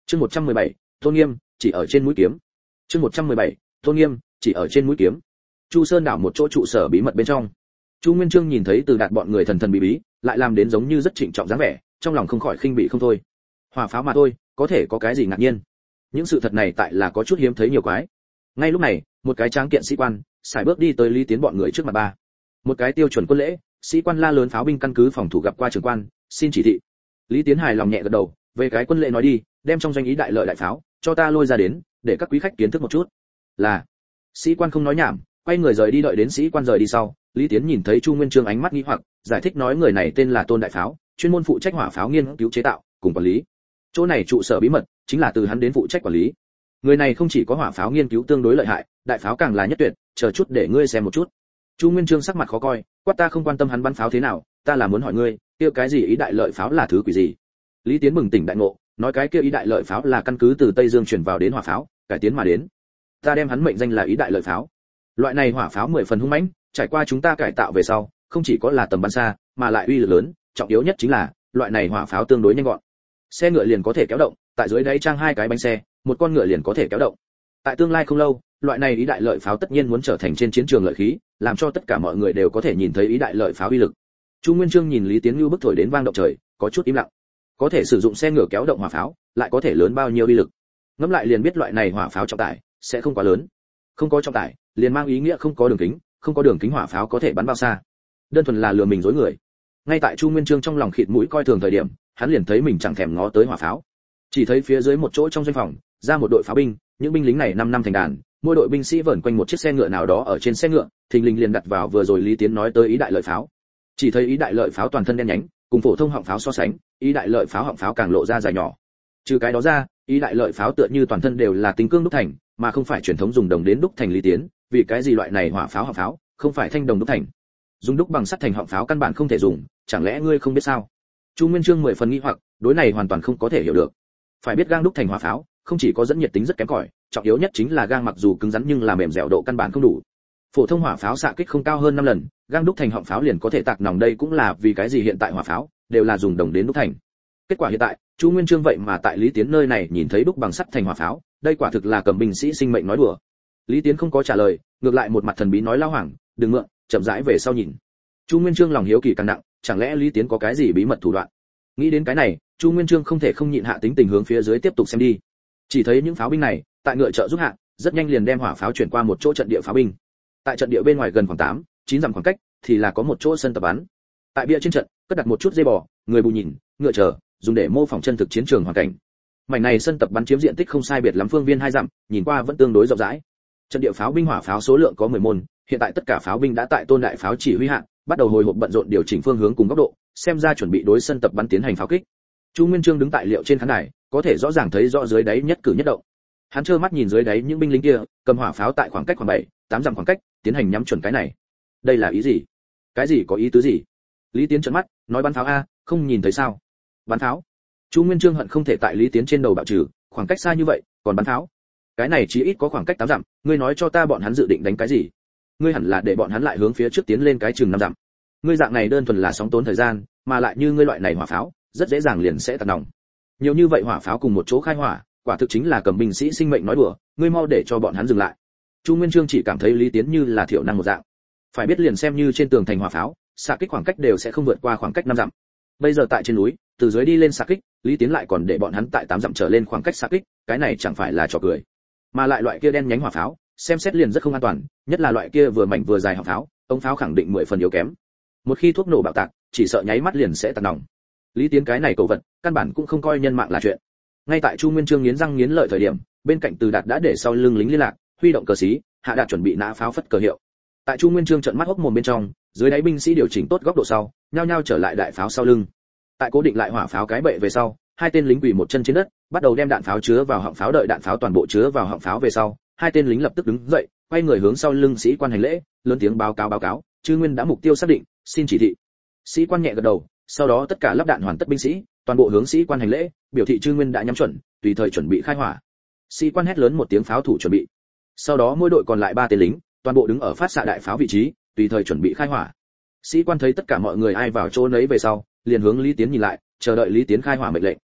Chương 117, tôn nghiêm chỉ ở trên mũi kiếm. Chương 117, tôn nghiêm chỉ ở trên mũi kiếm. Chu Sơn đảo một chỗ trụ sở bí mật bên trong. Chu Nguyên Chương nhìn thấy Từ Đạt bọn người thần thần bí bí, lại làm đến giống như rất trịnh trọng dáng vẻ, trong lòng không khỏi khinh bỉ không thôi. Hỏa pháo mà thôi, có thể có cái gì ngạc nhiên? Những sự thật này tại là có chút hiếm thấy nhiều quái. Ngay lúc này, một cái tráng kiện sĩ quan sải bước đi tới Lý Tiến bọn người trước mặt ba. Một cái tiêu chuẩn quân lễ, sĩ quan la lớn pháo binh căn cứ phòng thủ gặp qua trưởng quan, xin chỉ thị. Lý Tiến hài lòng nhẹ gật đầu, về cái quân lễ nói đi, đem trong doanh ý đại lợi đại pháo cho ta lôi ra đến, để các quý khách kiến thức một chút. Là. Sĩ quan không nói nhảm, quay người rời đi. Đợi đến sĩ quan rời đi sau, Lý Tiến nhìn thấy Chu Nguyên Chương ánh mắt nghi hoặc, giải thích nói người này tên là Tôn Đại Pháo, chuyên môn phụ trách hỏa pháo nghiên cứu chế tạo cùng quản lý. Chỗ này trụ sở bí mật chính là từ hắn đến phụ trách quản lý. Người này không chỉ có hỏa pháo nghiên cứu tương đối lợi hại, đại pháo càng là nhất tuyệt, chờ chút để ngươi xem một chút. Chu Nguyên Chương sắc mặt khó coi, quát ta không quan tâm hắn bắn pháo thế nào, ta là muốn hỏi ngươi, kia cái gì ý đại lợi pháo là thứ quỷ gì? Lý Tiến bừng tỉnh đại ngộ, nói cái kia ý đại lợi pháo là căn cứ từ Tây Dương chuyển vào đến hỏa pháo, cải tiến mà đến. Ta đem hắn mệnh danh là ý đại lợi pháo. Loại này hỏa pháo 10 phần hung mãnh, trải qua chúng ta cải tạo về sau, không chỉ có là tầm bắn xa, mà lại uy lực lớn, trọng yếu nhất chính là loại này hỏa pháo tương đối nhanh gọn. Xe ngựa liền có thể kéo động, tại dưới đáy trang 2 cái bánh xe, một con ngựa liền có thể kéo động. Tại tương lai không lâu, loại này ý đại lợi pháo tất nhiên muốn trở thành trên chiến trường lợi khí, làm cho tất cả mọi người đều có thể nhìn thấy ý đại lợi pháo uy lực. Chu Nguyên Chương nhìn Lý Tiến như bức thổi đến vang động trời, có chút im lặng. Có thể sử dụng xe ngựa kéo động hỏa pháo, lại có thể lớn bao nhiêu uy lực. Ngẫm lại liền biết loại này hỏa pháo trọng tải sẽ không quá lớn. Không có trọng tải, liền mang ý nghĩa không có đường kính, không có đường kính hỏa pháo có thể bắn bao xa. Đơn thuần là lừa mình dối người. Ngay tại Chu Nguyên Chương trong lòng khịt mũi coi thường thời điểm, hắn liền thấy mình chẳng thèm ngó tới hỏa pháo. Chỉ thấy phía dưới một chỗ trong doanh phòng, ra một đội pháo binh, những binh lính này 5 năm thành đàn, mỗi đội binh sĩ vẩn quanh một chiếc xe ngựa nào đó ở trên xe ngựa, thình lình liền đặt vào vừa rồi Lý Tiến nói tới ý đại lợi pháo. Chỉ thấy ý đại lợi pháo toàn thân đen nhánh, cùng phổ thông họng pháo so sánh, ý đại lợi pháo họng pháo càng lộ ra dài nhỏ. Trừ cái đó ra, ý đại lợi pháo tựa như toàn thân đều là tinh cương đúc thành, mà không phải truyền thống dùng đồng đến đúc thành. Lý Tiến, vì cái gì loại này hỏa pháo họng pháo không phải thanh đồng đúc thành? Dùng đúc bằng sắt thành họng pháo căn bản không thể dùng, chẳng lẽ ngươi không biết sao? Chu Nguyên Chương 10 phần nghi hoặc, đối này hoàn toàn không có thể hiểu được. Phải biết gang đúc thành hỏa pháo, không chỉ có dẫn nhiệt tính rất kém cỏi, trọng yếu nhất chính là gang mặc dù cứng rắn nhưng là mềm dẻo độ căn bản không đủ. Phổ thông hỏa pháo xạ kích không cao hơn 5 lần, gang đúc thành họng pháo liền có thể tạc nòng. Đây cũng là vì cái gì hiện tại hỏa pháo đều là dùng đồng đến đúc thành. Kết quả hiện tại, Chu Nguyên Chương vậy mà tại Lý Tiến nơi này nhìn thấy đúc bằng sắt thành hỏa pháo, đây quả thực là cầm binh sĩ sinh mệnh nói đùa. Lý Tiến không có trả lời, ngược lại một mặt thần bí nói lao hoàng, đừng mượn, chậm rãi về sau nhìn. Chu Nguyên Chương lòng hiếu kỳ càng nặng, chẳng lẽ Lý Tiến có cái gì bí mật thủ đoạn? Nghĩ đến cái này, Chu Nguyên Chương không thể không nhịn hạ tính tình hướng phía dưới tiếp tục xem đi. Chỉ thấy những pháo binh này, tại ngựa trợ giúp hạ, rất nhanh liền đem hỏa pháo chuyển qua một chỗ trận địa pháo binh. Tại trận địa bên ngoài gần khoảng 8-9 dặm khoảng cách, thì là có một chỗ sân tập bắn. Tại bia trên trận, cất đặt một chút dây bò, người bù nhìn, ngựa chờ, dùng để mô phỏng chân thực chiến trường hoàn cảnh. Mảnh này sân tập bắn chiếm diện tích không sai biệt lắm phương viên 2 dặm, nhìn qua vẫn tương đối rộng rãi. Trận địa pháo binh hỏa pháo số lượng có 10 môn, hiện tại tất cả pháo binh đã tại Tôn Đại Pháo chỉ huy hạ, bắt đầu hồi hộp bận rộn điều chỉnh phương hướng cùng góc độ, xem ra chuẩn bị đối sân tập bắn tiến hành pháo kích. Chu Nguyên Chương đứng tại liệu trên khán đài, có thể rõ ràng thấy rõ dưới đáy nhất cử nhất động. Hắn trơ mắt nhìn dưới đáy những binh lính kia, cầm hỏa pháo tại khoảng cách khoảng 7-8 dặm khoảng cách, tiến hành nhắm chuẩn cái này. Đây là ý gì? Cái gì có ý tứ gì? Lý Tiến trợn mắt, nói bắn pháo a, không nhìn thấy sao? Bắn pháo? Chu Nguyên Chương hận không thể tại Lý Tiến trên đầu bạo trừ, khoảng cách xa như vậy, còn bắn pháo? Cái này chỉ ít có khoảng cách 8 dặm, ngươi nói cho ta bọn hắn dự định đánh cái gì? Ngươi hẳn là để bọn hắn lại hướng phía trước tiến lên cái chừng 5 dặm. Ngươi dạng này đơn thuần là sóng tốn thời gian, mà lại như ngươi loại này hỏa pháo, rất dễ dàng liền sẽ tạt nòng. Nhiều như vậy hỏa pháo cùng một chỗ khai hỏa, quả thực chính là cầm binh sĩ sinh mệnh nói đùa, ngươi mau để cho bọn hắn dừng lại. Chu Nguyên Chương chỉ cảm thấy Lý Tiến như là thiểu năng một dạng. Phải biết liền xem như trên tường thành hỏa pháo, xạ kích khoảng cách đều sẽ không vượt qua khoảng cách 5 dặm. Bây giờ tại trên núi, từ dưới đi lên xạ kích, Lý Tiến lại còn để bọn hắn tại 8 dặm trở lên khoảng cách xạ kích, cái này chẳng phải là trò cười. Mà lại loại kia đen nhánh hỏa pháo, xem xét liền rất không an toàn, nhất là loại kia vừa mảnh vừa dài họng pháo, ống pháo khẳng định 10 phần yếu kém. Một khi thuốc nổ bạo tạc, chỉ sợ nháy mắt liền sẽ tạt nòng. Lý Tiến cái này cầu vật, căn bản cũng không coi nhân mạng là chuyện. Ngay tại Chu Nguyên Chương nghiến răng nghiến lợi thời điểm, bên cạnh Từ Đạt đã để sau lưng lính liên lạc, huy động cờ xí, hạ đạt chuẩn bị nã pháo phất cờ hiệu. Tại Chu Nguyên Chương trợn mắt hốc mồm bên trong, dưới đáy binh sĩ điều chỉnh tốt góc độ sau, nhao nhao trở lại đại pháo sau lưng. Tại cố định lại hỏa pháo cái bệ về sau, hai tên lính quỳ một chân trên đất, bắt đầu đem đạn pháo chứa vào họng pháo. Đợi đạn pháo toàn bộ chứa vào họng pháo về sau, hai tên lính lập tức đứng dậy, quay người hướng sau lưng sĩ quan hành lễ, lớn tiếng báo cáo, Chư Nguyên đã mục tiêu xác định, xin chỉ thị. Sĩ quan nhẹ gật đầu, sau đó tất cả lắp đạn hoàn tất binh sĩ, toàn bộ hướng sĩ quan hành lễ, biểu thị Chư Nguyên đã nhắm chuẩn, tùy thời chuẩn bị khai hỏa. Sĩ quan hét lớn một tiếng pháo thủ chuẩn bị. Sau đó mỗi đội còn lại 3 tên lính, toàn bộ đứng ở phát xạ đại pháo vị trí, tùy thời chuẩn bị khai hỏa. Sĩ quan thấy tất cả mọi người ai vào chỗ nấy về sau, liền hướng Lý Tiến nhìn lại, chờ đợi Lý Tiến khai hỏa mệnh lệnh.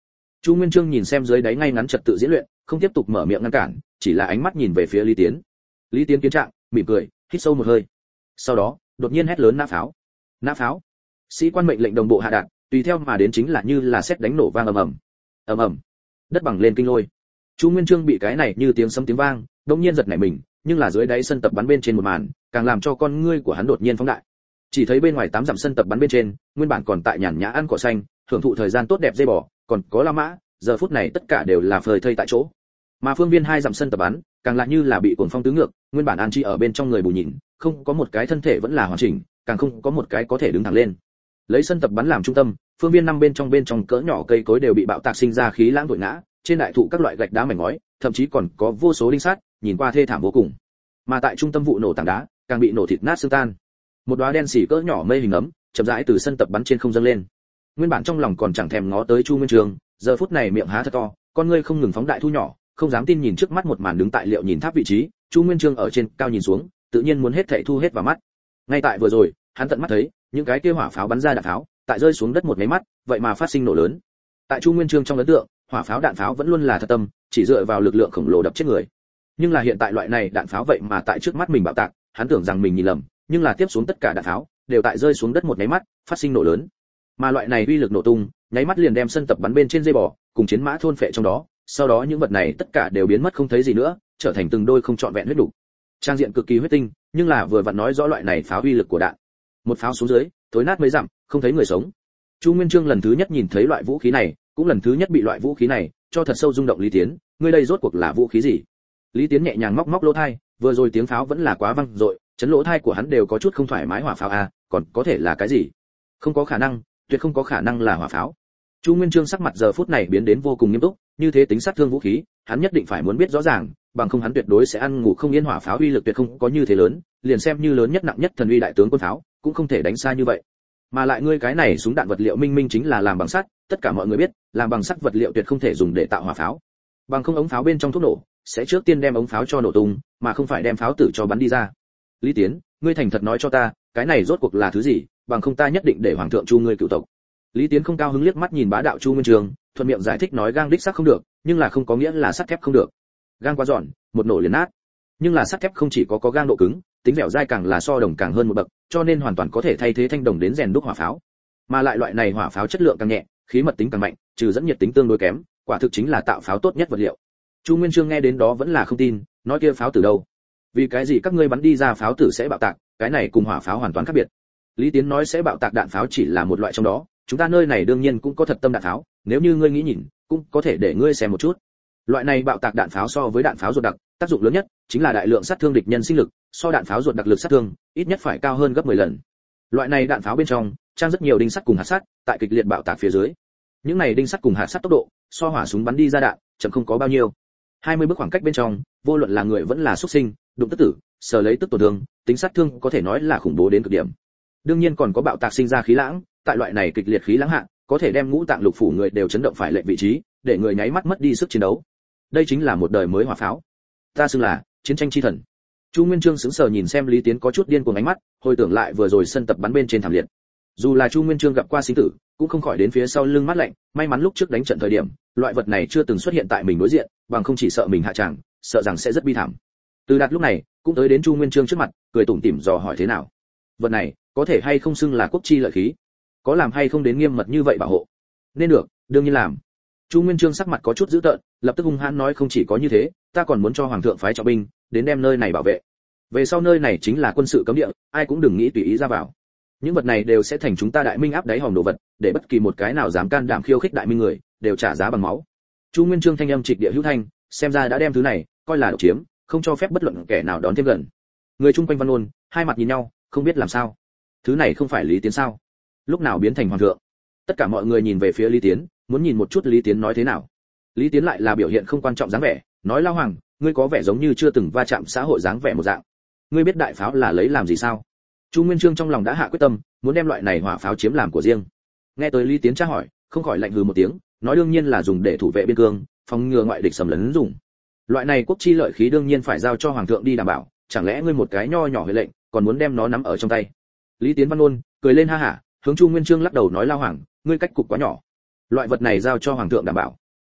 Chu Nguyên Chương nhìn xem dưới đáy ngay ngắn trật tự diễn luyện, không tiếp tục mở miệng ngăn cản, chỉ là ánh mắt nhìn về phía Lý Tiến. Lý Tiến kiến trạng, mỉm cười, hít sâu một hơi. Sau đó, đột nhiên hét lớn nã pháo. Nã pháo. Sĩ quan mệnh lệnh đồng bộ hạ đạn, tùy theo mà đến chính là như là sét đánh nổ vang ầm ầm. Ầm ầm. Đất bằng lên kinh lôi. Chu Nguyên Chương bị cái này như tiếng sấm tiếng vang, đột nhiên giật nảy mình, nhưng là dưới đáy sân tập bắn bên trên một màn, càng làm cho con ngươi của hắn đột nhiên phóng đại. Chỉ thấy bên ngoài 8 dặm sân tập bắn bên trên, nguyên bản còn tại nhàn nhã ăn cỏ xanh, hưởng thụ thời gian tốt đẹp dây bò, còn có la mã, giờ phút này tất cả đều là phơi thây tại chỗ. Mà phương viên 2 dặm sân tập bắn, càng lại như là bị cuồng phong tứ ngược, nguyên bản an chi ở bên trong người bù nhìn, không có một cái thân thể vẫn là hoàn chỉnh, càng không có một cái có thể đứng thẳng lên. Lấy sân tập bắn làm trung tâm, phương viên 5 bên trong cỡ nhỏ cây cối đều bị bạo tạc sinh ra khí lãng thổi ngã, trên đại thụ các loại gạch đá mảnh ngói, thậm chí còn có vô số đinh sắt, nhìn qua thê thảm vô cùng. Mà tại trung tâm vụ nổ tảng đá, càng bị nổ thịt nát xương tan. Một đóa đen xỉ cỡ nhỏ mây hình ấm, chậm rãi từ sân tập bắn trên không dâng lên. Nguyên bản trong lòng còn chẳng thèm ngó tới Chu Nguyên Chương, giờ phút này miệng há thật to, con ngươi không ngừng phóng đại thu nhỏ, không dám tin nhìn trước mắt một màn đứng tại liệu nhìn tháp vị trí, Chu Nguyên Chương ở trên cao nhìn xuống, tự nhiên muốn hết thảy thu hết vào mắt. Ngay tại vừa rồi, hắn tận mắt thấy, những cái kia hỏa pháo bắn ra đạn pháo, tại rơi xuống đất một cái mắt, vậy mà phát sinh nổ lớn. Tại Chu Nguyên Chương trong ấn tượng, hỏa pháo đạn pháo vẫn luôn là thật tâm, chỉ dựa vào lực lượng khổng lồ đập chết người. Nhưng là hiện tại loại này đạn pháo vậy mà tại trước mắt mình bạo tạc, hắn tưởng rằng mình nhìn lầm, nhưng là tiếp xuống tất cả đạn pháo đều tại rơi xuống đất một cái mắt, phát sinh nổ lớn. Mà loại này uy lực nổ tung, nháy mắt liền đem sân tập bắn bên trên dây bò, cùng chiến mã thôn phệ trong đó, sau đó những vật này tất cả đều biến mất không thấy gì nữa, trở thành từng đôi không trọn vẹn huyết đủ. Trang diện cực kỳ huyết tinh, nhưng là vừa vặn nói rõ loại này pháo uy lực của đạn. Một pháo xuống dưới, thối nát mấy dặm, không thấy người sống. Chu Nguyên Chương lần thứ nhất nhìn thấy loại vũ khí này, cũng lần thứ nhất bị loại vũ khí này cho thật sâu rung động. Lý Tiến, ngươi đây rốt cuộc là vũ khí gì? Lý Tiến nhẹ nhàng móc lỗ tai, vừa rồi tiếng pháo vẫn là quá vang dội, chấn lỗ tai của hắn đều có chút không thoải mái. Hỏa pháo à, còn có thể là cái gì? Không có khả năng, tuyệt không có khả năng là hỏa pháo. Chu Nguyên Chương sắc mặt giờ phút này biến đến vô cùng nghiêm túc, như thế tính sát thương vũ khí, hắn nhất định phải muốn biết rõ ràng, bằng không hắn tuyệt đối sẽ ăn ngủ không yên. Hỏa pháo uy lực tuyệt không có như thế lớn, liền xem như lớn nhất nặng nhất thần uy đại tướng quân pháo, cũng không thể đánh xa như vậy. Mà lại ngươi cái này súng đạn vật liệu minh minh chính là làm bằng sắt, tất cả mọi người biết, làm bằng sắt vật liệu tuyệt không thể dùng để tạo hỏa pháo. Bằng không ống pháo bên trong thuốc nổ, sẽ trước tiên đem ống pháo cho nổ tung, mà không phải đem pháo tử cho bắn đi ra. Lý Tiến, ngươi thành thật nói cho ta, cái này rốt cuộc là thứ gì, bằng không ta nhất định để hoàng thượng chu ngươi cựu tộc. Lý Tiến không cao hứng liếc mắt nhìn bá đạo Chu Nguyên Chương, thuận miệng giải thích nói gang đích xác không được, nhưng là không có nghĩa là sắt thép không được. Gang quá giòn, một nổ liền nát. Nhưng là sắt thép không chỉ có gang độ cứng, tính dẻo dai càng là so đồng càng hơn một bậc, cho nên hoàn toàn có thể thay thế thanh đồng đến rèn đúc hỏa pháo. Mà lại loại này hỏa pháo chất lượng càng nhẹ, khí mật tính càng mạnh, trừ dẫn nhiệt tính tương đối kém, quả thực chính là tạo pháo tốt nhất vật liệu. Chu Nguyên Chương nghe đến đó vẫn là không tin, nói kia pháo tử đâu? Vì cái gì các ngươi bắn đi ra pháo tử sẽ bạo tạc, cái này cùng hỏa pháo hoàn toàn khác biệt. Lý Tiến nói sẽ bạo tạc đạn pháo chỉ là một loại trong đó, chúng ta nơi này đương nhiên cũng có thật tâm đạn pháo, nếu như ngươi nghĩ nhìn, cũng có thể để ngươi xem một chút. Loại này bạo tạc đạn pháo so với đạn pháo ruột đặc, tác dụng lớn nhất chính là đại lượng sát thương địch nhân sinh lực, so đạn pháo ruột đặc lực sát thương, ít nhất phải cao hơn gấp 10 lần. Loại này đạn pháo bên trong trang rất nhiều đinh sắt cùng hạt sắt, tại kịch liệt bạo tạc phía dưới, những này đinh sắt cùng hạt sắt tốc độ so hỏa súng bắn đi ra đạn chậm không có bao nhiêu. 20 bước khoảng cách bên trong, vô luận là người vẫn là xuất sinh, đụng tức tử, sờ lấy tức tổn thương, tính sát thương có thể nói là khủng bố đến cực điểm. Đương nhiên còn có bạo tạc sinh ra khí lãng, tại loại này kịch liệt khí lãng hạ, có thể đem ngũ tạng lục phủ người đều chấn động phải lệch vị trí, để người nháy mắt mất đi sức chiến đấu. Đây chính là một đời mới hỏa pháo. Ta xưng là chiến tranh chi thần. Chu Nguyên Chương sững sờ nhìn xem Lý Tiến có chút điên cuồng ánh mắt, hồi tưởng lại vừa rồi sân tập bắn bên trên thảm liệt. Dù là Chu Nguyên Chương gặp qua sinh tử, cũng không khỏi đến phía sau lưng mát lạnh, may mắn lúc trước đánh trận thời điểm, loại vật này chưa từng xuất hiện tại mình đối diện, bằng không chỉ sợ mình hạ tràng, sợ rằng sẽ rất bi thảm. Từ Đạt lúc này cũng tới đến Chu Nguyên Chương trước mặt, cười tủm tỉm dò hỏi thế nào. Vật này có thể hay không xưng là quốc chi lợi khí, có làm hay không đến nghiêm mật như vậy bảo hộ? Nên được, đương nhiên làm. Chu Nguyên Chương sắc mặt có chút dữ tợn, lập tức hung hãn nói không chỉ có như thế, ta còn muốn cho hoàng thượng phái trọng binh đến đem nơi này bảo vệ. Về sau nơi này chính là quân sự cấm địa, ai cũng đừng nghĩ tùy ý ra vào. Những vật này đều sẽ thành chúng ta đại minh áp đáy hòm đồ vật, để bất kỳ một cái nào dám can đảm khiêu khích đại minh người, đều trả giá bằng máu. Chu Nguyên Chương thanh âm trịch địa hữu thanh, xem ra đã đem thứ này coi là độc chiếm, không cho phép bất luận kẻ nào đón thêm gần. Người chung quanh Văn Ôn, hai mặt nhìn nhau, không biết làm sao. Thứ này không phải Lý Tiến sao? Lúc nào biến thành hoàng thượng? Tất cả mọi người nhìn về phía Lý Tiến, muốn nhìn một chút Lý Tiến nói thế nào. Lý Tiến lại là biểu hiện không quan trọng dáng vẻ, nói lao hoàng, ngươi có vẻ giống như chưa từng va chạm xã hội dáng vẻ một dạng. Ngươi biết đại pháo là lấy làm gì sao? Chu Nguyên Chương trong lòng đã hạ quyết tâm, muốn đem loại này hỏa pháo chiếm làm của riêng. Nghe tới Lý Tiến tra hỏi, không khỏi lạnh hừ một tiếng, nói đương nhiên là dùng để thủ vệ biên cương, phòng ngừa ngoại địch xâm lấn dùng. Loại này quốc chi lợi khí đương nhiên phải giao cho hoàng thượng đi đảm bảo, chẳng lẽ ngươi một cái nho nhỏ huệ lệnh, còn muốn đem nó nắm ở trong tay? Lý Tiến Văn Ôn cười lên ha hả, hướng Chu Nguyên Chương lắc đầu nói lao hoàng, ngươi cách cục quá nhỏ. Loại vật này giao cho hoàng thượng đảm bảo,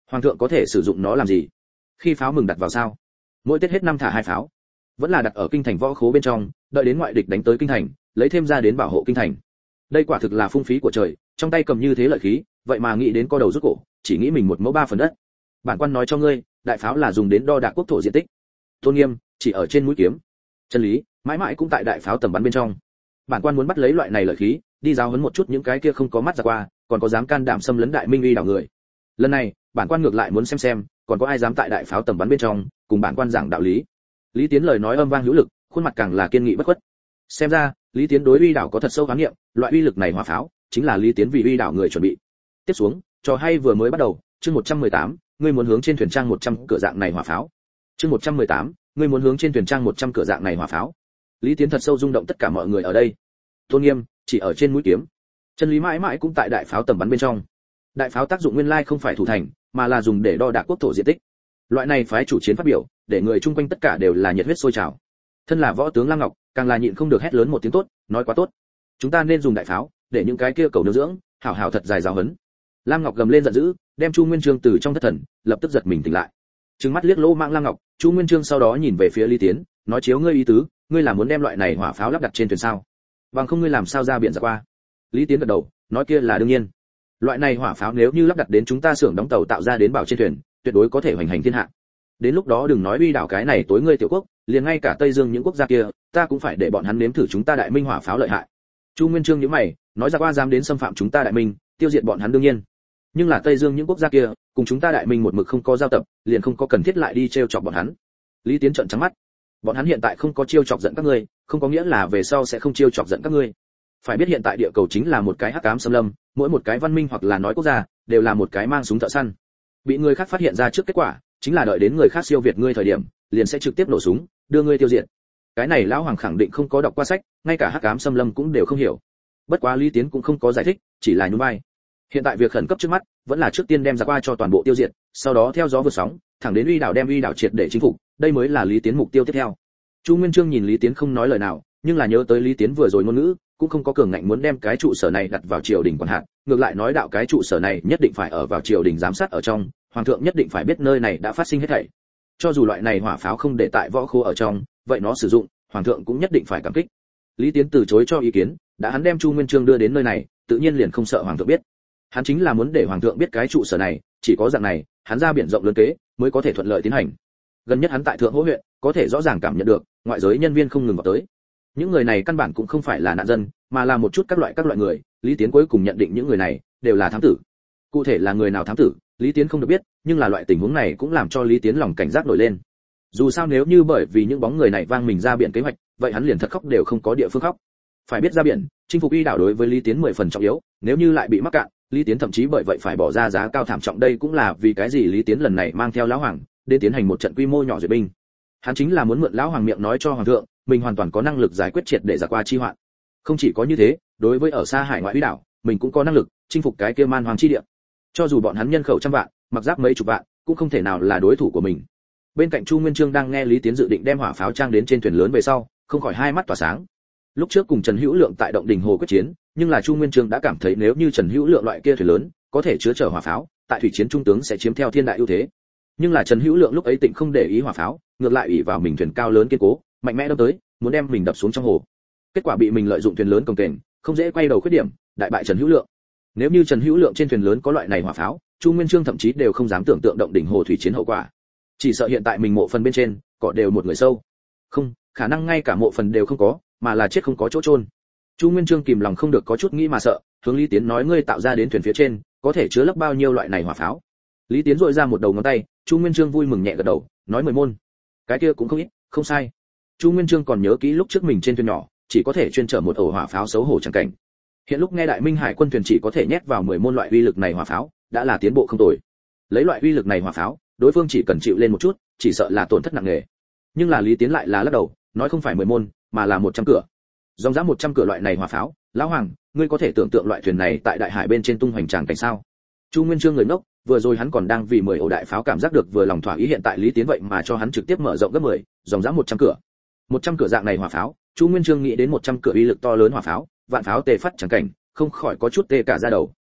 Hoàng thượng có thể sử dụng nó làm gì? Khi pháo mừng đặt vào sao? Mỗi Tết hết năm thả 2 pháo. Vẫn là đặt ở kinh thành võ khố bên trong, đợi đến ngoại địch đánh tới kinh thành, lấy thêm ra đến bảo hộ kinh thành. Đây quả thực là phung phí của trời, trong tay cầm như thế lợi khí, vậy mà nghĩ đến co đầu rút cổ, chỉ nghĩ mình 1 mẫu 3 phần đất. Bản quan nói cho ngươi, đại pháo là dùng đến đo đạc quốc thổ diện tích. Tôn nghiêm chỉ ở trên mũi kiếm. Chân lý mãi mãi cũng tại đại pháo tầm bắn bên trong. Bản quan muốn bắt lấy loại này lợi khí, đi giáo huấn một chút những cái kia không có mắt ra qua, còn có dám can đảm xâm lấn đại minh uy đảo người. Lần này, bản quan ngược lại muốn xem còn có ai dám tại đại pháo tầm bắn bên trong cùng bản quan giảng đạo lý. Lý Tiến lời nói âm vang hữu lực, khuôn mặt càng là kiên nghị bất khuất. Xem ra, Lý Tiến đối uy đảo có thật sâu khám nghiệm, loại uy lực này hỏa pháo chính là Lý Tiến vì uy đảo người chuẩn bị. Tiếp xuống, trò hay vừa mới bắt đầu, chương 118, ngươi muốn hướng trên thuyền trang 100 cửa dạng này hỏa pháo. Chương 118, ngươi muốn hướng trên thuyền trang 100 cửa dạng này hỏa pháo. Lý Tiến thật sâu rung động tất cả mọi người ở đây. Tôn nghiêm chỉ ở trên mũi kiếm. Chân lý mãi mãi cũng tại đại pháo tầm bắn bên trong. Đại pháo tác dụng nguyên lai không phải thủ thành, mà là dùng để đo đạc quốc thổ diện tích. Loại này phái chủ chiến phát biểu, để người chung quanh tất cả đều là nhiệt huyết sôi trào. Thân là võ tướng Lam Ngọc, càng là nhịn không được hét lớn một tiếng tốt, nói quá tốt. Chúng ta nên dùng đại pháo, để những cái kia cầu nương dưỡng, hảo hảo thật dài giáo huấn. Lam Ngọc gầm lên giận dữ, đem Chu Nguyên Chương từ trong thất thần, lập tức giật mình tỉnh lại. Trừng mắt liếc lỗ mạng Lam Ngọc, Chu Nguyên Chương sau đó nhìn về phía Lý Tiến, nói chiếu ngươi ý tứ, ngươi là muốn đem loại này hỏa pháo lắp đặt trên thuyền sao? Bằng không ngươi làm sao ra biển ra qua? Lý Tiến gật đầu, nói kia là đương nhiên. Loại này hỏa pháo nếu như lắp đặt đến chúng ta xưởng đóng tàu tạo ra đến bảo trên thuyền, tuyệt đối có thể hoành hành thiên hạ. Đến lúc đó đừng nói uy đảo cái này tối ngươi tiểu quốc, liền ngay cả Tây Dương những quốc gia kia, ta cũng phải để bọn hắn nếm thử chúng ta đại minh hỏa pháo lợi hại. Chu Nguyên Chương nhíu mày, nói ra qua dám đến xâm phạm chúng ta đại minh, tiêu diệt bọn hắn đương nhiên. Nhưng là Tây Dương những quốc gia kia, cùng chúng ta đại minh một mực không có giao tập, liền không có cần thiết lại đi trêu chọc bọn hắn. Lý Tiến trợn trắng mắt. Bọn hắn hiện tại không có chiêu chọc giận các ngươi, không có nghĩa là về sau sẽ không chiêu chọc giận các ngươi. Phải biết hiện tại địa cầu chính là một cái hắc ám xâm lâm, mỗi một cái văn minh hoặc là nói quốc gia, đều là một cái mang súng thợ săn. Bị người khác phát hiện ra trước kết quả, chính là đợi đến người khác siêu việt ngươi thời điểm, liền sẽ trực tiếp nổ súng, đưa ngươi tiêu diệt. Cái này lão hoàng khẳng định không có đọc qua sách, ngay cả hắc ám xâm lâm cũng đều không hiểu. Bất quá Lý Tiến cũng không có giải thích, chỉ là nhún vai. Hiện tại việc khẩn cấp trước mắt, vẫn là trước tiên đem ra qua cho toàn bộ tiêu diệt, sau đó theo gió vượt sóng, thẳng đến uy đảo đem uy đảo triệt để chinh phục, đây mới là Lý Tiến mục tiêu tiếp theo. Chu Nguyên Chương nhìn Lý Tiến không nói lời nào, nhưng là nhớ tới Lý Tiến vừa rồi ngôn ngữ, cũng không có cường ngạnh muốn đem cái trụ sở này đặt vào triều đình quản hạt, ngược lại nói đạo cái trụ sở này nhất định phải ở vào triều đình giám sát ở trong, hoàng thượng nhất định phải biết nơi này đã phát sinh hết thảy. Cho dù loại này hỏa pháo không để tại võ khố ở trong, vậy nó sử dụng, hoàng thượng cũng nhất định phải cảm kích. Lý Tiến từ chối cho ý kiến, đã hắn đem Chu Nguyên Chương đưa đến nơi này, tự nhiên liền không sợ hoàng thượng biết. Hắn chính là muốn để hoàng thượng biết cái trụ sở này, chỉ có dạng này, hắn ra biển rộng lớn kế, mới có thể thuận lợi tiến hành. Gần nhất hắn tại Thượng Hỗ huyện, có thể rõ ràng cảm nhận được, ngoại giới nhân viên không ngừng vào tới. Những người này căn bản cũng không phải là nạn dân, mà là một chút các loại người, Lý Tiến cuối cùng nhận định những người này đều là thám tử. Cụ thể là người nào thám tử, Lý Tiến không được biết, nhưng là loại tình huống này cũng làm cho Lý Tiến lòng cảnh giác nổi lên. Dù sao nếu như bởi vì những bóng người này vang mình ra biển kế hoạch, vậy hắn liền thật khóc đều không có địa phương khóc. Phải biết ra biển, chinh phục uy đảo đối với Lý Tiến 10 phần trọng yếu, nếu như lại bị mắc cạn, Lý Tiến thậm chí bởi vậy phải bỏ ra giá cao thảm trọng, đây cũng là vì cái gì Lý Tiến lần này mang theo lão hoàng đến tiến hành một trận quy mô nhỏ duyệt binh. Hắn chính là muốn mượn lão hoàng miệng nói cho hoàng thượng, mình hoàn toàn có năng lực giải quyết triệt để giặc qua chi hoạn. Không chỉ có như thế, đối với ở xa hải ngoại uy đảo, mình cũng có năng lực chinh phục cái kia man hoàng chi địa. Cho dù bọn hắn nhân khẩu trăm vạn, mặc giáp mấy chục vạn, cũng không thể nào là đối thủ của mình. Bên cạnh Chu Nguyên Chương đang nghe Lý Tiến dự định đem hỏa pháo trang đến trên thuyền lớn về sau, không khỏi hai mắt tỏa sáng. Lúc trước cùng Trần Hữu Lượng tại động đỉnh hồ quyết chiến, nhưng là Chu Nguyên Chương đã cảm thấy nếu như Trần Hữu Lượng loại kia thuyền lớn có thể chứa chở hỏa pháo, tại thủy chiến trung tướng sẽ chiếm theo thiên đại ưu thế. Nhưng là Trần Hữu Lượng lúc ấy tịnh không để ý hỏa pháo, ngược lại ủy vào mình thuyền cao lớn kiên cố, mạnh mẽ đâm tới, muốn đem mình đập xuống trong hồ. Kết quả bị mình lợi dụng thuyền lớn cồng kềnh, không dễ quay đầu khuyết điểm, đại bại Trần Hữu Lượng. Nếu như Trần Hữu Lượng trên thuyền lớn có loại này hỏa pháo, Chu Nguyên Chương thậm chí đều không dám tưởng tượng động đỉnh hồ thủy chiến hậu quả. Chỉ sợ hiện tại mình mộ phần bên trên, cỏ đều một người sâu. Không, khả năng ngay cả mộ phần đều không có, mà là chết không có chỗ chôn. Chu Nguyên Chương kìm lòng không được có chút nghĩ mà sợ, hướng Lý Tiến nói ngươi tạo ra đến thuyền phía trên, có thể chứa lấp bao nhiêu loại này hỏa pháo. Lý Tiến dội ra một đầu ngón tay, Chu Nguyên Chương vui mừng nhẹ gật đầu, nói 10 môn. Cái kia cũng không ít, không sai. Chu Nguyên Chương còn nhớ kỹ lúc trước mình trên thuyền nhỏ, chỉ có thể chuyên chở một ổ hỏa pháo xấu hổ chẳng cảnh. Hiện lúc nghe Đại Minh Hải quân thuyền chỉ có thể nhét vào 10 môn loại uy lực này hỏa pháo, đã là tiến bộ không tồi. Lấy loại uy lực này hỏa pháo, đối phương chỉ cần chịu lên một chút, chỉ sợ là tổn thất nặng nề. Nhưng là Lý Tiến lại là lắc đầu, nói không phải 10 môn, mà là 100 cửa. Dòng giá 100 cửa loại này hỏa pháo, lão hoàng, ngươi có thể tưởng tượng loại thuyền này tại đại hải bên trên tung hoành tràng cảnh sao? Chu Nguyên Chương người ngốc, vừa rồi hắn còn đang vì 10 ổ đại pháo cảm giác được vừa lòng thỏa ý, hiện tại Lý Tiến vậy mà cho hắn trực tiếp mở rộng gấp 10, dòng giá 100 cửa. 100 cửa dạng này hỏa pháo, Chu Nguyên Chương nghĩ đến 100 cửa uy lực to lớn hỏa pháo, vạn pháo tề phát chẳng cảnh, không khỏi có chút tê cả da đầu.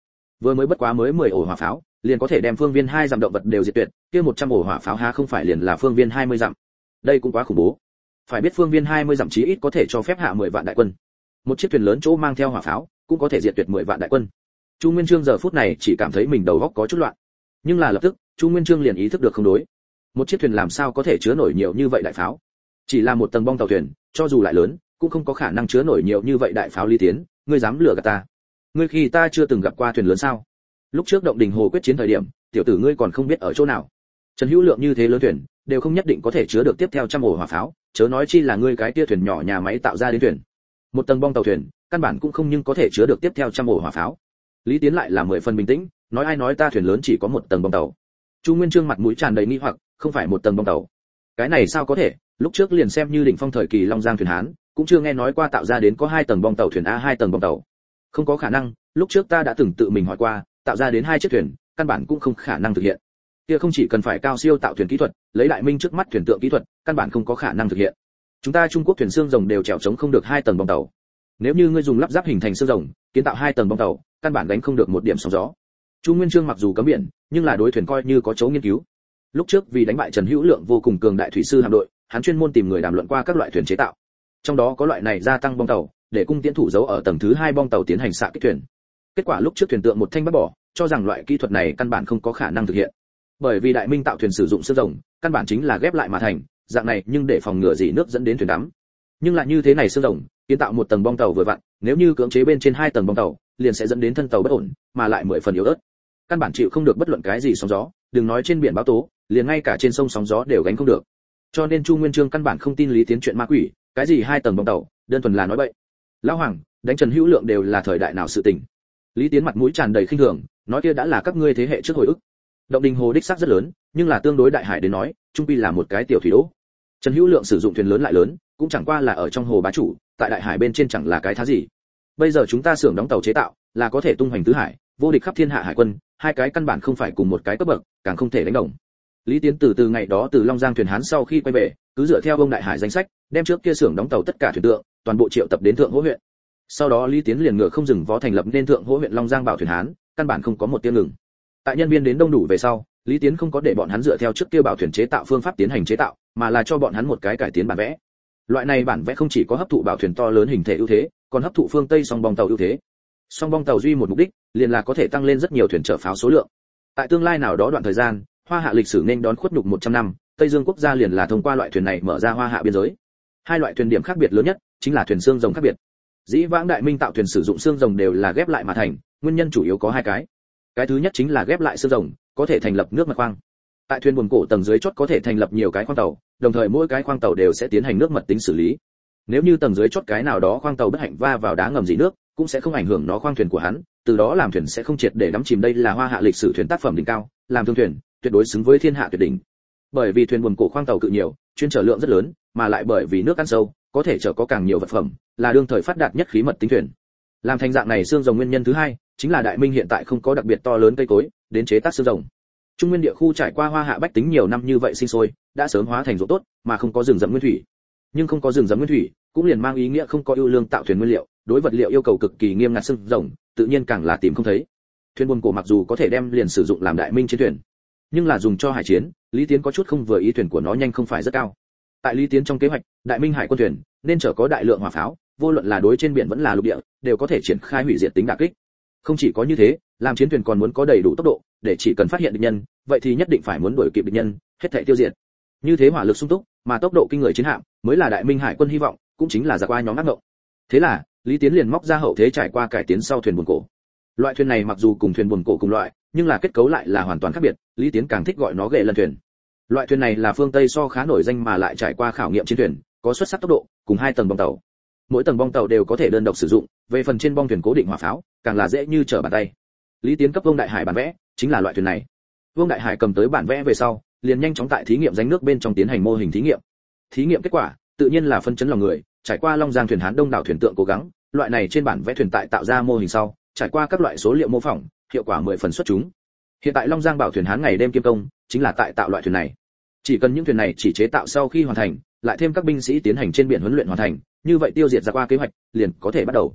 Vừa mới bất quá mới 10 ổ hỏa pháo, liền có thể đem phương viên 2 dặm động vật đều diệt tuyệt, kia 100 ổ hỏa pháo há không phải liền là phương viên 20 dặm. Đây cũng quá khủng bố. Phải biết phương viên 20 dặm chí ít có thể cho phép hạ 10 vạn đại quân. Một chiếc thuyền lớn chỗ mang theo hỏa pháo, cũng có thể diệt tuyệt 10 vạn đại quân. Chu Nguyên Chương giờ phút này chỉ cảm thấy mình đầu óc có chút loạn. Nhưng là lập tức, Chu Nguyên Chương liền ý thức được không đối. Một chiếc thuyền làm sao có thể chứa nổi nhiều như vậy đại pháo? Chỉ là một tầng bong tàu thuyền, cho dù lại lớn, cũng không có khả năng chứa nổi nhiều như vậy đại pháo. Lý Tiến, ngươi dám lừa gạt ta? Ngươi khi ta chưa từng gặp qua thuyền lớn sao? Lúc trước động đình hồ quyết chiến thời điểm, tiểu tử ngươi còn không biết ở chỗ nào. Trần Hữu Lượng như thế lớn thuyền, đều không nhất định có thể chứa được tiếp theo trăm ổ hỏa pháo, chớ nói chi là ngươi cái tia thuyền nhỏ nhà máy tạo ra đến thuyền. Một tầng bong tàu thuyền, căn bản cũng không nhưng có thể chứa được tiếp theo trăm ổ hỏa pháo. Lý Tiến lại là 10 phần bình tĩnh, nói ai nói ta thuyền lớn chỉ có một tầng bong tàu. Chu Nguyên Chương mặt mũi tràn đầy nghi hoặc, không phải một tầng bong tàu. Cái này sao có thể, lúc trước liền xem như đỉnh phong thời kỳ Long Giang thuyền Hán, cũng chưa nghe nói qua tạo ra đến có 2 tầng bong tàu thuyền a 2 tầng bong tàu. Không có khả năng, lúc trước ta đã từng tự mình hỏi qua, tạo ra đến 2 chiếc thuyền, căn bản cũng không khả năng thực hiện. Kia không chỉ cần phải cao siêu tạo thuyền kỹ thuật, lấy Đại Minh trước mắt thuyền tượng kỹ thuật, căn bản không có khả năng thực hiện. Chúng ta Trung Quốc thuyền xương rồng đều chèo chống không được 2 tầng bong tàu. Nếu như ngươi dùng lắp ráp hình thành xương rồng, kiến tạo 2 tầng bong tàu, căn bản đánh không được một điểm sóng gió. Chu Nguyên Chương mặc dù cấm biển, nhưng là đối thuyền coi như có chỗ nghiên cứu. Lúc trước vì đánh bại Trần Hữu Lượng vô cùng cường đại thủy sư hạm đội, hắn chuyên môn tìm người đàm luận qua các loại thuyền chế tạo. Trong đó có loại này gia tăng bong tàu, để cung tiễn thủ giấu ở tầng thứ 2 bong tàu tiến hành xạ kích thuyền. Kết quả lúc trước thuyền tượng một thanh bắt bỏ, cho rằng loại kỹ thuật này căn bản không có khả năng thực hiện. Bởi vì Đại Minh tạo thuyền sử dụng xương rồng, căn bản chính là ghép lại mà thành, dạng này nhưng để phòng ngừa dỉ nước dẫn đến thuyền đắm. Nhưng lại như thế này xương rồng, kiến tạo một tầng bong tàu vừa vặn, nếu như cưỡng chế bên trên 2 tầng bong tàu, liền sẽ dẫn đến thân tàu bất ổn, mà lại 10 phần yếu ớt. Căn bản chịu không được bất luận cái gì sóng gió, đừng nói trên biển bão tố, liền ngay cả trên sông sóng gió đều gánh không được. Cho nên Chu Nguyên Chương căn bản không tin Lý Tiến chuyện ma quỷ, cái gì 2 tầng bong tàu, đơn thuần là nói bậy. Lão Hoàng, đánh Trần Hữu Lượng đều là thời đại nào sự tình. Lý Tiến mặt mũi tràn đầy khinh thường, nói kia đã là các ngươi thế hệ trước hồi ức. Động đình hồ đích xác rất lớn, nhưng là tương đối đại hải đến nói, trung quy là một cái tiểu thủy đỗ. Trần Hữu Lượng sử dụng thuyền lớn lại lớn, cũng chẳng qua là ở trong hồ bá chủ, tại đại hải bên trên chẳng là cái thá gì. Bây giờ chúng ta xưởng đóng tàu chế tạo, là có thể tung hoành tứ hải, vô địch khắp thiên hạ hải quân, 2 cái căn bản không phải cùng một cái cấp bậc, càng không thể đánh đồng. Lý Tiến từ ngày đó từ Long Giang thuyền Hán sau khi quay về, cứ dựa theo ông đại hải danh sách, đem trước kia xưởng đóng tàu tất cả thuyền tượng, toàn bộ triệu tập đến Thượng Hỗ huyện. Sau đó Lý Tiến liền ngựa không dừng vó thành lập nên Thượng Hỗ huyện Long Giang bảo thuyền Hán, căn bản không có một tiếng ngừng. Tại nhân viên đến đông đủ về sau, Lý Tiến không có để bọn hắn dựa theo trước kia bảo thuyền chế tạo phương pháp tiến hành chế tạo, mà là cho bọn hắn một cái cải tiến bản vẽ. Loại này bản vẽ không chỉ có hấp thụ bảo thuyền to lớn hình thể ưu thế, còn hấp thụ phương Tây song bong tàu ưu thế. Song bong tàu duy một mục đích, liền là có thể tăng lên rất nhiều thuyền chở pháo số lượng. Tại tương lai nào đó đoạn thời gian, Hoa Hạ lịch sử nên đón khuất nhục 100 năm, Tây Dương quốc gia liền là thông qua loại thuyền này mở ra Hoa Hạ biên giới. 2 loại thuyền điểm khác biệt lớn nhất chính là thuyền xương rồng khác biệt. Dĩ vãng Đại Minh tạo thuyền sử dụng xương rồng đều là ghép lại mà thành, nguyên nhân chủ yếu có 2 cái. Cái thứ nhất chính là ghép lại xương rồng, có thể thành lập nước mật khoang. Tại thuyền buồm cổ tầng dưới chót có thể thành lập nhiều cái khoang tàu, đồng thời mỗi cái khoang tàu đều sẽ tiến hành nước mật tính xử lý. Nếu như tầng dưới chót cái nào đó khoang tàu bất hạnh va vào đá ngầm dỉ nước, cũng sẽ không ảnh hưởng nó khoang thuyền của hắn, từ đó làm thuyền sẽ không triệt để đắm chìm. Đây là Hoa Hạ lịch sử thuyền tác phẩm đỉnh cao, làm thương thuyền, tuyệt đối xứng với thiên hạ tuyệt đỉnh. Bởi vì thuyền buồm cổ khoang tàu cự nhiều, chuyên chở lượng rất lớn, mà lại bởi vì nước ăn sâu, có thể chở có càng nhiều vật phẩm, là đương thời phát đạt nhất khí mật tính thuyền. Làm thành dạng này xương rồng nguyên nhân thứ hai, chính là Đại Minh hiện tại không có đặc biệt to lớn cây cối đến chế tác xương rồng. Trung Nguyên địa khu trải qua Hoa Hạ bách tính nhiều năm như vậy sinh sôi, đã sớm hóa thành ruộng tốt, mà không có rừng rậm nguyên thủy. Nhưng không có rừng rậm nguyên thủy, cũng liền mang ý nghĩa không có ưu lương tạo thuyền nguyên liệu, đối vật liệu yêu cầu cực kỳ nghiêm ngặt, xương rồng tự nhiên càng là tìm không thấy. Thuyền buồm cổ mặc dù có thể đem liền sử dụng làm Đại Minh chiến thuyền, nhưng là dùng cho hải chiến, Lý Tiến có chút không vừa ý, thuyền của nó nhanh không phải rất cao. Tại Lý Tiến trong kế hoạch, Đại Minh hải quân thuyền nên chở có đại lượng hỏa pháo, vô luận là đối trên biển vẫn là lục địa, đều có thể triển khai hủy diệt tính đả kích. Không chỉ có như thế, làm chiến thuyền còn muốn có đầy đủ tốc độ, để chỉ cần phát hiện địch nhân, vậy thì nhất định phải muốn đuổi kịp địch nhân, hết thảy tiêu diệt. Như thế hỏa lực sung túc, mà tốc độ kinh người chiến hạm, mới là Đại Minh hải quân hy vọng, cũng chính là giặc qua nhóm ác ngộng. Thế là, Lý Tiến liền móc ra hậu thế trải qua cải tiến sau thuyền buồm cổ. Loại thuyền này mặc dù cùng thuyền buồm cổ cùng loại, nhưng là kết cấu lại là hoàn toàn khác biệt, Lý Tiến càng thích gọi nó ghệ lần thuyền. Loại thuyền này là phương Tây so khá nổi danh mà lại trải qua khảo nghiệm chiến thuyền, có xuất sắc tốc độ, cùng 2 tầng bong tàu. Mỗi tầng bong tàu đều có thể đơn độc sử dụng, về phần trên bong thuyền cố định hỏa pháo, càng là dễ như trở bàn tay. Lý Tiến cấp Vương Đại Hải bản vẽ, chính là loại thuyền này. Vương Đại Hải cầm tới bản vẽ về sau, liền nhanh chóng tại thí nghiệm ránh nước bên trong tiến hành mô hình thí nghiệm. Thí nghiệm kết quả, tự nhiên là phân chấn lòng người, trải qua Long Giang thuyền Hán đông đảo thuyền tượng cố gắng, loại này trên bản vẽ thuyền tại tạo ra mô hình sau, trải qua các loại số liệu mô phỏng, hiệu quả 10 phần xuất chúng. Hiện tại Long Giang bảo thuyền Hán ngày đêm kiêm công, chính là tại tạo loại thuyền này. Chỉ cần những thuyền này chỉ chế tạo sau khi hoàn thành, lại thêm các binh sĩ tiến hành trên biển huấn luyện hoàn thành, như vậy tiêu diệt ra qua kế hoạch liền có thể bắt đầu.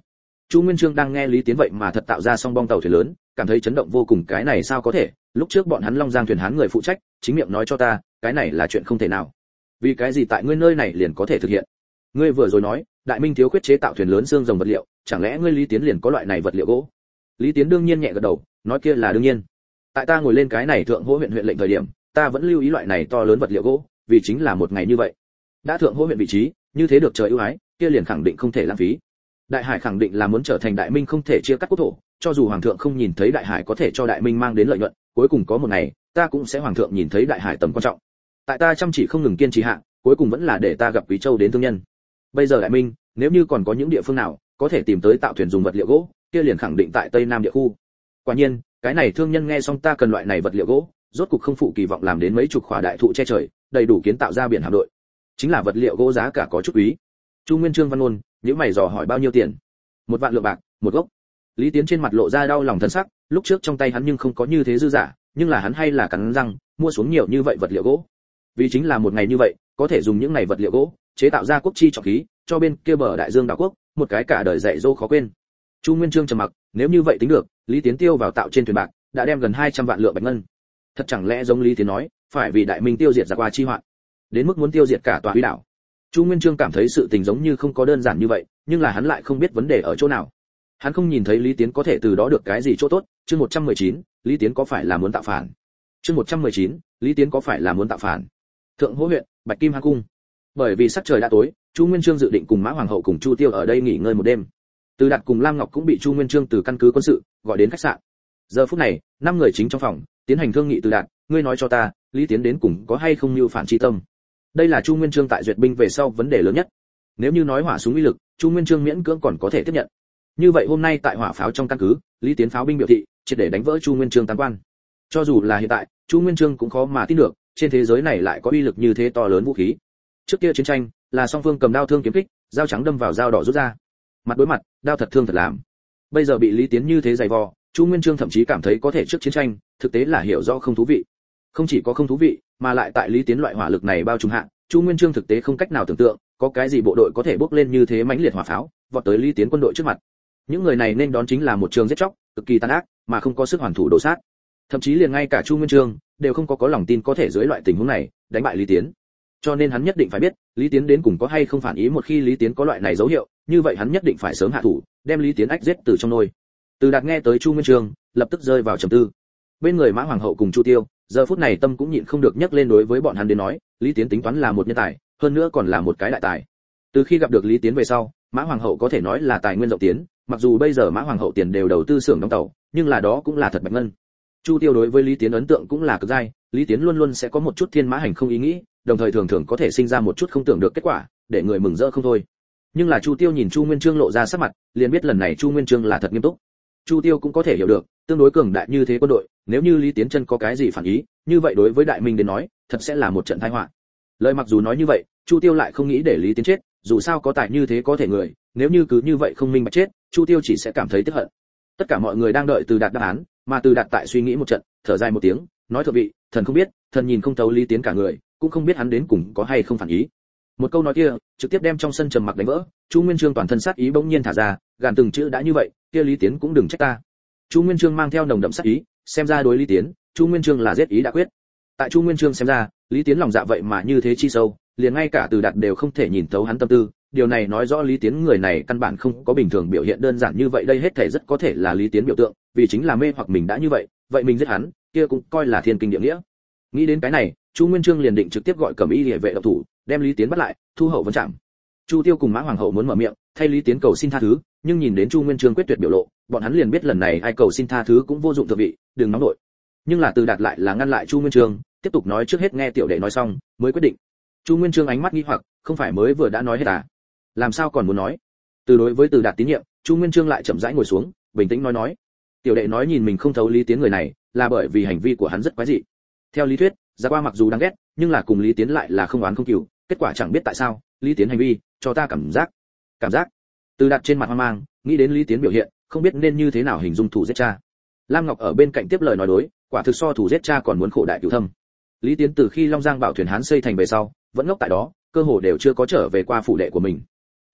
Chu Nguyên Chương đang nghe Lý Tiến vậy mà thật tạo ra song bong tàu thuyền lớn, cảm thấy chấn động vô cùng, cái này sao có thể, lúc trước bọn hắn Long Giang thuyền Hán người phụ trách, chính miệng nói cho ta, cái này là chuyện không thể nào. Vì cái gì tại ngươi nơi này liền có thể thực hiện? Ngươi vừa rồi nói, Đại Minh thiếu khuyết chế tạo thuyền lớn xương rồng vật liệu, chẳng lẽ ngươi Lý Tiến liền có loại này vật liệu gỗ? Lý Tiến đương nhiên nhẹ gật đầu, nói kia là đương nhiên. Tại ta ngồi lên cái này thượng hỗ huyện lệnh thời điểm, ta vẫn lưu ý loại này to lớn vật liệu gỗ, vì chính là một ngày như vậy. Đã thượng hỗ huyện vị trí, như thế được trời ưu ái, kia liền khẳng định không thể lãng phí. Đại Hải khẳng định là muốn trở thành Đại Minh không thể chia cắt quốc thổ, cho dù hoàng thượng không nhìn thấy Đại Hải có thể cho Đại Minh mang đến lợi nhuận, cuối cùng có một ngày, ta cũng sẽ hoàng thượng nhìn thấy Đại Hải tầm quan trọng. Tại ta chăm chỉ không ngừng kiên trì hạ, cuối cùng vẫn là để ta gặp Quý Châu đến thương nhân. Bây giờ Đại Minh, nếu như còn có những địa phương nào có thể tìm tới tạo thuyền dùng vật liệu gỗ, kia liền khẳng định tại Tây Nam địa khu. Quả nhiên, cái này thương nhân nghe xong ta cần loại này vật liệu gỗ, rốt cục không phụ kỳ vọng làm đến mấy chục khỏa đại thụ che trời, đầy đủ kiến tạo ra biển hạm đội. Chính là vật liệu gỗ giá cả có chút quý. Chu Nguyên Chương văn ngôn, nếu mày dò hỏi bao nhiêu tiền? 1 vạn lượng bạc, một gốc. Lý Tiến trên mặt lộ ra đau lòng thân sắc, lúc trước trong tay hắn nhưng không có như thế dư giả, nhưng là hắn hay là cắn răng mua xuống nhiều như vậy vật liệu gỗ. Vì chính là một ngày như vậy, có thể dùng những này vật liệu gỗ chế tạo ra quốc chi trọng khí, cho bên kia bờ đại dương đảo quốc, một cái cả đời dạy dỗ khó quên. Chu Nguyên Chương trầm mặc, nếu như vậy tính được, Lý Tiến tiêu vào tạo trên thuyền bạc, đã đem gần 200 vạn lượng bạch ngân. Thật chẳng lẽ giống Lý Tiến nói, phải vì Đại Minh tiêu diệt giặc qua chi hoạn, đến mức muốn tiêu diệt cả tòa Huy đảo. Chu Nguyên Chương cảm thấy sự tình giống như không có đơn giản như vậy, nhưng là hắn lại không biết vấn đề ở chỗ nào. Hắn không nhìn thấy Lý Tiến có thể từ đó được cái gì chỗ tốt. Chương 119, Lý Tiến có phải là muốn tạo phản? Chương 119, Lý Tiến có phải là muốn tạo phản? Thượng Hỗ huyện, Bạch Kim Hang cung. Bởi vì sắc trời đã tối, Chu Nguyên Chương dự định cùng Mã Hoàng hậu cùng Chu Tiêu ở đây nghỉ ngơi một đêm. Từ Đạt cùng Lam Ngọc cũng bị Chu Nguyên Chương từ căn cứ quân sự gọi đến khách sạn. Giờ phút này, 5 người chính trong phòng tiến hành thương nghị. Từ Đạt, ngươi nói cho ta, Lý Tiến đến cùng có hay không mưu phản chi tâm? Đây là Chu Nguyên Chương tại duyệt binh về sau vấn đề lớn nhất. Nếu như nói hỏa súng uy lực, Chu Nguyên Chương miễn cưỡng còn có thể tiếp nhận. Như vậy hôm nay tại hỏa pháo trong căn cứ, Lý Tiến pháo binh biểu thị, triệt để đánh vỡ Chu Nguyên Chương tam quan. Cho dù là hiện tại, Chu Nguyên Chương cũng khó mà tin được, trên thế giới này lại có uy lực như thế to lớn vũ khí. Trước kia chiến tranh, là song phương cầm đao thương kiếm kích, dao trắng đâm vào dao đỏ rút ra. Mặt đối mặt, đao thật thương thật làm. Bây giờ bị Lý Tiến như thế dày vò, Chu Nguyên Chương thậm chí cảm thấy có thể trước chiến tranh, thực tế là hiểu rõ không thú vị. Không chỉ có không thú vị, mà lại tại Lý Tiến loại hỏa lực này bao trùm hạ, Chu Nguyên Chương thực tế không cách nào tưởng tượng, có cái gì bộ đội có thể bốc lên như thế mãnh liệt hỏa pháo, vọt tới Lý Tiến quân đội trước mặt. Những người này nên đón chính là một trường giết chóc, cực kỳ tàn ác, mà không có sức hoàn thủ đổ sát. Thậm chí liền ngay cả Chu Nguyên Chương đều không có lòng tin có thể dưới loại tình huống này đánh bại Lý Tiến. Cho nên hắn nhất định phải biết, Lý Tiến đến cùng có hay không phản ý, một khi Lý Tiến có loại này dấu hiệu, như vậy hắn nhất định phải sớm hạ thủ, đem Lý Tiến ách giết từ trong nôi. Từ Đạt nghe tới Chu Nguyên Chương, lập tức rơi vào trầm tư. Bên người Mã Hoàng hậu cùng Chu Tiêu, giờ phút này tâm cũng nhịn không được nhấc lên, đối với bọn hắn đến nói, Lý Tiến tính toán là một nhân tài, hơn nữa còn là một cái đại tài. Từ khi gặp được Lý Tiến về sau, Mã Hoàng hậu có thể nói là tài nguyên rộng tiến, mặc dù bây giờ Mã Hoàng hậu tiền đều đầu tư xưởng đóng tàu, nhưng là đó cũng là thật bạch ngân. Chu Tiêu đối với Lý Tiến ấn tượng cũng là cực dai, Lý Tiến luôn luôn sẽ có một chút thiên mã hành không ý nghĩ, đồng thời thường thường có thể sinh ra một chút không tưởng được kết quả, để người mừng rỡ không thôi. Nhưng là Chu Tiêu nhìn Chu Nguyên Chương lộ ra sắc mặt, liền biết lần này Chu Nguyên Chương là thật nghiêm túc. Chu Tiêu cũng có thể hiểu được, tương đối cường đại như thế quân đội, nếu như Lý Tiến chân có cái gì phản ý, như vậy đối với Đại Minh đến nói, thật sẽ là một trận tai họa. Lời mặc dù nói như vậy, Chu Tiêu lại không nghĩ để Lý Tiến chết, dù sao có tài như thế có thể người, nếu như cứ như vậy không minh bạch chết, Chu Tiêu chỉ sẽ cảm thấy tức hận. Tất cả mọi người đang đợi Từ Đạt đáp án, mà Từ Đạt tại suy nghĩ một trận, thở dài một tiếng, nói: "Thượng vị, thần không biết, thần nhìn không thấu Lý Tiến cả người, cũng không biết hắn đến cùng có hay không phản ý." Một câu nói kia, trực tiếp đem trong sân trầm mặc đánh vỡ. Chu Nguyên Chương toàn thân sát ý bỗng nhiên thả ra, gàn từng chữ: "Đã như vậy, kia Lý Tiến cũng đừng trách ta." Chu Nguyên Chương mang theo nồng đậm sát ý, xem ra đối Lý Tiến, Chu Nguyên Chương là giết ý đã quyết. Tại Chu Nguyên Chương xem ra, Lý Tiến lòng dạ vậy mà như thế chi sâu, liền ngay cả Từ Đạt đều không thể nhìn thấu hắn tâm tư, điều này nói rõ Lý Tiến người này căn bản không có bình thường biểu hiện đơn giản như vậy, đây hết thể rất có thể là Lý Tiến biểu tượng, vì chính là mê hoặc mình đã như vậy, vậy mình giết hắn, kia cũng coi là thiên kinh địa nghĩa. Nghĩ đến cái này, Chu Nguyên Chương liền định trực tiếp gọi Cẩm Y Liễu vệ động thủ, đem Lý Tiến bắt lại, thu hậu vấn trảm. Chu Tiêu cùng Mã Hoàng hậu muốn mở miệng, thay Lý Tiến cầu xin tha thứ, nhưng nhìn đến Chu Nguyên Chương quyết tuyệt biểu lộ, bọn hắn liền biết lần này ai cầu xin tha thứ cũng vô dụng, thượng vị, đừng nóng nội. Nhưng là Từ Đạt lại là ngăn lại Chu Nguyên Chương, tiếp tục nói: "Trước hết nghe tiểu đệ nói xong, mới quyết định." Chu Nguyên Chương ánh mắt nghi hoặc, không phải mới vừa đã nói hết à? Làm sao còn muốn nói? Từ đối với Từ Đạt tín nhiệm, Chu Nguyên Chương lại chậm rãi ngồi xuống, bình tĩnh nói: "Tiểu đệ nói nhìn mình không thấu Lý Tiến người này, là bởi vì hành vi của hắn rất quái dị. Theo lý thuyết, Gia Qua mặc dù đáng ghét, nhưng là cùng Lý Tiến lại là không oán không cừu, kết quả chẳng biết tại sao, Lý Tiến hành vi cho ta cảm giác." Từ Đạt trên mặt hoang mang, nghĩ đến Lý Tiến biểu hiện, không biết nên như thế nào hình dung thủ giết cha. Lam Ngọc ở bên cạnh tiếp lời nói đối, quả thực so thủ giết cha còn muốn khổ đại cửu thâm. Lý Tiến từ khi Long Giang Bảo thuyền Hán xây thành về sau, vẫn ngốc tại đó, cơ hồ đều chưa có trở về qua phủ đệ của mình.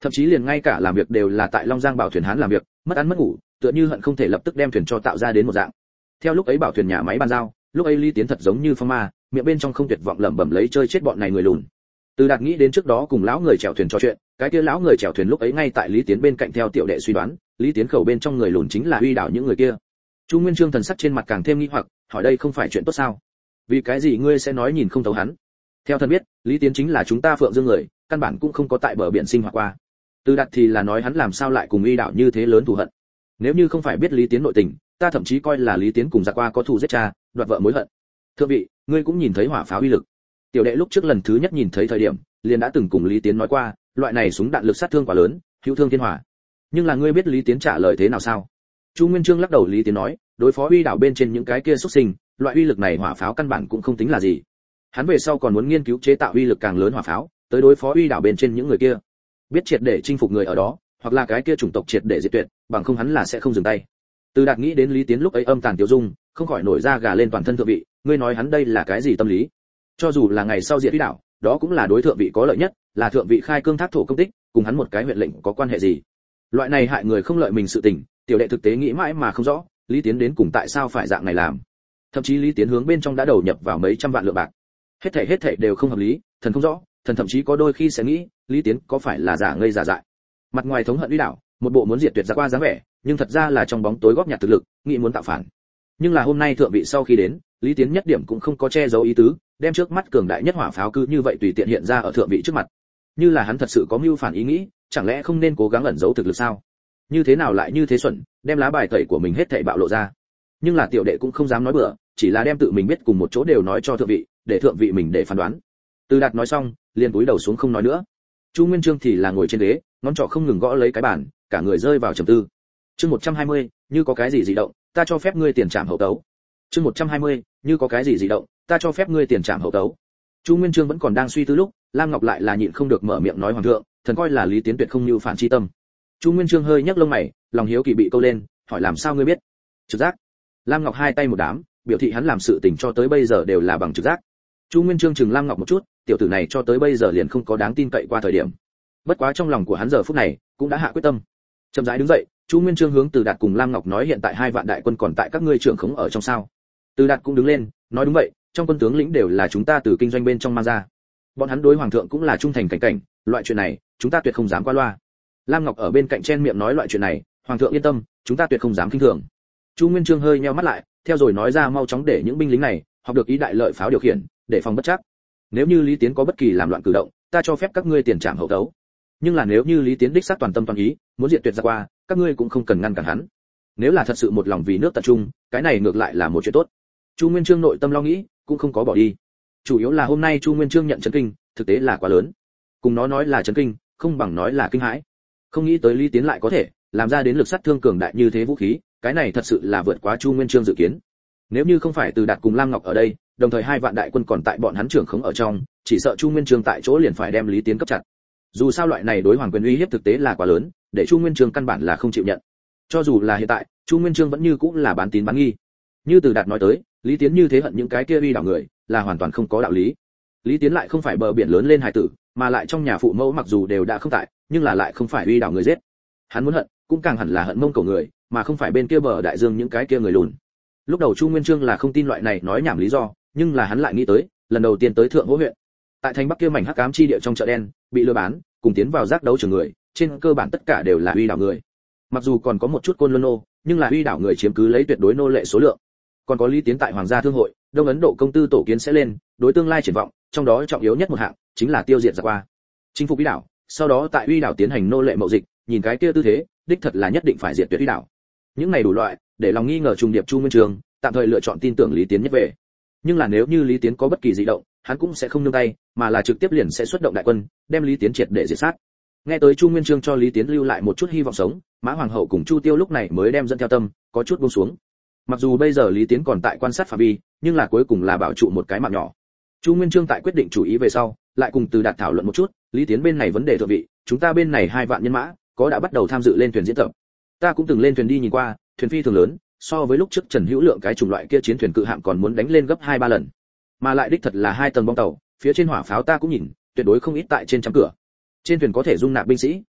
thậm chí liền ngay cả làm việc đều là tại Long Giang bảo thuyền hán làm việc, mất ăn mất ngủ, tựa như hận không thể lập tức đem thuyền cho tạo ra đến một dạng. Theo lúc ấy bảo thuyền nhà máy bàn giao, lúc ấy Lý Tiến thật giống như phong ma, miệng bên trong không tuyệt vọng lẩm bẩm lấy chơi chết bọn này người lùn. Từ Đạt nghĩ đến trước đó cùng lão người chèo thuyền trò chuyện, cái kia lão người chèo thuyền lúc ấy ngay tại Lý Tiến bên cạnh, theo tiểu đệ suy đoán, Lý Tiến khẩu bên trong người lùn chính là uy đảo những người kia. Chu Nguyên Chương thần sắc trên mặt càng thêm nghi hoặc, hỏi đây không phải chuyện tốt sao? Vì cái gì ngươi sẽ nói nhìn không thấu hắn? Theo thần biết, Lý Tiến chính là chúng ta Phượng Dương người, căn bản cũng không có tại bờ biển sinh hoạt qua. Từ Đạt thì là nói hắn làm sao lại cùng uy đảo như thế lớn thù hận. Nếu như không phải biết Lý Tiến nội tình, ta thậm chí coi là Lý Tiến cùng giặc qua có thù giết cha, đoạt vợ mối hận. Thưa vị, ngươi cũng nhìn thấy hỏa pháo uy lực. Tiểu đệ lúc trước lần thứ nhất nhìn thấy thời điểm, liền đã từng cùng Lý Tiến nói qua, loại này súng đạn lực sát thương quá lớn, hữu thương thiên hỏa. Nhưng là ngươi biết Lý Tiến trả lời thế nào sao? Chu Nguyên Chương lắc đầu. Lý Tiến nói, đối phó uy đảo bên trên những cái kia xuất sinh, loại uy lực này hỏa pháo căn bản cũng không tính là gì. Hắn về sau còn muốn nghiên cứu chế tạo uy lực càng lớn hỏa pháo, tới đối phó uy đảo bên trên những người kia. Biết triệt để chinh phục người ở đó, hoặc là cái kia chủng tộc triệt để diệt tuyệt, bằng không hắn là sẽ không dừng tay. Từ Đạt nghĩ đến Lý Tiến lúc ấy âm tàn tiêu dung, không khỏi nổi da gà lên toàn thân. Thượng vị, ngươi nói hắn đây là cái gì tâm lý? Cho dù là ngày sau diệt uy đảo, đó cũng là đối thượng vị có lợi nhất, là thượng vị khai cương thác thổ công tích, cùng hắn một cái huyện lệnh có quan hệ gì? Loại này hại người không lợi mình sự tình, tiểu đệ thực tế nghĩ mãi mà không rõ, Lý Tiến đến cùng tại sao phải dạng này làm. Thậm chí Lý Tiến hướng bên trong đã đầu nhập vào mấy trăm vạn lượng bạc. Hết thảy đều không hợp lý, thần không rõ, thần thậm chí có đôi khi sẽ nghĩ, Lý Tiến có phải là giả ngây giả dại. Mặt ngoài thống hận uy đảo, một bộ muốn diệt tuyệt ra qua dáng vẻ, nhưng thật ra là trong bóng tối góp nhặt thực lực, nghĩ muốn tạo phản. Nhưng là hôm nay thượng vị sau khi đến, Lý Tiến nhất điểm cũng không có che giấu ý tứ, đem trước mắt cường đại nhất hỏa pháo cứ như vậy tùy tiện hiện ra ở thượng vị trước mặt. Như là hắn thật sự có mưu phản ý nghĩ, chẳng lẽ không nên cố gắng ẩn giấu thực lực sao? Như thế nào lại như thế xuẩn, đem lá bài tẩy của mình hết thảy bạo lộ ra. Nhưng là tiểu đệ cũng không dám nói bừa, chỉ là đem tự mình biết cùng một chỗ đều nói cho thượng vị, để thượng vị mình để phán đoán. Từ Đạt nói xong, liền cúi đầu xuống không nói nữa. Chu Nguyên Chương thì là ngồi trên ghế, ngón trỏ không ngừng gõ lấy cái bàn, cả người rơi vào trầm tư. Chương 120, như có cái gì dị động, ta cho phép ngươi tiền trảm hậu tấu. Chương 120, như có cái gì dị động, ta cho phép ngươi tiền trảm hậu tấu. Chu Nguyên Chương vẫn còn đang suy tư lúc, Lam Ngọc lại là nhịn không được mở miệng nói hoàng thượng, thần coi là Lý Tiến tuyệt không như phản chi tâm. Chu Nguyên Chương hơi nhấc lông mày, lòng hiếu kỳ bị câu lên, hỏi làm sao ngươi biết? Trực giác. Lam Ngọc hai tay một đám, biểu thị hắn làm sự tình cho tới bây giờ đều là bằng trực giác. Chu Nguyên Chương chừng Lam Ngọc một chút, tiểu tử này cho tới bây giờ liền không có đáng tin cậy qua thời điểm. Bất quá trong lòng của hắn giờ phút này cũng đã hạ quyết tâm. Chậm rãi đứng dậy, Chu Nguyên Chương hướng Từ Đạt cùng Lam Ngọc nói hiện tại 2 vạn đại quân còn tại các ngươi trưởng khống ở trong sao? Từ Đạt cũng đứng lên, nói đúng vậy, trong quân tướng lĩnh đều là chúng ta từ kinh doanh bên trong mang ra. Bọn hắn đối hoàng thượng cũng là trung thành cảnh cảnh, loại chuyện này, chúng ta tuyệt không dám qua loa. Lam Ngọc ở bên cạnh chen miệng nói loại chuyện này, hoàng thượng yên tâm, chúng ta tuyệt không dám khinh thường. Chu Nguyên Chương hơi nheo mắt lại, theo rồi nói ra mau chóng để những binh lính này học được ý đại lợi pháo điều khiển, để phòng bất trắc. Nếu như Lý Tiến có bất kỳ làm loạn cử động, ta cho phép các ngươi tiền trảm hậu tấu. Nhưng là nếu như Lý Tiến đích xác toàn tâm toàn ý, muốn diệt tuyệt ra qua, các ngươi cũng không cần ngăn cản hắn. Nếu là thật sự một lòng vì nước tập trung, cái này ngược lại là một chuyện tốt. Chu Nguyên Chương nội tâm lo nghĩ, cũng không có bỏ đi. Chủ yếu là hôm nay Chu Nguyên Chương nhận chấn kinh, thực tế là quá lớn. Cùng nó nói là chấn kinh, không bằng nói là kinh hãi. Không nghĩ tới Lý Tiến lại có thể làm ra đến lực sát thương cường đại như thế vũ khí, cái này thật sự là vượt quá Chu Nguyên Chương dự kiến. Nếu như không phải Từ Đạt cùng Lam Ngọc ở đây, đồng thời 2 vạn đại quân còn tại bọn hắn trưởng khống ở trong, chỉ sợ Chu Nguyên Chương tại chỗ liền phải đem Lý Tiến cấp chặt. Dù sao loại này đối hoàng quyền uy hiếp thực tế là quá lớn, để Chu Nguyên Chương căn bản là không chịu nhận. Cho dù là hiện tại, Chu Nguyên Chương vẫn như cũng là bán tín bán nghi. Như Từ Đạt nói tới, Lý Tiến như thế hận những cái kia uy đảo người, là hoàn toàn không có đạo lý. Lý Tiến lại không phải bờ biển lớn lên hài tử, mà lại trong nhà phụ mẫu mặc dù đều đã không tại, nhưng là lại không phải uy đảo người giết. Hắn muốn hận, cũng càng hẳn là hận Mông Cổ người, mà không phải bên kia bờ đại dương những cái kia người lùn. Lúc đầu Chu Nguyên Chương là không tin loại này nói nhảm lý do, nhưng là hắn lại nghĩ tới, lần đầu tiên tới Thượng Hỗ huyện, tại thành Bắc kia mảnh hắc ám chi địa trong chợ đen, bị lừa bán, cùng tiến vào giác đấu trường người, trên cơ bản tất cả đều là uy đảo người. Mặc dù còn có một chút côn luân nô, nhưng là uy đảo người chiếm cứ lấy tuyệt đối nô lệ số lượng. Còn có Lý Tiến tại Hoàng gia thương hội, Đông Ấn Độ công tư tổ kiến sẽ lên, đối tương lai triển vọng, trong đó trọng yếu nhất một hạng chính là tiêu diệt giặc qua, chinh phục uy đảo, sau đó tại uy đảo tiến hành nô lệ mậu dịch, nhìn cái kia tư thế, đích thật là nhất định phải diệt tuyệt uy đảo. Những này đủ loại, để lòng nghi ngờ trùng điệp Chu Nguyên Chương, tạm thời lựa chọn tin tưởng Lý Tiến nhất về. Nhưng là nếu như Lý Tiến có bất kỳ dị động, hắn cũng sẽ không nương tay, mà là trực tiếp liền sẽ xuất động đại quân, đem Lý Tiến triệt để diệt sát. Nghe tới Chu Nguyên Chương cho Lý Tiến lưu lại một chút hy vọng sống, Mã Hoàng hậu cùng Chu Tiêu lúc này mới đem dẫn theo tâm, có chút buông xuống. Mặc dù bây giờ Lý Tiến còn tại quan sát phạm vi, nhưng là cuối cùng là bảo trụ một cái mạng nhỏ. Chu Nguyên Chương tại quyết định chủ ý về sau, lại cùng Từ Đạt thảo luận một chút, Lý Tiến bên này vấn đề thượng vị, chúng ta bên này 2 vạn nhân mã, có đã bắt đầu tham dự lên thuyền diễn tập. Ta cũng từng lên thuyền đi nhìn qua, thuyền phi thường lớn, so với lúc trước Trần Hữu Lượng cái chủng loại kia chiến thuyền cự hạm còn muốn đánh lên gấp 2-3 lần. Mà lại đích thật là 2 tầng bong tàu, phía trên hỏa pháo ta cũng nhìn, tuyệt đối không ít tại trên trăm cửa. Trên thuyền có thể dung nạp binh sĩ,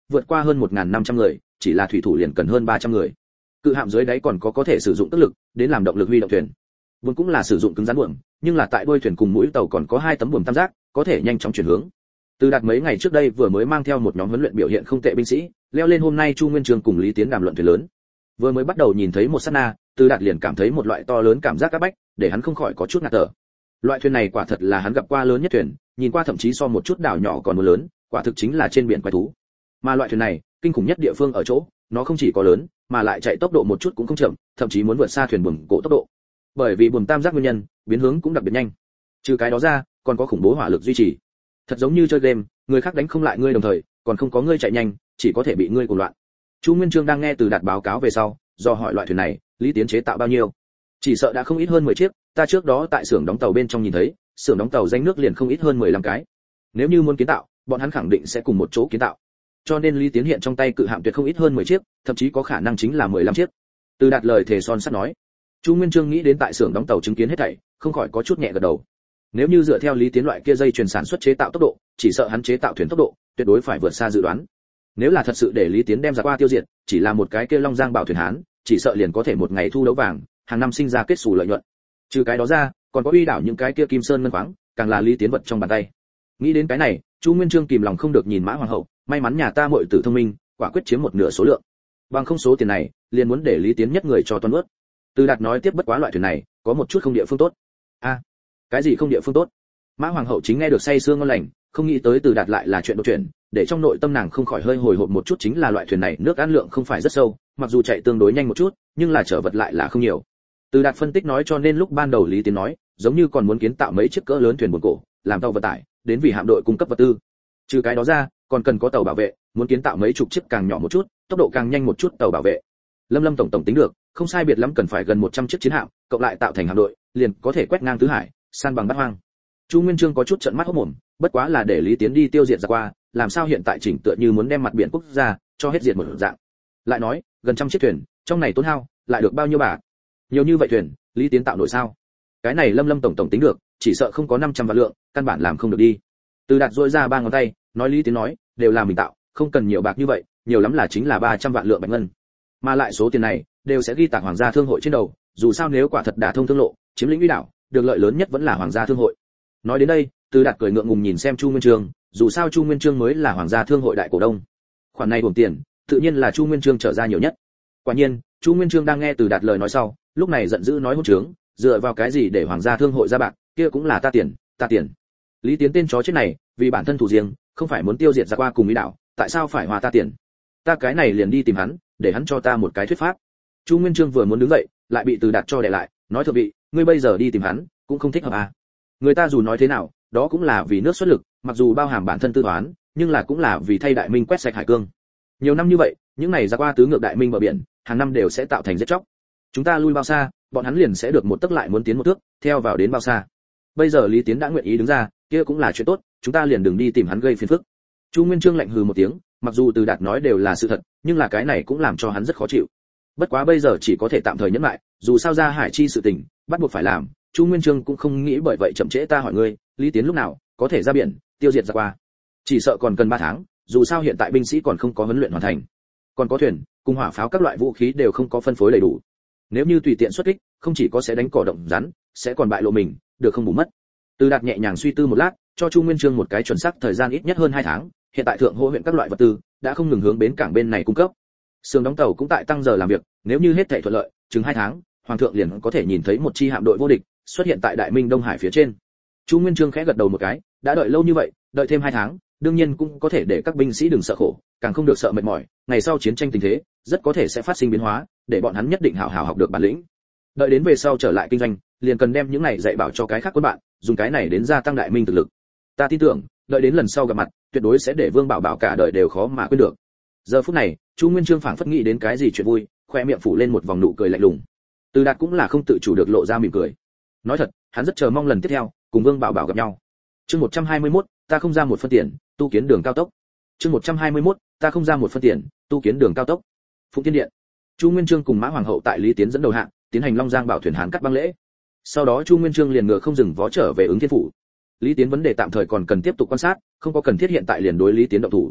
vượt qua hơn 1.500 người, chỉ là thủy thủ liền cần hơn 300 người. Cự hạm dưới đáy còn có thể sử dụng tức lực đến làm động lực huy động thuyền. Buồm cũng là sử dụng cứng rắn buồm, nhưng là tại đuôi thuyền cùng mũi tàu còn có 2 tấm buồm tam giác, có thể nhanh chóng chuyển hướng. Từ Đạt mấy ngày trước đây vừa mới mang theo một nhóm huấn luyện biểu hiện không tệ binh sĩ, leo lên hôm nay Chu Nguyên Chương cùng Lý Tiến đàm luận thuyền lớn. Vừa mới bắt đầu nhìn thấy một sát na, Từ Đạt liền cảm thấy một loại to lớn cảm giác áp bách, để hắn không khỏi có chút ngạt thở. Loại thuyền này quả thật là hắn gặp qua lớn nhất thuyền, nhìn qua thậm chí so một chút đảo nhỏ còn muốn lớn, quả thực chính là trên biển quái thú. Mà loại thuyền này, kinh khủng nhất địa phương ở chỗ, nó không chỉ có lớn, mà lại chạy tốc độ một chút cũng không chậm, thậm chí muốn vượt xa thuyền buồm cổ tốc độ. Bởi vì buồm tam giác nguyên nhân, biến hướng cũng đặc biệt nhanh. Trừ cái đó ra, còn có khủng bố hỏa lực duy trì. Thật giống như chơi game, người khác đánh không lại ngươi đồng thời, còn không có ngươi chạy nhanh, chỉ có thể bị ngươi cuồng loạn. Chu Nguyên Chương đang nghe Từ Đạt báo cáo về sau, do hỏi loại thuyền này, Lý Tiến chế tạo bao nhiêu? Chỉ sợ đã không ít hơn 10 chiếc, ta trước đó tại xưởng đóng tàu bên trong nhìn thấy, xưởng đóng tàu danh nước liền không ít hơn 15 cái. Nếu như muốn kiến tạo, bọn hắn khẳng định sẽ cùng một chỗ kiến tạo. Cho nên Lý Tiến hiện trong tay cự hạm tuyệt không ít hơn 10 chiếc, thậm chí có khả năng chính là 15 chiếc. Từ Đạt lời thề son sắt nói. Chu Nguyên Chương nghĩ đến tại xưởng đóng tàu chứng kiến hết thảy, không khỏi có chút nhẹ gật đầu. Nếu như dựa theo Lý Tiến loại kia dây chuyền sản xuất chế tạo tốc độ, chỉ sợ hắn chế tạo thuyền tốc độ tuyệt đối phải vượt xa dự đoán. Nếu là thật sự để Lý Tiến đem ra qua tiêu diệt, chỉ là một cái kia Long Giang bảo thuyền Hán, chỉ sợ liền có thể một ngày thu đấu vàng, hàng năm sinh ra kết xù lợi nhuận. Trừ cái đó ra, còn có uy đảo những cái kia kim sơn ngân khoáng, càng là Lý Tiến vật trong bàn tay. Nghĩ đến cái này, Chu Nguyên Chương kìm lòng không được nhìn Mã Hoàng hậu, may mắn nhà ta muội tử thông minh, quả quyết chiếm một nửa số lượng. Bằng không số tiền này, liền muốn để Lý Tiến nhất người cho toàn nuốt. Từ Đạt nói tiếp bất quá loại thuyền này, có một chút không địa phương tốt. A, cái gì không địa phương tốt? Mã Hoàng hậu chính nghe được say sương ngon lành, không nghĩ tới Từ Đạt lại là chuyện đột chuyển, để trong nội tâm nàng không khỏi hơi hồi hộp một chút, chính là loại thuyền này nước ăn lượng không phải rất sâu, mặc dù chạy tương đối nhanh một chút, nhưng là chở vật lại là không nhiều. Từ Đạt phân tích nói cho nên lúc ban đầu Lý Tiến nói, giống như còn muốn kiến tạo mấy chiếc cỡ lớn thuyền buồm cổ, làm tàu vận tải, đến vì hạm đội cung cấp vật tư. Trừ cái đó ra, còn cần có tàu bảo vệ, muốn kiến tạo mấy chục chiếc càng nhỏ một chút, tốc độ càng nhanh một chút tàu bảo vệ. Lâm tổng tính được, không sai biệt lắm cần phải gần 100 chiếc chiến hạm, cộng lại tạo thành hạm đội, liền có thể quét ngang tứ hải, san bằng bát hoang. Chu Nguyên Chương có chút trợn mắt hốt mồm, bất quá là để Lý Tiến đi tiêu diệt ra qua, làm sao hiện tại chỉnh tựa như muốn đem mặt biển quốc gia cho hết diệt một dạng. Lại nói, gần trăm chiếc thuyền, trong này tốn hao, lại được bao nhiêu bạc? Nhiều như vậy thuyền, Lý Tiến tạo nổi sao? Cái này Lâm tổng tính được, chỉ sợ không có 500 vạn lượng, căn bản làm không được đi. Từ Đạt duỗi ra 3 ngón tay, nói Lý Tiến nói, đều là mình tạo, không cần nhiều bạc như vậy, nhiều lắm là chính là 300 vạn lượng bạch ngân. Mà lại số tiền này đều sẽ ghi tạc hoàng gia thương hội trên đầu, dù sao nếu quả thật đả thông thương lộ, chiếm lĩnh uy đảo, được lợi lớn nhất vẫn là hoàng gia thương hội. Nói đến đây, Từ Đạt cười ngượng ngùng nhìn xem Chu Nguyên Chương, dù sao Chu Nguyên Chương mới là hoàng gia thương hội đại cổ đông. Khoản này gồm tiền, tự nhiên là Chu Nguyên Chương trở ra nhiều nhất. Quả nhiên, Chu Nguyên Chương đang nghe Từ Đạt lời nói sau, lúc này giận dữ nói hỗn trướng, dựa vào cái gì để hoàng gia thương hội ra bạc, kia cũng là ta tiền. Lý Tiến tên chó chết này, vì bản thân thủ riêng, không phải muốn tiêu diệt ra qua cùng ý đạo, tại sao phải hòa ta tiền? Ta cái này liền đi tìm hắn, để hắn cho ta một cái thuyết pháp. Chu Nguyên Chương vừa muốn đứng dậy, lại bị Từ Đạt cho đè lại, nói thưa vị, ngươi bây giờ đi tìm hắn, cũng không thích hợp à? Người ta dù nói thế nào, đó cũng là vì nước xuất lực, mặc dù bao hàm bản thân tư toán, nhưng là cũng là vì thay Đại Minh quét sạch hải cương. Nhiều năm như vậy, những này ra qua tứ ngược Đại Minh bờ biển, hàng năm đều sẽ tạo thành giết chóc. Chúng ta lui bao xa, bọn hắn liền sẽ được một tấc lại muốn tiến một thước, theo vào đến bao xa. Bây giờ Lý Tiến đã nguyện ý đứng ra, kia cũng là chuyện tốt, chúng ta liền đừng đi tìm hắn gây phiền phức. Chu Nguyên Chương lạnh hừ một tiếng, mặc dù Từ Đạt nói đều là sự thật, nhưng là cái này cũng làm cho hắn rất khó chịu. Bất quá bây giờ chỉ có thể tạm thời nhẫn lại, dù sao ra hải chi sự tình, bắt buộc phải làm. Chu Nguyên Chương cũng không nghĩ bởi vậy chậm trễ, ta hỏi ngươi, Lý Tiến lúc nào có thể ra biển tiêu diệt ra qua? Chỉ sợ còn cần 3 tháng, dù sao hiện tại binh sĩ còn không có huấn luyện hoàn thành, còn có thuyền cùng hỏa pháo các loại vũ khí đều không có phân phối đầy đủ. Nếu như tùy tiện xuất kích, không chỉ có sẽ đánh cỏ động rắn, sẽ còn bại lộ mình, được không bù mất. Từ Đạt nhẹ nhàng suy tư một lát, cho Chu Nguyên Chương một cái chuẩn xác thời gian ít nhất hơn 2 tháng. Hiện tại thượng hô huyện các loại vật tư đã không ngừng hướng bến cảng bên này cung cấp, xưởng đóng tàu cũng tại tăng giờ làm việc, nếu như hết thảy thuận lợi, chừng 2 tháng, hoàng thượng liền có thể nhìn thấy một chi hạm đội vô địch xuất hiện tại Đại Minh Đông Hải phía trên. Chu Nguyên Chương khẽ gật đầu một cái, đã đợi lâu như vậy, đợi thêm 2 tháng, đương nhiên cũng có thể để các binh sĩ đừng sợ khổ, càng không được sợ mệt mỏi, ngày sau chiến tranh tình thế rất có thể sẽ phát sinh biến hóa, để bọn hắn nhất định hảo hảo học được bản lĩnh. Đợi đến về sau trở lại kinh doanh, liền cần đem những này dạy bảo cho cái khác quân bạn, dùng cái này đến gia tăng Đại Minh thực lực. Ta tin tưởng, đợi đến lần sau gặp mặt, tuyệt đối sẽ để Vương Bảo Bảo cả đời đều khó mà quên được. Giờ phút này, Chu Nguyên Chương phảng phất nghĩ đến cái gì chuyện vui, khoe miệng phủ lên một vòng nụ cười lạnh lùng. Từ Đạt cũng là không tự chủ được lộ ra mỉm cười. Nói thật, hắn rất chờ mong lần tiếp theo cùng Vương Bảo Bảo gặp nhau. Chương 121, ta không ra một phân tiền, tu kiến đường cao tốc. Chương 121, ta không ra một phân tiền, tu kiến đường cao tốc. Phụng Thiên Điện. Chu Nguyên Chương cùng Mã Hoàng hậu tại Lý Tiến dẫn đầu hạ, tiến hành Long Giang Bảo thuyền Hán cắt băng lễ. Sau đó Chu Nguyên Chương liền ngựa không dừng vó trở về Ứng Thiên phủ. Lý Tiến vấn đề tạm thời còn cần tiếp tục quan sát, không có cần thiết hiện tại liền đối Lý Tiến động thủ.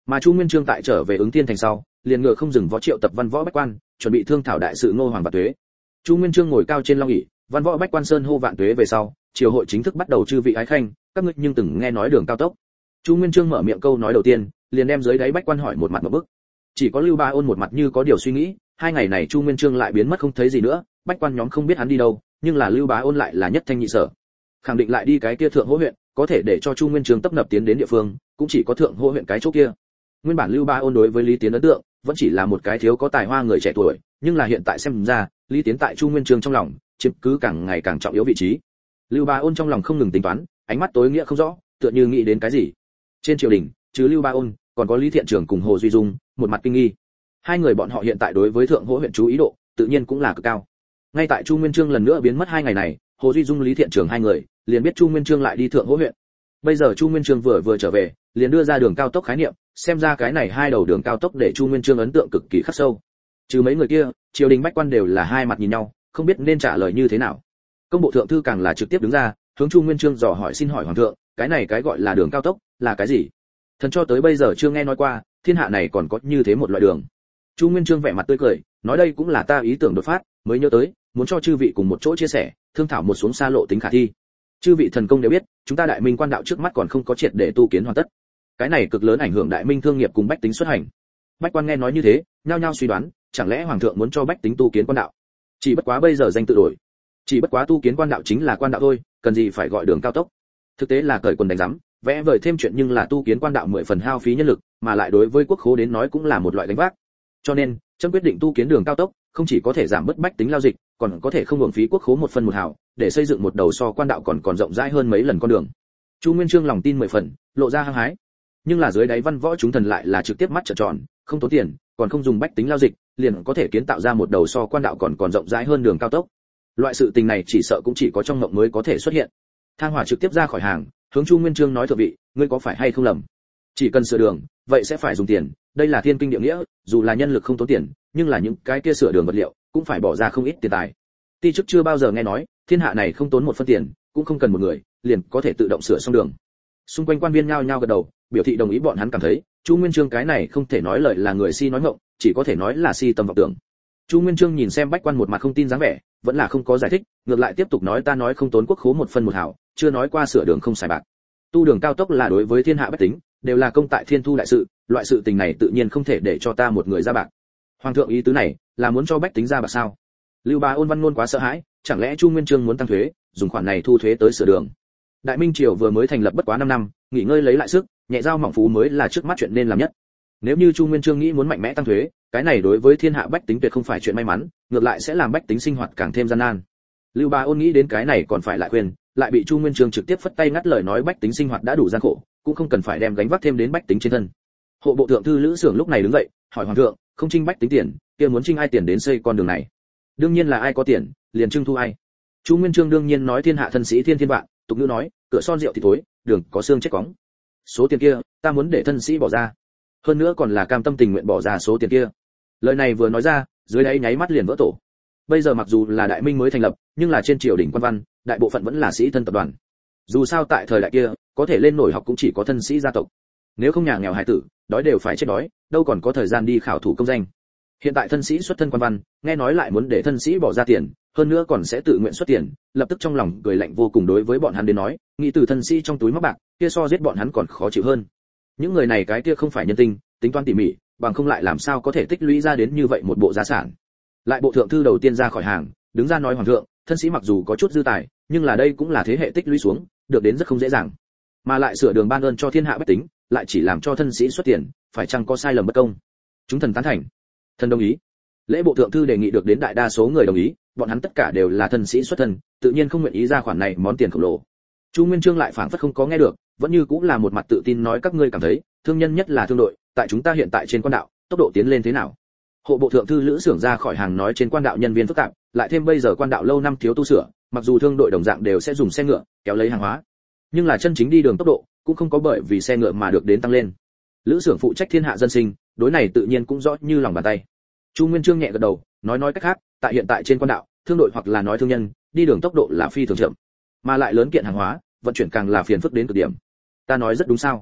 Mà Chu Nguyên Chương tại trở về Ứng Thiên thành sau, liền ngựa không dừng võ triệu tập văn võ bách quan, chuẩn bị thương thảo đại sự Ngô Hoàng Vạn Tuế. Chu Nguyên Chương ngồi cao trên long ỷ, văn võ bách quan sơn hô vạn tuế về sau, triều hội chính thức bắt đầu. Chư vị ái khanh, các ngươi nhưng từng nghe nói đường cao tốc? Chu Nguyên Chương mở miệng câu nói đầu tiên, liền đem dưới đáy bách quan hỏi một mặt một bức. Chỉ có Lưu Ba Ôn một mặt như có điều suy nghĩ, hai ngày này Chu Nguyên Chương lại biến mất không thấy gì nữa, bách quan nhóm không biết hắn đi đâu, nhưng là Lưu Bá Ôn lại là nhất thanh nhị sở, khẳng định lại đi cái kia Thượng Hỗ huyện, có thể để cho Chu Nguyên Chương tấp nập tiến đến địa phương, cũng chỉ có Thượng Hỗ huyện cái chỗ kia. Nguyên bản Lưu Bá Ôn đối với Lý Tiến ấn tượng vẫn chỉ là một cái thiếu có tài hoa người trẻ tuổi, nhưng là hiện tại xem ra, Lý Tiến tại Chu Nguyên Chương trong lòng chiếm cứ càng ngày càng trọng yếu vị trí. Lưu Bá Ôn trong lòng không ngừng tính toán, ánh mắt tối nghĩa không rõ, tựa như nghĩ đến cái gì. Trên triều đình, trừ Lưu Bá Ôn, còn có Lý Thiện Trường cùng Hồ Duy Dung, một mặt kinh nghi. Hai người bọn họ hiện tại đối với Thượng Hỗ huyện chú ý độ, tự nhiên cũng là cực cao. Ngay tại Chu Nguyên Chương lần nữa biến mất hai ngày này, Hồ Duy Dung, Lý Thiện Trường hai người liền biết Chu Nguyên Chương lại đi Thượng Hỗ huyện. Bây giờ Chu Nguyên Chương vừa trở về, liền đưa ra đường cao tốc khái niệm, xem ra cái này hai đầu đường cao tốc để Chu Nguyên Chương ấn tượng cực kỳ khắc sâu. Trừ mấy người kia, triều đình bách quan đều là hai mặt nhìn nhau, không biết nên trả lời như thế nào. Công bộ thượng thư càng là trực tiếp đứng ra, hướng Chu Nguyên Chương dò hỏi, xin hỏi hoàng thượng, cái này cái gọi là đường cao tốc là cái gì? Thần cho tới bây giờ chưa nghe nói qua, thiên hạ này còn có như thế một loại đường. Chu Nguyên Chương vẻ mặt tươi cười, nói đây cũng là ta ý tưởng đột phát, mới nhớ tới, muốn cho chư vị cùng một chỗ chia sẻ, thương thảo một xuống xa lộ tính khả thi. Chư vị thần công đều biết, chúng ta Đại Minh quan đạo trước mắt còn không có triệt để tu kiến hoàn tất. Cái này cực lớn ảnh hưởng Đại Minh thương nghiệp cùng bách tính xuất hành. Bách quan nghe nói như thế, nhao nhao suy đoán, chẳng lẽ hoàng thượng muốn cho bách tính tu kiến quan đạo? Chỉ bất quá bây giờ danh tự đổi, chỉ bất quá tu kiến quan đạo chính là quan đạo thôi, cần gì phải gọi đường cao tốc? Thực tế là cởi quần đánh rắm, vẽ vời thêm chuyện, nhưng là tu kiến quan đạo 10 phần hao phí nhân lực, mà lại đối với quốc khố đến nói cũng là một loại gánh vác. Cho nên, trẫm quyết định tu kiến đường cao tốc, không chỉ có thể giảm bớt bách tính lao dịch, còn có thể không uổng phí quốc khố một phân một hào, để xây dựng một đầu so quan đạo còn rộng rãi hơn mấy lần con đường. Chu Nguyên Chương lòng tin 10 phần, lộ ra hăng hái. Nhưng là dưới đáy văn võ chúng thần lại là trực tiếp mắt trợn tròn, không tốn tiền, còn không dùng bách tính lao dịch, liền có thể kiến tạo ra một đầu so quan đạo còn rộng rãi hơn đường cao tốc. Loại sự tình này chỉ sợ cũng chỉ có trong mộng mới có thể xuất hiện. Thang Hỏa trực tiếp ra khỏi hàng, hướng Chu Nguyên Chương nói, thượng vị, ngươi có phải hay không lầm? Chỉ cần sửa đường, vậy sẽ phải dùng tiền, đây là thiên kinh địa nghĩa, dù là nhân lực không tốn tiền, nhưng là những cái kia sửa đường vật liệu cũng phải bỏ ra không ít tiền tài. Ti chức chưa bao giờ nghe nói, thiên hạ này không tốn một phân tiền, cũng không cần một người, liền có thể tự động sửa xong đường. Xung quanh quan viên nhao nhao gật đầu, biểu thị đồng ý. Bọn hắn cảm thấy, Chu Nguyên Chương cái này không thể nói lời là người si nói ngọng, chỉ có thể nói là si tâm vọng tưởng. Chu Nguyên Chương nhìn xem bách quan một mặt không tin dáng vẻ, vẫn là không có giải thích, ngược lại tiếp tục nói, ta nói không tốn quốc khố một phân một hào, chưa nói qua sửa đường không xài bạc. Tu đường cao tốc là đối với thiên hạ bách tính, đều là công tại thiên thu đại sự, loại sự tình này tự nhiên không thể để cho ta một người ra bạc. Hoàng thượng ý tứ này là muốn cho bách tính ra bạc sao? Lưu Bá Ôn văn ngôn quá sợ hãi, chẳng lẽ Chu Nguyên Chương muốn tăng thuế, dùng khoản này thu thuế tới sửa đường? Đại Minh triều vừa mới thành lập bất quá 5 năm, nghỉ ngơi lấy lại sức, nhẹ dao mỏng phú mới là trước mắt chuyện nên làm nhất. Nếu như Chu Nguyên Chương nghĩ muốn mạnh mẽ tăng thuế, cái này đối với thiên hạ bách tính tuyệt không phải chuyện may mắn, ngược lại sẽ làm bách tính sinh hoạt càng thêm gian nan. Lưu Bá Ôn nghĩ đến cái này còn phải lại khuyên, lại bị Chu Nguyên Chương trực tiếp phất tay ngắt lời, nói bách tính sinh hoạt đã đủ gian khổ, cũng không cần phải đem gánh vác thêm đến bách tính trên thân. Hộ bộ thượng thư Lữ Xưởng lúc này đứng dậy, hỏi hoàng thượng, không trinh bách tính tiền, kia muốn trinh ai tiền đến xây con đường này? Đương nhiên là ai có tiền, liền trưng thu ai. Chu Nguyên Chương đương nhiên nói thiên hạ thân sĩ thiên thiên vạn, tục ngữ nói, cửa son rượu thì thối, đường có xương chết cóng. Số tiền kia, ta muốn để thân sĩ bỏ ra. Hơn nữa còn là cam tâm tình nguyện bỏ ra số tiền kia. Lời này vừa nói ra, dưới đáy nháy mắt liền vỡ tổ. Bây giờ mặc dù là Đại Minh mới thành lập, nhưng là trên triều đình quan văn, đại bộ phận vẫn là sĩ thân tập đoàn. Dù sao tại thời đại kia, có thể lên nổi học cũng chỉ có thân sĩ gia tộc. Nếu không nhà nghèo hài tử, đói đều phải chết đói, đâu còn có thời gian đi khảo thủ công danh. Hiện tại thân sĩ xuất thân quan văn, nghe nói lại muốn để thân sĩ bỏ ra tiền, hơn nữa còn sẽ tự nguyện xuất tiền, lập tức trong lòng cười lạnh vô cùng. Đối với bọn hắn đến nói, nghĩ từ thân sĩ trong túi móc bạc, kia so giết bọn hắn còn khó chịu hơn. Những người này cái kia không phải nhân tinh, tính toán tỉ mỉ, bằng không lại làm sao có thể tích lũy ra đến như vậy một bộ gia sản. Lại bộ thượng thư đầu tiên ra khỏi hàng, đứng ra nói, hoàng thượng, thân sĩ mặc dù có chút dư tài, nhưng là đây cũng là thế hệ tích lũy xuống, được đến rất không dễ dàng. Mà lại sửa đường ban ơn cho thiên hạ bách tính, lại chỉ làm cho thân sĩ xuất tiền, phải chăng có sai lầm bất công? Chúng thần tán thành. Thần đồng ý. Lễ bộ thượng thư đề nghị được đến đại đa số người đồng ý, bọn hắn tất cả đều là thân sĩ xuất thân, tự nhiên không nguyện ý ra khoản này món tiền khổng lồ. Chu Nguyên Chương lại phảng phất không có nghe được, vẫn như cũng là một mặt tự tin nói, các ngươi cảm thấy, thương nhân nhất là thương đội, tại chúng ta hiện tại trên quan đạo, tốc độ tiến lên thế nào? Hộ bộ thượng thư Lữ Xưởng ra khỏi hàng nói, trên quan đạo nhân viên phức tạp, lại thêm bây giờ quan đạo lâu năm thiếu tu sửa, mặc dù thương đội đồng dạng đều sẽ dùng xe ngựa kéo lấy hàng hóa, nhưng là chân chính đi đường tốc độ cũng không có bởi vì xe ngựa mà được đến tăng lên. Lữ Xưởng phụ trách thiên hạ dân sinh, đối này tự nhiên cũng rõ như lòng bàn tay. Chu Nguyên Chương nhẹ gật đầu, nói cách khác, tại hiện tại trên quan đạo, thương đội hoặc là nói thương nhân, đi đường tốc độ là phi thường chậm, mà lại lớn kiện hàng hóa, vận chuyển càng là phiền phức đến cực điểm. Ta nói rất đúng sao?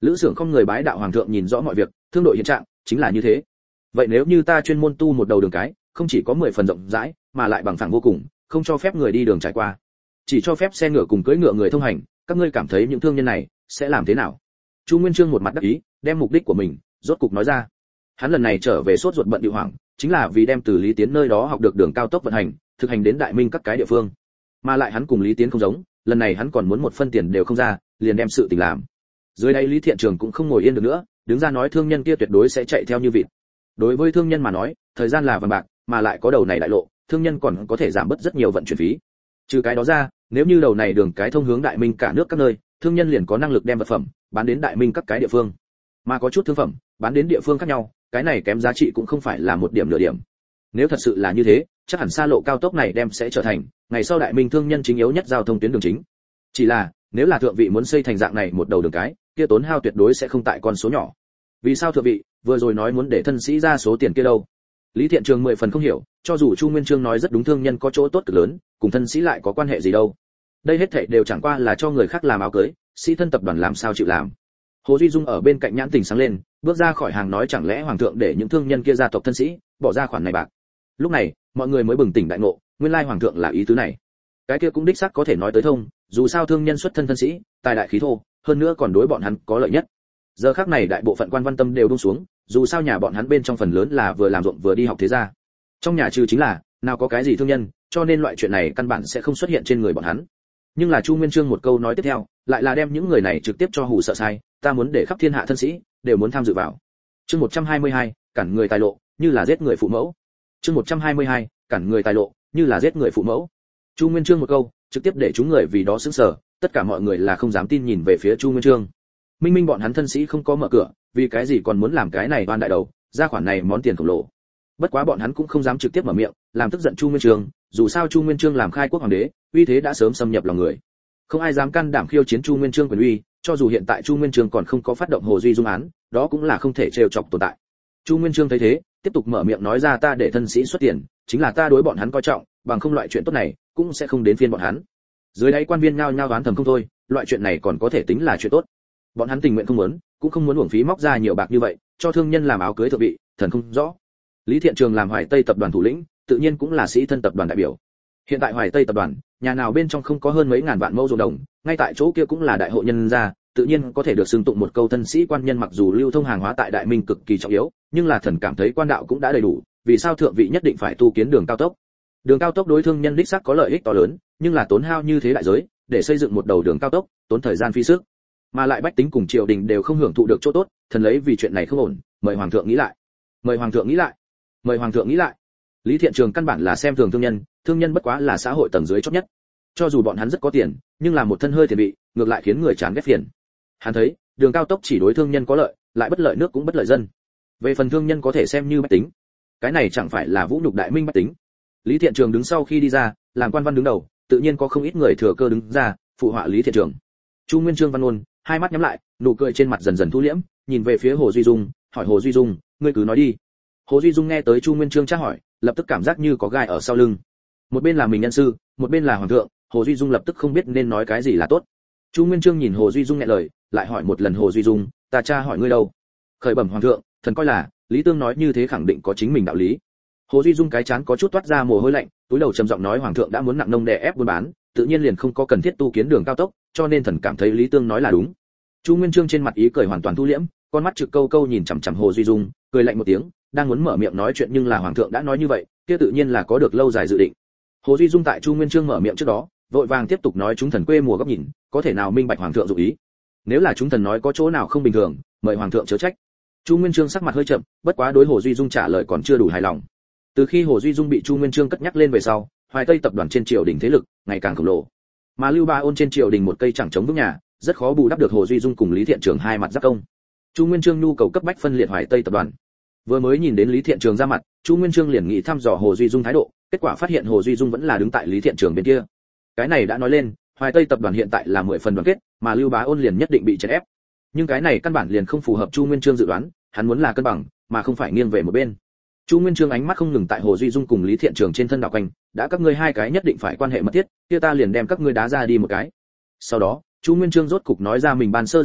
Lữ Xưởng không người bái đạo hoàng thượng nhìn rõ mọi việc, thương đội hiện trạng chính là như thế. Vậy nếu như ta chuyên môn tu một đầu đường cái, không chỉ có 10 phần rộng rãi, mà lại bằng phẳng vô cùng, không cho phép người đi đường trải qua, chỉ cho phép xe ngựa cùng cưỡi ngựa người thông hành, các ngươi cảm thấy những thương nhân này sẽ làm thế nào? Chu Nguyên Chương một mặt đắc ý, đem mục đích của mình rốt cục nói ra. Hắn lần này trở về sốt ruột bận điệu hoảng, chính là vì đem từ Lý Tiến nơi đó học được đường cao tốc vận hành, thực hành đến Đại Minh các cái địa phương. Mà lại hắn cùng Lý Tiến không giống, lần này hắn còn muốn một phân tiền đều không ra, liền đem sự tình làm. Dưới đây Lý Thiện Trường cũng không ngồi yên được nữa, đứng ra nói thương nhân kia tuyệt đối sẽ chạy theo như vịt. Đối với thương nhân mà nói, thời gian là vàng bạc, mà lại có đầu này đại lộ, thương nhân còn có thể giảm bớt rất nhiều vận chuyển phí. Trừ cái đó ra, nếu như đầu này đường cái thông hướng Đại Minh cả nước các nơi, thương nhân liền có năng lực đem vật phẩm bán đến Đại Minh các cái địa phương. Mà có chút thương phẩm bán đến địa phương khác nhau, cái này kém giá trị cũng không phải là một điểm nửa điểm. Nếu thật sự là như thế, chắc hẳn xa lộ cao tốc này đem sẽ trở thành ngày sau Đại Minh thương nhân chính yếu nhất giao thông tuyến đường chính. Chỉ là, nếu là thượng vị muốn xây thành dạng này một đầu đường cái, kia tốn hao tuyệt đối sẽ không tại con số nhỏ. Vì sao thượng vị vừa rồi nói muốn để thân sĩ ra số tiền kia đâu? Lý Thiện Trường 10 phần không hiểu, cho dù Chu Nguyên Chương nói rất đúng, thương nhân có chỗ tốt cực lớn, cùng thân sĩ lại có quan hệ gì đâu? Đây hết thảy đều chẳng qua là cho người khác làm áo cưới, sĩ thân tập đoàn làm sao chịu làm? Hồ Duy Dung ở bên cạnh nhãn tình sáng lên, bước ra khỏi hàng nói chẳng lẽ hoàng thượng để những thương nhân kia gia tộc thân sĩ bỏ ra khoản này bạc? Lúc này, mọi người mới bừng tỉnh đại ngộ, nguyên lai hoàng thượng là ý tứ này. Cái kia cũng đích xác có thể nói tới thông, dù sao thương nhân xuất thân thân sĩ, tài đại khí thô, hơn nữa còn đối bọn hắn có lợi nhất. Giờ khắc này đại bộ phận quan văn tâm đều buông xuống, dù sao nhà bọn hắn bên trong phần lớn là vừa làm ruộng vừa đi học thế gia. Trong nhà trừ chính là nào có cái gì thương nhân, cho nên loại chuyện này căn bản sẽ không xuất hiện trên người bọn hắn. Nhưng là Chu Nguyên Chương một câu nói tiếp theo, lại là đem những người này trực tiếp cho hù sợ sai, ta muốn để khắp thiên hạ thân sĩ đều muốn tham dự vào. Chương 122, cản người tài lộ, như là giết người phụ mẫu. Chương 122, cản người tài lộ, như là giết người phụ mẫu. Chu Nguyên Chương một câu, trực tiếp để chúng người vì đó sững sờ, tất cả mọi người là không dám tin nhìn về phía Chu Nguyên Chương. Minh minh bọn hắn thân sĩ không có mở cửa, vì cái gì còn muốn làm cái này oan đại đầu, ra khoản này món tiền khổng lồ. Bất quá bọn hắn cũng không dám trực tiếp mở miệng, làm tức giận Chu Nguyên Chương, dù sao Chu Nguyên Chương làm khai quốc hoàng đế, uy thế đã sớm xâm nhập lòng người. Không ai dám can đảm khiêu chiến Chu Nguyên Chương quyền uy, cho dù hiện tại Chu Nguyên Chương còn không có phát động Hồ Duy Dung án, đó cũng là không thể trêu chọc tồn tại. Chu Nguyên Chương thấy thế, tiếp tục mở miệng nói ra ta để thân sĩ xuất tiền, chính là ta đối bọn hắn coi trọng, bằng không loại chuyện tốt này cũng sẽ không đến phiên bọn hắn. Dưới đáy quan viên nhao nhao đoán thầm không thôi, loại chuyện này còn có thể tính là chuyện tốt. Bọn hắn tình nguyện không muốn, cũng không muốn uổng phí móc ra nhiều bạc như vậy, cho thương nhân làm áo cưới thượng vị, thần không rõ. Lý Thiện Trường làm Hoài Tây tập đoàn thủ lĩnh, tự nhiên cũng là sĩ thân tập đoàn đại biểu. Hiện tại Hoài Tây tập đoàn, nhà nào bên trong không có hơn mấy ngàn vạn mẫu ruộng đồng, ngay tại chỗ kia cũng là đại hộ nhân gia, tự nhiên có thể được xưng tụng một câu thân sĩ quan nhân. Mặc dù lưu thông hàng hóa tại Đại Minh cực kỳ trọng yếu, nhưng là thần cảm thấy quan đạo cũng đã đầy đủ, vì sao thượng vị nhất định phải tu kiến đường cao tốc? Đường cao tốc đối thương nhân đích xác có lợi ích to lớn, nhưng là tốn hao như thế đại giới, để xây dựng một đầu đường cao tốc, tốn thời gian phí sức, mà lại bách tính cùng triều đình đều không hưởng thụ được chỗ tốt, thần lấy vì chuyện này không ổn, mời hoàng thượng nghĩ lại. Mời hoàng thượng nghĩ lại. Mời hoàng thượng nghĩ lại. Lý Thiện Trường căn bản là xem thường thương nhân bất quá là xã hội tầng dưới chót nhất. Cho dù bọn hắn rất có tiền, nhưng là một thân hơi tiền bị, ngược lại khiến người chán ghét phiền. Hắn thấy, đường cao tốc chỉ đối thương nhân có lợi, lại bất lợi nước cũng bất lợi dân. Về phần thương nhân có thể xem như bách tính, cái này chẳng phải là vũ nhục Đại Minh bách tính. Lý Thiện Trường đứng sau khi đi ra, làm quan văn đứng đầu, tự nhiên có không ít người thừa cơ đứng ra phụ họa Lý Thiện Trường. Chu Nguyên Chương văn ôn, hai mắt nhắm lại, nụ cười trên mặt dần dần thu liễm, nhìn về phía Hồ Duy Dung, hỏi Hồ Duy Dung, ngươi cứ nói đi. Hồ Duy Dung nghe tới Chu Nguyên Chương tra hỏi, lập tức cảm giác như có gai ở sau lưng. Một bên là mình nhân sư, một bên là hoàng thượng, Hồ Duy Dung lập tức không biết nên nói cái gì là tốt. Chu Nguyên Chương nhìn Hồ Duy Dung nhẹ lời, lại hỏi một lần Hồ Duy Dung, ta tra hỏi ngươi đâu? Khởi bẩm hoàng thượng, thần coi là Lý Tương nói như thế khẳng định có chính mình đạo lý. Hồ Duy Dung cái chán có chút toát ra mồ hôi lạnh, túi đầu trầm giọng nói hoàng thượng đã muốn nặng nông đè ép buôn bán, tự nhiên liền không có cần thiết tu kiến đường cao tốc, cho nên thần cảm thấy Lý Tương nói là đúng. Chu Nguyên Chương trên mặt ý cười hoàn toàn thu liễm, con mắt trực câu câu nhìn chằm chằm Hồ Duy Dung, cười lạnh một tiếng, đang muốn mở miệng nói chuyện nhưng là hoàng thượng đã nói như vậy, kia tự nhiên là có được lâu dài dự định. Hồ Duy Dung tại Chu Nguyên Chương mở miệng trước đó, vội vàng tiếp tục nói chúng thần quê mùa góc nhìn, có thể nào minh bạch hoàng thượng dụng ý. Nếu là chúng thần nói có chỗ nào không bình thường, mời hoàng thượng chớ trách. Chu Nguyên Chương sắc mặt hơi chậm, bất quá đối Hồ Duy Dung trả lời còn chưa đủ hài lòng. Từ khi Hồ Duy Dung bị Chu Nguyên Chương cất nhắc lên về sau, Hoài Tây tập đoàn trên triều đình thế lực ngày càng khổng lồ. Mà Lưu Ba Ôn trên triều đình một cây chẳng chống vững nhà, rất khó bù đắp được Hồ Duy Dung cùng Lý Thiện Trường hai mặt giáp công. Chu Nguyên Chương nhu cầu cấp bách phân liệt Hoài Tây tập đoàn. Vừa mới nhìn đến Lý Thiện Trường ra mặt, Chu Nguyên Chương liền nghĩ thăm dò Hồ Duy Dung thái độ, kết quả phát hiện Hồ Duy Dung vẫn là đứng tại Lý Thiện Trường bên kia. Cái này đã nói lên, Hoài Tây tập đoàn hiện tại là 10 phần đoàn kết, mà Lưu Bá Ôn liền nhất định bị chèn ép. Nhưng cái này căn bản liền không phù hợp Chu Nguyên Chương dự đoán, hắn muốn là cân bằng, mà không phải nghiêng về một bên. Chu Nguyên Chương ánh mắt không ngừng tại Hồ Duy Dung cùng Lý Thiện Trường trên thân đảo quanh, đã các ngươi hai cái nhất định phải quan hệ mật thiết, kia ta liền đem các ngươi đá ra đi một cái. Sau đó, Chu Nguyên Chương rốt cục nói ra mình ban sơ dự định,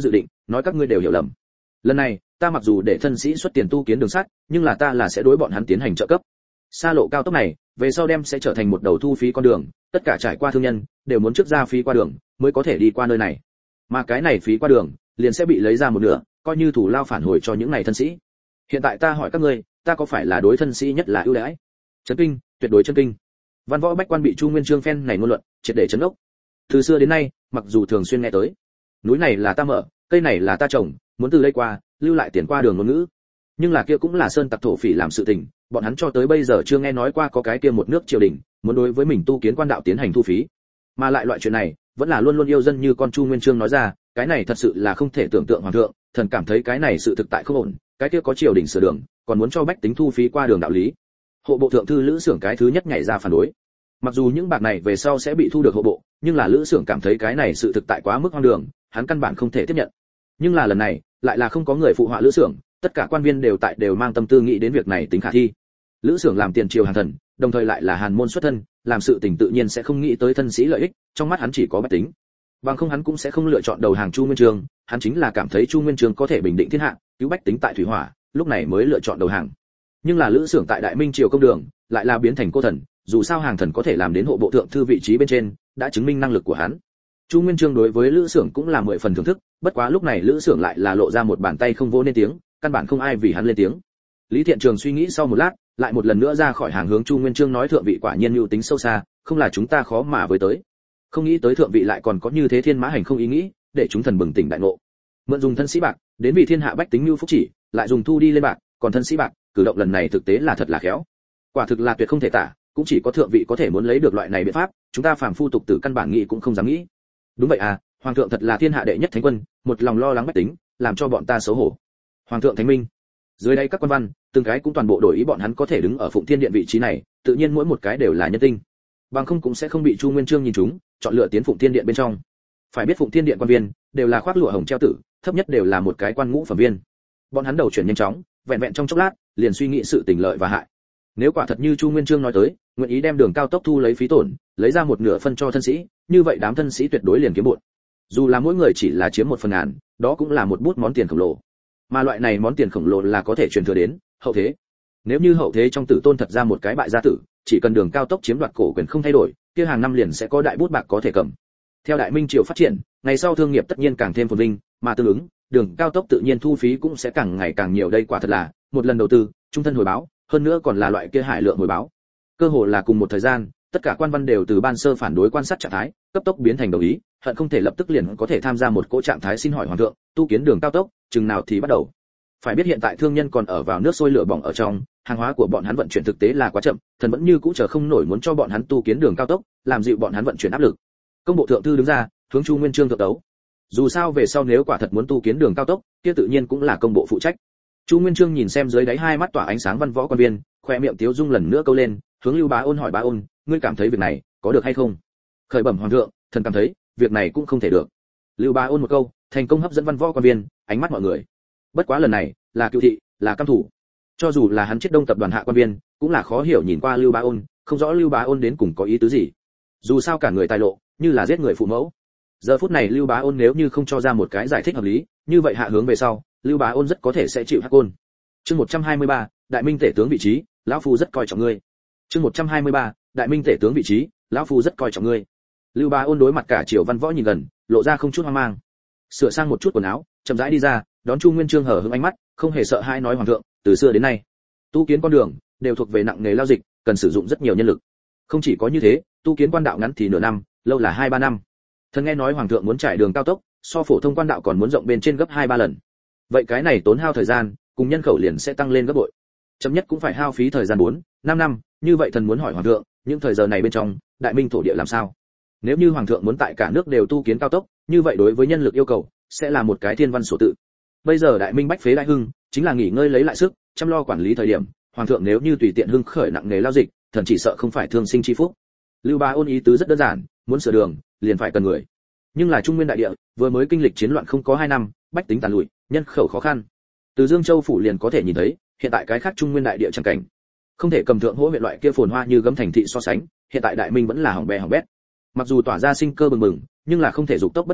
nói các ngươi đều hiểu lầm. Lần này ta mặc dù để thân sĩ xuất tiền tu kiến đường sắt, nhưng là ta là sẽ đối bọn hắn tiến hành trợ cấp. Xa lộ cao tốc này về sau đem sẽ trở thành một đầu thu phí con đường, tất cả trải qua thương nhân đều muốn trước ra phí qua đường mới có thể đi qua nơi này, mà cái này phí qua đường liền sẽ bị lấy ra một nửa, coi như thủ lao phản hồi cho những này thân sĩ. Hiện tại ta hỏi các ngươi, ta có phải là đối thân sĩ nhất là ưu đãi? Chấn kinh, tuyệt đối chấn kinh. Văn võ bách quan bị Chu Nguyên Chương phen này ngôn luận triệt để chấn ốc. Từ xưa đến nay, mặc dù thường xuyên nghe tới núi này là ta mở, cây này là ta trồng, muốn từ đây qua lưu lại tiền qua đường ngôn ngữ, nhưng là kia cũng là sơn tặc thổ phỉ làm sự tình, bọn hắn cho tới bây giờ chưa nghe nói qua có cái kia một nước triều đình muốn đối với mình tu kiến quan đạo tiến hành thu phí, mà lại loại chuyện này vẫn là luôn luôn yêu dân như con Chu Nguyên Chương nói ra, cái này thật sự là không thể tưởng tượng. Hoàng thượng, thần cảm thấy cái này sự thực tại không ổn, cái kia có triều đình sửa đường, còn muốn cho bách tính thu phí qua đường đạo lý. Hộ bộ thượng thư Lữ Xưởng cái thứ nhất nhảy ra phản đối. Mặc dù những bạc này về sau sẽ bị thu được hộ bộ, nhưng là Lữ Xưởng cảm thấy cái này sự thực tại quá mức hoang đường, hắn căn bản không thể tiếp nhận. Nhưng là lần này lại là không có người phụ họa Lữ Xưởng, tất cả quan viên đều mang tâm tư nghĩ đến việc này tính khả thi. Lữ Xưởng làm tiền triều hàng thần, đồng thời lại là hàn môn xuất thân, làm sự tình tự nhiên sẽ không nghĩ tới thân sĩ lợi ích, trong mắt hắn chỉ có bách tính. Bằng không hắn cũng sẽ không lựa chọn đầu hàng Chu Nguyên Chương, hắn chính là cảm thấy Chu Nguyên Chương có thể bình định thiên hạ, cứu bách tính tại thủy hỏa, lúc này mới lựa chọn đầu hàng. Nhưng là Lữ Xưởng tại Đại Minh triều công đường, lại là biến thành cô thần, dù sao hàng thần có thể làm đến hộ bộ thượng thư vị trí bên trên, đã chứng minh năng lực của hắn. Chu Nguyên Chương đối với Lữ Xưởng cũng là 10 phần thưởng thức, bất quá lúc này Lữ Xưởng lại là lộ ra một bàn tay không vỗ nên tiếng, căn bản không ai vì hắn lên tiếng. Lý Thiện Trường suy nghĩ sau một lát, lại một lần nữa ra khỏi hàng hướng Chu Nguyên Chương nói, thượng vị quả nhiên nhu tính sâu xa, không là chúng ta khó mà với tới. Không nghĩ tới thượng vị lại còn có như thế thiên mã hành không ý nghĩ, để chúng thần bừng tỉnh đại ngộ. Mượn dùng thân sĩ bạc, đến vì thiên hạ bách tính nhu phúc chỉ, lại dùng thu đi lên bạc, còn thân sĩ bạc, cử động lần này thực tế là thật là khéo. Quả thực là tuyệt không thể tả, cũng chỉ có thượng vị có thể muốn lấy được loại này biện pháp, chúng ta phàm phu tục tử căn bản nghĩ cũng không dám nghĩ. Đúng vậy à, hoàng thượng thật là thiên hạ đệ nhất thánh quân, một lòng lo lắng bách tính, làm cho bọn ta xấu hổ. Hoàng thượng thánh minh. Dưới đây các quan văn, từng cái cũng toàn bộ đổi ý, bọn hắn có thể đứng ở Phụng Thiên Điện vị trí này, tự nhiên mỗi một cái đều là nhân tinh. Bằng không cũng sẽ không bị Chu Nguyên Chương nhìn trúng, chọn lựa tiến Phụng Thiên Điện bên trong. Phải biết Phụng Thiên Điện quan viên đều là khoác lụa hồng treo tử, thấp nhất đều là một cái quan ngũ phẩm viên. Bọn hắn đầu chuyển nhanh chóng, vẹn vẹn trong chốc lát, liền suy nghĩ sự tình lợi và hại. Nếu quả thật như Chu Nguyên Chương nói tới, nguyện ý đem đường cao tốc thu lấy phí tổn, lấy ra một nửa phân cho thân sĩ, như vậy đám thân sĩ tuyệt đối liền kiếm bộn. Dù là mỗi người chỉ là chiếm 1/1000, đó cũng là một bút món tiền khổng lồ. Mà loại này món tiền khổng lồ là có thể truyền thừa đến hậu thế. Nếu như hậu thế trong tử tôn thật ra một cái bại gia tử, chỉ cần đường cao tốc chiếm đoạt cổ quyền không thay đổi, kia hàng năm liền sẽ có đại bút bạc có thể cầm. Theo Đại Minh triều phát triển, ngày sau thương nghiệp tất nhiên càng thêm phồn vinh, mà tương ứng, đường cao tốc tự nhiên thu phí cũng sẽ càng ngày càng nhiều. Đây quả thật là một lần đầu tư, trung thân hồi báo, hơn nữa còn là loại kia hải lượng hồi báo. Cơ hồ là cùng một thời gian, tất cả quan văn đều từ ban sơ phản đối quan sát trạng thái, cấp tốc biến thành đồng ý, hận không thể lập tức liền có thể tham gia một cỗ trạng thái xin hỏi hoàng thượng, tu kiến đường cao tốc, chừng nào thì bắt đầu. Phải biết hiện tại thương nhân còn ở vào nước sôi lửa bỏng ở trong, hàng hóa của bọn hắn vận chuyển thực tế là quá chậm, thần vẫn như cũ chờ không nổi muốn cho bọn hắn tu kiến đường cao tốc, làm dịu bọn hắn vận chuyển áp lực. Công bộ thượng thư đứng ra, hướng Chu Nguyên Chương thượng đấu. Dù sao về sau nếu quả thật muốn tu kiến đường cao tốc, kia tự nhiên cũng là công bộ phụ trách. Chu Nguyên Chương nhìn xem dưới đáy hai mắt tỏa ánh sáng văn võ quan viên, khoe miệng tiếu dung lần nữa câu lên, hướng Lưu Bá Ôn hỏi: Bá Ôn, ngươi cảm thấy việc này có được hay không? Khởi bẩm hoàng thượng, thần cảm thấy việc này cũng không thể được. Lưu Bá Ôn một câu, thành công hấp dẫn văn võ quan viên, ánh mắt mọi người. Bất quá lần này là cựu thị, là cam thủ. Cho dù là hắn chết đông tập đoàn hạ quan viên, cũng là khó hiểu nhìn qua Lưu Bá Ôn, không rõ Lưu Bá Ôn đến cùng có ý tứ gì. Dù sao cả người tài lộ, như là giết người phụ mẫu. Giờ phút này Lưu Bá Ôn nếu như không cho ra một cái giải thích hợp lý, như vậy hạ hướng về sau, Lưu Bá Ôn rất có thể sẽ chịu hắc côn. Chương 123, Đại Minh tể tướng vị trí, lão phu rất coi trọng ngươi. Chương 123, Đại Minh tể tướng vị trí, lão phu rất coi trọng ngươi. Lưu Bá Ôn đối mặt cả triều văn võ nhìn gần, lộ ra không chút hoang mang. Sửa sang một chút quần áo, chậm rãi đi ra, đón Chu Nguyên Chương hở hững ánh mắt, không hề sợ hãi nói: hoàng thượng, từ xưa đến nay, tu kiến con đường đều thuộc về nặng nghề lao dịch, cần sử dụng rất nhiều nhân lực. Không chỉ có như thế, tu kiến quan đạo ngắn thì nửa năm, lâu là 2-3 năm. Thần nghe nói hoàng thượng muốn trải đường cao tốc, so phổ thông quan đạo còn muốn rộng bên trên gấp 2-3 lần. Vậy cái này tốn hao thời gian, cùng nhân khẩu liền sẽ tăng lên gấp bội. Chậm nhất cũng phải hao phí thời gian 4-5 năm, như vậy thần muốn hỏi hoàng thượng, những thời giờ này bên trong, Đại Minh thổ địa làm sao? Nếu như hoàng thượng muốn tại cả nước đều tu kiến cao tốc, như vậy đối với nhân lực yêu cầu sẽ là một cái thiên văn sổ tự. Bây giờ Đại Minh bách phế đại hưng, chính là nghỉ ngơi lấy lại sức, chăm lo quản lý thời điểm, hoàng thượng nếu như tùy tiện hưng khởi nặng nghề lao dịch, thần chỉ sợ không phải thương sinh chi phúc. Lưu Bá Ôn ý tứ rất đơn giản, muốn sửa đường, liền phải cần người. Nhưng là Trung Nguyên đại địa, vừa mới kinh lịch chiến loạn không có 2 năm, bách tính tàn lụi, nhân khẩu khó khăn. Từ Dương Châu phủ liền có thể nhìn thấy, hiện tại cái khác Trung Nguyên đại địa chẳng cảnh. Không thể cầm thượng hỗ huyện loại kia phồn hoa như gấm thành thị so sánh, hiện tại Đại Minh vẫn là hỏng bè hỏng bét. Mặc dù tỏa ra sinh cơ bừng bừng, nhưng là không thể dục tốc bất đạt,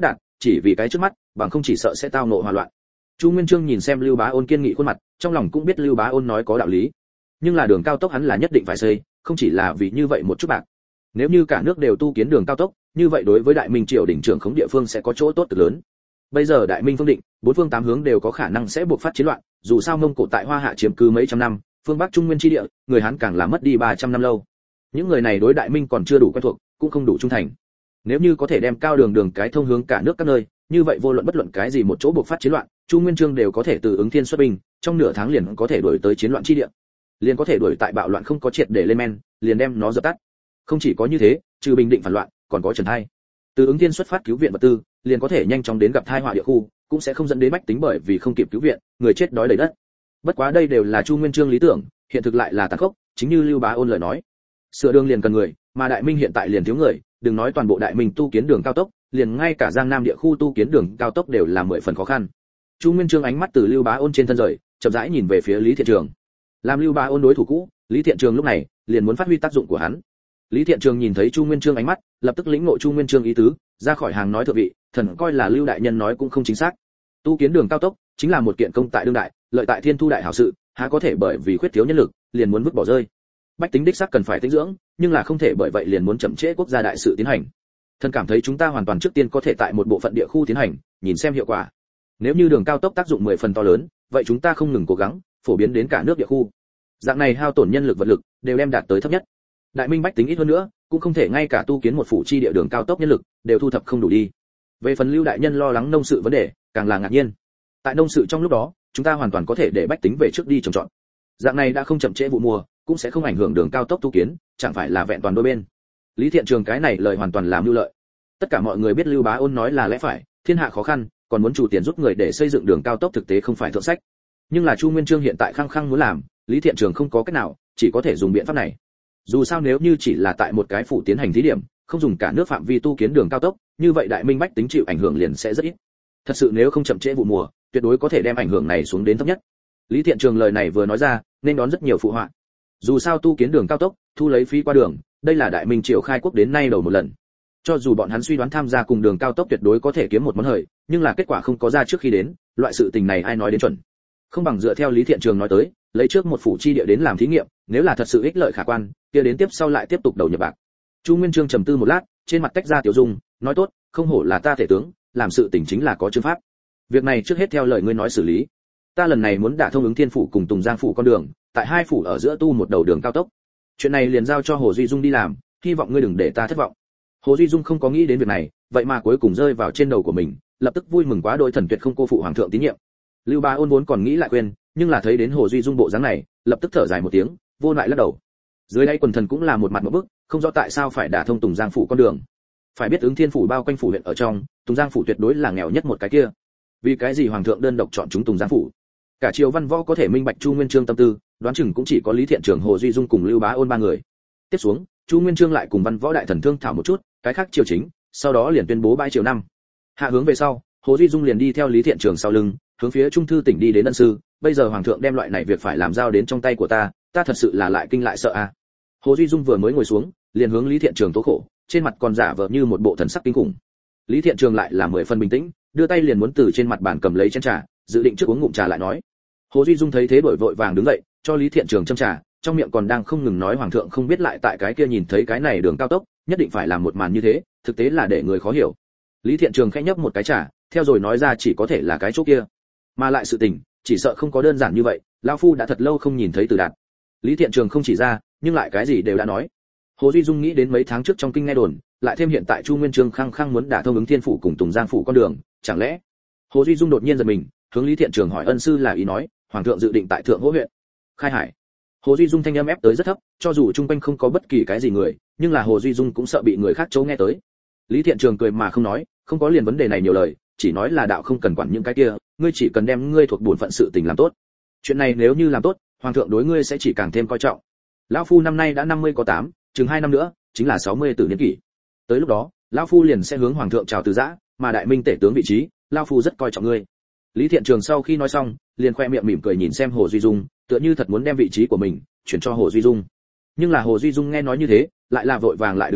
chỉ vì cái trước mắt, bằng không chỉ sợ sẽ tao ngộ hòa loạn. Chu Nguyên Chương nhìn xem Lưu Bá Ôn kiên nghị khuôn mặt, trong lòng cũng biết Lưu Bá Ôn nói có đạo lý. Nhưng là đường cao tốc hắn là nhất định phải xây, không chỉ là vì như vậy một chút bạc. Nếu như cả nước đều tu kiến đường cao tốc, như vậy đối với Đại Minh triều đỉnh trưởng khống địa phương sẽ có chỗ tốt cực lớn. Bây giờ Đại Minh phương định, bốn phương tám hướng đều có khả năng sẽ buộc phát chiến loạn, dù sao Mông Cổ tại Hoa Hạ chiếm cứ mấy trăm năm, phương Bắc Trung Nguyên chi địa, người Hán càng là mất đi 300 năm lâu. Những người này đối Đại Minh còn chưa đủ quen thuộc, cũng không đủ trung thành. Nếu như có thể đem cao đường cái thông hướng cả nước các nơi, như vậy vô luận bất luận cái gì một chỗ buộc phát chiến loạn, Chu Nguyên Chương đều có thể từ ứng thiên xuất binh, trong nửa tháng liền có thể đuổi tới chiến loạn chi địa. Liền có thể đuổi tại bạo loạn không có triệt để lên men, liền đem nó dập tắt. Không chỉ có như thế, trừ bình định phản loạn, còn có Trần Thai. Từ ứng thiên xuất phát cứu viện vật tư, liền có thể nhanh chóng đến gặp tai họa địa khu, cũng sẽ không dẫn đến bách tính bởi vì không kịp cứu viện, người chết đói đầy đất. Bất quá đây đều là Chu Nguyên Chương lý tưởng, hiện thực lại là tàn khốc, chính như Lưu Bá Ôn lời nói. Sửa đường liền cần người, mà Đại Minh hiện tại liền thiếu người, đừng nói toàn bộ Đại Minh tu kiến đường cao tốc, liền ngay cả Giang Nam địa khu tu kiến đường cao tốc đều là 10 phần khó khăn. Chu Nguyên Chương ánh mắt từ Lưu Bá Ôn trên thân rời, chậm rãi nhìn về phía Lý Thiện Trường. Làm Lưu Bá Ôn đối thủ cũ, Lý Thiện Trường lúc này liền muốn phát huy tác dụng của hắn. Lý Thiện Trường nhìn thấy Chu Nguyên Chương ánh mắt, lập tức lĩnh ngộ Chu Nguyên Chương ý tứ, ra khỏi hàng nói thượng vị, thần coi là Lưu đại nhân nói cũng không chính xác. Tu kiến đường cao tốc chính là một kiện công tại đương đại, lợi tại thiên thu đại hảo sự, há có thể bởi vì khuyết thiếu nhân lực, liền muốn vứt bỏ rơi. Bách tính đích xác cần phải tĩnh dưỡng, nhưng là không thể bởi vậy liền muốn chậm trễ quốc gia đại sự tiến hành. Thần cảm thấy chúng ta hoàn toàn trước tiên có thể tại một bộ phận địa khu tiến hành, nhìn xem hiệu quả. Nếu như đường cao tốc tác dụng 10 phần to lớn, vậy chúng ta không ngừng cố gắng, phổ biến đến cả nước địa khu. Dạng này hao tổn nhân lực vật lực đều đem đạt tới thấp nhất. Đại Minh bách tính ít hơn nữa, cũng không thể ngay cả tu kiến một phủ chi địa đường cao tốc nhân lực đều thu thập không đủ đi. Về phần Lưu đại nhân lo lắng nông sự vấn đề, càng là ngạc nhiên. Tại nông sự trong lúc đó, chúng ta hoàn toàn có thể để bách tính về trước đi trồng trọt. Dạng này đã không chậm trễ vụ mùa, cũng sẽ không ảnh hưởng đường cao tốc tu kiến, chẳng phải là vẹn toàn đôi bên. Lý Thiện Trường cái này lời hoàn toàn làm mưu lợi. Tất cả mọi người biết Lưu Bá Ôn nói là lẽ phải, thiên hạ khó khăn, còn muốn chủ tiền giúp người để xây dựng đường cao tốc thực tế không phải thượng sách. Nhưng là Chu Nguyên Chương hiện tại khăng khăng muốn làm, Lý Thiện Trường không có cách nào, chỉ có thể dùng biện pháp này. Dù sao nếu như chỉ là tại một cái phủ tiến hành thí điểm, không dùng cả nước phạm vi tu kiến đường cao tốc, như vậy Đại Minh bách tính chịu ảnh hưởng liền sẽ rất ít. Thật sự nếu không chậm trễ vụ mùa, tuyệt đối có thể đem ảnh hưởng này xuống đến thấp nhất. Lý Thiện Trường lời này vừa nói ra, nên đón rất nhiều phụ họa. Dù sao tu kiến đường cao tốc, thu lấy phí qua đường, đây là Đại Minh triều khai quốc đến nay đầu một lần. Cho dù bọn hắn suy đoán tham gia cùng đường cao tốc tuyệt đối có thể kiếm một món hời, nhưng là kết quả không có ra trước khi đến, loại sự tình này ai nói đến chuẩn. Không bằng dựa theo Lý Thiện Trường nói tới, lấy trước một phủ chi địa đến làm thí nghiệm, nếu là thật sự ích lợi khả quan, kia đến tiếp sau lại tiếp tục đầu nhập bạc. Chu Nguyên Chương trầm tư một lát, trên mặt tách ra tiểu dung, nói tốt, không hổ là ta thể tướng, làm sự tình chính là có chương pháp. Việc này trước hết theo lời ngươi nói xử lý. Ta lần này muốn đả thông ứng Thiên phủ cùng Tùng Giang phủ con đường, tại hai phủ ở giữa tu một đầu đường cao tốc. Chuyện này liền giao cho Hồ Duy Dung đi làm, hy vọng ngươi đừng để ta thất vọng. Hồ Duy Dung không có nghĩ đến việc này, vậy mà cuối cùng rơi vào trên đầu của mình, lập tức vui mừng quá đôi, thần tuyệt không cô phụ hoàng thượng tín nhiệm. Lưu Bá Ôn vốn còn nghĩ lại khuyên, nhưng là thấy đến Hồ Duy Dung bộ dáng này, lập tức thở dài một tiếng, vô lại lắc đầu. Dưới đây quần thần cũng là một mặt ngộp bức, không rõ tại sao phải đả thông Tùng Giang phủ con đường. Phải biết ứng Thiên phủ bao quanh phủ huyện ở trong, Tùng Giang phủ tuyệt đối là nghèo nhất một cái kia. Vì cái gì hoàng thượng đơn độc chọn chúng Tùng Giang phủ? Cả triều văn võ có thể minh bạch Chu Nguyên Chương tâm tư, đoán chừng cũng chỉ có Lý Thiện Trường, Hồ Duy Dung cùng Lưu Bá Ôn ba người. Tiếp xuống, Chu Nguyên Chương lại cùng văn võ đại thần thương thảo một chút, cái khác triều chính, sau đó liền tuyên bố bãi triều năm. Hạ hướng về sau, Hồ Duy Dung liền đi theo Lý Thiện Trường sau lưng, hướng phía Trung thư tỉnh đi đến ân sư. Bây giờ hoàng thượng đem loại này việc phải làm giao đến trong tay của ta thật sự là lại kinh lại sợ a. Hồ Duy Dung vừa mới ngồi xuống, liền hướng Lý Thiện Trường tố khổ, trên mặt còn giả vờ như một bộ thần sắc kinh khủng. Lý Thiện Trường lại là 10 phần bình tĩnh, đưa tay liền muốn từ trên mặt bàn cầm lấy chén trà, dự định trước uống ngụm trà lại nói. Hồ Duy Dung thấy thế đổi vội vàng đứng dậy, cho Lý Thiện Trường châm trà, trong miệng còn đang không ngừng nói hoàng thượng không biết lại tại cái kia nhìn thấy cái này đường cao tốc, nhất định phải làm một màn như thế, thực tế là để người khó hiểu. Lý Thiện Trường khẽ nhấp một cái trà, theo rồi nói ra chỉ có thể là cái chỗ kia, mà lại sự tình, chỉ sợ không có đơn giản như vậy, lão phu đã thật lâu không nhìn thấy Từ Đạt. Lý Thiện Trường không chỉ ra, nhưng lại cái gì đều đã nói. Hồ Duy Dung nghĩ đến mấy tháng trước trong kinh nghe đồn, lại thêm hiện tại Chu Nguyên Chương khăng khăng muốn đả thông ứng Thiên phủ cùng Tùng Giang phủ con đường, chẳng lẽ? Hồ Duy Dung đột nhiên giật mình, hướng Lý Thiện Trường hỏi ân sư là ý nói, hoàng thượng dự định tại Thượng Hỗ huyện khai hải. Hồ Duy Dung thanh âm ép tới rất thấp, cho dù chung quanh không có bất kỳ cái gì người, nhưng là Hồ Duy Dung cũng sợ bị người khác chấu nghe tới. Lý Thiện Trường cười mà không nói, không có liền vấn đề này nhiều lời, chỉ nói là đạo không cần quản những cái kia, ngươi chỉ cần đem ngươi thuộc bổn phận sự tình làm tốt. Chuyện này nếu như làm tốt, hoàng thượng đối ngươi sẽ chỉ càng thêm coi trọng. Lão phu năm nay đã 50 có 8, chừng 2 năm nữa chính là 60 tử niên kỷ. Tới lúc đó, lão phu liền sẽ hướng hoàng thượng chào từ giã, mà đại minh tể tướng vị trí, lão phu rất coi trọng ngươi. Lý Thiện Trường sau khi nói xong, liền khoe miệng mỉm cười nhìn xem Hồ Duy Dung, tựa như thật muốn đem vị trí của mình chuyển cho Hồ Duy Dung. Nhưng là Hồ Duy Dung nghe nói như thế, lại là vội vàng lại đứng lên,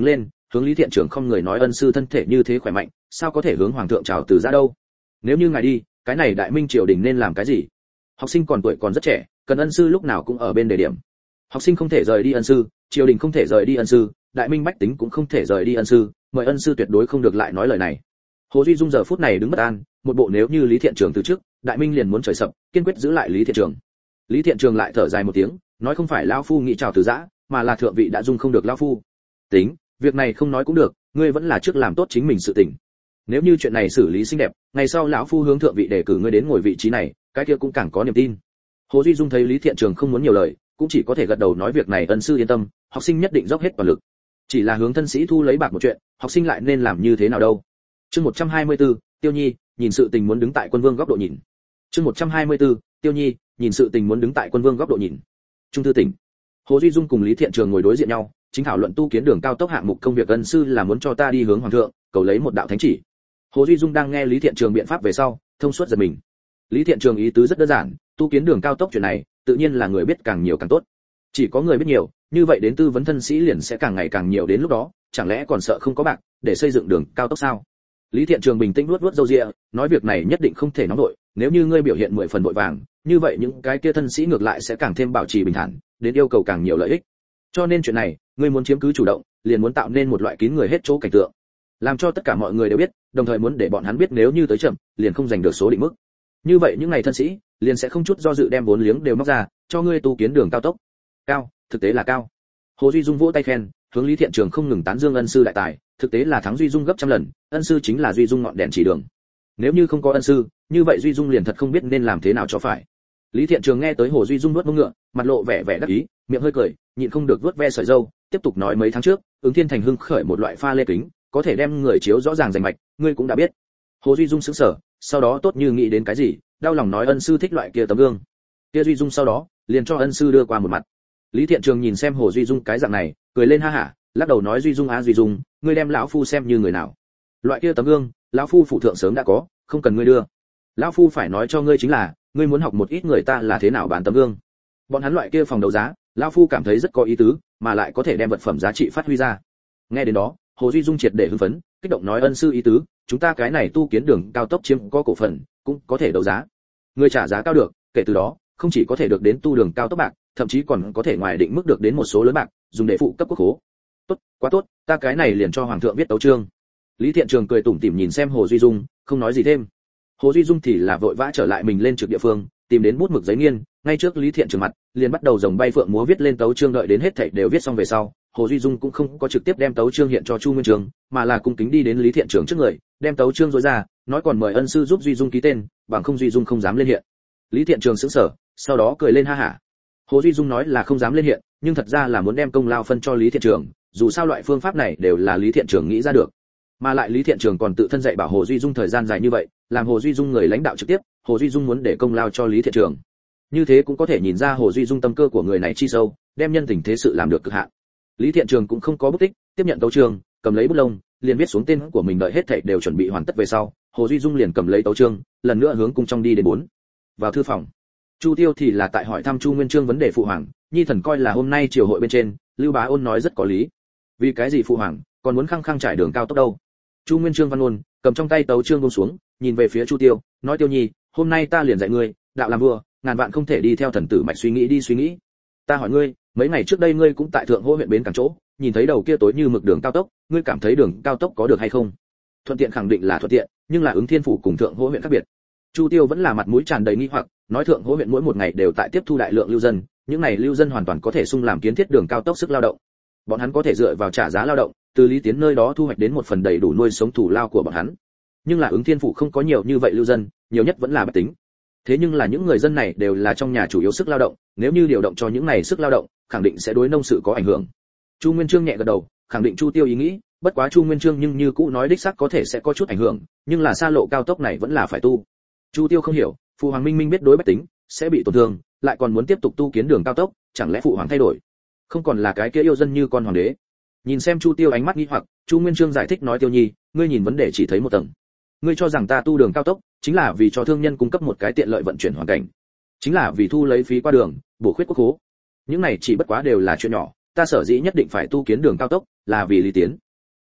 hướng Lý Thiện Trường không người nói ân sư thân thể như thế khỏe mạnh, sao có thể hướng hoàng thượng chào từ giã đâu? Nếu như ngài đi, cái này đại minh triều đình nên làm cái gì? Học sinh còn tuổi còn rất trẻ, cần ân sư lúc nào cũng ở bên đề điểm. Học sinh không thể rời đi ân sư, triều đình không thể rời đi ân sư, đại minh bách tính cũng không thể rời đi ân sư, mời ân sư tuyệt đối không được lại nói lời này. Hồ Duy Dung giờ phút này đứng bất an, một bộ nếu như Lý Thiện Trường từ trước, đại minh liền muốn trời sập, kiên quyết giữ lại Lý Thiện Trường. Lý Thiện Trường lại thở dài một tiếng, nói không phải lão phu nghĩ chào từ giã, mà là thượng vị đã dung không được lão phu. Tính, việc này không nói cũng được, ngươi vẫn là trước làm tốt chính mình sự tình. Nếu như chuyện này xử lý xinh đẹp, ngày sau lão phu hướng thượng vị đề cử ngươi đến ngồi vị trí này, cái kia cũng càng có niềm tin. Hồ Duy Dung thấy Lý Thiện Trường không muốn nhiều lời, cũng chỉ có thể gật đầu nói việc này ân sư yên tâm, học sinh nhất định dốc hết toàn lực. Chỉ là hướng thân sĩ thu lấy bạc một chuyện, học sinh lại nên làm như thế nào đâu? Chương 124, Tiêu Nhi, nhìn sự tình muốn đứng tại quân vương góc độ nhìn. Chương 124, Tiêu Nhi, nhìn sự tình muốn đứng tại quân vương góc độ nhìn. Trung thư tỉnh. Hồ Duy Dung cùng Lý Thiện Trường ngồi đối diện nhau, chính thảo luận tu kiến đường cao tốc hạng mục công việc ân sư là muốn cho ta đi hướng hoàng thượng, cầu lấy một đạo thánh chỉ. Hồ Duy Dung đang nghe Lý Thiện Trường biện pháp về sau, thông suốt giật mình. Lý Thiện Trường ý tứ rất đơn giản, tu kiến đường cao tốc chuyện này, tự nhiên là người biết càng nhiều càng tốt. Chỉ có người biết nhiều, như vậy đến tư vấn thân sĩ liền sẽ càng ngày càng nhiều, đến lúc đó, chẳng lẽ còn sợ không có bạc để xây dựng đường cao tốc sao? Lý Thiện Trường bình tĩnh nuốt nuốt râu ria, nói việc này nhất định không thể nóng nổi, nếu như ngươi biểu hiện 10 phần vội vàng, như vậy những cái kia thân sĩ ngược lại sẽ càng thêm bảo trì bình thản, đến yêu cầu càng nhiều lợi ích. Cho nên chuyện này, ngươi muốn chiếm cứ chủ động, liền muốn tạo nên một loại kín người hết chỗ cảnh tượng, làm cho tất cả mọi người đều biết, đồng thời muốn để bọn hắn biết nếu như tới chậm, liền không giành được số định mức. Như vậy những ngày thân sĩ liền sẽ không chút do dự đem vốn liếng đều móc ra, cho ngươi tu kiến đường cao tốc. Cao, thực tế là cao. Hồ Duy Dung vỗ tay khen, hướng Lý Thiện Trường không ngừng tán dương ân sư đại tài, thực tế là thắng Duy Dung gấp trăm lần, ân sư chính là Duy Dung ngọn đèn chỉ đường. Nếu như không có ân sư, như vậy Duy Dung liền thật không biết nên làm thế nào cho phải. Lý Thiện Trường nghe tới Hồ Duy Dung nuốt mông ngựa, mặt lộ vẻ vẻ đắc ý, miệng hơi cười, nhịn không được vuốt ve sợi râu, tiếp tục nói mấy tháng trước, Ứng Thiên Thành hưng khởi một loại pha lê kính, có thể đem người chiếu rõ ràng rành mạch, ngươi cũng đã biết. Hồ Duy Dung sững sờ, sau đó tốt như nghĩ đến cái gì, đau lòng nói ân sư thích loại kia tấm gương. Kia Duy Dung sau đó, liền cho ân sư đưa qua một mặt. Lý Thiện Trường nhìn xem Hồ Duy Dung cái dạng này, cười lên ha hả, lắc đầu nói Duy Dung á Duy Dung, ngươi đem lão phu xem như người nào? Loại kia tấm gương, lão phu phụ thượng sớm đã có, không cần ngươi đưa. Lão phu phải nói cho ngươi chính là, ngươi muốn học một ít người ta là thế nào bán tấm gương. Bọn hắn loại kia phòng đấu giá, lão phu cảm thấy rất có ý tứ, mà lại có thể đem vật phẩm giá trị phát huy ra. Nghe đến đó, Hồ Duy Dung triệt để hưng phấn, kích động nói ân sư ý tứ, chúng ta cái này tu kiến đường cao tốc chiếm có cổ phần, cũng có thể đấu giá. Ngươi trả giá cao được, kể từ đó, không chỉ có thể được đến tu đường cao tốc bạc, thậm chí còn có thể ngoài định mức được đến một số lớn bạc, dùng để phụ cấp quốc khố. Tốt, quá tốt, ta cái này liền cho hoàng thượng viết tấu chương. Lý Thiện Trường cười tủm tỉm nhìn xem Hồ Duy Dung, không nói gì thêm. Hồ Duy Dung thì là vội vã trở lại mình lên trực địa phương, tìm đến bút mực giấy nghiên, ngay trước Lý Thiện Trường mặt, liền bắt đầu rồng bay phượng múa viết lên tấu chương, đợi đến hết thảy đều viết xong về sau, Hồ Duy Dung cũng không có trực tiếp đem tấu chương hiện cho Chu Nguyên Trường, mà là cung kính đi đến Lý Thiện Trường trước người, đem tấu chương rối ra, nói còn mời ân sư giúp Duy Dung ký tên, bằng không Duy Dung không dám lên hiện. Lý Thiện Trường sững sờ, sau đó cười lên ha hả. Hồ Duy Dung nói là không dám lên hiện, nhưng thật ra là muốn đem công lao phân cho Lý Thiện Trường, dù sao loại phương pháp này đều là Lý Thiện Trường nghĩ ra được. Mà lại Lý Thiện Trường còn tự thân dạy bảo Hồ Duy Dung thời gian dài như vậy, làm Hồ Duy Dung người lãnh đạo trực tiếp, Hồ Duy Dung muốn để công lao cho Lý Thiện Trường. Như thế cũng có thể nhìn ra Hồ Duy Dung tâm cơ của người này chi sâu, đem nhân tình thế sự làm được cực hạn. Lý Thiện Trường cũng không có bút tích, tiếp nhận tấu chương, cầm lấy bút lông, liền viết xuống tên của mình, đợi hết thảy đều chuẩn bị hoàn tất về sau, Hồ Duy Dung liền cầm lấy tấu chương, lần nữa hướng cung trong đi đến 4. Vào thư phòng. Chu Tiêu thì là tại hỏi thăm Chu Nguyên Chương vấn đề phụ hoàng, nhi thần coi là hôm nay triều hội bên trên, Lưu Bá Ôn nói rất có lý. Vì cái gì phụ hoàng còn muốn khăng khăng trải đường cao tốc đâu? Chu Nguyên Chương văn ôn, cầm trong tay tấu chương buông xuống, nhìn về phía Chu Tiêu, nói Tiêu Nhi, hôm nay ta liền dạy ngươi, đạo làm vua, ngàn vạn không thể đi theo thần tử mạch suy nghĩ đi suy nghĩ. Ta hỏi ngươi, mấy ngày trước đây ngươi cũng tại Thượng Hỗ huyện bến cảng chỗ, nhìn thấy đầu kia tối như mực đường cao tốc, ngươi cảm thấy đường cao tốc có được hay không? Thuận tiện khẳng định là thuận tiện, nhưng là Ứng Thiên phủ cùng Thượng Hỗ huyện khác biệt. Chu Tiêu vẫn là mặt mũi tràn đầy nghi hoặc, nói Thượng Hỗ huyện mỗi một ngày đều tại tiếp thu đại lượng lưu dân, những này lưu dân hoàn toàn có thể sung làm kiến thiết đường cao tốc sức lao động. Bọn hắn có thể dựa vào trả giá lao động, từ Lý Tiến nơi đó thu hoạch đến một phần đầy đủ nuôi sống thủ lao của bọn hắn. Nhưng là Ứng Thiên phủ không có nhiều như vậy lưu dân, nhiều nhất vẫn là bách tính. Thế nhưng là những người dân này đều là trong nhà chủ yếu sức lao động, nếu như điều động cho những này sức lao động, khẳng định sẽ đối nông sự có ảnh hưởng. Chu Nguyên Chương nhẹ gật đầu, khẳng định Chu Tiêu ý nghĩ, bất quá Chu Nguyên Chương nhưng như cũ nói đích xác có thể sẽ có chút ảnh hưởng, nhưng là xa lộ cao tốc này vẫn là phải tu. Chu Tiêu không hiểu, phụ hoàng minh minh biết đối bách tính sẽ bị tổn thương, lại còn muốn tiếp tục tu kiến đường cao tốc, chẳng lẽ phụ hoàng thay đổi, không còn là cái kia yêu dân như con hoàng đế? Nhìn xem Chu Tiêu ánh mắt nghi hoặc, Chu Nguyên Chương giải thích nói Tiêu Nhi, ngươi nhìn vấn đề chỉ thấy một tầng. Ngươi cho rằng ta tu đường cao tốc chính là vì cho thương nhân cung cấp một cái tiện lợi vận chuyển hoàn cảnh, chính là vì thu lấy phí qua đường, bổ khuyết quốc khố. Những này chỉ bất quá đều là chuyện nhỏ, ta sở dĩ nhất định phải tu kiến đường cao tốc là vì Lý Tiến.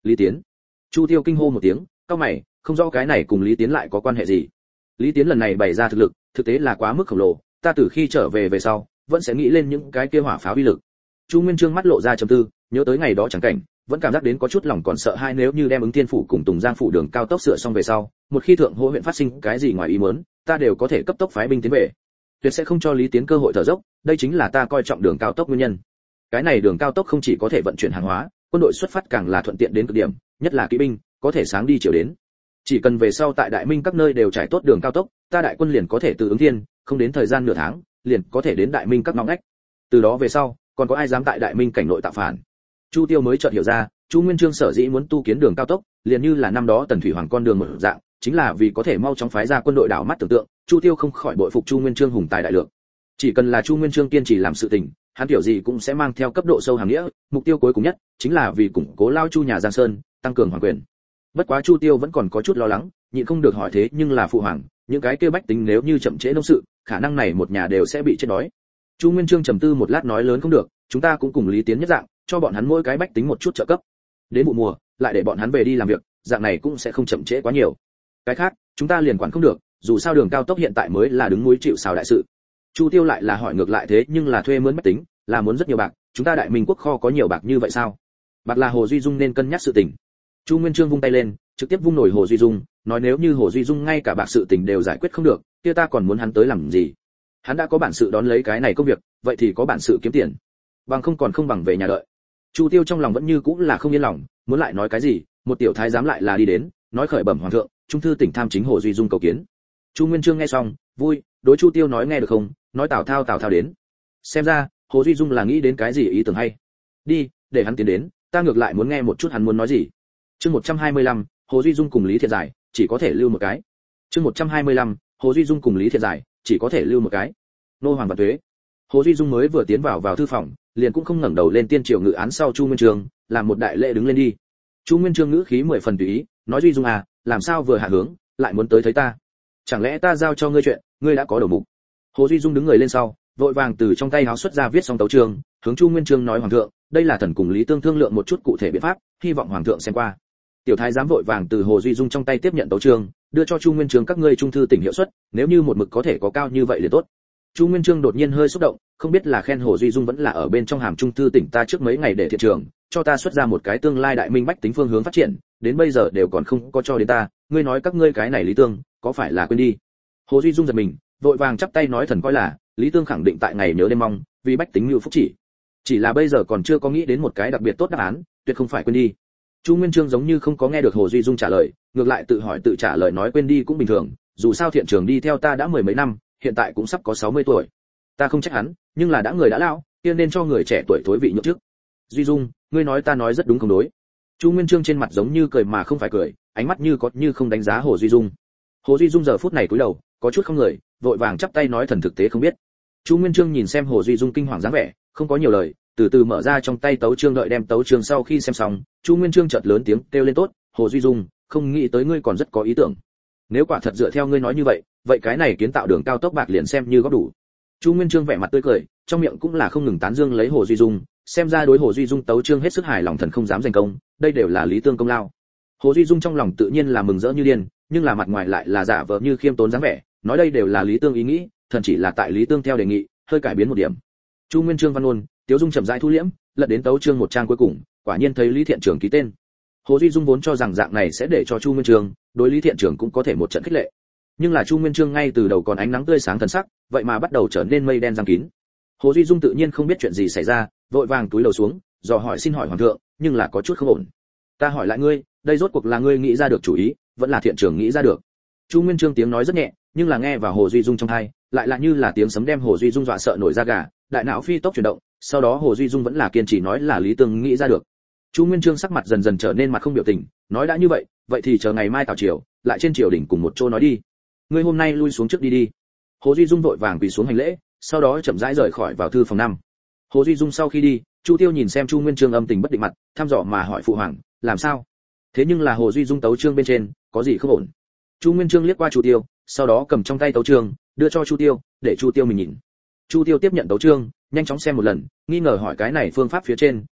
Lý Tiến. Chu Tiêu kinh hô một tiếng, cau mày, không rõ cái này cùng Lý Tiến lại có quan hệ gì. Lý Tiến lần này bày ra thực lực, thực tế là quá mức khổng lồ, ta từ khi trở về sau, vẫn sẽ nghĩ lên những cái kia hỏa pháo uy lực. Chu Nguyên Chương mắt lộ ra trầm tư, nhớ tới ngày đó chẳng cảnh, vẫn cảm giác đến có chút lòng còn sợ hai nếu như đem Ứng Thiên phủ cùng Tùng Giang phủ đường cao tốc sửa xong về sau, một khi thượng hô huyện phát sinh cái gì ngoài ý muốn, ta đều có thể cấp tốc phái binh tiến về. Tuyệt sẽ không cho Lý Tiến cơ hội thở dốc, đây chính là ta coi trọng đường cao tốc nguyên nhân. Cái này đường cao tốc không chỉ có thể vận chuyển hàng hóa, quân đội xuất phát càng là thuận tiện đến cực điểm, nhất là kỵ binh, có thể sáng đi chiều đến. Chỉ cần về sau tại Đại Minh các nơi đều trải tốt đường cao tốc, ta đại quân liền có thể từ Ứng Thiên, không đến thời gian nửa tháng, liền có thể đến Đại Minh các ngóc ngách. Từ đó về sau, còn có ai dám tại Đại Minh cảnh nội tạo phản? Chu Tiêu mới chợt hiểu ra, Chu Nguyên Chương sở dĩ muốn tu kiến đường cao tốc, liền như là năm đó Tần Thủy Hoàng con đường một dạng, chính là vì có thể mau chóng phái ra quân đội đảo mắt tưởng tượng. Chu Tiêu không khỏi bội phục Chu Nguyên Chương hùng tài đại lượng. Chỉ cần là Chu Nguyên Chương kiên trì làm sự tình, hắn kiểu gì cũng sẽ mang theo cấp độ sâu hàng nghĩa, mục tiêu cuối cùng nhất chính là vì củng cố lao Chu nhà Giang Sơn, tăng cường hoàng quyền. Bất quá Chu Tiêu vẫn còn có chút lo lắng, nhịn không được hỏi thế nhưng là phụ hoàng, những cái kia bách tính nếu như chậm trễ nông sự, khả năng này một nhà đều sẽ bị chết đói. Chu Nguyên Chương trầm tư một lát nói lớn không được, chúng ta cũng cùng Lý Tiến nhất dạng, cho bọn hắn mỗi cái bách tính một chút trợ cấp. Đến vụ mùa, lại để bọn hắn về đi làm việc, dạng này cũng sẽ không chậm trễ quá nhiều. Cái khác, chúng ta liền quản không được, dù sao đường cao tốc hiện tại mới là đứng núi chịu sào đại sự. Chu Tiêu lại là hỏi ngược lại thế nhưng là thuê mướn bách tính, là muốn rất nhiều bạc, chúng ta Đại Minh quốc kho có nhiều bạc như vậy sao? Bạc là Hồ Duy Dung nên cân nhắc sự tình. Chu Nguyên Chương vung tay lên, trực tiếp vung nổi Hồ Duy Dung, nói nếu như Hồ Duy Dung ngay cả bạc sự tình đều giải quyết không được, kia ta còn muốn hắn tới làm gì? Hắn đã có bản sự đón lấy cái này công việc, vậy thì có bản sự kiếm tiền. Bằng không còn không bằng về nhà đợi. Chu Tiêu trong lòng vẫn như cũng là không yên lòng, muốn lại nói cái gì, một tiểu thái giám lại là đi đến, nói khởi bẩm hoàng thượng, trung thư tỉnh tham chính Hồ Duy Dung cầu kiến. Chu Nguyên Chương nghe xong, vui, đối Chu Tiêu nói nghe được không, nói Tào Thao đến. Xem ra, Hồ Duy Dung là nghĩ đến cái gì ý tưởng hay. Đi, để hắn tiến đến, ta ngược lại muốn nghe một chút hắn muốn nói gì. Chương 125, Hồ Duy Dung cùng Lý Thiện Giải, chỉ có thể lưu một cái. Chương 125, Hồ Duy Dung cùng Lý Thiện Giải, chỉ có thể lưu một cái. Nô hoàng và thuế. Hồ Duy Dung mới vừa tiến vào thư phòng, liền cũng không ngẩng đầu lên tiên triều ngự án sau Chu Nguyên Chương, làm một đại lễ đứng lên đi. Chu Nguyên Chương ngữ khí 10 phần tùy ý, nói Duy Dung à, làm sao vừa hạ hướng, lại muốn tới thấy ta? Chẳng lẽ ta giao cho ngươi chuyện, ngươi đã có đầu mục? Hồ Duy Dung đứng người lên sau, vội vàng từ trong tay áo xuất ra viết xong tấu chương, hướng Chu Nguyên Chương nói hoàng thượng, đây là thần cùng Lý Tương thương lượng một chút cụ thể biện pháp, hy vọng hoàng thượng xem qua. Tiểu thái giám vội vàng từ Hồ Duy Dung trong tay tiếp nhận tấu chương, đưa cho Chu Nguyên Chương các ngươi trung thư tỉnh hiệu suất, nếu như một mực có thể có cao như vậy liền tốt. Chu Nguyên Chương đột nhiên hơi xúc động, không biết là khen Hồ Duy Dung vẫn là ở bên trong hàm trung thư tỉnh ta trước mấy ngày để thiện trường, cho ta xuất ra một cái tương lai đại minh bách tính phương hướng phát triển, đến bây giờ đều còn không có cho đến ta, ngươi nói các ngươi cái này Lý Tương, có phải là quên đi? Hồ Duy Dung giật mình, vội vàng chắp tay nói thần coi là, Lý Tương khẳng định tại ngày nhớ đêm mong, vì bách tính lưu phúc chỉ là bây giờ còn chưa có nghĩ đến một cái đặc biệt tốt đáp án, tuyệt không phải quên đi. Chu Nguyên Chương giống như không có nghe được Hồ Duy Dung trả lời, ngược lại tự hỏi tự trả lời nói quên đi cũng bình thường, dù sao thiện trường đi theo ta đã 10 mấy năm, hiện tại cũng sắp có 60 tuổi. Ta không trách hắn, nhưng là đã người đã lão, tiên nên cho người trẻ tuổi thối vị nhượng trước. Duy Dung, ngươi nói ta nói rất đúng không đối? Chu Nguyên Chương trên mặt giống như cười mà không phải cười, ánh mắt như có như không đánh giá Hồ Duy Dung. Hồ Duy Dung giờ phút này cúi đầu, có chút không người, vội vàng chắp tay nói thần thực tế không biết. Chu Nguyên Chương nhìn xem Hồ Duy Dung kinh hoàng dáng vẻ, không có nhiều lời, từ từ mở ra trong tay tấu chương đợi đem tấu chương sau khi xem xong, Chu Nguyên Chương chợt lớn tiếng kêu lên tốt, Hồ Duy Dung, không nghĩ tới ngươi còn rất có ý tưởng. Nếu quả thật dựa theo ngươi nói như vậy, vậy cái này kiến tạo đường cao tốc bạc liền xem như góp đủ. Chu Nguyên Chương vẻ mặt tươi cười, trong miệng cũng là không ngừng tán dương lấy Hồ Duy Dung, xem ra đối Hồ Duy Dung tấu chương hết sức hài lòng thần không dám giành công, đây đều là Lý Tương công lao. Hồ Duy Dung trong lòng tự nhiên là mừng rỡ như điên, nhưng là mặt ngoài lại là giả vờ như khiêm tốn dáng vẻ, nói đây đều là Lý Tương ý nghĩ, thần chỉ là tại Lý Tương theo đề nghị, hơi cải biến một điểm. Chu Nguyên Chương văn ngôn, Tiếu Dung chậm rãi thu liễm, lật đến tấu chương một trang cuối cùng, quả nhiên thấy Lý Thiện Trường ký tên. Hồ Duy Dung vốn cho rằng dạng này sẽ để cho Chu Nguyên Chương, đối Lý Thiện Trường cũng có thể một trận khích lệ. Nhưng là Chu Nguyên Chương ngay từ đầu còn ánh nắng tươi sáng thần sắc, vậy mà bắt đầu trở nên mây đen giăng kín. Hồ Duy Dung tự nhiên không biết chuyện gì xảy ra, vội vàng túi đầu xuống, dò hỏi xin hỏi hoàng thượng, nhưng là có chút không ổn. Ta hỏi lại ngươi, đây rốt cuộc là ngươi nghĩ ra được chủ ý, vẫn là Thiện Trường nghĩ ra được? Chu Nguyên Chương tiếng nói rất nhẹ, nhưng là nghe vào Hồ Duy Dung trong tai, lại là như là tiếng sấm đem Hồ Duy Dung dọa sợ nổi da gà, đại não phi tốc chuyển động, sau đó Hồ Duy Dung vẫn là kiên trì nói là Lý Tương nghĩ ra được. Chu Nguyên Chương sắc mặt dần dần trở nên mặt không biểu tình, nói đã như vậy, vậy thì chờ ngày mai tào triều, lại trên triều đình cùng một chỗ nói đi. Ngươi hôm nay lui xuống trước đi đi. Hồ Duy Dung vội vàng quỳ xuống hành lễ, sau đó chậm rãi rời khỏi vào thư phòng 5. Hồ Duy Dung sau khi đi, Chu Tiêu nhìn xem Chu Nguyên Chương âm tình bất định mặt, thăm dò mà hỏi phụ hoàng, làm sao? Thế nhưng là Hồ Duy Dung tấu chương bên trên, có gì không ổn? Chu Nguyên Chương liếc qua Chu Tiêu, sau đó cầm trong tay tấu chương, đưa cho Chu Tiêu, để Chu Tiêu mình nhìn. Chu Tiêu tiếp nhận tấu chương, nhanh chóng xem một lần, nghi ngờ hỏi cái này phương pháp phía trên,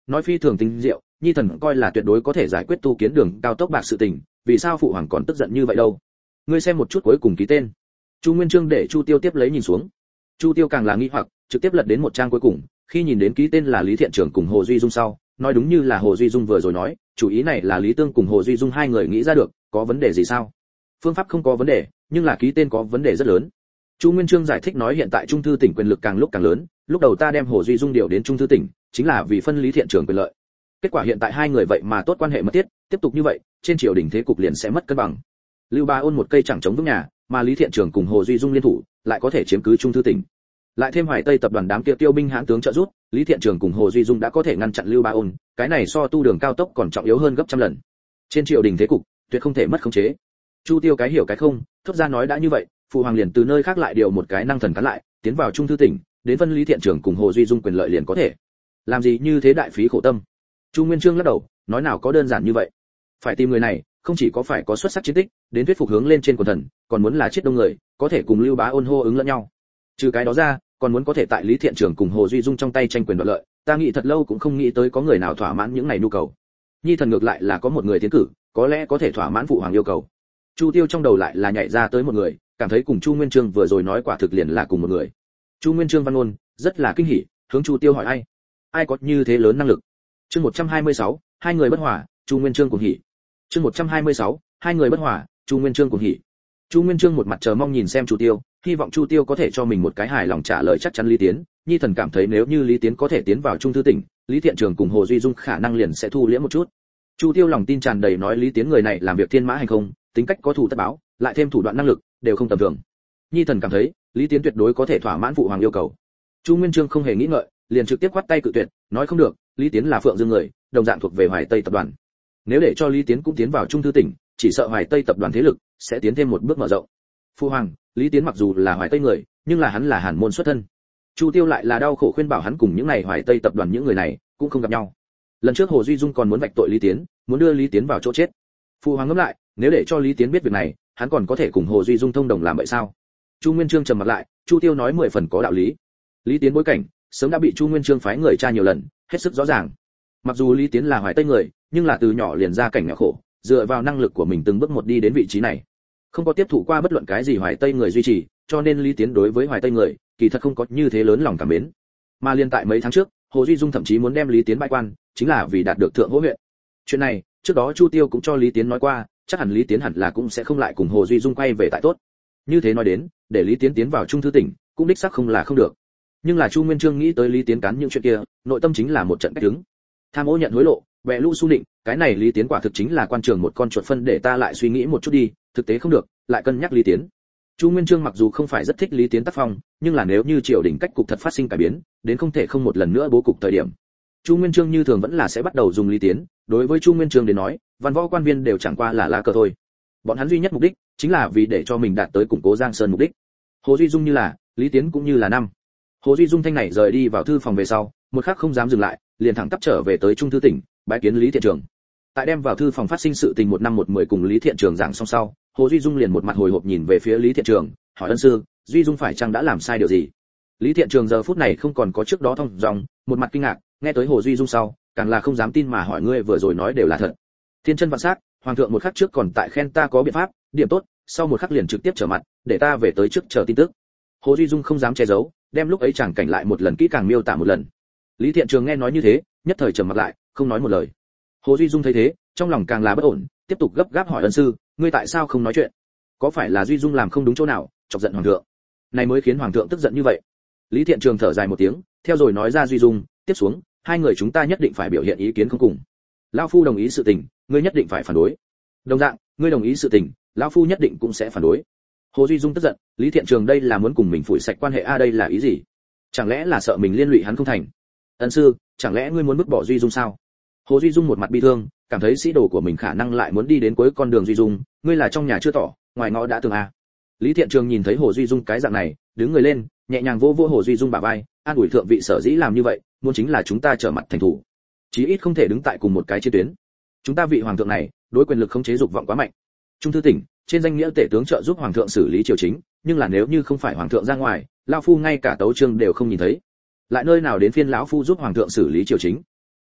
nói phi thường tinh diệu, nhi thần coi là tuyệt đối có thể giải quyết tu kiến đường cao tốc bạc sự tình, vì sao phụ hoàng còn tức giận như vậy đâu? Ngươi xem một chút cuối cùng ký tên. Chu Nguyên Chương để Chu Tiêu tiếp lấy nhìn xuống. Chu Tiêu càng là nghi hoặc, trực tiếp lật đến một trang cuối cùng, khi nhìn đến ký tên là Lý Thiện Trường cùng Hồ Duy Dung sau, nói đúng như là Hồ Duy Dung vừa rồi nói, chủ ý này là Lý Tương cùng Hồ Duy Dung hai người nghĩ ra được, có vấn đề gì sao? Phương pháp không có vấn đề, nhưng là ký tên có vấn đề rất lớn. Chu Nguyên Chương giải thích nói hiện tại Trung thư tỉnh quyền lực càng lúc càng lớn, lúc đầu ta đem Hồ Duy Dung điều đến Trung thư tỉnh, chính là vì phân Lý Thiện Trường quyền lợi. Kết quả hiện tại hai người vậy mà tốt quan hệ mật thiết, tiếp tục như vậy, trên triều đình thế cục liền sẽ mất cân bằng. Lưu Bá Ôn một cây chẳng chống vững nhà, mà Lý Thiện Trường cùng Hồ Duy Dung liên thủ, lại có thể chiếm cứ Trung thư tỉnh. Lại thêm Hoài Tây tập đoàn đám kia tiêu binh hãn tướng trợ giúp, Lý Thiện Trường cùng Hồ Duy Dung đã có thể ngăn chặn Lưu Bá Ôn, cái này so tu đường cao tốc còn trọng yếu hơn gấp trăm lần. Trên triều đình thế cục, tuyệt không thể mất khống chế. Chu Tiêu cái hiểu cái không, thốt ra nói đã như vậy, phụ hoàng liền từ nơi khác lại điều một cái năng thần cán lại, tiến vào Trung thư tỉnh, đến phân Lý Thiện Trường cùng Hồ Duy Dung quyền lợi liền có thể. Làm gì như thế đại phí khổ tâm? Chu Nguyên Chương lắc đầu, nói nào có đơn giản như vậy. Phải tìm người này, không chỉ có phải có xuất sắc chiến tích, đến thuyết phục hướng lên trên quần thần, còn muốn là chết đông người, có thể cùng Lưu Bá Ôn hô ứng lẫn nhau. Trừ cái đó ra, còn muốn có thể tại Lý Thiện Trường cùng Hồ Duy Dung trong tay tranh quyền đoạt lợi, ta nghĩ thật lâu cũng không nghĩ tới có người nào thỏa mãn những này nhu cầu. Nhi thần ngược lại là có một người tiến cử, có lẽ có thể thỏa mãn phụ hoàng yêu cầu. Chu Tiêu trong đầu lại là nhảy ra tới một người, cảm thấy cùng Chu Nguyên Chương vừa rồi nói quả thực liền là cùng một người. Chu Nguyên Chương văn ngôn rất là kinh hỉ, hướng Chu Tiêu hỏi ai có như thế lớn năng lực. Chương 126, hai người bất hòa, Chu Nguyên Chương cùng hỉ. Chương 126, hai người bất hòa, Chu Nguyên Chương cùng hỉ. Chu Nguyên Chương một mặt chờ mong nhìn xem Chu Tiêu, hy vọng Chu Tiêu có thể cho mình một cái hài lòng trả lời chắc chắn Lý Tiến, nhi thần cảm thấy nếu như Lý Tiến có thể tiến vào Trung thư tỉnh, Lý Thiện Trường cùng Hồ Duy Dung khả năng liền sẽ thu liễm một chút. Chu Tiêu lòng tin tràn đầy nói Lý Tiến người này làm việc thiên mã hành không, tính cách có thù tất báo, lại thêm thủ đoạn năng lực, đều không tầm thường. Nhi thần cảm thấy, Lý Tiến tuyệt đối có thể thỏa mãn phụ hoàng yêu cầu. Chu Nguyên Chương không hề nghĩ ngợi, liền trực tiếp quát tay cự tuyệt, nói không được, Lý Tiến là Phượng Dương người, đồng dạng thuộc về Hoài Tây tập đoàn. Nếu để cho Lý Tiến cũng tiến vào Trung thư tỉnh, chỉ sợ Hoài Tây tập đoàn thế lực sẽ tiến thêm một bước mở rộng. Phu hoàng, Lý Tiến mặc dù là Hoài Tây người, nhưng là hắn là Hàn môn xuất thân. Chu Tiêu lại là đau khổ khuyên bảo hắn cùng những này Hoài Tây tập đoàn những người này cũng không gặp nhau. Lần trước Hồ Duy Dung còn muốn vạch tội Lý Tiến, muốn đưa Lý Tiến vào chỗ chết. Phu hoàng ngẫm lại, nếu để cho Lý Tiến biết việc này, hắn còn có thể cùng Hồ Duy Dung thông đồng làm vậy sao? Chu Nguyên Chương trầm mặt lại, Chu Tiêu nói 10 phần có đạo lý. Lý Tiến bối cảnh sớm đã bị Chu Nguyên Chương phái người tra nhiều lần, hết sức rõ ràng. Mặc dù Lý Tiến là Hoài Tây người, nhưng là từ nhỏ liền ra cảnh nghèo khổ, dựa vào năng lực của mình từng bước một đi đến vị trí này. Không có tiếp thụ qua bất luận cái gì Hoài Tây người duy trì, cho nên Lý Tiến đối với Hoài Tây người, kỳ thật không có như thế lớn lòng cảm mến. Mà liên tại mấy tháng trước, Hồ Duy Dung thậm chí muốn đem Lý Tiến bãi quan, chính là vì đạt được thượng hỗ huyện. Chuyện này, trước đó Chu Tiêu cũng cho Lý Tiến nói qua, chắc hẳn Lý Tiến hẳn là cũng sẽ không lại cùng Hồ Duy Dung quay về tại tốt. Như thế nói đến, để Lý Tiến tiến vào Trung thư tỉnh, cũng đích xác không là không được. Nhưng là Chu Nguyên Chương nghĩ tới Lý Tiến cán những chuyện kia, nội tâm chính là một trận cách đứng. Tham ô nhận hối lộ, bè lũ su định, cái này Lý Tiến quả thực chính là quan trường một con chuột phân, để ta lại suy nghĩ một chút đi, thực tế không được, lại cân nhắc Lý Tiến. Chu Nguyên Chương mặc dù không phải rất thích Lý Tiến tác phong, nhưng là nếu như triều đình cách cục thật phát sinh cải biến, đến không thể không một lần nữa bố cục thời điểm. Chu Nguyên Chương như thường vẫn là sẽ bắt đầu dùng Lý Tiến, đối với Chu Nguyên Chương đến nói, văn võ quan viên đều chẳng qua là lá cờ thôi. Bọn hắn duy nhất mục đích chính là vì để cho mình đạt tới củng cố Giang Sơn mục đích. Hồ Duy Dung như là, Lý Tiến cũng như là năm. Hồ Duy Dung thanh này rời đi vào thư phòng về sau, một khắc không dám dừng lại, liền thẳng tắp trở về tới Trung thư tỉnh, bái kiến Lý Thiện Trường. Tại đem vào thư phòng phát sinh sự tình 1 năm 1 10 cùng Lý Thiện Trường giảng xong sau, Hồ Duy Dung liền một mặt hồi hộp nhìn về phía Lý Thiện Trường, hỏi ân sư, Duy Dung phải chăng đã làm sai điều gì? Lý Thiện Trường giờ phút này không còn có trước đó thông dòng, một mặt kinh ngạc, nghe tới Hồ Duy Dung sau, càng là không dám tin mà hỏi ngươi vừa rồi nói đều là thật. Thiên chân vạn sắc, hoàng thượng một khắc trước còn tại khen ta có biện pháp, điểm tốt, sau một khắc liền trực tiếp trở mặt, để ta về tới trước chờ tin tức. Hồ Duy Dung không dám che giấu, đem lúc ấy chẳng cảnh lại một lần kỹ càng miêu tả một lần. Lý Thiện Trường nghe nói như thế, nhất thời trầm mặt lại, không nói một lời. Hồ Duy Dung thấy thế, trong lòng càng là bất ổn, tiếp tục gấp gáp hỏi ân sư, ngươi tại sao không nói chuyện? Có phải là Duy Dung làm không đúng chỗ nào, chọc giận hoàng thượng? Này mới khiến hoàng thượng tức giận như vậy. Lý Thiện Trường thở dài một tiếng, theo rồi nói ra Duy Dung, tiếp xuống, hai người chúng ta nhất định phải biểu hiện ý kiến không cùng. Lão phu đồng ý sự tình, ngươi nhất định phải phản đối. Đồng dạng, ngươi đồng ý sự tình, lão phu nhất định cũng sẽ phản đối. Hồ Duy Dung tức giận, Lý Thiện Trường đây là muốn cùng mình phủi sạch quan hệ a, đây là ý gì? Chẳng lẽ là sợ mình liên lụy hắn không thành? Ân sư, chẳng lẽ ngươi muốn vứt bỏ Duy Dung sao? Hồ Duy Dung một mặt bi thương, cảm thấy sĩ đồ của mình khả năng lại muốn đi đến cuối con đường Duy Dung, ngươi là trong nhà chưa tỏ, ngoài ngõ đã tường a. Lý Thiện Trường nhìn thấy Hồ Duy Dung cái dạng này, đứng người lên, nhẹ nhàng vỗ vỗ Hồ Duy Dung bả vai, an ủi thượng vị sở dĩ làm như vậy, muốn chính là chúng ta trở mặt thành thủ. Chí ít không thể đứng tại cùng một cái chiến tuyến. Chúng ta vị hoàng thượng này, đối quyền lực khống chế dục vọng quá mạnh. Trung thư tỉnh, trên danh nghĩa tể tướng trợ giúp hoàng thượng xử lý triều chính, nhưng là nếu như không phải hoàng thượng ra ngoài, lão phu ngay cả tấu chương đều không nhìn thấy. Lại nơi nào đến phiên lão phu giúp hoàng thượng xử lý triều chính?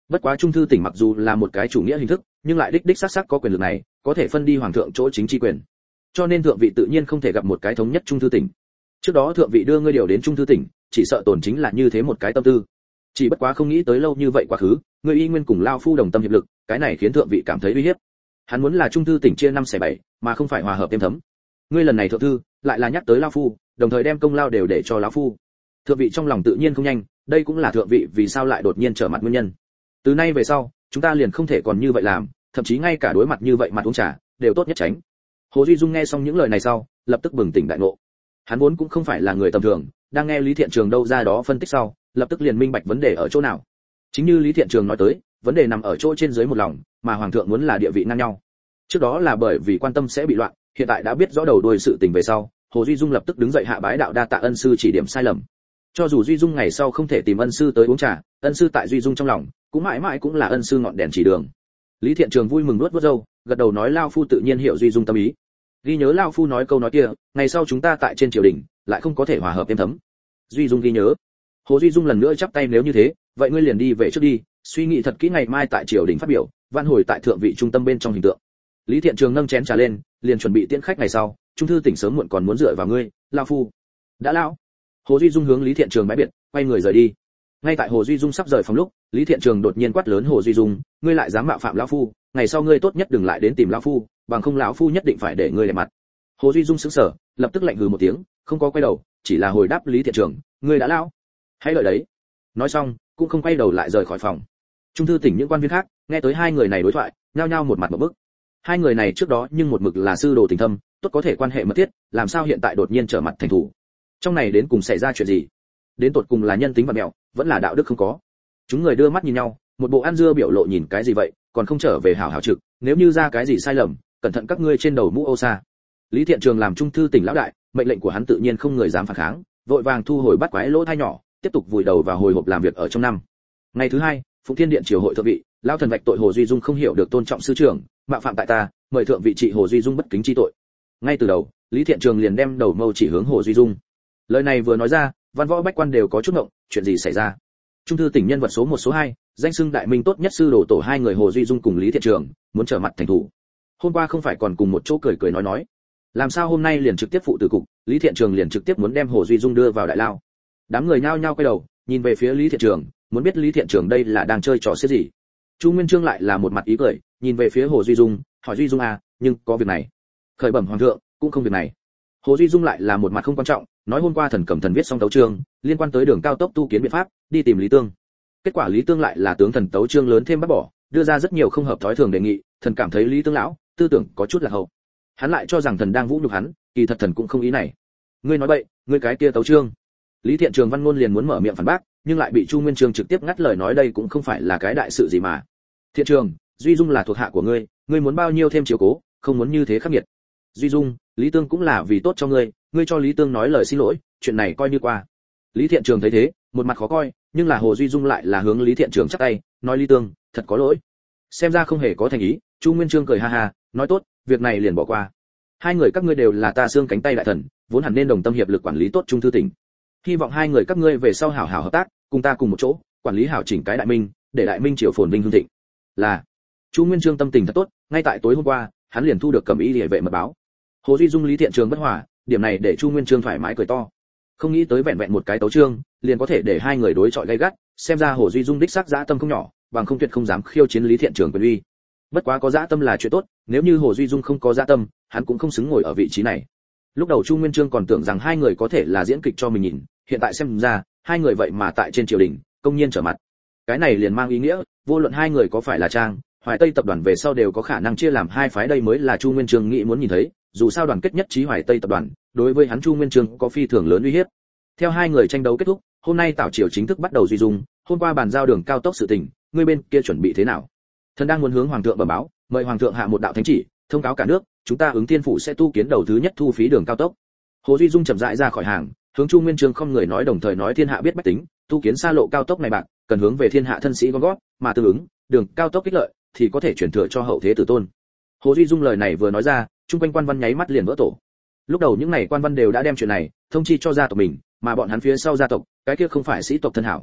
Bất quá trung thư tỉnh mặc dù là một cái chủ nghĩa hình thức, nhưng lại đích xác có quyền lực này, có thể phân đi hoàng thượng chỗ chính chi quyền. Cho nên thượng vị tự nhiên không thể gặp một cái thống nhất trung thư tỉnh. Trước đó thượng vị đưa ngươi điều đến trung thư tỉnh, chỉ sợ tổn chính là như thế một cái tâm tư. Chỉ bất quá không nghĩ tới lâu như vậy quá khứ, ngươi y nguyên cùng lao phu đồng tâm hiệp lực, cái này khiến thượng vị cảm thấy uy hiếp. Hắn muốn là trung thư tỉnh chia 5/7, mà không phải hòa hợp thêm thấm. Ngươi lần này thượng thư, lại là nhắc tới lao phu, đồng thời đem công lao đều để cho lão phu. Thượng vị trong lòng tự nhiên không nhanh, đây cũng là thượng vị vì sao lại đột nhiên trở mặt nguyên nhân. Từ nay về sau, chúng ta liền không thể còn như vậy làm, thậm chí ngay cả đối mặt như vậy mặt uống trà, đều tốt nhất tránh. Hồ Duy Dung nghe xong những lời này sau, lập tức bừng tỉnh đại ngộ. Hắn vốn cũng không phải là người tầm thường, đang nghe Lý Thiện Trường đâu ra đó phân tích sau, lập tức liền minh bạch vấn đề ở chỗ nào. Chính như Lý Thiện Trường nói tới, vấn đề nằm ở chỗ trên dưới một lòng, mà hoàng thượng muốn là địa vị ngang nhau. Trước đó là bởi vì quan tâm sẽ bị loạn, hiện tại đã biết rõ đầu đuôi sự tình về sau, Hồ Duy Dung lập tức đứng dậy hạ bái đạo đa tạ ân sư chỉ điểm sai lầm. Cho dù Duy Dung ngày sau không thể tìm ân sư tới uống trà, ân sư tại Duy Dung trong lòng, cũng mãi mãi cũng là ân sư ngọn đèn chỉ đường. Lý Thiện Trường vui mừng nuốt vuốt râu, gật đầu nói lao phu tự nhiên hiểu Duy Dung tâm ý. Ghi nhớ lao phu nói câu nói kia, ngày sau chúng ta tại trên triều đình, lại không có thể hòa hợp êm thấm. Duy Dung ghi nhớ. Hồ Duy Dung lần nữa chắp tay nếu như thế, vậy ngươi liền đi về trước đi, suy nghĩ thật kỹ ngày mai tại triều đình phát biểu, vạn hồi tại thượng vị trung tâm bên trong hình tượng. Lý Thiện Trường nâng chén trà lên, liền chuẩn bị tiễn khách ngày sau, trung thư tỉnh sớm muộn còn muốn dựa vào ngươi, lao phu. Đã lão. Hồ Duy Dung hướng Lý Thiện Trường bái biệt, quay người rời đi. Ngay tại Hồ Duy Dung sắp rời phòng lúc, Lý Thiện Trường đột nhiên quát lớn Hồ Duy Dung, ngươi lại dám mạo phạm lão phu, ngày sau ngươi tốt nhất đừng lại đến tìm lão phu, bằng không lão phu nhất định phải để ngươi để mặt. Hồ Duy Dung sững sờ, lập tức lạnh hừ một tiếng, không có quay đầu, chỉ là hồi đáp Lý Thiện Trường, ngươi đã lão. Hãy đợi đấy. Nói xong, cũng không quay đầu lại rời khỏi phòng. Trung thư tỉnh những quan viên khác, nghe tới hai người này đối thoại, nhao nhao một mặt ngộp bức. Hai người này trước đó nhưng một mực là sư đồ tình thâm, tốt có thể quan hệ mật thiết, làm sao hiện tại đột nhiên trở mặt thành thủ? Trong này đến cùng xảy ra chuyện gì? Đến tột cùng là nhân tính và mẹo, vẫn là đạo đức không có. Chúng người đưa mắt nhìn nhau, một bộ ăn dưa biểu lộ nhìn cái gì vậy, còn không trở về hảo hảo trực, nếu như ra cái gì sai lầm, cẩn thận các ngươi trên đầu mũ ô sa. Lý Thiện Trường làm trung thư tỉnh lão đại, mệnh lệnh của hắn tự nhiên không người dám phản kháng, vội vàng thu hồi bắt quái lỗ thai nhỏ, tiếp tục vùi đầu vào hồi hộp làm việc ở trong năm. Ngày thứ hai, Phụng Thiên Điện triều hội thượng vị, lão thần vạch tội Hồ Duy Dung không hiểu được tôn trọng sư trưởng, mạo phạm tại ta, mời thượng vị trị Hồ Duy Dung bất kính chi tội. Ngay từ đầu, Lý Thiện Trường liền đem đầu mâu chỉ hướng Hồ Duy Dung. Lời này vừa nói ra, văn võ bách quan đều có chút ngộng, chuyện gì xảy ra? Trung thư tỉnh nhân vật số 1 số 2, danh xưng đại minh tốt nhất sư đồ tổ hai người Hồ Duy Dung cùng Lý Thiện Trường, muốn trở mặt thành thủ. Hôm qua không phải còn cùng một chỗ cười cười nói, làm sao hôm nay liền trực tiếp phụ tử cục, Lý Thiện Trường liền trực tiếp muốn đem Hồ Duy Dung đưa vào đại lao. Đám người nhao nhao quay đầu, nhìn về phía Lý Thiện Trường, muốn biết Lý Thiện Trường đây là đang chơi trò xiết gì. Chu Nguyên Chương lại là một mặt ý cười, nhìn về phía Hồ Duy Dung, hỏi Duy Dung à, nhưng có việc này. Khởi bẩm hoàng thượng, cũng không việc này. Hồ Duy Dung lại là một mặt không quan trọng, nói hôm qua thần cẩm thần viết xong tấu chương, liên quan tới đường cao tốc tu kiến biện pháp, đi tìm Lý Tương. Kết quả Lý Tương lại là tướng thần tấu chương lớn thêm bác bỏ, đưa ra rất nhiều không hợp thói thường đề nghị, thần cảm thấy Lý Tương lão tư tưởng có chút là hậu. Hắn lại cho rằng thần đang vũ nhục hắn, kỳ thật thần cũng không ý này. Ngươi nói bậy, ngươi cái kia tấu chương. Lý Thiện Trường văn ngôn liền muốn mở miệng phản bác, nhưng lại bị Chu Nguyên Chương trực tiếp ngắt lời nói đây cũng không phải là cái đại sự gì mà. Thiện Trường, Duy Dung là thuộc hạ của ngươi, ngươi muốn bao nhiêu thêm chiếu cố, không muốn như thế khắc nghiệt. Duy Dung, Lý Tương cũng là vì tốt cho ngươi, ngươi cho Lý Tương nói lời xin lỗi, chuyện này coi như qua. Lý Thiện Trường thấy thế, một mặt khó coi, nhưng là Hồ Duy Dung lại là hướng Lý Thiện Trường chắp tay, nói Lý Tương, thật có lỗi. Xem ra không hề có thành ý, Chu Nguyên Chương cười ha ha, nói tốt, việc này liền bỏ qua. Hai người các ngươi đều là ta xương cánh tay đại thần, vốn hẳn nên đồng tâm hiệp lực quản lý tốt trung thư tỉnh. Hy vọng hai người các ngươi về sau hảo hảo hợp tác, cùng ta cùng một chỗ, quản lý hảo chỉnh cái đại minh, để đại minh triều phồn vinh hưng thịnh. Là. Chu Nguyên Chương tâm tình thật tốt, ngay tại tối hôm qua, hắn liền thu được cẩm y liề vệ mật báo. Hồ Duy Dung Lý Thiện Trường bất hòa, điểm này để Chu Nguyên Chương thoải mái cười to. Không nghĩ tới vẹn vẹn một cái tấu chương, liền có thể để hai người đối chọi gay gắt, xem ra Hồ Duy Dung đích xác dã tâm không nhỏ, bằng không tuyệt không dám khiêu chiến Lý Thiện Trường quyền uy. Bất quá có dã tâm là chuyện tốt, nếu như Hồ Duy Dung không có dã tâm, hắn cũng không xứng ngồi ở vị trí này. Lúc đầu Chu Nguyên Chương còn tưởng rằng hai người có thể là diễn kịch cho mình nhìn, hiện tại xem ra, hai người vậy mà tại trên triều đình, công nhiên trở mặt. Cái này liền mang ý nghĩa, vô luận hai người có phải là trang, Hoài Tây tập đoàn về sau đều có khả năng chia làm hai phái, đây mới là Chu Nguyên Chương nghĩ muốn nhìn thấy, dù sao đoàn kết nhất trí Hoài Tây tập đoàn, đối với hắn Chu Nguyên Chương có phi thường lớn uy hiếp. Theo hai người tranh đấu kết thúc, hôm nay Tảo triều chính thức bắt đầu. Duy Dung, hôm qua bàn giao đường cao tốc sự tình, ngươi bên kia chuẩn bị thế nào? Thần đang muốn hướng hoàng thượng bẩm báo, mời hoàng thượng hạ một đạo thánh chỉ, thông cáo cả nước, chúng ta ứng thiên phủ sẽ tu kiến đầu thứ nhất thu phí đường cao tốc. Hồ Duy Dung chậm rãi ra khỏi hàng, hướng Chu Nguyên Chương không người nói, đồng thời nói thiên hạ biết bách tính, tu kiến xa lộ cao tốc này bạc, cần hướng về thiên hạ thân sĩ gom gót, mà tương ứng, đường cao tốc ích lợi thì có thể chuyển thừa cho hậu thế tử tôn. Hồ Duy Dung lời này vừa nói ra, chung quanh quan văn nháy mắt liền vỡ tổ. Lúc đầu những này quan văn đều đã đem chuyện này thông chi cho gia tộc mình, mà bọn hắn phía sau gia tộc, cái kia không phải sĩ tộc thân hảo.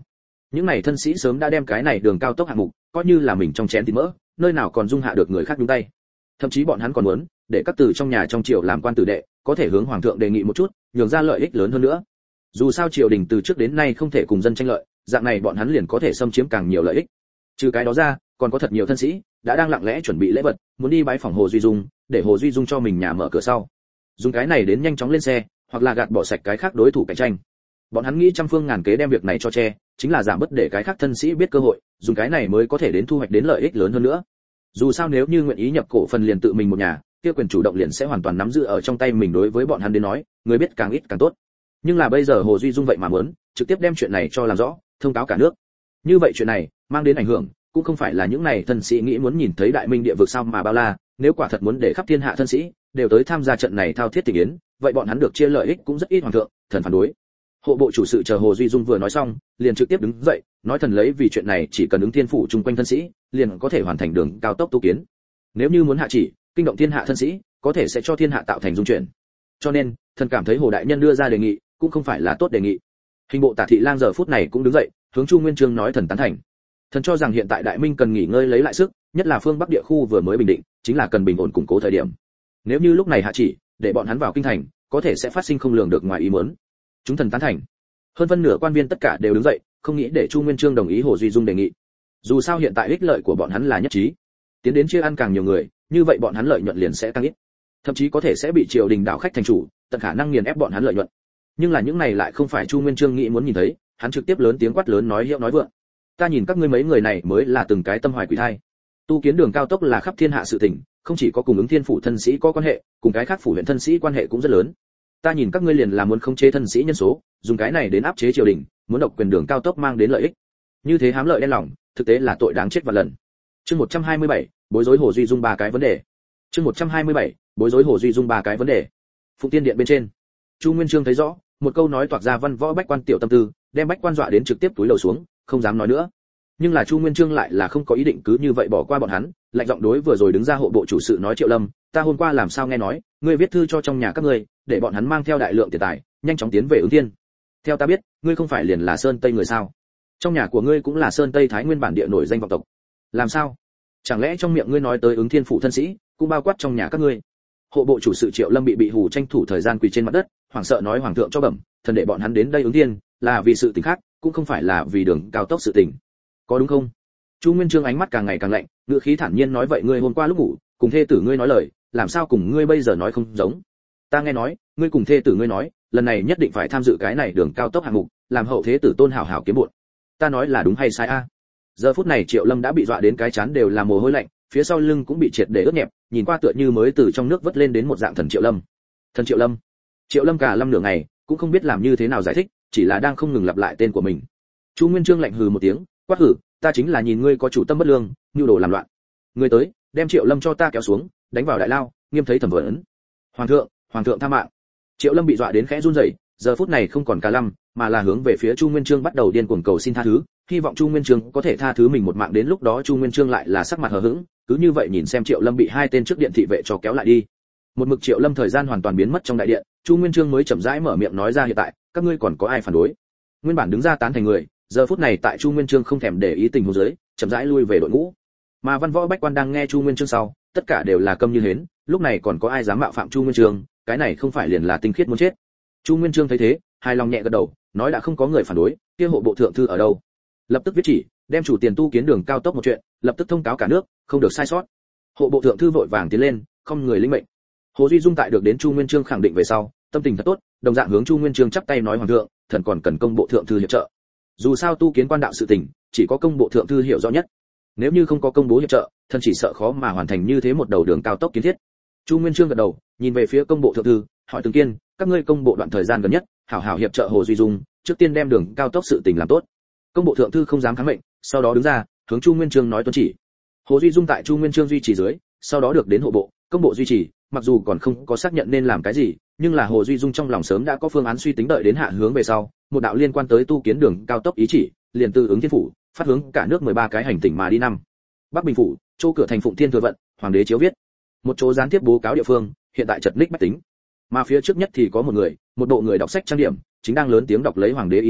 Những này thân sĩ sớm đã đem cái này đường cao tốc hạng mục coi như là mình trong chén thịt mỡ, nơi nào còn dung hạ được người khác nhúng tay. Thậm chí bọn hắn còn muốn để các từ trong nhà trong triều làm quan tử đệ có thể hướng hoàng thượng đề nghị một chút, nhường ra lợi ích lớn hơn nữa. Dù sao triều đình từ trước đến nay không thể cùng dân tranh lợi, dạng này bọn hắn liền có thể xâm chiếm càng nhiều lợi ích. Trừ cái đó ra, còn có thật nhiều thân sĩ đã đang lặng lẽ chuẩn bị lễ vật, muốn đi bái phỏng Hồ Duy Dung, để Hồ Duy Dung cho mình nhà mở cửa sau. Dùng cái này đến nhanh chóng lên xe, hoặc là gạt bỏ sạch cái khác đối thủ cạnh tranh. Bọn hắn nghĩ trăm phương ngàn kế đem việc này cho che, chính là giảm bớt để cái khác thân sĩ biết cơ hội, dùng cái này mới có thể đến thu hoạch đến lợi ích lớn hơn nữa. Dù sao nếu như nguyện ý nhập cổ phần liền tự mình một nhà, kia quyền chủ động liền sẽ hoàn toàn nắm giữ ở trong tay mình, đối với bọn hắn đến nói, người biết càng ít càng tốt. Nhưng là bây giờ Hồ Duy Dung vậy mà muốn trực tiếp đem chuyện này cho làm rõ, thông cáo cả nước. Như vậy chuyện này mang đến ảnh hưởng cũng không phải là những này thân sĩ nghĩ muốn nhìn thấy đại minh địa vực sao mà bao la, nếu quả thật muốn để khắp thiên hạ thân sĩ đều tới tham gia trận này thao thiết tình yến, vậy bọn hắn được chia lợi ích cũng rất ít. Hoàng thượng, thần phản đối. Hộ bộ chủ sự chờ Hồ Duy Dung vừa nói xong, liền trực tiếp đứng dậy, nói thần lấy vì chuyện này chỉ cần ứng thiên phủ chung quanh thân sĩ, liền có thể hoàn thành đường cao tốc tu kiến. Nếu như muốn hạ chỉ, kinh động thiên hạ thân sĩ, có thể sẽ cho thiên hạ tạo thành dung chuyển. Cho nên, thần cảm thấy Hồ đại nhân đưa ra đề nghị, cũng không phải là tốt đề nghị. Hình bộ Tả thị lang giờ phút này cũng đứng dậy, hướng Chu Nguyên Chương nói thần tán thành. Thần cho rằng hiện tại Đại Minh cần nghỉ ngơi lấy lại sức, nhất là phương Bắc địa khu vừa mới bình định, chính là cần bình ổn củng cố thời điểm. Nếu như lúc này hạ chỉ, để bọn hắn vào kinh thành, có thể sẽ phát sinh không lường được ngoài ý muốn. Chúng thần tán thành. Hơn phân nửa quan viên tất cả đều đứng dậy, không nghĩ để Chu Nguyên Chương đồng ý Hồ Duy Dung đề nghị. Dù sao hiện tại ích lợi của bọn hắn là nhất trí, tiến đến chia ăn càng nhiều người, như vậy bọn hắn lợi nhuận liền sẽ tăng ít, thậm chí có thể sẽ bị triều đình đảo khách thành chủ, tận khả năng nghiền ép bọn hắn lợi nhuận. Nhưng là những này lại không phải Chu Nguyên Chương nghĩ muốn nhìn thấy, hắn trực tiếp lớn tiếng quát lớn nói hiệu nói vượng. Ta nhìn các ngươi mấy người này mới là từng cái tâm hoài quỷ thai. Tu kiến đường cao tốc là khắp thiên hạ sự tình, không chỉ có cùng ứng thiên phủ thân sĩ có quan hệ, cùng cái khác phủ huyện thân sĩ quan hệ cũng rất lớn. Ta nhìn các ngươi liền là muốn khống chế thân sĩ nhân số, dùng cái này đến áp chế triều đình, muốn độc quyền đường cao tốc mang đến lợi ích. Như thế hám lợi đen lòng, thực tế là tội đáng chết vạn lần. Chương 127, bối rối Hồ Duy Dung ba cái vấn đề. Chương 127, bối rối Hồ Duy Dung ba cái vấn đề. Phụng Tiên điện bên trên, Chu Nguyên Chương thấy rõ, một câu nói toạc ra văn võ bách quan tiểu tâm tư, đem bách quan dọa đến trực tiếp túi lầu xuống, không dám nói nữa. Nhưng là Chu Nguyên Chương lại là không có ý định cứ như vậy bỏ qua bọn hắn, lạnh giọng đối vừa rồi đứng ra hộ bộ chủ sự nói Triệu Lâm, ta hôm qua làm sao nghe nói, ngươi viết thư cho trong nhà các ngươi, để bọn hắn mang theo đại lượng tiền tài, nhanh chóng tiến về Ứng Thiên. Theo ta biết, ngươi không phải liền là Sơn Tây người sao? Trong nhà của ngươi cũng là Sơn Tây Thái Nguyên bản địa nổi danh vọng tộc. Làm sao? Chẳng lẽ trong miệng ngươi nói tới Ứng Thiên phủ thân sĩ, cũng bao quát trong nhà các ngươi? Hộ bộ chủ sự Triệu Lâm bị hù tranh thủ thời gian quỳ trên mặt đất, hoảng sợ nói hoàng thượng cho bẩm, thần để bọn hắn đến đây Ứng Thiên, là vì sự tình khác, cũng không phải là vì đường cao tốc sự tình. Có đúng không? Chu Nguyên Chương ánh mắt càng ngày càng lạnh, ngữ khí thản nhiên nói vậy ngươi hôm qua lúc ngủ, cùng thê tử ngươi nói lời, làm sao cùng ngươi bây giờ nói không giống? Ta nghe nói, ngươi cùng thê tử ngươi nói, lần này nhất định phải tham dự cái này đường cao tốc hạng mục, làm hậu thế tử Tôn hảo hảo kiếm bộn. Ta nói là đúng hay sai a? Giờ phút này Triệu Lâm đã bị dọa đến cái chán đều là mồ hôi lạnh, phía sau lưng cũng bị triệt để ướt nhẹp, nhìn qua tựa như mới từ trong nước vớt lên đến một dạng thần Triệu Lâm. Thần Triệu Lâm. Triệu Lâm cả lâm nửa ngày, cũng không biết làm như thế nào giải thích, chỉ là đang không ngừng lặp lại tên của mình. Chu Nguyên Chương lạnh hừ một tiếng, quát hử, ta chính là nhìn ngươi có chủ tâm bất lương, nhu đồ làm loạn. Ngươi tới, đem Triệu Lâm cho ta kéo xuống, đánh vào đại lao, nghiêm thấy thẩm vấn. Hoàng thượng tha mạng. Triệu Lâm bị dọa đến khẽ run rẩy, giờ phút này không còn cả lâm, mà là hướng về phía Chu Nguyên Chương bắt đầu điên cuồng cầu xin tha thứ, hy vọng Chu Nguyên Chương có thể tha thứ mình một mạng. Đến lúc đó Chu Nguyên Chương lại là sắc mặt hờ hững, cứ như vậy nhìn xem Triệu Lâm bị hai tên trước điện thị vệ cho kéo lại đi. Một mực Triệu Lâm thời gian hoàn toàn biến mất trong đại điện, Chu Nguyên Chương mới chậm rãi mở miệng nói ra hiện tại, các ngươi còn có ai phản đối? Nguyên bản đứng ra tán thành người, giờ phút này tại Chu Nguyên Chương không thèm để ý tình huống dưới, chậm rãi lui về đội ngũ. Mà văn võ bách quan đang nghe Chu Nguyên Chương sau, tất cả đều là câm như hến, lúc này còn có ai dám mạo phạm Chu Nguyên Chương, cái này không phải liền là tinh khiết muốn chết. Chu Nguyên Chương thấy thế, hài lòng nhẹ gật đầu, nói đã không có người phản đối, kia hộ bộ thượng thư ở đâu? Lập tức viết chỉ, đem chủ tiền tu kiến đường cao tốc một chuyện, lập tức thông cáo cả nước, không được sai sót. Hộ bộ thượng thư vội vàng tiến lên, không người lĩnh mệnh. Hồ Duy Dung tại được đến Chu Nguyên Chương khẳng định về sau, tâm tình thật tốt, đồng dạng hướng Chu Nguyên Chương chắp tay nói hoàng thượng, thần còn cần công bộ thượng thư hiệp trợ. Dù sao tu kiến quan đạo sự tình, chỉ có công bộ thượng thư hiểu rõ nhất. Nếu như không có công bố hiệp trợ, thần chỉ sợ khó mà hoàn thành như thế một đầu đường cao tốc kiến thiết. Chu Nguyên Chương gật đầu, nhìn về phía công bộ thượng thư, hỏi Từng Kiên, các ngươi công bộ đoạn thời gian gần nhất, hảo hảo hiệp trợ Hồ Duy Dung, trước tiên đem đường cao tốc sự tình làm tốt. Công bộ thượng thư không dám kháng mệnh, sau đó đứng ra, hướng Chu Nguyên Chương nói tuân chỉ. Hồ Duy Dung tại Chu Nguyên Chương duy trì dưới, sau đó được đến hộ bộ, công bộ duy trì, mặc dù còn không có xác nhận nên làm cái gì, nhưng là Hồ Duy Dung trong lòng sớm đã có phương án suy tính, đợi đến hạ hướng về sau, một đạo liên quan tới tu kiến đường cao tốc ý chỉ, liền từ Ứng Thiên phủ, phát hướng cả nước 13 cái hành tỉnh mà đi năm. Bắc Bình phủ, chỗ cửa thành Phụng Thiên Thừa vận, hoàng đế chiếu viết. Một chỗ gián tiếp bố cáo địa phương, hiện tại chật ních bách tính. Mà phía trước nhất thì có một bộ người đọc sách trang điểm, chính đang lớn tiếng đọc lấy hoàng đế ý chỉ,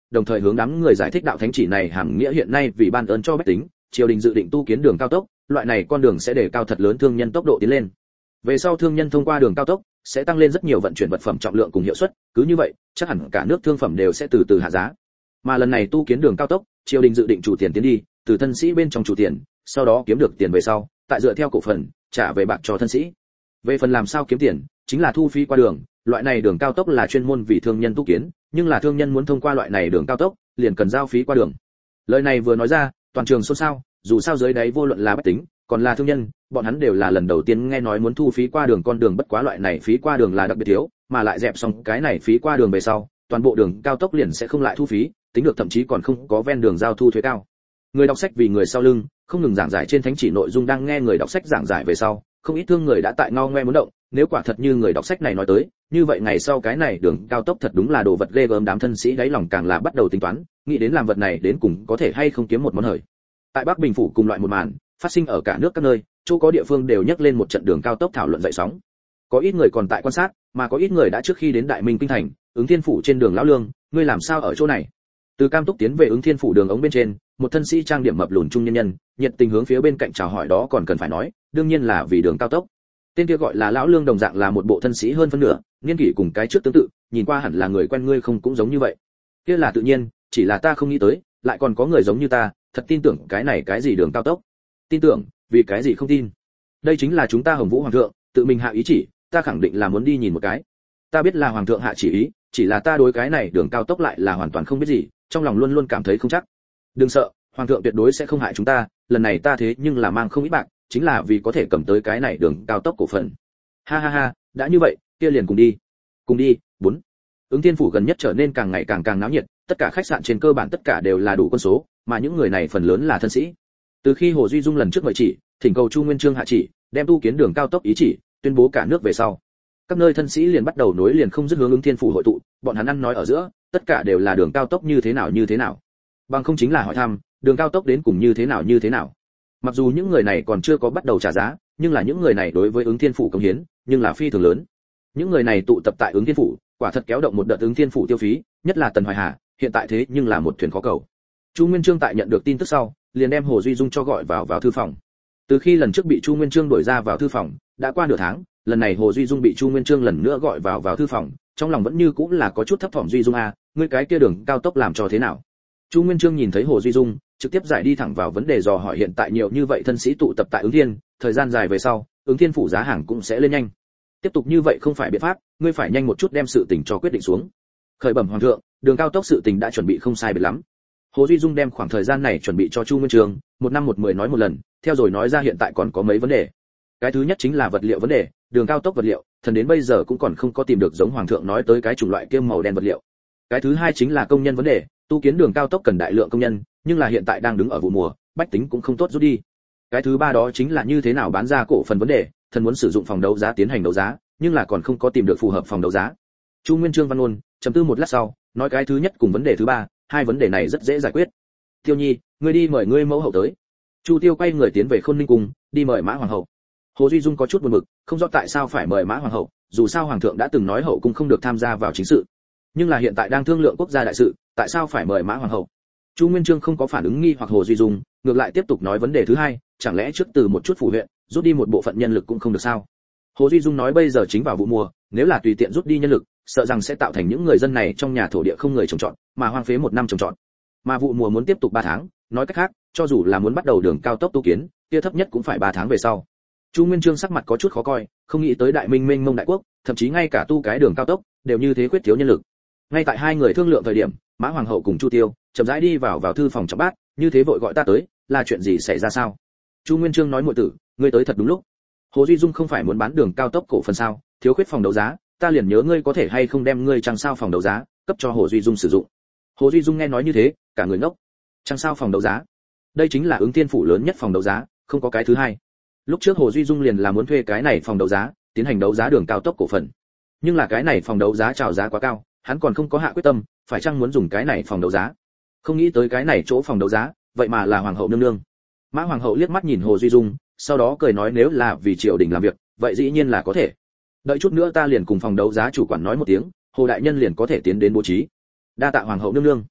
đồng thời hướng đám người giải thích đạo thánh chỉ này hàm nghĩa hiện nay vì ban ơn cho bách tính, triều đình dự định tu kiến đường cao tốc, loại này con đường sẽ đề cao thật lớn thương nhân tốc độ tiến lên. Về sau thương nhân thông qua đường cao tốc sẽ tăng lên rất nhiều vận chuyển vật phẩm trọng lượng cùng hiệu suất, cứ như vậy, chắc hẳn cả nước thương phẩm đều sẽ từ từ hạ giá. Mà lần này tu kiến đường cao tốc, triều đình dự định chủ tiền tiến đi, từ thân sĩ bên trong chủ tiền, sau đó kiếm được tiền về sau, tại dựa theo cổ phần, trả về bạc cho thân sĩ. Về phần làm sao kiếm tiền, chính là thu phí qua đường, loại này đường cao tốc là chuyên môn vì thương nhân tu kiến, nhưng là thương nhân muốn thông qua loại này đường cao tốc, liền cần giao phí qua đường. Lời này vừa nói ra, toàn trường xôn xao, dù sao dưới đáy vô luận là bách tính, còn là thương nhân, bọn hắn đều là lần đầu tiên nghe nói muốn thu phí qua đường, con đường bất quá loại này phí qua đường là đặc biệt thiếu, mà lại dẹp xong cái này phí qua đường về sau, toàn bộ đường cao tốc liền sẽ không lại thu phí, tính được thậm chí còn không có ven đường giao thu thuế cao. Người đọc sách vì người sau lưng, không ngừng giảng giải trên thánh chỉ nội dung đang nghe người đọc sách giảng giải về sau, không ít thương người đã tại ngao ngoe muốn động, nếu quả thật như người đọc sách này nói tới, như vậy ngày sau cái này đường cao tốc thật đúng là đồ vật ghê gớm, đám thân sĩ đáy lòng càng là bắt đầu tính toán, nghĩ đến làm vật này đến cùng có thể hay không kiếm một món hời. Tại Bắc Bình phủ cùng loại một màn, phát sinh ở cả nước các nơi, chỗ có địa phương đều nhắc lên một trận đường cao tốc thảo luận dậy sóng. Có ít người còn tại quan sát, mà có ít người đã trước khi đến Đại Minh kinh thành, Ứng Thiên phủ trên đường lão lương, ngươi làm sao ở chỗ này? Từ Cam Túc tiến về Ứng Thiên phủ đường ống bên trên, một thân sĩ trang điểm mập lùn trung nhân nhân, nhiệt tình hướng phía bên cạnh chào hỏi, đó còn cần phải nói, đương nhiên là vì đường cao tốc. Tên kia gọi là lão lương đồng dạng là một bộ thân sĩ hơn phân nửa, niên kỷ cùng cái trước tương tự, nhìn qua hẳn là người quen ngươi không cũng giống như vậy. Kia là tự nhiên, chỉ là ta không nghĩ tới, lại còn có người giống như ta, thật tin tưởng cái này cái gì đường cao tốc. Tin tưởng, vì cái gì không tin? Đây chính là chúng ta Hồng Vũ hoàng thượng, tự mình hạ ý chỉ, ta khẳng định là muốn đi nhìn một cái. Ta biết là hoàng thượng hạ chỉ ý, chỉ là ta đối cái này đường cao tốc lại là hoàn toàn không biết gì, trong lòng luôn luôn cảm thấy không chắc. Đừng sợ, hoàng thượng tuyệt đối sẽ không hại chúng ta, lần này ta thế nhưng là mang không ít bạc, chính là vì có thể cầm tới cái này đường cao tốc cổ phần. Ha ha ha, đã như vậy, kia liền cùng đi. Cùng đi. 4. Ứng Thiên phủ gần nhất trở nên càng ngày càng náo nhiệt, tất cả khách sạn trên cơ bản tất cả đều là đủ quân số, mà những người này phần lớn là thân sĩ. Từ khi Hồ Duy Dung lần trước mời chỉ, thỉnh cầu Chu Nguyên Chương hạ chỉ, đem tu kiến đường cao tốc ý chỉ, tuyên bố cả nước về sau, các nơi thân sĩ liền bắt đầu nối liền không dứt hướng Ứng Thiên phủ hội tụ, bọn hắn ăn nói ở giữa, tất cả đều là đường cao tốc như thế nào. Bằng không chính là hỏi thăm, đường cao tốc đến cùng như thế nào. Mặc dù những người này còn chưa có bắt đầu trả giá, nhưng là những người này đối với Ứng Thiên phủ cống hiến, nhưng là phi thường lớn. Những người này tụ tập tại Ứng Thiên phủ, quả thật kéo động một đợt Ứng Thiên phủ tiêu phí, nhất là Tần Hoài Hà, hiện tại thế nhưng là một thuyền khó cầu. Chu Nguyên Chương tại nhận được tin tức sau, liền đem Hồ Duy Dung cho gọi vào thư phòng. Từ khi lần trước bị Chu Nguyên Chương đuổi ra vào thư phòng, đã qua nửa tháng, lần này Hồ Duy Dung bị Chu Nguyên Chương lần nữa gọi vào thư phòng, trong lòng vẫn như cũng là có chút thấp thỏm. Duy Dung à, ngươi cái kia đường cao tốc làm cho thế nào? Chu Nguyên Chương nhìn thấy Hồ Duy Dung, trực tiếp giải đi thẳng vào vấn đề, dò hỏi hiện tại nhiều như vậy thân sĩ tụ tập tại Ứng Thiên, thời gian dài về sau, Ứng Thiên phủ giá hàng cũng sẽ lên nhanh. Tiếp tục như vậy không phải biện pháp, ngươi phải nhanh một chút đem sự tình cho quyết định xuống. Khởi bẩm hoàng thượng, đường cao tốc sự tình đã chuẩn bị không sai biệt lắm. Hồ Duy Dung đem khoảng thời gian này chuẩn bị cho Chu Nguyên Chương, một năm một mười nói một lần, theo rồi nói ra hiện tại còn có mấy vấn đề. Cái thứ nhất chính là vật liệu vấn đề, đường cao tốc vật liệu, thần đến bây giờ cũng còn không có tìm được giống hoàng thượng nói tới cái chủng loại kiêm màu đen vật liệu. Cái thứ hai chính là công nhân vấn đề, tu kiến đường cao tốc cần đại lượng công nhân, nhưng là hiện tại đang đứng ở vụ mùa, bách tính cũng không tốt rút đi. Cái thứ ba đó chính là như thế nào bán ra cổ phần vấn đề, thần muốn sử dụng phòng đấu giá tiến hành đấu giá, nhưng là còn không có tìm được phù hợp phòng đấu giá. Chu Nguyên Chương văn ôn, trầm tư một lát sau, nói cái thứ nhất cùng vấn đề thứ ba, hai vấn đề này rất dễ giải quyết. Tiêu Nhi, ngươi đi mời ngươi mẫu hậu tới. Chu Tiêu quay người tiến về Khôn Ninh cung, đi mời Mã hoàng hậu. Hồ Duy Dung có chút buồn bực, không rõ tại sao phải mời Mã hoàng hậu, dù sao hoàng thượng đã từng nói hậu cung không được tham gia vào chính sự, nhưng là hiện tại đang thương lượng quốc gia đại sự, tại sao phải mời Mã hoàng hậu? Chu Nguyên Chương không có phản ứng nghi hoặc Hồ Duy Dung, ngược lại tiếp tục nói vấn đề thứ hai, chẳng lẽ trước từ một chút phủ huyện, rút đi một bộ phận nhân lực cũng không được sao? Hồ Duy Dung nói bây giờ chính vào vụ mùa, nếu là tùy tiện rút đi nhân lực, sợ rằng sẽ tạo thành những người dân này trong nhà thổ địa không người trồng trọt, mà hoang phế một năm trồng trọt. Mà vụ mùa muốn tiếp tục 3 tháng, nói cách khác, cho dù là muốn bắt đầu đường cao tốc tu kiến, kia thấp nhất cũng phải 3 tháng về sau. Chu Nguyên Chương sắc mặt có chút khó coi, không nghĩ tới Đại Minh mênh mông đại quốc, thậm chí ngay cả tu cái đường cao tốc đều như thế khuyết thiếu nhân lực. Ngay tại hai người thương lượng thời điểm, Mã hoàng hậu cùng Chu Tiêu chậm rãi đi vào thư phòng trọng bát, như thế vội gọi ta tới, là chuyện gì xảy ra sao? Chu Nguyên Chương nói muội tử, ngươi tới thật đúng lúc. Hồ Duy Dung không phải muốn bán đường cao tốc cổ phần sao, thiếu khuyết phòng đấu giá, ta liền nhớ ngươi có thể hay không đem ngươi trang sao phòng đấu giá cấp cho Hồ Duy Dung sử dụng. Hồ Duy Dung nghe nói như thế, cả người ngốc. Trang sao phòng đấu giá? Đây chính là Ứng Thiên phủ lớn nhất phòng đấu giá, không có cái thứ hai. Lúc trước Hồ Duy Dung liền là muốn thuê cái này phòng đấu giá, tiến hành đấu giá đường cao tốc cổ phần. Nhưng là cái này phòng đấu giá chào giá quá cao, hắn còn không có hạ quyết tâm, phải chăng muốn dùng cái này phòng đấu giá. Không nghĩ tới cái này chỗ phòng đấu giá, vậy mà là hoàng hậu nương nương. Mã hoàng hậu liếc mắt nhìn Hồ Duy Dung, sau đó cười nói nếu là vì triều đình làm việc, vậy dĩ nhiên là có thể. Đợi chút nữa ta liền cùng phòng đấu giá chủ quản nói một tiếng, Hồ đại nhân liền có thể tiến đến bố trí. Đa tạ hoàng hậu nương nương.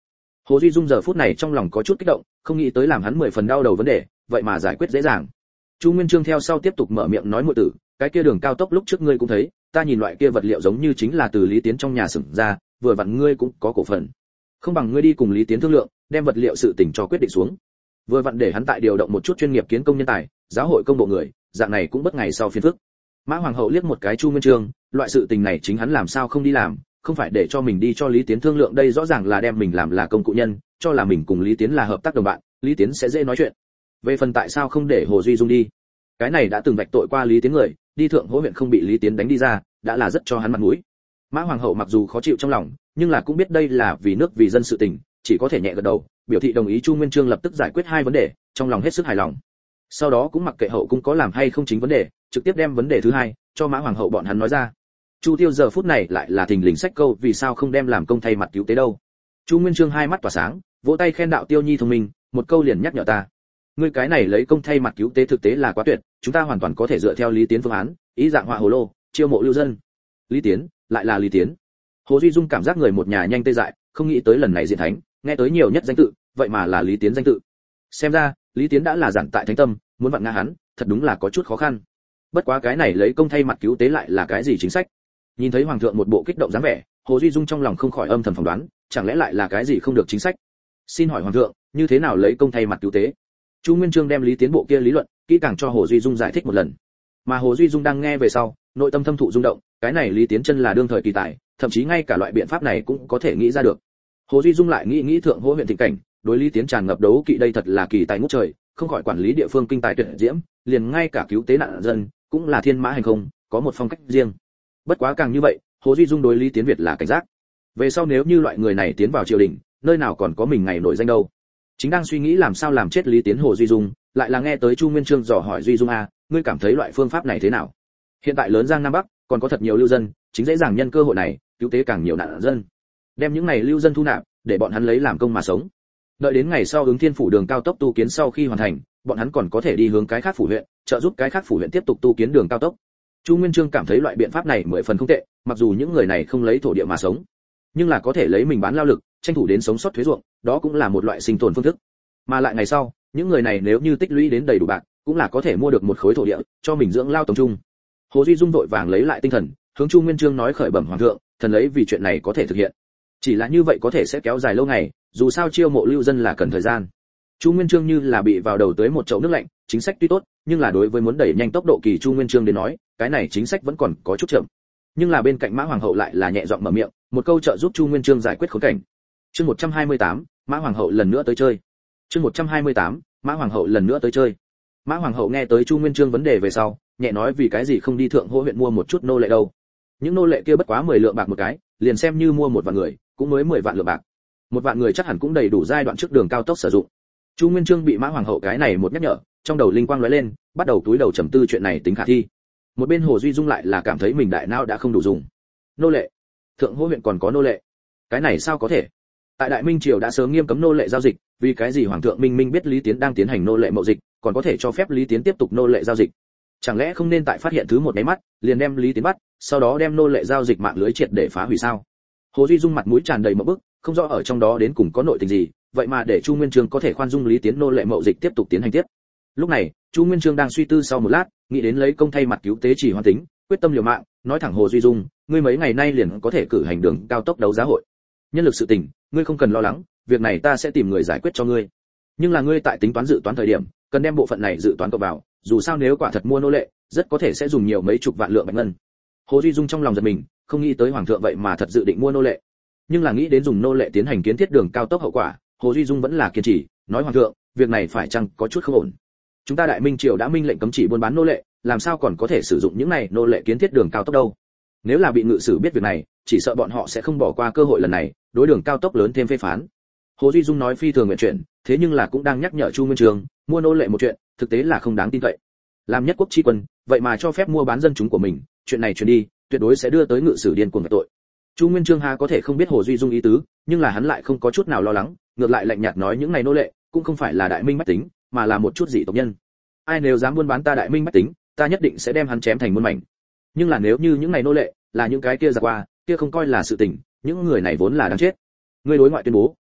Hồ Duy Dung giờ phút này trong lòng có chút kích động, không nghĩ tới làm hắn 10 phần đau đầu vấn đề, vậy mà giải quyết dễ dàng. Chu Nguyên Chương theo sau tiếp tục mở miệng nói muội tử, cái kia đường cao tốc lúc trước ngươi cũng thấy, ta nhìn loại kia vật liệu giống như chính là từ Lý Tiến trong nhà xưởng ra, vừa vặn ngươi cũng có cổ phần. Không bằng ngươi đi cùng Lý Tiến thương lượng, đem vật liệu sự tình cho quyết định xuống. Vừa vặn để hắn tại điều động một chút chuyên nghiệp kiến công nhân tài, giáo hội công bộ người, dạng này cũng bất ngày sau phiền phức. Mã Hoàng hậu liếc một cái Chu Nguyên Chương, loại sự tình này chính hắn làm sao không đi làm, không phải để cho mình đi cho Lý Tiến thương lượng, đây rõ ràng là đem mình làm là công cụ nhân, cho là mình cùng Lý Tiến là hợp tác đồng bạn, Lý Tiến sẽ dễ nói chuyện. Về phần tại sao không để Hồ Duy Dung đi, cái này đã từng vạch tội qua Lý Tiến người, đi thượng hỗ huyện không bị Lý Tiến đánh đi ra, đã là rất cho hắn mặt mũi. Mã Hoàng hậu mặc dù khó chịu trong lòng, nhưng là cũng biết đây là vì nước vì dân sự tình, chỉ có thể nhẹ gật đầu, biểu thị đồng ý. Chu Nguyên Chương lập tức giải quyết hai vấn đề, trong lòng hết sức hài lòng. Sau đó cũng mặc kệ hậu cung có làm hay không chính vấn đề, trực tiếp đem vấn đề thứ hai cho Mã Hoàng hậu bọn hắn nói ra. Chu Tiêu giờ phút này lại là thình lình sách câu, vì sao không đem làm công thay mặt cứu tế đâu. Chu Nguyên Chương hai mắt tỏa sáng, vỗ tay khen đạo Tiêu Nhi thông minh, một câu liền nhắc nhở ta. Ngươi cái này lấy công thay mặt cứu tế thực tế là quá tuyệt, chúng ta hoàn toàn có thể dựa theo Lý Tiến phương án, ý dạng họa hồ lô, chiêu mộ lưu dân. Lý Tiến, lại là Lý Tiến. Hồ Duy Dung cảm giác người một nhà nhanh tê dại, không nghĩ tới lần này diện thánh, nghe tới nhiều nhất danh tự, vậy mà là Lý Tiến danh tự. Xem ra, Lý Tiến đã là giản tại thánh tâm, muốn vặn ngã hắn, thật đúng là có chút khó khăn. Bất quá cái này lấy công thay mặt cứu tế lại là cái gì chính sách? Nhìn thấy hoàng thượng một bộ kích động dáng vẻ, Hồ Duy Dung trong lòng không khỏi âm thầm phỏng đoán, chẳng lẽ lại là cái gì không được chính sách? Xin hỏi hoàng thượng, như thế nào lấy công thay mặt cứu tế? Chu Nguyên Chương đem Lý Tiến bộ kia lý luận kỹ càng cho Hồ Duy Dung giải thích một lần. Mà Hồ Duy Dung đang nghe về sau, nội tâm thâm thụ rung động, cái này Lý Tiến chân là đương thời kỳ tài, thậm chí ngay cả loại biện pháp này cũng có thể nghĩ ra được. Hồ Duy Dung lại nghĩ thượng hỗ huyện thịnh cảnh, đối Lý Tiến tràn ngập đấu kỵ, đây thật là kỳ tài ngút trời, không khỏi quản lý địa phương kinh tài tuyệt diễm, liền ngay cả cứu tế nạn dân cũng là thiên mã hành không, có một phong cách riêng. Bất quá càng như vậy, Hồ Duy Dung đối Lý Tiến Việt là cảnh giác. Về sau nếu như loại người này tiến vào triều đình, nơi nào còn có mình ngày nổi danh đâu. Chính đang suy nghĩ làm sao làm chết Lý Tiến, Hồ Duy Dung lại là nghe tới Chu Nguyên Chương dò hỏi Duy Dung a, ngươi cảm thấy loại phương pháp này thế nào? Hiện tại lớn Giang Nam Bắc còn có thật nhiều lưu dân, chính dễ dàng nhân cơ hội này cứu tế càng nhiều nạn dân, đem những này lưu dân thu nạp, để bọn hắn lấy làm công mà sống. Đợi đến ngày sau Ứng Thiên phủ đường cao tốc tu kiến sau khi hoàn thành, bọn hắn còn có thể đi hướng cái khác phủ huyện, trợ giúp cái khác phủ huyện tiếp tục tu kiến đường cao tốc. Chu Nguyên Chương cảm thấy loại biện pháp này 10 phần không tệ, mặc dù những người này không lấy thổ địa mà sống, nhưng là có thể lấy mình bán lao lực, tranh thủ đến sống sót thuế ruộng, đó cũng là một loại sinh tồn phương thức. Mà lại ngày sau, những người này nếu như tích lũy đến đầy đủ bạc, cũng là có thể mua được một khối thổ địa, cho mình dưỡng lao tổng trung. Hồ Duy Dung vội vàng lấy lại tinh thần, hướng Chu Nguyên Chương nói khởi bẩm hoàng thượng, thần lấy vì chuyện này có thể thực hiện. Chỉ là như vậy có thể sẽ kéo dài lâu ngày, dù sao chiêu mộ lưu dân là cần thời gian. Chu Nguyên Chương như là bị vào đầu tới một chậu nước lạnh, chính sách tuy tốt, nhưng là đối với muốn đẩy nhanh tốc độ kỳ Chu Nguyên Chương đến nói, cái này chính sách vẫn còn có chút chậm. Nhưng là bên cạnh Mã Hoàng hậu lại là nhẹ giọng mở miệng, một câu trợ giúp Chu Nguyên Chương giải quyết khốn cảnh. Chương 128, Mã Hoàng hậu lần nữa tới chơi. Chương 128, Mã Hoàng hậu lần nữa tới chơi. Mã Hoàng hậu nghe tới Chu Nguyên Chương vấn đề về sau, nhẹ nói vì cái gì không đi thượng hỗ huyện mua một chút nô lệ đâu? Những nô lệ kia bất quá 10 lượng bạc một cái, liền xem như mua một vạn người, cũng mới 10 vạn lượng bạc. Một vạn người chắc hẳn cũng đầy đủ giai đoạn trước đường cao tốc sử dụng. Chu Nguyên Chương bị Mã Hoàng hậu cái này một nhắc nhở, trong đầu linh quang lóe lên, bắt đầu túi đầu trầm tư chuyện này tính khả thi. Một bên Hồ Duy Dung lại là cảm thấy mình đại não đã không đủ dùng. Nô lệ? Thượng hỗ huyện còn có nô lệ? Cái này sao có thể? Tại Đại Minh triều đã sớm nghiêm cấm nô lệ giao dịch, vì cái gì hoàng thượng Minh Minh biết Lý Tiến đang tiến hành nô lệ mậu dịch, còn có thể cho phép Lý Tiến tiếp tục nô lệ giao dịch? Chẳng lẽ không nên tại phát hiện thứ một cái mắt, liền đem Lý Tiến bắt, sau đó đem nô lệ giao dịch mạng lưới triệt để phá hủy sao? Hồ Duy Dung mặt mũi tràn đầy mộng bức, không rõ ở trong đó đến cùng có nội tình gì, vậy mà để Chu Nguyên Chương có thể khoan dung Lý Tiến nô lệ mậu dịch tiếp tục tiến hành tiếp. Lúc này, Chu Nguyên Chương đang suy tư sau một lát, nghĩ đến lấy công thay mặt cứu tế chỉ hoàn tính, quyết tâm liều mạng, nói thẳng Hồ Duy Dung, ngươi mấy ngày nay liền có thể cử hành đường cao tốc đấu giá hội. Nhân lực sự tình, ngươi không cần lo lắng, việc này ta sẽ tìm người giải quyết cho ngươi. Nhưng là ngươi tại tính toán dự toán thời điểm, cần đem bộ phận này dự toán cộng vào, dù sao nếu quả thật mua nô lệ, rất có thể sẽ dùng nhiều mấy chục vạn lượng bạch ngân. Hồ Duy Dung trong lòng giật mình, không nghĩ tới hoàng thượng vậy mà thật dự định mua nô lệ. Nhưng là nghĩ đến dùng nô lệ tiến hành kiến thiết đường cao tốc hậu quả, Hồ Duy Dung vẫn là kiên trì, nói hoàng thượng, việc này phải chăng có chút không ổn. Chúng ta Đại Minh triều đã minh lệnh cấm chỉ buôn bán nô lệ, làm sao còn có thể sử dụng những này nô lệ kiến thiết đường cao tốc đâu? Nếu là bị ngự sử biết việc này, chỉ sợ bọn họ sẽ không bỏ qua cơ hội lần này, đối đường cao tốc lớn thêm phê phán. Hồ Duy Dung nói phi thường nguyện chuyện, thế nhưng là cũng đang nhắc nhở Chu Nguyên Chương, mua nô lệ một chuyện, thực tế là không đáng tin cậy. Làm nhất quốc chi quân, vậy mà cho phép mua bán dân chúng của mình, chuyện này truyền đi, tuyệt đối sẽ đưa tới ngự sử điên cuồng về tội. Chu Nguyên Chương ha có thể không biết Hồ Duy Dung ý tứ, nhưng là hắn lại không có chút nào lo lắng, ngược lại lạnh nhạt nói những này nô lệ, cũng không phải là Đại Minh bách tính, mà là một chút dị tộc nhân. Ai nếu dám buôn bán ta Đại Minh bách tính, ta nhất định sẽ đem hắn chém thành muôn mảnh. Nhưng là nếu như những này nô lệ là những cái kia giặc qua, kia không coi là sự tình, những người này vốn là đáng chết. Ngươi đối ngoại tuyên bố,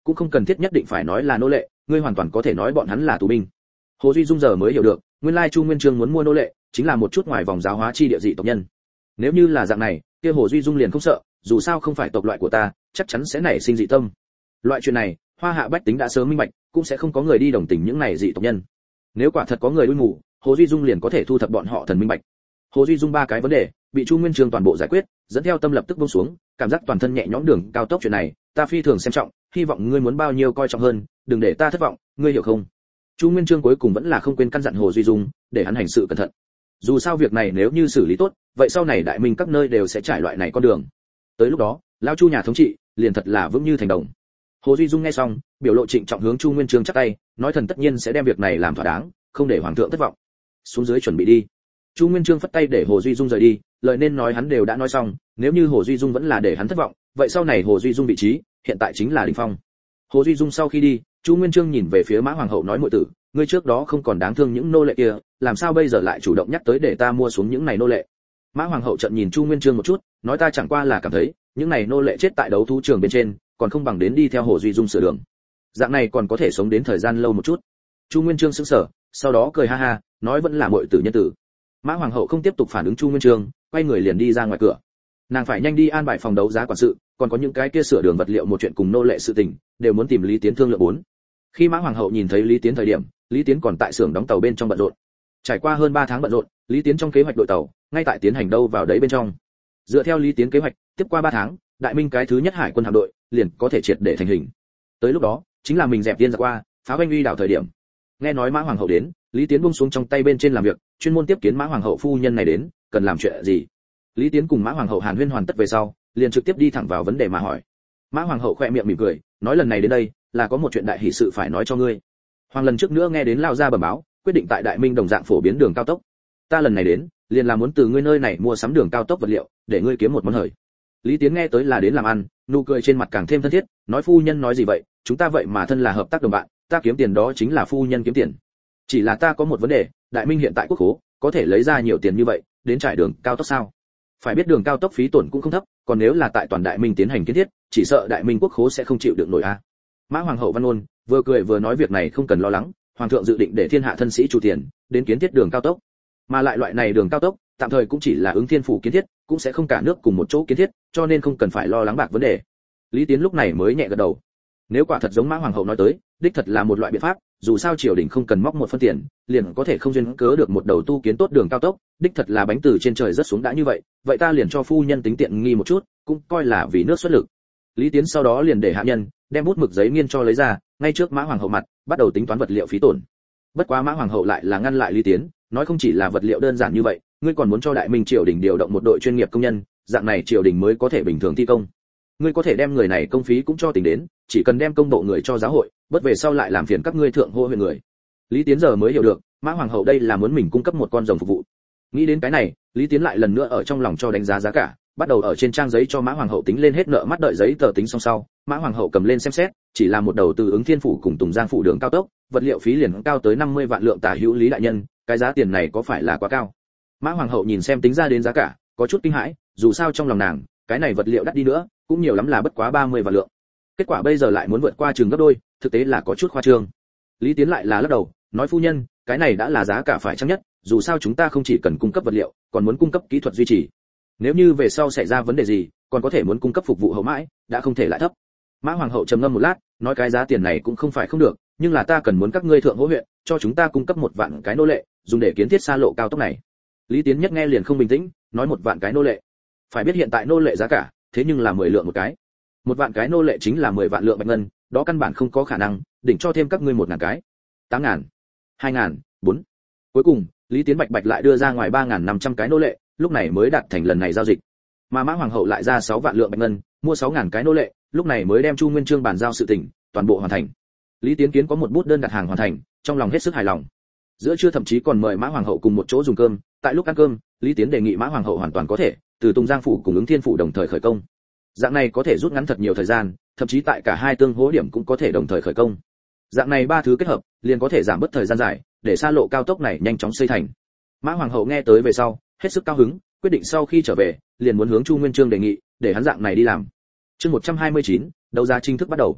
cũng không cần thiết nhất định phải nói là nô lệ, ngươi hoàn toàn có thể nói bọn hắn là tù binh. Hồ Duy Dung giờ mới hiểu được, nguyên lai Chu Nguyên Chương muốn mua nô lệ, chính là một chút ngoài vòng giáo hóa chi địa dị tộc nhân. Nếu như là dạng này, kia Hồ Duy Dung liền không sợ, dù sao không phải tộc loại của ta, chắc chắn sẽ nảy sinh dị tâm. Loại chuyện này, Hoa Hạ bách tính đã sớm minh bạch, cũng sẽ không có người đi đồng tình những này dị tộc nhân. Nếu quả thật có người đuôi mù, Hồ Duy Dung liền có thể thu thập bọn họ thần minh bạch. Hồ Duy Dung ba cái vấn đề, bị Chu Nguyên Chương toàn bộ giải quyết, dẫn theo tâm lập tức buông xuống, cảm giác toàn thân nhẹ nhõm. Đường cao tốc chuyện này, ta phi thường xem trọng, hy vọng ngươi muốn bao nhiêu coi trọng hơn, đừng để ta thất vọng, ngươi hiểu không? Chu Nguyên Chương cuối cùng vẫn là không quên căn dặn Hồ Duy Dung, để hắn hành sự cẩn thận. Dù sao việc này nếu như xử lý tốt, vậy sau này đại minh các nơi đều sẽ trải loại này con đường. Tới lúc đó, lão Chu nhà thống trị, liền thật là vững như thành đồng. Hồ Duy Dung nghe xong, biểu lộ trịnh trọng hướng Chu Nguyên Chương chắp tay, nói thần tất nhiên sẽ đem việc này làm thỏa đáng, không để hoàng thượng thất vọng. Xuống dưới chuẩn bị đi. Chu Nguyên Chương phất tay để Hồ Duy Dung rời đi, lời nên nói hắn đều đã nói xong, nếu như Hồ Duy Dung vẫn là để hắn thất vọng, vậy sau này Hồ Duy Dung vị trí, hiện tại chính là đỉnh phong. Hồ Duy Dung sau khi đi, Chu Nguyên Chương nhìn về phía Mã Hoàng hậu nói muội tử, ngươi trước đó không còn đáng thương những nô lệ kia, làm sao bây giờ lại chủ động nhắc tới để ta mua xuống những này nô lệ? Mã Hoàng hậu trợn nhìn Chu Nguyên Chương một chút, nói ta chẳng qua là cảm thấy, những này nô lệ chết tại đấu thú trường bên trên, còn không bằng đến đi theo Hồ Duy Dung sửa đường. Dạng này còn có thể sống đến thời gian lâu một chút. Chu Nguyên Chương sững sờ, sau đó cười ha ha, nói vẫn là muội tử nhân tử. Mã Hoàng hậu không tiếp tục phản ứng Chu Nguyên Chương, quay người liền đi ra ngoài cửa. Nàng phải nhanh đi an bài phòng đấu giá quản sự, còn có những cái kia sửa đường vật liệu một chuyện cùng nô lệ sự tình, đều muốn tìm Lý Tiến thương lượng bốn. Khi Mã Hoàng hậu nhìn thấy Lý Tiến thời điểm, Lý Tiến còn tại xưởng đóng tàu bên trong bận rộn. Trải qua hơn 3 tháng bận rộn, Lý Tiến trong kế hoạch đội tàu, ngay tại tiến hành đâu vào đấy bên trong. Dựa theo Lý Tiến kế hoạch, tiếp qua 3 tháng, Đại Minh cái thứ nhất hải quân hạm đội liền có thể triệt để thành hình. Tới lúc đó, chính là mình dẹp tiên ra qua, phá vanh uy đảo thời điểm. Nghe nói Mã Hoàng hậu đến, Lý Tiến buông xuống trong tay bên trên làm việc, chuyên môn tiếp kiến Mã Hoàng hậu phu nhân này đến, cần làm chuyện gì? Lý Tiến cùng Mã Hoàng hậu hàn huyên hoàn tất về sau, liền trực tiếp đi thẳng vào vấn đề mà hỏi. Mã Hoàng hậu khẽ miệng mỉm cười, nói lần này đến đây, là có một chuyện đại hỷ sự phải nói cho ngươi. Hoàng lần trước nữa nghe đến lao ra bẩm báo, quyết định tại Đại Minh đồng dạng phổ biến đường cao tốc. Ta lần này đến, liền là muốn từ ngươi nơi này mua sắm đường cao tốc vật liệu, để ngươi kiếm một món hời. Lý Tiến nghe tới là đến làm ăn, nụ cười trên mặt càng thêm thân thiết, nói phu nhân nói gì vậy, chúng ta vậy mà thân là hợp tác đồng bạn, ta kiếm tiền đó chính là phu nhân kiếm tiền. Chỉ là ta có một vấn đề, Đại Minh hiện tại quốc khố có thể lấy ra nhiều tiền như vậy, đến trải đường cao tốc sao? Phải biết đường cao tốc phí tổn cũng không thấp, còn nếu là tại toàn Đại Minh tiến hành kiến thiết, chỉ sợ Đại Minh quốc khố sẽ không chịu được nổi a. Mã Hoàng hậu văn ôn, vừa cười vừa nói việc này không cần lo lắng, hoàng thượng dự định để thiên hạ thân sĩ chủ tiền, đến kiến thiết đường cao tốc. Mà lại loại này đường cao tốc, tạm thời cũng chỉ là ứng thiên phủ kiến thiết, cũng sẽ không cả nước cùng một chỗ kiến thiết, cho nên không cần phải lo lắng bạc vấn đề. Lý Tiến lúc này mới nhẹ gật đầu. Nếu quả thật giống Mã Hoàng hậu nói tới, đích thật là một loại biện pháp, dù sao triều đình không cần móc một phân tiền, liền có thể không duyên cớ được một đầu tu kiến tốt đường cao tốc, đích thật là bánh từ trên trời rớt xuống đã như vậy, vậy ta liền cho phu nhân tính tiện nghi một chút, cũng coi là vì nước xuất lực. Lý Tiến sau đó liền để hạ nhân đem bút mực giấy nghiên cho lấy ra, ngay trước Mã Hoàng hậu mặt, bắt đầu tính toán vật liệu phí tổn. Bất quá Mã Hoàng hậu lại là ngăn lại Lý Tiến, nói không chỉ là vật liệu đơn giản như vậy, ngươi còn muốn cho Đại Minh triều đình điều động một đội chuyên nghiệp công nhân, dạng này triều đình mới có thể bình thường thi công. Ngươi có thể đem người này công phí cũng cho tính đến, chỉ cần đem công bộ người cho giáo hội, bất về sau lại làm phiền các ngươi thượng hô huyện người. Lý Tiến giờ mới hiểu được, Mã Hoàng hậu đây là muốn mình cung cấp một con rồng phục vụ. Nghĩ đến cái này, Lý Tiến lại lần nữa ở trong lòng cho đánh giá giá cả, bắt đầu ở trên trang giấy cho Mã Hoàng hậu tính lên hết nợ mắt đợi giấy tờ tính xong sau, Mã Hoàng hậu cầm lên xem xét, chỉ là một đầu từ ứng thiên phủ cùng Tùng Giang phủ đường cao tốc, vật liệu phí liền cao tới 50 vạn lượng tả hữu. Lý đại nhân, cái giá tiền này có phải là quá cao? Mã Hoàng hậu nhìn xem tính ra đến giá cả, có chút kinh hãi, dù sao trong lòng nàng, cái này vật liệu đắt đi nữa, cũng nhiều lắm là bất quá 30 vạn lượng. Kết quả bây giờ lại muốn vượt qua chừng gấp đôi, thực tế là có chút khoa trương. Lý Tiến lại là lắc đầu, nói phu nhân, cái này đã là giá cả phải chăng nhất, dù sao chúng ta không chỉ cần cung cấp vật liệu, còn muốn cung cấp kỹ thuật duy trì. Nếu như về sau xảy ra vấn đề gì, còn có thể muốn cung cấp phục vụ hậu mãi, đã không thể lại thấp. Mã Hoàng hậu trầm ngâm một lát, nói cái giá tiền này cũng không phải không được, nhưng là ta cần muốn các ngươi thượng hỗ huyện, cho chúng ta cung cấp 1 vạn cái nô lệ, dùng để kiến thiết xa lộ cao tốc này. Lý Tiến nhất nghe liền không bình tĩnh, nói 1 vạn cái nô lệ. Phải biết hiện tại nô lệ giá cả, thế nhưng là 10 lượng một cái. 1 vạn cái nô lệ chính là 10 vạn lượng bạch ngân, đó căn bản không có khả năng, đỉnh cho thêm các ngươi 1.000 cái. 8.000, 2.000, 4. Cuối cùng, Lý Tiến bạch lại đưa ra ngoài 3.500 cái nô lệ, lúc này mới đạt thành lần này giao dịch. Mà Mã Hoàng hậu lại ra 6 vạn lượng bạch ngân, mua 6.000 cái nô lệ, lúc này mới đem Chu Nguyên Chương bàn giao sự tình, toàn bộ hoàn thành. Lý Tiến Kiến có một bút đơn đặt hàng hoàn thành, trong lòng hết sức hài lòng. Giữa trưa thậm chí còn mời Mã Hoàng hậu cùng một chỗ dùng cơm, tại lúc ăn cơm, Lý Tiến đề nghị Mã Hoàng hậu hoàn toàn có thể từ Tùng Giang phủ cùng ứng thiên phủ đồng thời khởi công. Dạng này có thể rút ngắn thật nhiều thời gian, thậm chí tại cả hai tương hỗ điểm cũng có thể đồng thời khởi công. Dạng này ba thứ kết hợp, liền có thể giảm bớt thời gian dài, để xa lộ cao tốc này nhanh chóng xây thành. Mã Hoàng hậu nghe tới về sau, hết sức cao hứng, quyết định sau khi trở về, liền muốn hướng Chu Nguyên Chương đề nghị, để hắn dạng này đi làm. Chương 129, đấu giá chính thức bắt đầu.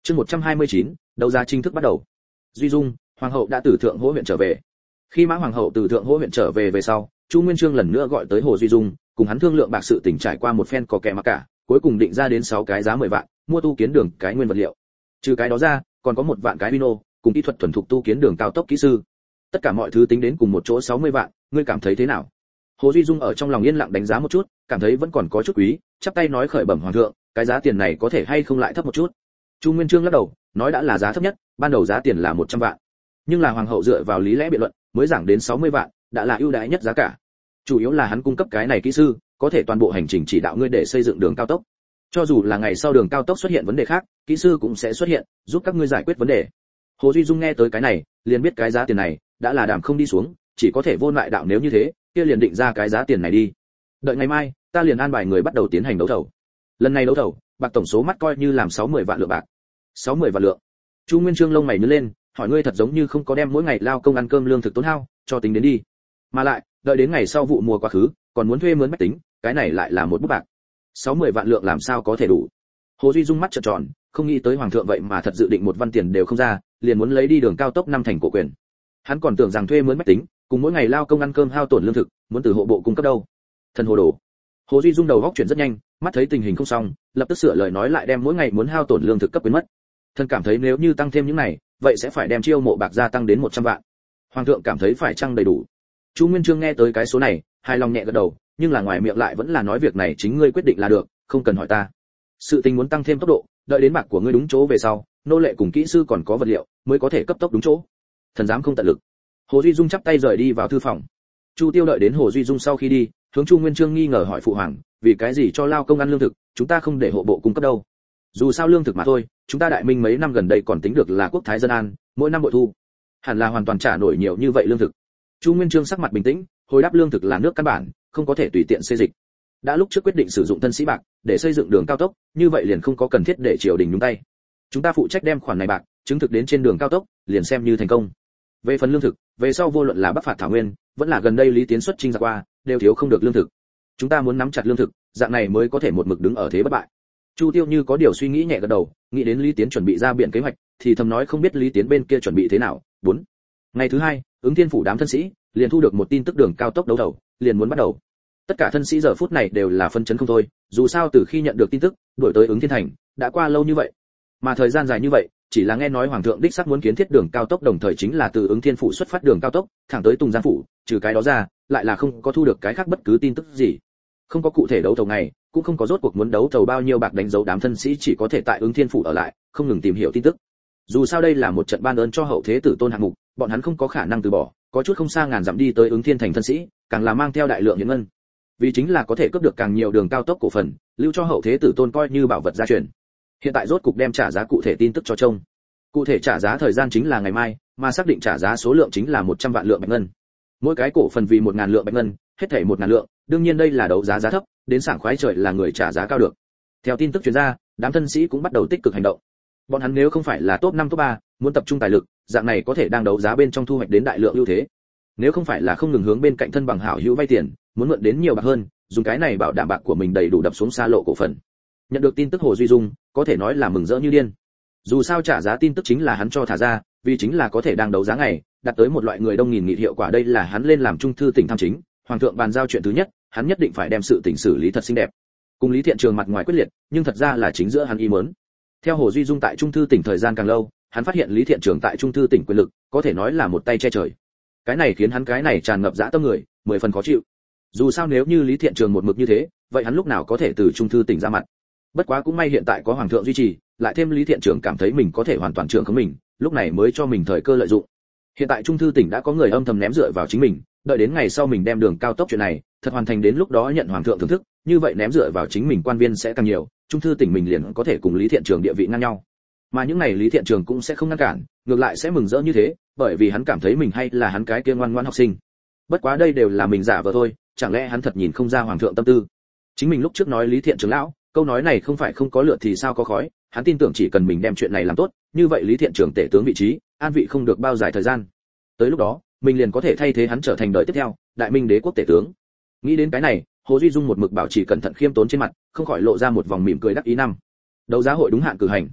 Chương 129, đấu giá chính thức bắt đầu. Duy Dung, hoàng hậu đã từ Thượng Hỗ huyện trở về. Khi Mã hoàng hậu từ Thượng Hỗ huyện trở về về sau, Chu Nguyên Chương lần nữa gọi tới Hồ Duy Dung, cùng hắn thương lượng bạc sự tình trải qua một phen có kẻ mà cả, cuối cùng định ra đến 6 cái giá 10 vạn, mua tu kiến đường cái nguyên vật liệu. Trừ cái đó ra, còn có 1 vạn cái vino, cùng kỹ thuật thuần thục tu kiến đường cao tốc kỹ sư. Tất cả mọi thứ tính đến cùng một chỗ 60 vạn, ngươi cảm thấy thế nào? Hồ Duy Dung ở trong lòng yên lặng đánh giá một chút, cảm thấy vẫn còn có chút quý, chắp tay nói khởi bẩm hoàng thượng, cái giá tiền này có thể hay không lại thấp một chút. Chu Nguyên Chương lắc đầu, nói đã là giá thấp nhất, ban đầu giá tiền là 100 vạn. Nhưng là hoàng hậu dựa vào lý lẽ biện luận, mới giảng đến 60 vạn, đã là ưu đãi nhất giá cả. Chủ yếu là hắn cung cấp cái này kỹ sư, có thể toàn bộ hành trình chỉ đạo ngươi để xây dựng đường cao tốc. Cho dù là ngày sau đường cao tốc xuất hiện vấn đề khác, kỹ sư cũng sẽ xuất hiện, giúp các ngươi giải quyết vấn đề. Hồ Duy Dung nghe tới cái này, liền biết cái giá tiền này đã là đảm không đi xuống, chỉ có thể vô lại đạo, nếu như thế, kia liền định ra cái giá tiền này đi. Đợi ngày mai, ta liền an bài người bắt đầu tiến hành đấu thầu. Lần này đấu thầu, bạc tổng số mắt coi như làm 60 vạn lượng bạc. 60 vạn lượng. Chu Nguyên Chương lông mày nhướng lên, hỏi ngươi thật giống như không có đem mỗi ngày lao công ăn cơm lương thực tốn hao cho tính đến đi. Mà lại, đợi đến ngày sau vụ mùa quá khứ, còn muốn thuê mướn bách tính, cái này lại là một bút bạc. 60 vạn lượng làm sao có thể đủ. Hồ Duy Dung mắt trợn tròn, không nghĩ tới hoàng thượng vậy mà thật dự định một văn tiền đều không ra, liền muốn lấy đi đường cao tốc 5 thành cổ quyền. Hắn còn tưởng rằng thuê mướn bách tính, cùng mỗi ngày lao công ăn cơm hao tổn lương thực, muốn từ hộ bộ cung cấp đâu. Thần hồ đồ. Hồ Duy Dung đầu óc chuyển rất nhanh, mắt thấy tình hình không xong, lập tức sửa lời nói lại đem mỗi ngày muốn hao tổn lương thực cấp quyến mất. Thần cảm thấy nếu như tăng thêm những này, vậy sẽ phải đem chiêu mộ bạc gia tăng đến 100 vạn. Hoàng thượng cảm thấy phải chăng đầy đủ. Chu Nguyên Chương nghe tới cái số này, hài lòng nhẹ gật đầu, nhưng là ngoài miệng lại vẫn là nói việc này chính ngươi quyết định là được, không cần hỏi ta. Sự tình muốn tăng thêm tốc độ, đợi đến bạc của ngươi đúng chỗ về sau, nô lệ cùng kỹ sư còn có vật liệu, mới có thể cấp tốc đúng chỗ. Thần dám không tận lực. Hồ Duy Dung chắp tay rời đi vào thư phòng. Chu Tiêu đợi đến Hồ Duy Dung sau khi đi, hướng Chu Nguyên Chương nghi ngờ hỏi phụ hoàng, vì cái gì cho lao công ăn lương thực, chúng ta không để hộ bộ cung cấp đâu? Dù sao lương thực mà thôi, chúng ta đại minh mấy năm gần đây còn tính được là quốc thái dân an, mỗi năm bội thu, hẳn là hoàn toàn trả nổi nhiều như vậy lương thực. Chu Nguyên Chương sắc mặt bình tĩnh, hồi đáp lương thực là nước căn bản, không có thể tùy tiện xê dịch. Đã lúc trước quyết định sử dụng thân sĩ bạc để xây dựng đường cao tốc, như vậy liền không có cần thiết để triều đình nhúng tay. Chúng ta phụ trách đem khoản này bạc chứng thực đến trên đường cao tốc, liền xem như thành công. Về phần lương thực, về sau vô luận là Bắc phạt Thảo Nguyên, vẫn là gần đây Lý Tiến xuất chinh ra qua, đều thiếu không được lương thực. Chúng ta muốn nắm chặt lương thực, dạng này mới có thể một mực đứng ở thế bất bại. Chu Tiêu như có điều suy nghĩ nhẹ gật đầu, nghĩ đến Lý Tiến chuẩn bị ra biện kế hoạch, thì thầm nói không biết Lý Tiến bên kia chuẩn bị thế nào. 4. Ngày thứ 2, Ứng Thiên phủ đám thân sĩ liền thu được một tin tức đường cao tốc đấu thầu, liền muốn bắt đầu. Tất cả thân sĩ giờ phút này đều là phân chấn không thôi, dù sao từ khi nhận được tin tức, đuổi tới Ứng Thiên thành, đã qua lâu như vậy. Mà thời gian dài như vậy, chỉ là nghe nói hoàng thượng đích xác muốn kiến thiết đường cao tốc, đồng thời chính là từ Ứng Thiên phủ xuất phát đường cao tốc, thẳng tới Tùng Giang phủ, trừ cái đó ra, lại là không có thu được cái khác bất cứ tin tức gì. Không có cụ thể đấu thầu ngày, cũng không có rốt cuộc muốn đấu thầu bao nhiêu bạc, đánh dấu đám thân sĩ chỉ có thể tại Ứng Thiên phủ ở lại, không ngừng tìm hiểu tin tức. Dù sao đây là một trận ban ơn cho hậu thế tử tôn hạng mục, bọn hắn không có khả năng từ bỏ, có chút không xa ngàn dặm đi tới Ứng Thiên thành thân sĩ, càng là mang theo đại lượng hiện ngân. Vì chính là có thể cướp được càng nhiều đường cao tốc cổ phần, lưu cho hậu thế tử tôn coi như bảo vật gia truyền. Hiện tại rốt cục đem trả giá cụ thể tin tức cho trông. Cụ thể trả giá thời gian chính là ngày mai, mà xác định trả giá số lượng chính là 100 vạn lượng bạch ngân. Mỗi cái cổ phần vì 1000 lượng bạch ngân, hết thảy 1000 lượng, đương nhiên đây là đấu giá giá thấp, đến sảng khoái trời là người trả giá cao được. Theo tin tức truyền ra, đám thân sĩ cũng bắt đầu tích cực hành động. Bọn hắn nếu không phải là top 5 top 3, muốn tập trung tài lực, dạng này có thể đang đấu giá bên trong thu hoạch đến đại lượng ưu thế. Nếu không phải là không ngừng hướng bên cạnh thân bằng hảo hữu vay tiền, muốn mượn đến nhiều bạc hơn, dùng cái này bảo đảm bạc của mình đầy đủ đập xuống xa lộ cổ phần. Nhận được tin tức Hồ Duy Dung, có thể nói là mừng rỡ như điên. Dù sao trả giá tin tức chính là hắn cho thả ra, vì chính là có thể đang đấu giá ngày, đạt tới một loại người đông nghìn nghịt hiệu quả, đây là hắn lên làm trung thư tỉnh tham chính, hoàng thượng bàn giao chuyện thứ nhất, hắn nhất định phải đem sự tình xử lý thật xinh đẹp. Cùng Lý Thiện Trường mặt ngoài quyết liệt, nhưng thật ra là chính giữa hắn ý muốn. Theo Hồ Duy Dung tại trung thư tỉnh thời gian càng lâu, hắn phát hiện Lý Thiện Trường tại trung thư tỉnh quyền lực, có thể nói là một tay che trời. Cái này khiến hắn cái này tràn ngập dã tâm người, 10 phần khó chịu. Dù sao nếu như Lý Thiện Trường một mực như thế, vậy hắn lúc nào có thể từ trung thư tỉnh ra mặt. Bất quá cũng may hiện tại có hoàng thượng duy trì, lại thêm Lý Thiện Trường cảm thấy mình có thể hoàn toàn trưởng khống mình, lúc này mới cho mình thời cơ lợi dụng. Hiện tại trung thư tỉnh đã có người âm thầm ném dựa vào chính mình, đợi đến ngày sau mình đem đường cao tốc chuyện này thật hoàn thành, đến lúc đó nhận hoàng thượng thưởng thức, như vậy ném dựa vào chính mình quan viên sẽ càng nhiều, trung thư tỉnh mình liền có thể cùng Lý Thiện Trường địa vị ngang nhau. Mà những này Lý Thiện Trường cũng sẽ không ngăn cản, ngược lại sẽ mừng rỡ như thế, bởi vì hắn cảm thấy mình hay là hắn cái kia ngoan ngoãn học sinh. Bất quá đây đều là mình giả vờ thôi, chẳng lẽ hắn thật nhìn không ra hoàng thượng tâm tư. Chính mình lúc trước nói Lý Thiện Trường lão, câu nói này không phải không có lửa thì sao có khói, hắn tin tưởng chỉ cần mình đem chuyện này làm tốt, như vậy Lý Thiện Trường tể tướng vị trí, an vị không được bao dài thời gian. Tới lúc đó, mình liền có thể thay thế hắn trở thành đời tiếp theo, đại minh đế quốc tể tướng. Nghĩ đến cái này, Hồ Duy Dung một mực bảo trì cẩn thận khiêm tốn trên mặt, không khỏi lộ ra một vòng mỉm cười đắc ý năm. Đấu giá hội đúng hạn cử hành.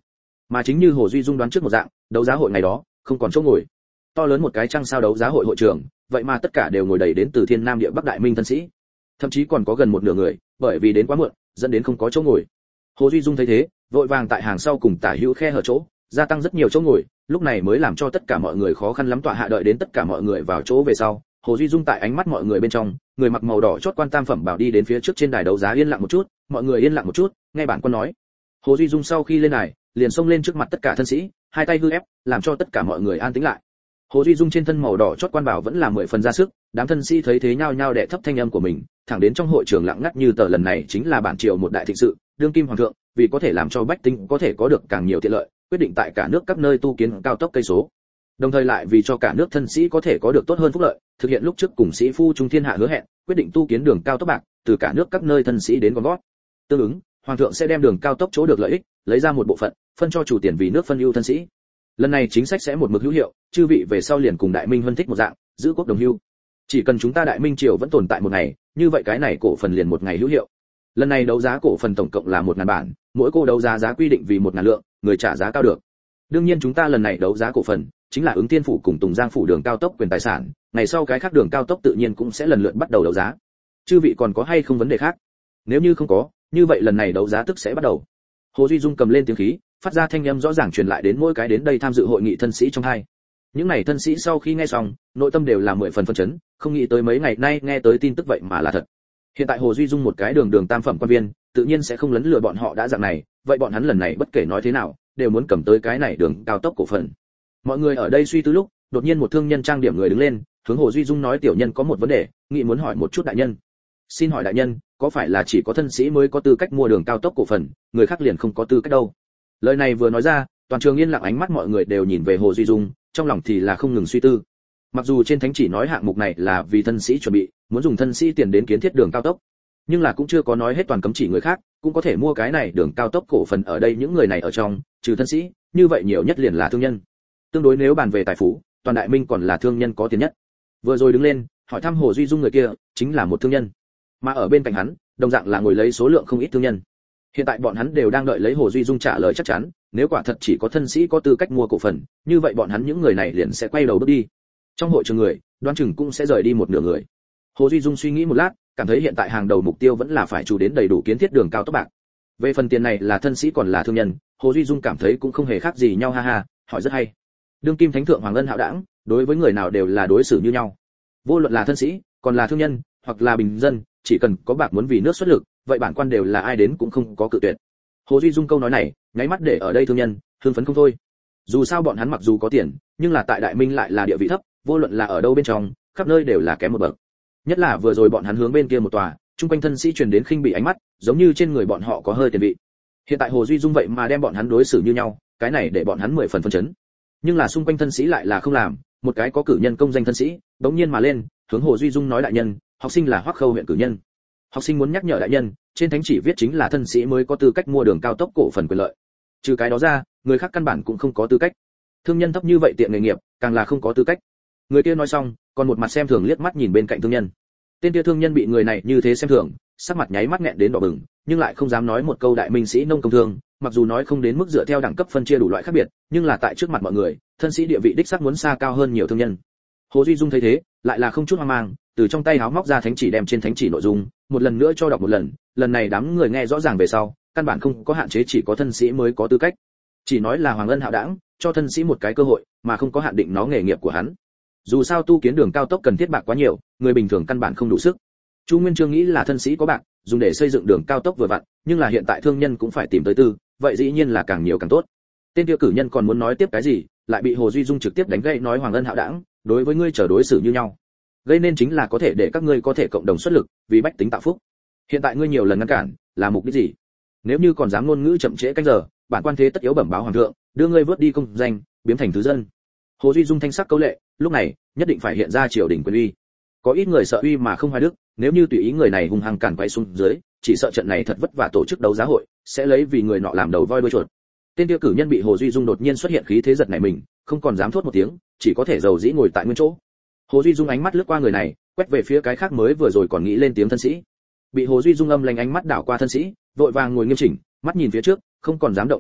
Mà chính như Hồ Duy Dung đoán trước một dạng, đấu giá hội ngày đó không còn chỗ ngồi. To lớn một cái trăng sao đấu giá hội hội trường, vậy mà tất cả đều ngồi đầy đến từ Thiên Nam địa Bắc đại minh thân sĩ. Thậm chí còn có gần một nửa người, bởi vì đến quá muộn, dẫn đến không có chỗ ngồi. Hồ Duy Dung thấy thế, vội vàng tại hàng sau cùng tả hữu khe hở chỗ, gia tăng rất nhiều chỗ ngồi, lúc này mới làm cho tất cả mọi người khó khăn lắm tọa hạ đợi đến tất cả mọi người vào chỗ về sau. Hồ Duy Dung tại ánh mắt mọi người bên trong, người mặc màu đỏ chót quan tam phẩm bảo đi đến phía trước trên đài đấu giá yên lặng một chút, mọi người yên lặng một chút, nghe bản quan nói. Hồ Duy Dung sau khi lên đài, liền xông lên trước mặt tất cả thân sĩ, hai tay hư ép, làm cho tất cả mọi người an tĩnh lại. Hồ Duy Dung trên thân màu đỏ chót quan bảo vẫn là 10 phần ra sức, đám thân sĩ thấy thế nhao nhao đè thấp thanh âm của mình, thẳng đến trong hội trường lặng ngắt như tờ. Lần này chính là bản triều một đại thịnh sự, đương kim hoàng thượng, vì có thể làm cho bách tính có thể có được càng nhiều tiện lợi, quyết định tại cả nước các nơi tu kiến cao tốc cây số. Đồng thời lại vì cho cả nước thân sĩ có thể có được tốt hơn phúc lợi, thực hiện lúc trước cùng sĩ phu trung thiên hạ hứa hẹn, quyết định tu kiến đường cao tốc bạc, từ cả nước các nơi thân sĩ đến gom gót. Tương ứng, hoàng thượng sẽ đem đường cao tốc chỗ được lợi ích, lấy ra một bộ phận, phân cho chủ tiền vì nước phân ưu thân sĩ. Lần này chính sách sẽ một mực hữu hiệu, chư vị về sau liền cùng Đại Minh Vân thích một dạng, giữ quốc đồng hưu. Chỉ cần chúng ta Đại Minh triều vẫn tồn tại một ngày, như vậy cái này cổ phần liền một ngày hữu hiệu. Lần này đấu giá cổ phần tổng cộng là 1000 bản, mỗi cô đấu giá giá quy định vì 1000 lượng, người trả giá cao được. Đương nhiên chúng ta lần này đấu giá cổ phần chính là Ứng Thiên phủ cùng Tùng Giang phủ đường cao tốc quyền tài sản, ngày sau cái khác đường cao tốc tự nhiên cũng sẽ lần lượt bắt đầu đấu giá. Chư vị còn có hay không vấn đề khác? Nếu như không có, như vậy lần này đấu giá tức sẽ bắt đầu. Hồ Duy Dung cầm lên tiếng khí, phát ra thanh âm rõ ràng truyền lại đến mỗi cái đến đây tham dự hội nghị thân sĩ trong hai. Những này thân sĩ sau khi nghe xong, nội tâm đều là 10 phần phân chấn, không nghĩ tới mấy ngày nay nghe tới tin tức vậy mà là thật. Hiện tại Hồ Duy Dung một cái đường tam phẩm quan viên, tự nhiên sẽ không lấn lừa bọn họ đã dạng này, vậy bọn hắn lần này bất kể nói thế nào, đều muốn cầm tới cái này đường cao tốc cổ phần. Mọi người ở đây suy tư lúc, đột nhiên một thương nhân trang điểm người đứng lên, hướng Hồ Duy Dung nói: tiểu nhân có một vấn đề, nghĩ muốn hỏi một chút đại nhân. Xin hỏi đại nhân, có phải là chỉ có thân sĩ mới có tư cách mua đường cao tốc cổ phần, người khác liền không có tư cách đâu? Lời này vừa nói ra, toàn trường yên lặng, ánh mắt mọi người đều nhìn về Hồ Duy Dung, trong lòng thì là không ngừng suy tư. Mặc dù trên thánh chỉ nói hạng mục này là vì thân sĩ chuẩn bị, muốn dùng thân sĩ tiền đến kiến thiết đường cao tốc, nhưng là cũng chưa có nói hết toàn cấm chỉ người khác cũng có thể mua cái này đường cao tốc cổ phần. Ở đây những người này ở trong, trừ thân sĩ, như vậy nhiều nhất liền là thương nhân. Tương đối nếu bàn về tài phú, toàn Đại Minh còn là thương nhân có tiền nhất. Vừa rồi đứng lên hỏi thăm Hồ Duy Dung người kia chính là một thương nhân, mà ở bên cạnh hắn đồng dạng là ngồi lấy số lượng không ít thương nhân. Hiện tại bọn hắn đều đang đợi lấy Hồ Duy Dung trả lời chắc chắn, nếu quả thật chỉ có thân sĩ có tư cách mua cổ phần, như vậy bọn hắn những người này liền sẽ quay đầu bước đi. Trong hội trường người, đoán chừng cũng sẽ rời đi một nửa người. Hồ Duy Dung suy nghĩ một lát, cảm thấy hiện tại hàng đầu mục tiêu vẫn là phải chủ đến đầy đủ kiến thiết đường cao tốc bạc. Về phần tiền này là thân sĩ còn là thương nhân, Hồ Duy Dung cảm thấy cũng không hề khác gì nhau, ha ha, hỏi rất hay. Đương kim thánh thượng Hoàng Ân hạo đảng, đối với người nào đều là đối xử như nhau. Vô luận là thân sĩ, còn là thương nhân, hoặc là bình dân, chỉ cần có bạc muốn vì nước xuất lực, vậy bản quan đều là ai đến cũng không có cự tuyệt. Hồ Duy Dung câu nói này, nháy mắt để ở đây thương nhân hưng phấn không thôi. Dù sao bọn hắn mặc dù có tiền, nhưng là tại Đại Minh lại là địa vị thấp, vô luận là ở đâu bên trong, khắp nơi đều là kém một bậc. Nhất là vừa rồi bọn hắn hướng bên kia một tòa, chung quanh thân sĩ truyền đến khinh bỉ ánh mắt, giống như trên người bọn họ có hơi tiền vị. Hiện tại Hồ Duy Dung vậy mà đem bọn hắn đối xử như nhau, cái này để bọn hắn 10 phần phân chấn. Nhưng là xung quanh thân sĩ lại là không làm, một cái có cử nhân công danh thân sĩ, đống nhiên mà lên, hướng Hồ Duy Dung nói: đại nhân, học sinh là Hoắc Khâu huyện cử nhân. Học sinh muốn nhắc nhở đại nhân, trên thánh chỉ viết chính là thân sĩ mới có tư cách mua đường cao tốc cổ phần quyền lợi. Trừ cái đó ra, người khác căn bản cũng không có tư cách. Thương nhân thấp như vậy tiện nghề nghiệp, càng là không có tư cách. Người kia nói xong, còn một mặt xem thường liếc mắt nhìn bên cạnh thương nhân. Tên kia thương nhân bị người này như thế xem thường, sắc mặt nháy mắt nghẹn đến đỏ bừng, nhưng lại không dám nói một câu đại minh sĩ nông công thương, mặc dù nói không đến mức dựa theo đẳng cấp phân chia đủ loại khác biệt, nhưng là tại trước mặt mọi người, thân sĩ địa vị đích xác muốn xa cao hơn nhiều thương nhân. Hồ Duy Dung thấy thế, lại là không chút hoang mang, từ trong tay háo móc ra thánh chỉ đem trên thánh chỉ nội dung một lần nữa cho đọc một lần. Lần này đám người nghe rõ ràng về sau, căn bản không có hạn chế chỉ có thân sĩ mới có tư cách, chỉ nói là Hoàng Ân hạo đảng cho thân sĩ một cái cơ hội, mà không có hạn định nó nghề nghiệp của hắn. Dù sao tu kiến đường cao tốc cần thiết bạc quá nhiều, người bình thường căn bản không đủ sức. Chu Nguyên Chương nghĩ là thân sĩ có bạc, dùng để xây dựng đường cao tốc vừa vặn, nhưng là hiện tại thương nhân cũng phải tìm tới tư, vậy dĩ nhiên là càng nhiều càng tốt. Tên kia cử nhân còn muốn nói tiếp cái gì, lại bị Hồ Duy Dung trực tiếp đánh gãy, nói: Hoàng Ân hạo đảng đối với ngươi trở đối xử như nhau, gây nên chính là có thể để các ngươi có thể cộng đồng xuất lực, vì bách tính tạo phúc. Hiện tại ngươi nhiều lần ngăn cản, là mục đích gì? Nếu như còn dám ngôn ngữ chậm trễ canh giờ, bản quan thế tất yếu bẩm báo hoàng thượng, đưa ngươi vớt đi công danh, biến thành thứ dân. Hồ Duy Dung thanh sắc câu lệ, lúc này nhất định phải hiện ra triều đình quyền uy. Có ít người sợ uy mà không hoài đức, nếu như tùy ý người này hung hăng cản quay xuống dưới, chỉ sợ trận này thật vất vả tổ chức đấu giá hội, sẽ lấy vì người nọ làm đầu voi đuôi chuột. Tên tiêu cử nhân bị Hồ Duy Dung đột nhiên xuất hiện khí thế giật nảy mình, không còn dám thốt một tiếng, chỉ có thể dầu dĩ ngồi tại nguyên chỗ. Hồ Duy Dung ánh mắt lướt qua người này, quét về phía cái khác mới vừa rồi còn nghĩ lên tiếng thân sĩ. Bị Hồ Duy Dung âm lanh ánh mắt đảo qua thân sĩ, vội vàng ngồi nghiêm chỉnh, mắt nhìn phía trước, không còn dám động chư vị,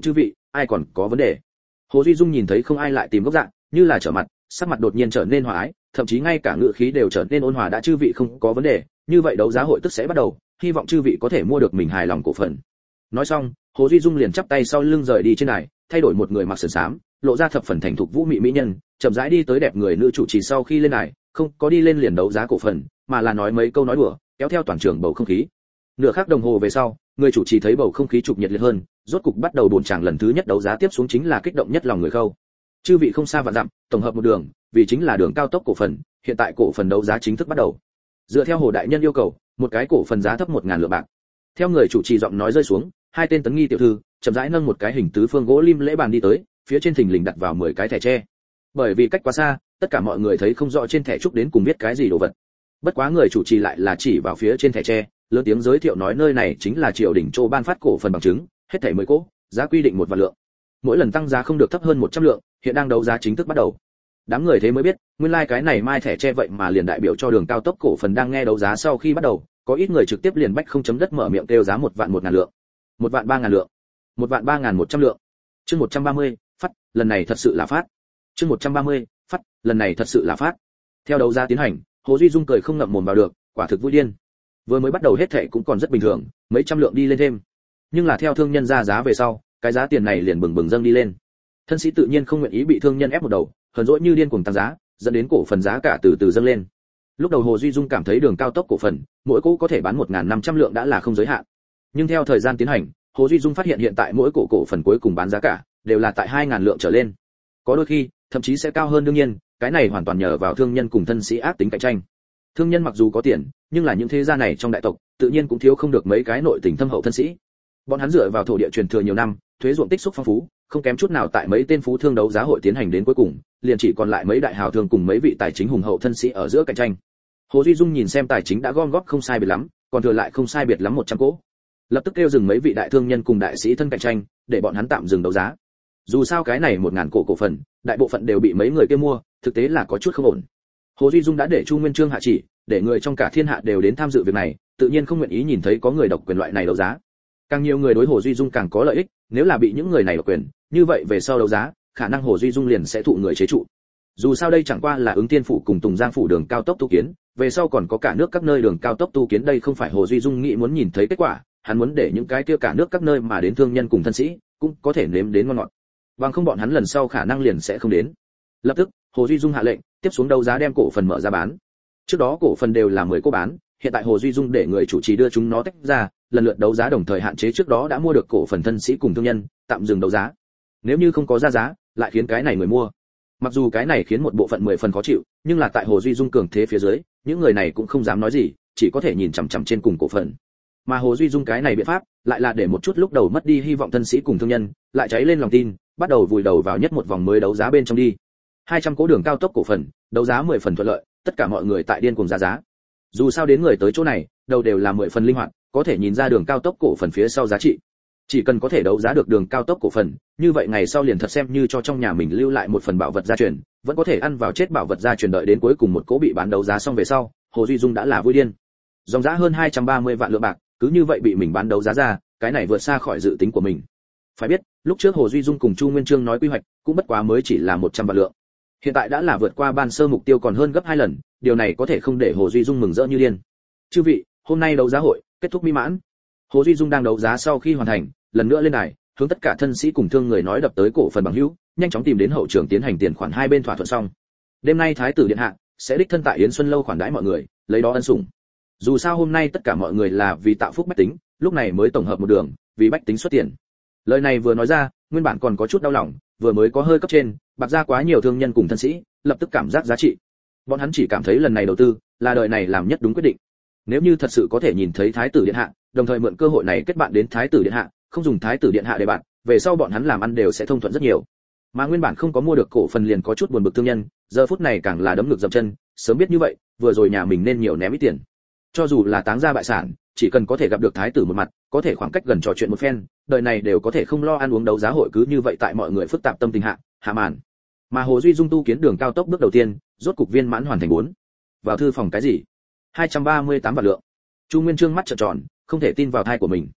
ai còn có vấn đề. Hồ Duy Dung nhìn thấy không ai lại tìm gốc dạng, như là trở mặt, sắc mặt đột nhiên trở nên hòa ái, thậm chí ngay cả ngữ khí đều trở nên ôn hòa. Đã chư vị không có vấn đề, như vậy đấu giá hội tức sẽ bắt đầu, hy vọng chư vị có thể mua được mình hài lòng cổ phần. Nói xong, Hồ Duy Dung liền chắp tay sau lưng rời đi trên đài, thay đổi một người mặc sườn xám, lộ ra thập phần thành thục vũ mị mỹ nhân, chậm rãi đi tới đẹp người nữ chủ trì sau khi lên đài, không có đi lên liền đấu giá cổ phần, mà là nói mấy câu nói đùa, kéo theo toàn trường bầu không khí. Nửa khắc đồng hồ về sau, người chủ trì thấy bầu không khí trục nhiệt liệt hơn, rốt cục bắt đầu buồn tràng lần thứ nhất đấu giá. Tiếp xuống chính là kích động nhất lòng người khâu. Chư vị không xa vạn dặm, tổng hợp một đường, vì chính là đường cao tốc cổ phần, hiện tại cổ phần đấu giá chính thức bắt đầu. Dựa theo Hồ đại nhân yêu cầu, một cái cổ phần giá thấp 1000 lượng bạc. Theo người chủ trì giọng nói rơi xuống, hai tên tấn nghi tiểu thư chậm rãi nâng một cái hình tứ phương gỗ lim lễ bàn đi tới, phía trên thình lình đặt vào 10 cái thẻ tre. Bởi vì cách quá xa, tất cả mọi người thấy không rõ trên thẻ trúc đến cùng viết cái gì đồ vật. Bất quá người chủ trì lại là chỉ vào phía trên thẻ tre, lớn tiếng giới thiệu nói nơi này chính là triều đình Châu ban phát cổ phần bằng chứng, hết thảy 10 cỗ, giá quy định 1 vạn lượng. Mỗi lần tăng giá không được thấp hơn 100 lượng, hiện đang đấu giá chính thức bắt đầu. Đám người thế mới biết, nguyên lai cái này mai thẻ tre vậy mà liền đại biểu cho đường cao tốc cổ phần đang nghe đấu giá sau khi bắt đầu, có ít người trực tiếp liền bách không chấm đất mở miệng kêu giá 1 vạn 1000 lượng, 1 vạn 3000 lượng, 1 vạn 3100 lượng. Chương 130, phát, lần này thật sự là phát. Chương 130, phát, lần này thật sự là phát. Theo đấu giá tiến hành, Hồ Duy Dung cười không ngậm mồm vào được, quả thực vui điên. Vừa mới bắt đầu hết thảy cũng còn rất bình thường, mấy trăm lượng đi lên thêm. Nhưng là theo thương nhân ra giá về sau, cái giá tiền này liền bừng bừng dâng đi lên. Thân sĩ tự nhiên không nguyện ý bị thương nhân ép một đầu, hờn dỗi như điên cuồng tăng giá, dẫn đến cổ phần giá cả từ từ dâng lên. Lúc đầu Hồ Duy Dung cảm thấy đường cao tốc cổ phần, mỗi cổ có thể bán 1500 lượng đã là không giới hạn. Nhưng theo thời gian tiến hành, Hồ Duy Dung phát hiện hiện tại mỗi cổ phần cuối cùng bán giá cả đều là tại 2000 lượng trở lên. Có đôi khi, thậm chí sẽ cao hơn. Đương nhiên, cái này hoàn toàn nhờ vào thương nhân cùng thân sĩ ác tính cạnh tranh. Thương nhân mặc dù có tiền, nhưng là những thế gia này trong đại tộc, tự nhiên cũng thiếu không được mấy cái nội tình thâm hậu thân sĩ. Bọn hắn dựa vào thổ địa truyền thừa nhiều năm, thuế ruộng tích xúc phong phú, không kém chút nào. Tại mấy tên phú thương đấu giá hội tiến hành đến cuối cùng, liền chỉ còn lại mấy đại hào thương cùng mấy vị tài chính hùng hậu thân sĩ ở giữa cạnh tranh. Hồ Duy Dung nhìn xem tài chính đã gom góp không sai biệt lắm, còn thừa lại không sai biệt lắm 100 cỗ. Lập tức kêu dừng mấy vị đại thương nhân cùng đại sĩ thân cạnh tranh, để bọn hắn tạm dừng đấu giá. Dù sao cái này 1000 cổ phần, đại bộ phận đều bị mấy người kia mua, thực tế là có chút không ổn. Hồ Duy Dung đã để Chu Nguyên Chương hạ chỉ, để người trong cả thiên hạ đều đến tham dự việc này, tự nhiên không nguyện ý nhìn thấy có người độc quyền loại này đấu giá. Càng nhiều người đối Hồ Duy Dung càng có lợi ích, nếu là bị những người này độc quyền, như vậy về sau đấu giá, khả năng Hồ Duy Dung liền sẽ thụ người chế trụ. Dù sao đây chẳng qua là Ứng Tiên phủ cùng Tùng Giang phủ đường cao tốc tu kiến, về sau còn có cả nước các nơi đường cao tốc tu kiến, đây không phải Hồ Duy Dung nghĩ muốn nhìn thấy kết quả, hắn muốn để những cái kia cả nước các nơi mà đến thương nhân cùng thân sĩ cũng có thể nếm đến ngon ngọt. Bằng không bọn hắn lần sau khả năng liền sẽ không đến. Lập tức, Hồ Duy Dung hạ lệnh, tiếp xuống đấu giá đem cổ phần mở ra bán. Trước đó cổ phần đều là 10 cô bán, hiện tại Hồ Duy Dung để người chủ trì đưa chúng nó tách ra, lần lượt đấu giá đồng thời hạn chế trước đó đã mua được cổ phần thân sĩ cùng thương nhân, tạm dừng đấu giá. Nếu như không có ra giá, lại khiến cái này người mua. Mặc dù cái này khiến một bộ phận 10 phần khó chịu, nhưng là tại Hồ Duy Dung cường thế phía dưới, những người này cũng không dám nói gì, chỉ có thể nhìn chằm chằm trên cùng cổ phần. Mà Hồ Duy Dung cái này biện pháp, lại là để một chút lúc đầu mất đi hy vọng thân sĩ cùng thương nhân, lại cháy lên lòng tin, bắt đầu vùi đầu vào nhất một vòng mới đấu giá bên trong đi. 200 cố đường cao tốc cổ phần, đấu giá 10 phần thuận lợi, tất cả mọi người tại điên cuồng ra giá. Dù sao đến người tới chỗ này, đầu đều là 10 phần linh hoạt, có thể nhìn ra đường cao tốc cổ phần phía sau giá trị. Chỉ cần có thể đấu giá được đường cao tốc cổ phần, như vậy ngày sau liền thật xem như cho trong nhà mình lưu lại một phần bảo vật gia truyền, vẫn có thể ăn vào chết bảo vật gia truyền. Đợi đến cuối cùng một cố bị bán đấu giá xong về sau, Hồ Duy Dung đã là vui điên. Dòng giá hơn 230 vạn lượng bạc, cứ như vậy bị mình bán đấu giá ra, cái này vượt xa khỏi dự tính của mình. Phải biết, lúc trước Hồ Duy Dung cùng Chu Nguyên Chương nói quy hoạch, cũng bất quá mới chỉ là 100 vạn lượng. Hiện tại đã là vượt qua ban sơ mục tiêu còn hơn gấp 2 lần, điều này có thể không để Hồ Duy Dung mừng rỡ như điên. Chư vị, hôm nay đấu giá hội kết thúc mỹ mãn. Hồ Duy Dung đang đấu giá sau khi hoàn thành, lần nữa lên đài, hướng tất cả thân sĩ cùng thương người nói đập tới cổ phần bằng hữu, nhanh chóng tìm đến hậu trường tiến hành tiền khoản, hai bên thỏa thuận xong. Đêm nay thái tử điện hạ sẽ đích thân tại Yến Xuân lâu khoản đãi mọi người, lấy đó ân sủng. Dù sao hôm nay tất cả mọi người là vì tạo phúc bách tính, lúc này mới tổng hợp một đường, vì bách tính xuất tiền. Lời này vừa nói ra, nguyên bản còn có chút đau lòng, vừa mới có hơi cấp trên, bạc ra quá nhiều thương nhân cùng thân sĩ, lập tức cảm giác giá trị. Bọn hắn chỉ cảm thấy lần này đầu tư là đời này làm nhất đúng quyết định. Nếu như thật sự có thể nhìn thấy thái tử điện hạ, đồng thời mượn cơ hội này kết bạn đến thái tử điện hạ, không dùng thái tử điện hạ để bạn, về sau bọn hắn làm ăn đều sẽ thông thuận rất nhiều. Mà nguyên bản không có mua được cổ phần liền có chút buồn bực thương nhân, giờ phút này càng là đấm ngược dậm chân, sớm biết như vậy, vừa rồi nhà mình nên nhiều ném ít tiền. Cho dù là táng ra bại sản, chỉ cần có thể gặp được thái tử một mặt, có thể khoảng cách gần trò chuyện một phen, đời này đều có thể không lo ăn uống đấu giá hội. Cứ như vậy tại mọi người phức tạp tâm tình hạ màn. Mà Hồ Duy Dung tu kiến đường cao tốc bước đầu tiên, rốt cục viên mãn hoàn thành. 4. Vào thư phòng cái gì? 238 vạn lượng. Chu Nguyên Chương mắt trợn tròn, không thể tin vào tai của mình.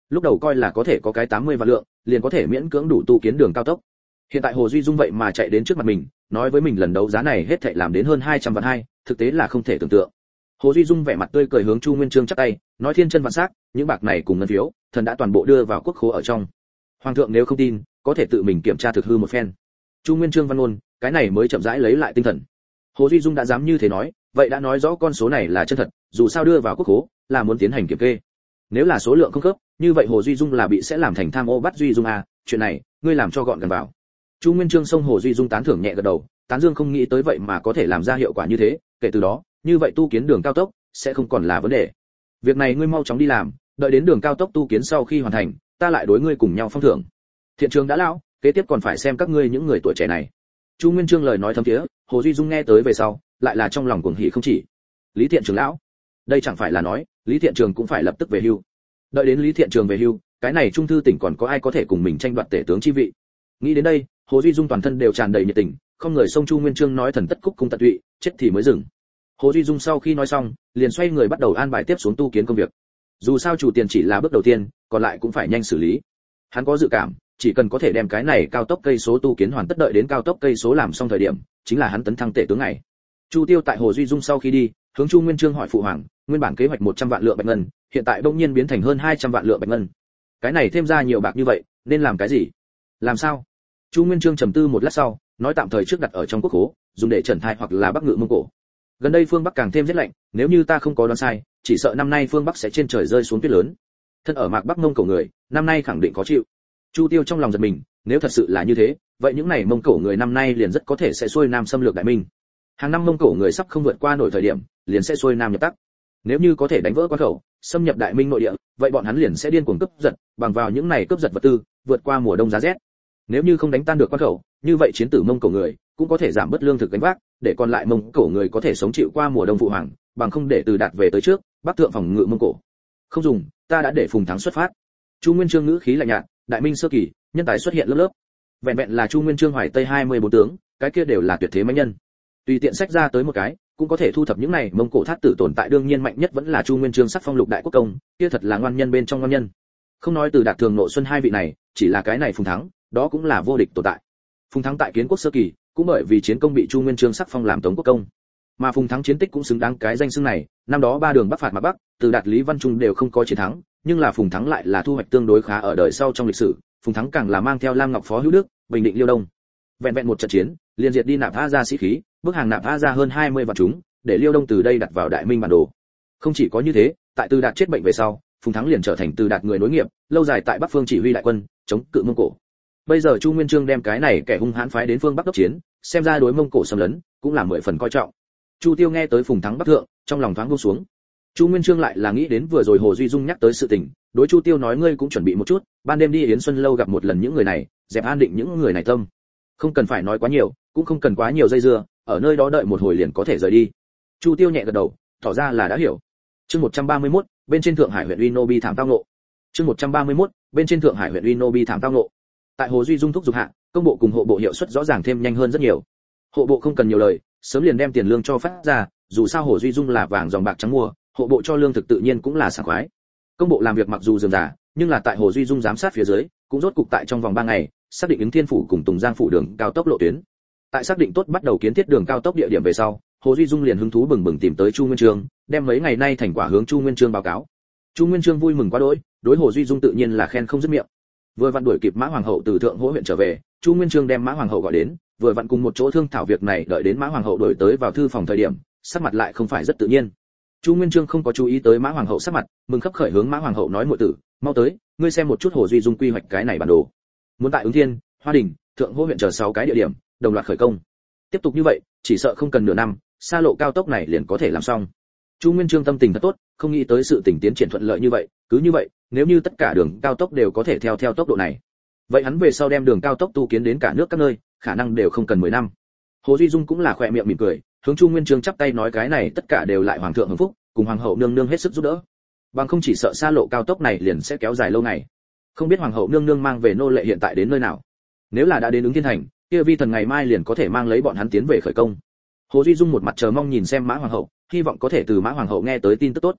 lúc đầu coi là có thể có cái 80 vạn lượng, liền có thể miễn cưỡng đủ tu kiến đường cao tốc. Hiện tại Hồ Duy Dung vậy mà chạy đến trước mặt mình, nói với mình lần đấu giá này hết thảy làm đến hơn 200 vạn hai, thực tế là không thể tưởng tượng. Hồ Duy Dung vẻ mặt tươi cười hướng Chu Nguyên Chương chắp tay, nói thiên chân vạn sắc, những bạc này cùng ngân phiếu, thần đã toàn bộ đưa vào quốc khố ở trong. Hoàng thượng nếu không tin, có thể tự mình kiểm tra thực hư một phen. Chu Nguyên Chương văn ngôn, cái này mới chậm rãi lấy lại tinh thần. Hồ Duy Dung đã dám như thế nói, vậy đã nói rõ con số này là chân thật, dù sao đưa vào quốc khố là muốn tiến hành kiểm kê. Nếu là số lượng không khớp, như vậy Hồ Duy Dung là bị sẽ làm thành tham ô bắt Duy Dung à, chuyện này, ngươi làm cho gọn gàng vào. Chu Nguyên Chương xông Hồ Duy Dung tán thưởng nhẹ gật đầu, tán dương không nghĩ tới vậy mà có thể làm ra hiệu quả như thế, kể từ đó, như vậy tu kiến đường cao tốc sẽ không còn là vấn đề. Việc này ngươi mau chóng đi làm, đợi đến đường cao tốc tu kiến sau khi hoàn thành, ta lại đối ngươi cùng nhau phong thưởng. Thiện trường đã lão, kế tiếp còn phải xem các ngươi những người tuổi trẻ này. Chu Nguyên Chương lời nói thấm thiế, Hồ Duy Dung nghe tới về sau, lại là trong lòng cuồng hỉ không chỉ. Lý Thiện Trường lão, đây chẳng phải là nói, Lý Thiện Trường cũng phải lập tức về hưu. Đợi đến Lý Thiện Trường về hưu, cái này trung thư tỉnh còn có ai có thể cùng mình tranh đoạt tể tướng chi vị. Nghĩ đến đây, Hồ Duy Dung toàn thân đều tràn đầy nhiệt tình, không người xông Chu Nguyên Chương nói thần tất cúc cung tận tụy, chết thì mới dừng. Hồ Duy Dung sau khi nói xong, liền xoay người bắt đầu an bài tiếp xuống tu kiến công việc. Dù sao chủ tiền chỉ là bước đầu tiên, còn lại cũng phải nhanh xử lý. Hắn có dự cảm, chỉ cần có thể đem cái này cao tốc cây số tu kiến hoàn tất, đợi đến cao tốc cây số làm xong thời điểm, chính là hắn tấn thăng tể tướng ngày. Chu Tiêu tại Hồ Duy Dung sau khi đi, hướng Chu Nguyên Chương hỏi phụ hoàng, nguyên bản kế hoạch 100 vạn lượng bạch ngân, hiện tại bỗng nhiên biến thành hơn 200 vạn lượng bạch ngân. Cái này thêm ra nhiều bạc như vậy, nên làm cái gì? Làm sao? Chu Nguyên Chương trầm tư một lát sau, nói tạm thời trước đặt ở trong quốc khố, dùng để trần thai hoặc là Bắc Ngự Mông Cổ. Gần đây phương Bắc càng thêm rét lạnh, nếu như ta không có đoán sai, chỉ sợ năm nay phương Bắc sẽ trên trời rơi xuống tuyết lớn. Thân ở mạc Bắc Mông Cổ người, năm nay khẳng định có chịu. Chu Tiêu trong lòng giật mình, nếu thật sự là như thế, vậy những này Mông Cổ người năm nay liền rất có thể sẽ xuôi nam xâm lược Đại Minh. Hàng năm Mông Cổ người sắp không vượt qua nổi thời điểm, liền sẽ xuôi nam nhập Tắc. Nếu như có thể đánh vỡ quan khẩu, xâm nhập Đại Minh nội địa, vậy bọn hắn liền sẽ điên cuồng cướp giật, bằng vào những này cướp giật vật tư, vượt qua mùa đông giá rét. Nếu như không đánh tan được quan khẩu, như vậy chiến tử Mông Cổ người cũng có thể giảm bớt lương thực gánh vác, để còn lại Mông Cổ người có thể sống chịu qua mùa đông phụ hoàng, bằng không để từ đạt về tới trước, Bắc thượng phòng ngự Mông Cổ. Không dùng, ta đã để Phùng Thắng xuất phát. Chu Nguyên Chương ngữ khí lạnh nhạt, Đại Minh sơ kỳ, nhân tài xuất hiện lớp lớp. Vẹn vẹn là Chu Nguyên Chương hoài tây 24 tướng, cái kia đều là tuyệt thế mãnh nhân. Tùy tiện sách ra tới một cái, cũng có thể thu thập những này Mông Cổ thát tử tồn tại, đương nhiên mạnh nhất vẫn là Chu Nguyên Chương sắc phong lục đại quốc công, kia thật là ngoan nhân bên trong ngoan nhân. Không nói từ đạt thường nội xuân hai vị này, chỉ là cái này Phùng Thắng, đó cũng là vô địch tồn tại. Phùng Thắng tại Kiến Quốc sơ kỳ, cũng bởi vì chiến công bị Chu Nguyên Chương sắc phong làm Tống quốc công. Mà Phùng Thắng chiến tích cũng xứng đáng cái danh xưng này, năm đó ba đường bắc phạt mà Bắc, từ đạt Lý Văn Trung đều không có chiến thắng, nhưng là Phùng Thắng lại là thu hoạch tương đối khá ở đời sau trong lịch sử, Phùng Thắng càng là mang theo Lam Ngọc Phó Hữu Đức, bình định Liêu Đông. Vẹn vẹn một trận chiến, liền diệt đi Nạp Tha gia sĩ khí, bức hàng Nạp Tha gia hơn 20 vạn chúng, để Liêu Đông từ đây đặt vào Đại Minh bản đồ. Không chỉ có như thế, tại Từ Đạt chết bệnh về sau, Phùng Thắng liền trở thành Từ Đạt người nối nghiệp, lâu dài tại Bắc phương chỉ huy đại quân, chống cự Mông Cổ. Bây giờ Chu Nguyên Chương đem cái này kẻ hung hãn phái đến phương Bắc đốc chiến, xem ra đối Mông Cổ xâm lấn cũng là 10 phần coi trọng. Chu Tiêu nghe tới Phùng Thắng Bắc thượng, trong lòng thoáng buông xuống. Chu Nguyên Chương lại là nghĩ đến vừa rồi Hồ Duy Dung nhắc tới sự tình, đối Chu Tiêu nói ngươi cũng chuẩn bị một chút, ban đêm đi Yến Xuân lâu gặp một lần những người này, dẹp an định những người này tâm. Không cần phải nói quá nhiều, cũng không cần quá nhiều dây dưa, ở nơi đó đợi một hồi liền có thể rời đi. Chu Tiêu nhẹ gật đầu, tỏ ra là đã hiểu. Chương 131, bên trên Thượng Hải huyện Uy Nô Bi thảm tao ngộ. Chương 131, bên trên Thượng Hải huyện Uy Nô Bi thảm tao ngộ. Tại Hồ Duy Dung thúc giục hạ, công bộ cùng hộ bộ hiệu suất rõ ràng thêm nhanh hơn rất nhiều. Hộ bộ không cần nhiều lời, sớm liền đem tiền lương cho phát ra, dù sao Hồ Duy Dung là vàng dòng bạc trắng mua, hộ bộ cho lương thực tự nhiên cũng là sảng khoái. Công bộ làm việc mặc dù rườm rà, nhưng là tại Hồ Duy Dung giám sát phía dưới, cũng rốt cục tại trong vòng 3 ngày, xác định ứng Thiên phủ cùng Tùng Giang phủ đường cao tốc lộ tuyến. Tại xác định tốt bắt đầu kiến thiết đường cao tốc địa điểm về sau, Hồ Duy Dung liền hứng thú bừng bừng tìm tới Chu Nguyên Chương, đem mấy ngày nay thành quả hướng Chu Nguyên Chương báo cáo. Chu Nguyên Chương vui mừng quá đỗi, đối Hồ Duy Dung tự nhiên là khen không dứt miệng. Vừa vặn đuổi kịp Mã Hoàng hậu từ Thượng Hỗ huyện trở về, Chu Nguyên Chương đem Mã Hoàng hậu gọi đến, vừa vặn cùng một chỗ thương thảo việc này, đợi đến Mã Hoàng hậu đổi tới vào thư phòng thời điểm, sắc mặt lại không phải rất tự nhiên. Chu Nguyên Chương không có chú ý tới Mã Hoàng hậu sắc mặt, mừng khấp khởi hướng Mã Hoàng hậu nói muội tử, mau tới, ngươi xem một chút Hồ Duy Dung quy hoạch cái này bản đồ. Muốn tại Ứng Thiên, Hoa Đình, Thượng Hỗ huyện chờ 6 cái địa điểm, đồng loạt khởi công. Tiếp tục như vậy, chỉ sợ không cần nửa năm, xa lộ cao tốc này liền có thể làm xong. Chu Nguyên Chương tâm tình thật tốt, không nghĩ tới sự tình tiến triển thuận lợi như vậy, cứ như vậy, nếu như tất cả đường cao tốc đều có thể theo tốc độ này, vậy hắn về sau đem đường cao tốc tu kiến đến cả nước các nơi, khả năng đều không cần 10 năm. Hồ Duy Dung cũng là khỏe miệng mỉm cười, hướng Chu Nguyên Chương chắp tay nói cái này tất cả đều lại hoàng thượng hưởng phúc, cùng hoàng hậu nương nương hết sức giúp đỡ. Bằng không chỉ sợ xa lộ cao tốc này liền sẽ kéo dài lâu ngày. Không biết hoàng hậu nương nương mang về nô lệ hiện tại đến nơi nào. Nếu là đã đến Ứng Thiên thành, kia vi thần ngày mai liền có thể mang lấy bọn hắn tiến về khởi công. Hồ Duy Dung một mặt chờ mong nhìn xem Mã Hoàng hậu, hy vọng có thể từ Mã Hoàng hậu nghe tới tin tức tốt.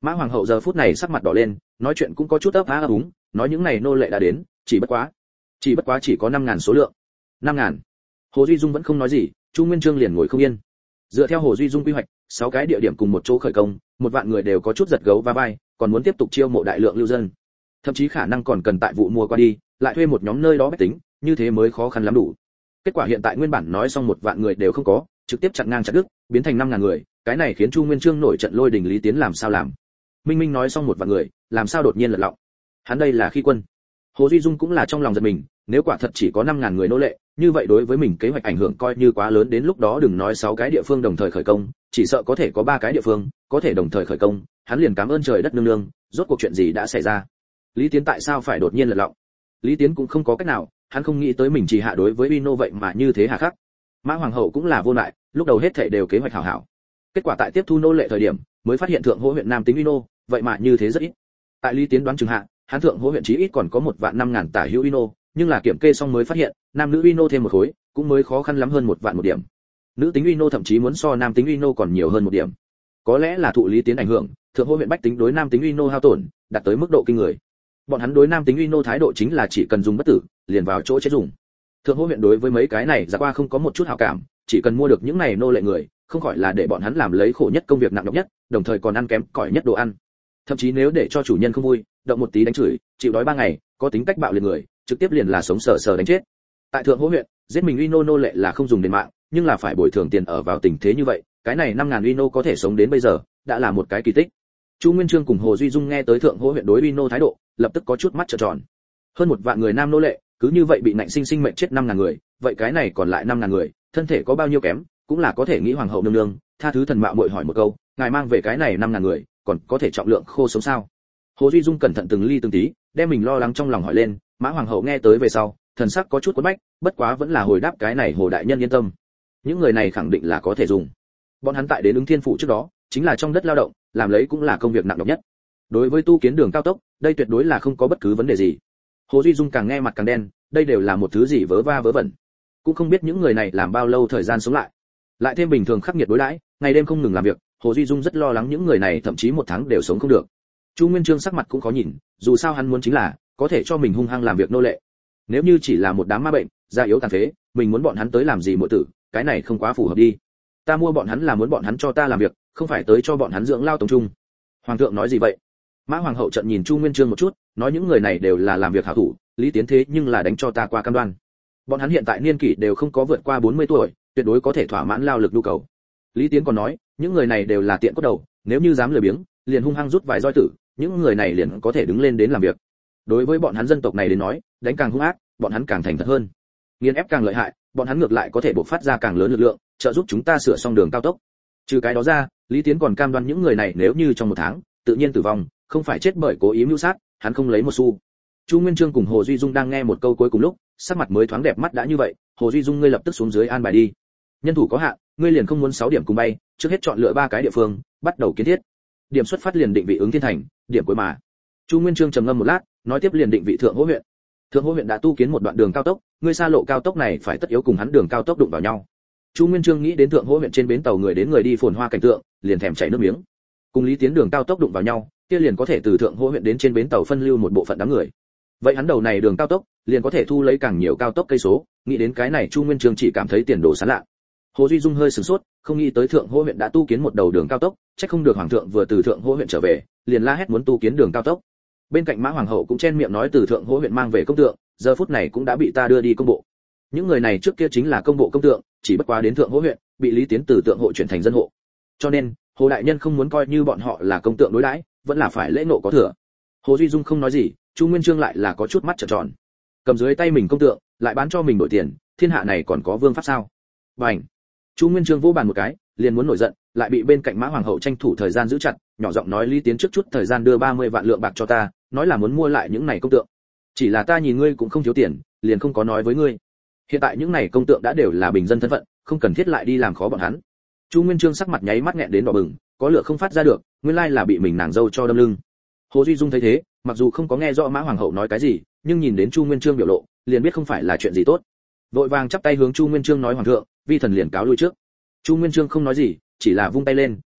Mã hoàng hậu giờ phút này sắc mặt đỏ lên, nói chuyện cũng có chút ấp á ấp úng, nói những này nô lệ đã đến, chỉ bất quá chỉ có 5.000 số lượng. 5.000. Hồ Duy Dung vẫn không nói gì, Chu Nguyên Chương liền ngồi không yên. Dựa theo Hồ Duy Dung quy hoạch, 6 cái địa điểm cùng một chỗ khởi công, một vạn người đều có chút giật gấu va vai, còn muốn tiếp tục chiêu mộ đại lượng lưu dân. Thậm chí khả năng còn cần tại vụ mùa qua đi, lại thuê một nhóm nơi đó bách tính, như thế mới khó khăn lắm đủ. Kết quả hiện tại nguyên bản nói xong một vạn người đều không có, trực tiếp chặn ngang chặt đứt, biến thành 5.000 người, cái này khiến Chu Nguyên Chương nổi trận lôi đình. Lý Tiến làm sao làm? Minh Minh nói xong một vạn người, làm sao đột nhiên lật lọng? Hắn đây là khi quân. Hồ Duy Dung cũng là trong lòng giật mình, nếu quả thật chỉ có 5.000 người nô lệ, như vậy đối với mình kế hoạch ảnh hưởng coi như quá lớn, đến lúc đó đừng nói 6 cái địa phương đồng thời khởi công, chỉ sợ có thể có 3 cái địa phương có thể đồng thời khởi công, hắn liền cảm ơn trời đất nương nương, rốt cuộc chuyện gì đã xảy ra? Lý Tiến tại sao phải đột nhiên lật lọng? Lý Tiến cũng không có cách nào, hắn không nghĩ tới mình chỉ hạ đối với Uino vậy mà như thế hà khắc. Mã hoàng hậu cũng là vô lại, lúc đầu hết thảy đều kế hoạch hảo hảo. Kết quả tại tiếp thu nô lệ thời điểm, mới phát hiện thượng hỗ huyện Nam tính Uino, vậy mà như thế rất ít. Tại Lý Tiến đoán chừng hạ, hắn thượng hỗ huyện chí ít còn có 1.500.000 tả hữu Uino, nhưng là kiểm kê xong mới phát hiện, nam nữ Uino thêm một khối, cũng mới khó khăn lắm hơn 1.000.000 một điểm. Nữ tính Uino thậm chí muốn so nam tính Uino còn nhiều hơn một điểm. Có lẽ là thụ Lý Tiến ảnh hưởng, thượng hỗ huyện bách tính đối nam tính Uino hao tổn, đạt tới mức độ kinh người. Bọn hắn đối nam tính Uino thái độ chính là chỉ cần dùng bất tử, liền vào chỗ chết dùng. Thượng hỗ huyện đối với mấy cái này ra qua không có một chút hảo cảm, chỉ cần mua được những này nô lệ người, không khỏi là để bọn hắn làm lấy khổ nhất công việc nặng nhọc nhất, đồng thời còn ăn kém cỏi nhất đồ ăn. Thậm chí nếu để cho chủ nhân không vui, động một tí đánh chửi, chịu đói 3 ngày, có tính cách bạo liệt người, trực tiếp liền là sống sờ sờ đánh chết. Tại thượng hỗ huyện, giết mình Uino nô lệ là không dùng đền mạng, nhưng là phải bồi thường tiền ở vào tình thế như vậy, cái này 5.000 Uino có thể sống đến bây giờ, đã là một cái kỳ tích. Chu Nguyên Chương cùng Hồ Duy Dung nghe tới thượng hỗ huyện đối Uino thái độ, lập tức có chút mắt trợn tròn. Hơn 1.000.000 người nam nô lệ, cứ như vậy bị nạnh sinh sinh mệnh chết 5.000 người, vậy cái này còn lại 5.000 người, thân thể có bao nhiêu kém, cũng là có thể nghĩ hoàng hậu nương nương, tha thứ thần mạo muội hỏi một câu, ngài mang về cái này 5.000 người, còn có thể trọng lượng khô sống sao? Hồ Duy Dung cẩn thận từng ly từng tí, đem mình lo lắng trong lòng hỏi lên, Mã hoàng hậu nghe tới về sau, thần sắc có chút quẫn bách, bất quá vẫn là hồi đáp cái này Hồ đại nhân yên tâm. Những người này khẳng định là có thể dùng. Bọn hắn tại đến ứng thiên phủ trước đó, chính là trong đất lao động, làm lấy cũng là công việc nặng nhọc nhất. Đối với tu kiến đường cao tốc, đây tuyệt đối là không có bất cứ vấn đề gì. Hồ Duy Dung càng nghe mặt càng đen, đây đều là một thứ gì vớ va vớ vẩn. Cũng không biết những người này làm bao lâu thời gian sống lại thêm bình thường khắc nghiệt đối đãi, ngày đêm không ngừng làm việc, Hồ Duy Dung rất lo lắng những người này thậm chí một tháng đều sống không được. Chu Nguyên Chương sắc mặt cũng khó nhìn, dù sao hắn muốn chính là có thể cho mình hung hăng làm việc nô lệ. Nếu như chỉ là một đám ma bệnh, da yếu tàn phế, mình muốn bọn hắn tới làm gì muội tử, cái này không quá phù hợp đi. Ta mua bọn hắn là muốn bọn hắn cho ta làm việc, không phải tới cho bọn hắn dưỡng lao tống trung. Hoàng thượng nói gì vậy? Mã hoàng hậu trợn nhìn Chu Nguyên Chương một chút, nói những người này đều là làm việc hảo thủ, Lý Tiến thế nhưng là đánh cho ta qua cam đoan. Bọn hắn hiện tại niên kỷ đều không có vượt qua 40 tuổi, tuyệt đối có thể thỏa mãn lao lực nhu cầu. Lý Tiến còn nói, những người này đều là tiện cốt đầu, nếu như dám lười biếng, liền hung hăng rút vài roi tử, những người này liền có thể đứng lên đến làm việc. Đối với bọn hắn dân tộc này đến nói, đánh càng hung ác, bọn hắn càng thành thật hơn. Nghiền ép càng lợi hại, bọn hắn ngược lại có thể bộc phát ra càng lớn lực lượng, trợ giúp chúng ta sửa xong đường cao tốc. Trừ cái đó ra, Lý Tiến còn cam đoan những người này nếu như trong 1 tháng tự nhiên tử vong, không phải chết bởi cố ý mưu sát, hắn không lấy một xu. Chu Nguyên Chương cùng Hồ Duy Dung đang nghe một câu cuối cùng lúc, sắc mặt mới thoáng đẹp mắt đã như vậy, Hồ Duy Dung ngươi lập tức xuống dưới an bài đi. Nhân thủ có hạn, ngươi liền không muốn 6 điểm cùng bay, trước hết chọn lựa 3 cái địa phương, bắt đầu kiến thiết. Điểm xuất phát liền định vị ứng thiên thành, điểm cuối mà. Chu Nguyên Chương trầm ngâm một lát, nói tiếp liền định vị thượng hỗ huyện. Thượng hỗ huyện đã tu kiến một đoạn đường cao tốc, ngươi xa lộ cao tốc này phải tất yếu cùng hắn đường cao tốc đụng vào nhau. Chu Nguyên Chương nghĩ đến thượng hỗ huyện trên bến tàu người đến người đi phồn hoa cảnh tượng, liền thèm chảy nước miếng. Cùng Lý Tiến đường cao tốc đụng vào nhau, kia liền có thể từ thượng hỗ huyện đến trên bến tàu phân lưu một bộ phận đám người. Vậy hắn đầu này đường cao tốc, liền có thể thu lấy càng nhiều cao tốc cây số, nghĩ đến cái này Chu Nguyên Chương chỉ cảm thấy tiền đồ sáng lạ. Hồ Duy Dung hơi sửng sốt, không nghĩ tới thượng hỗ huyện đã tu kiến một đầu đường cao tốc, chắc không được hoàng thượng vừa từ thượng hỗ huyện trở về, liền la hét muốn tu kiến đường cao tốc. Bên cạnh Mã hoàng hậu cũng chen miệng nói từ thượng hỗ huyện mang về công tượng, giờ phút này cũng đã bị ta đưa đi công bộ. Những người này trước kia chính là công bộ công tượng, chỉ bất quá đến thượng hỗ huyện, bị Lý Tiến từ tượng hộ chuyển thành dân hộ. Cho nên, Hồ đại nhân không muốn coi như bọn họ là công tượng đối đãi, vẫn là phải lễ nộ có thừa. Hồ Duy Dung không nói gì, Chu Nguyên Chương lại là có chút mắt trợn tròn. Cầm dưới tay mình công tượng, lại bán cho mình đổi tiền, thiên hạ này còn có vương pháp sao? Bành! Chu Nguyên Chương vỗ bàn một cái, liền muốn nổi giận, lại bị bên cạnh Mã hoàng hậu tranh thủ thời gian giữ chặt, nhỏ giọng nói Lý Tiến trước chút thời gian đưa 30 vạn lượng bạc cho ta, nói là muốn mua lại những này công tượng. Chỉ là ta nhìn ngươi cũng không thiếu tiền, liền không có nói với ngươi. Hiện tại những này công tượng đã đều là bình dân thân phận, không cần thiết lại đi làm khó bọn hắn. Chu Nguyên Chương sắc mặt nháy mắt nghẹn đến đỏ bừng, có lửa không phát ra được, nguyên lai là bị mình nàng dâu cho đâm lưng. Hồ Duy Dung thấy thế, mặc dù không có nghe rõ Mã hoàng hậu nói cái gì, nhưng nhìn đến Chu Nguyên Chương biểu lộ, liền biết không phải là chuyện gì tốt. Vội vàng chắp tay hướng Chu Nguyên Chương nói hoàng thượng, vi thần liền cáo lui trước. Chu Nguyên Chương không nói gì, chỉ là vung tay lên,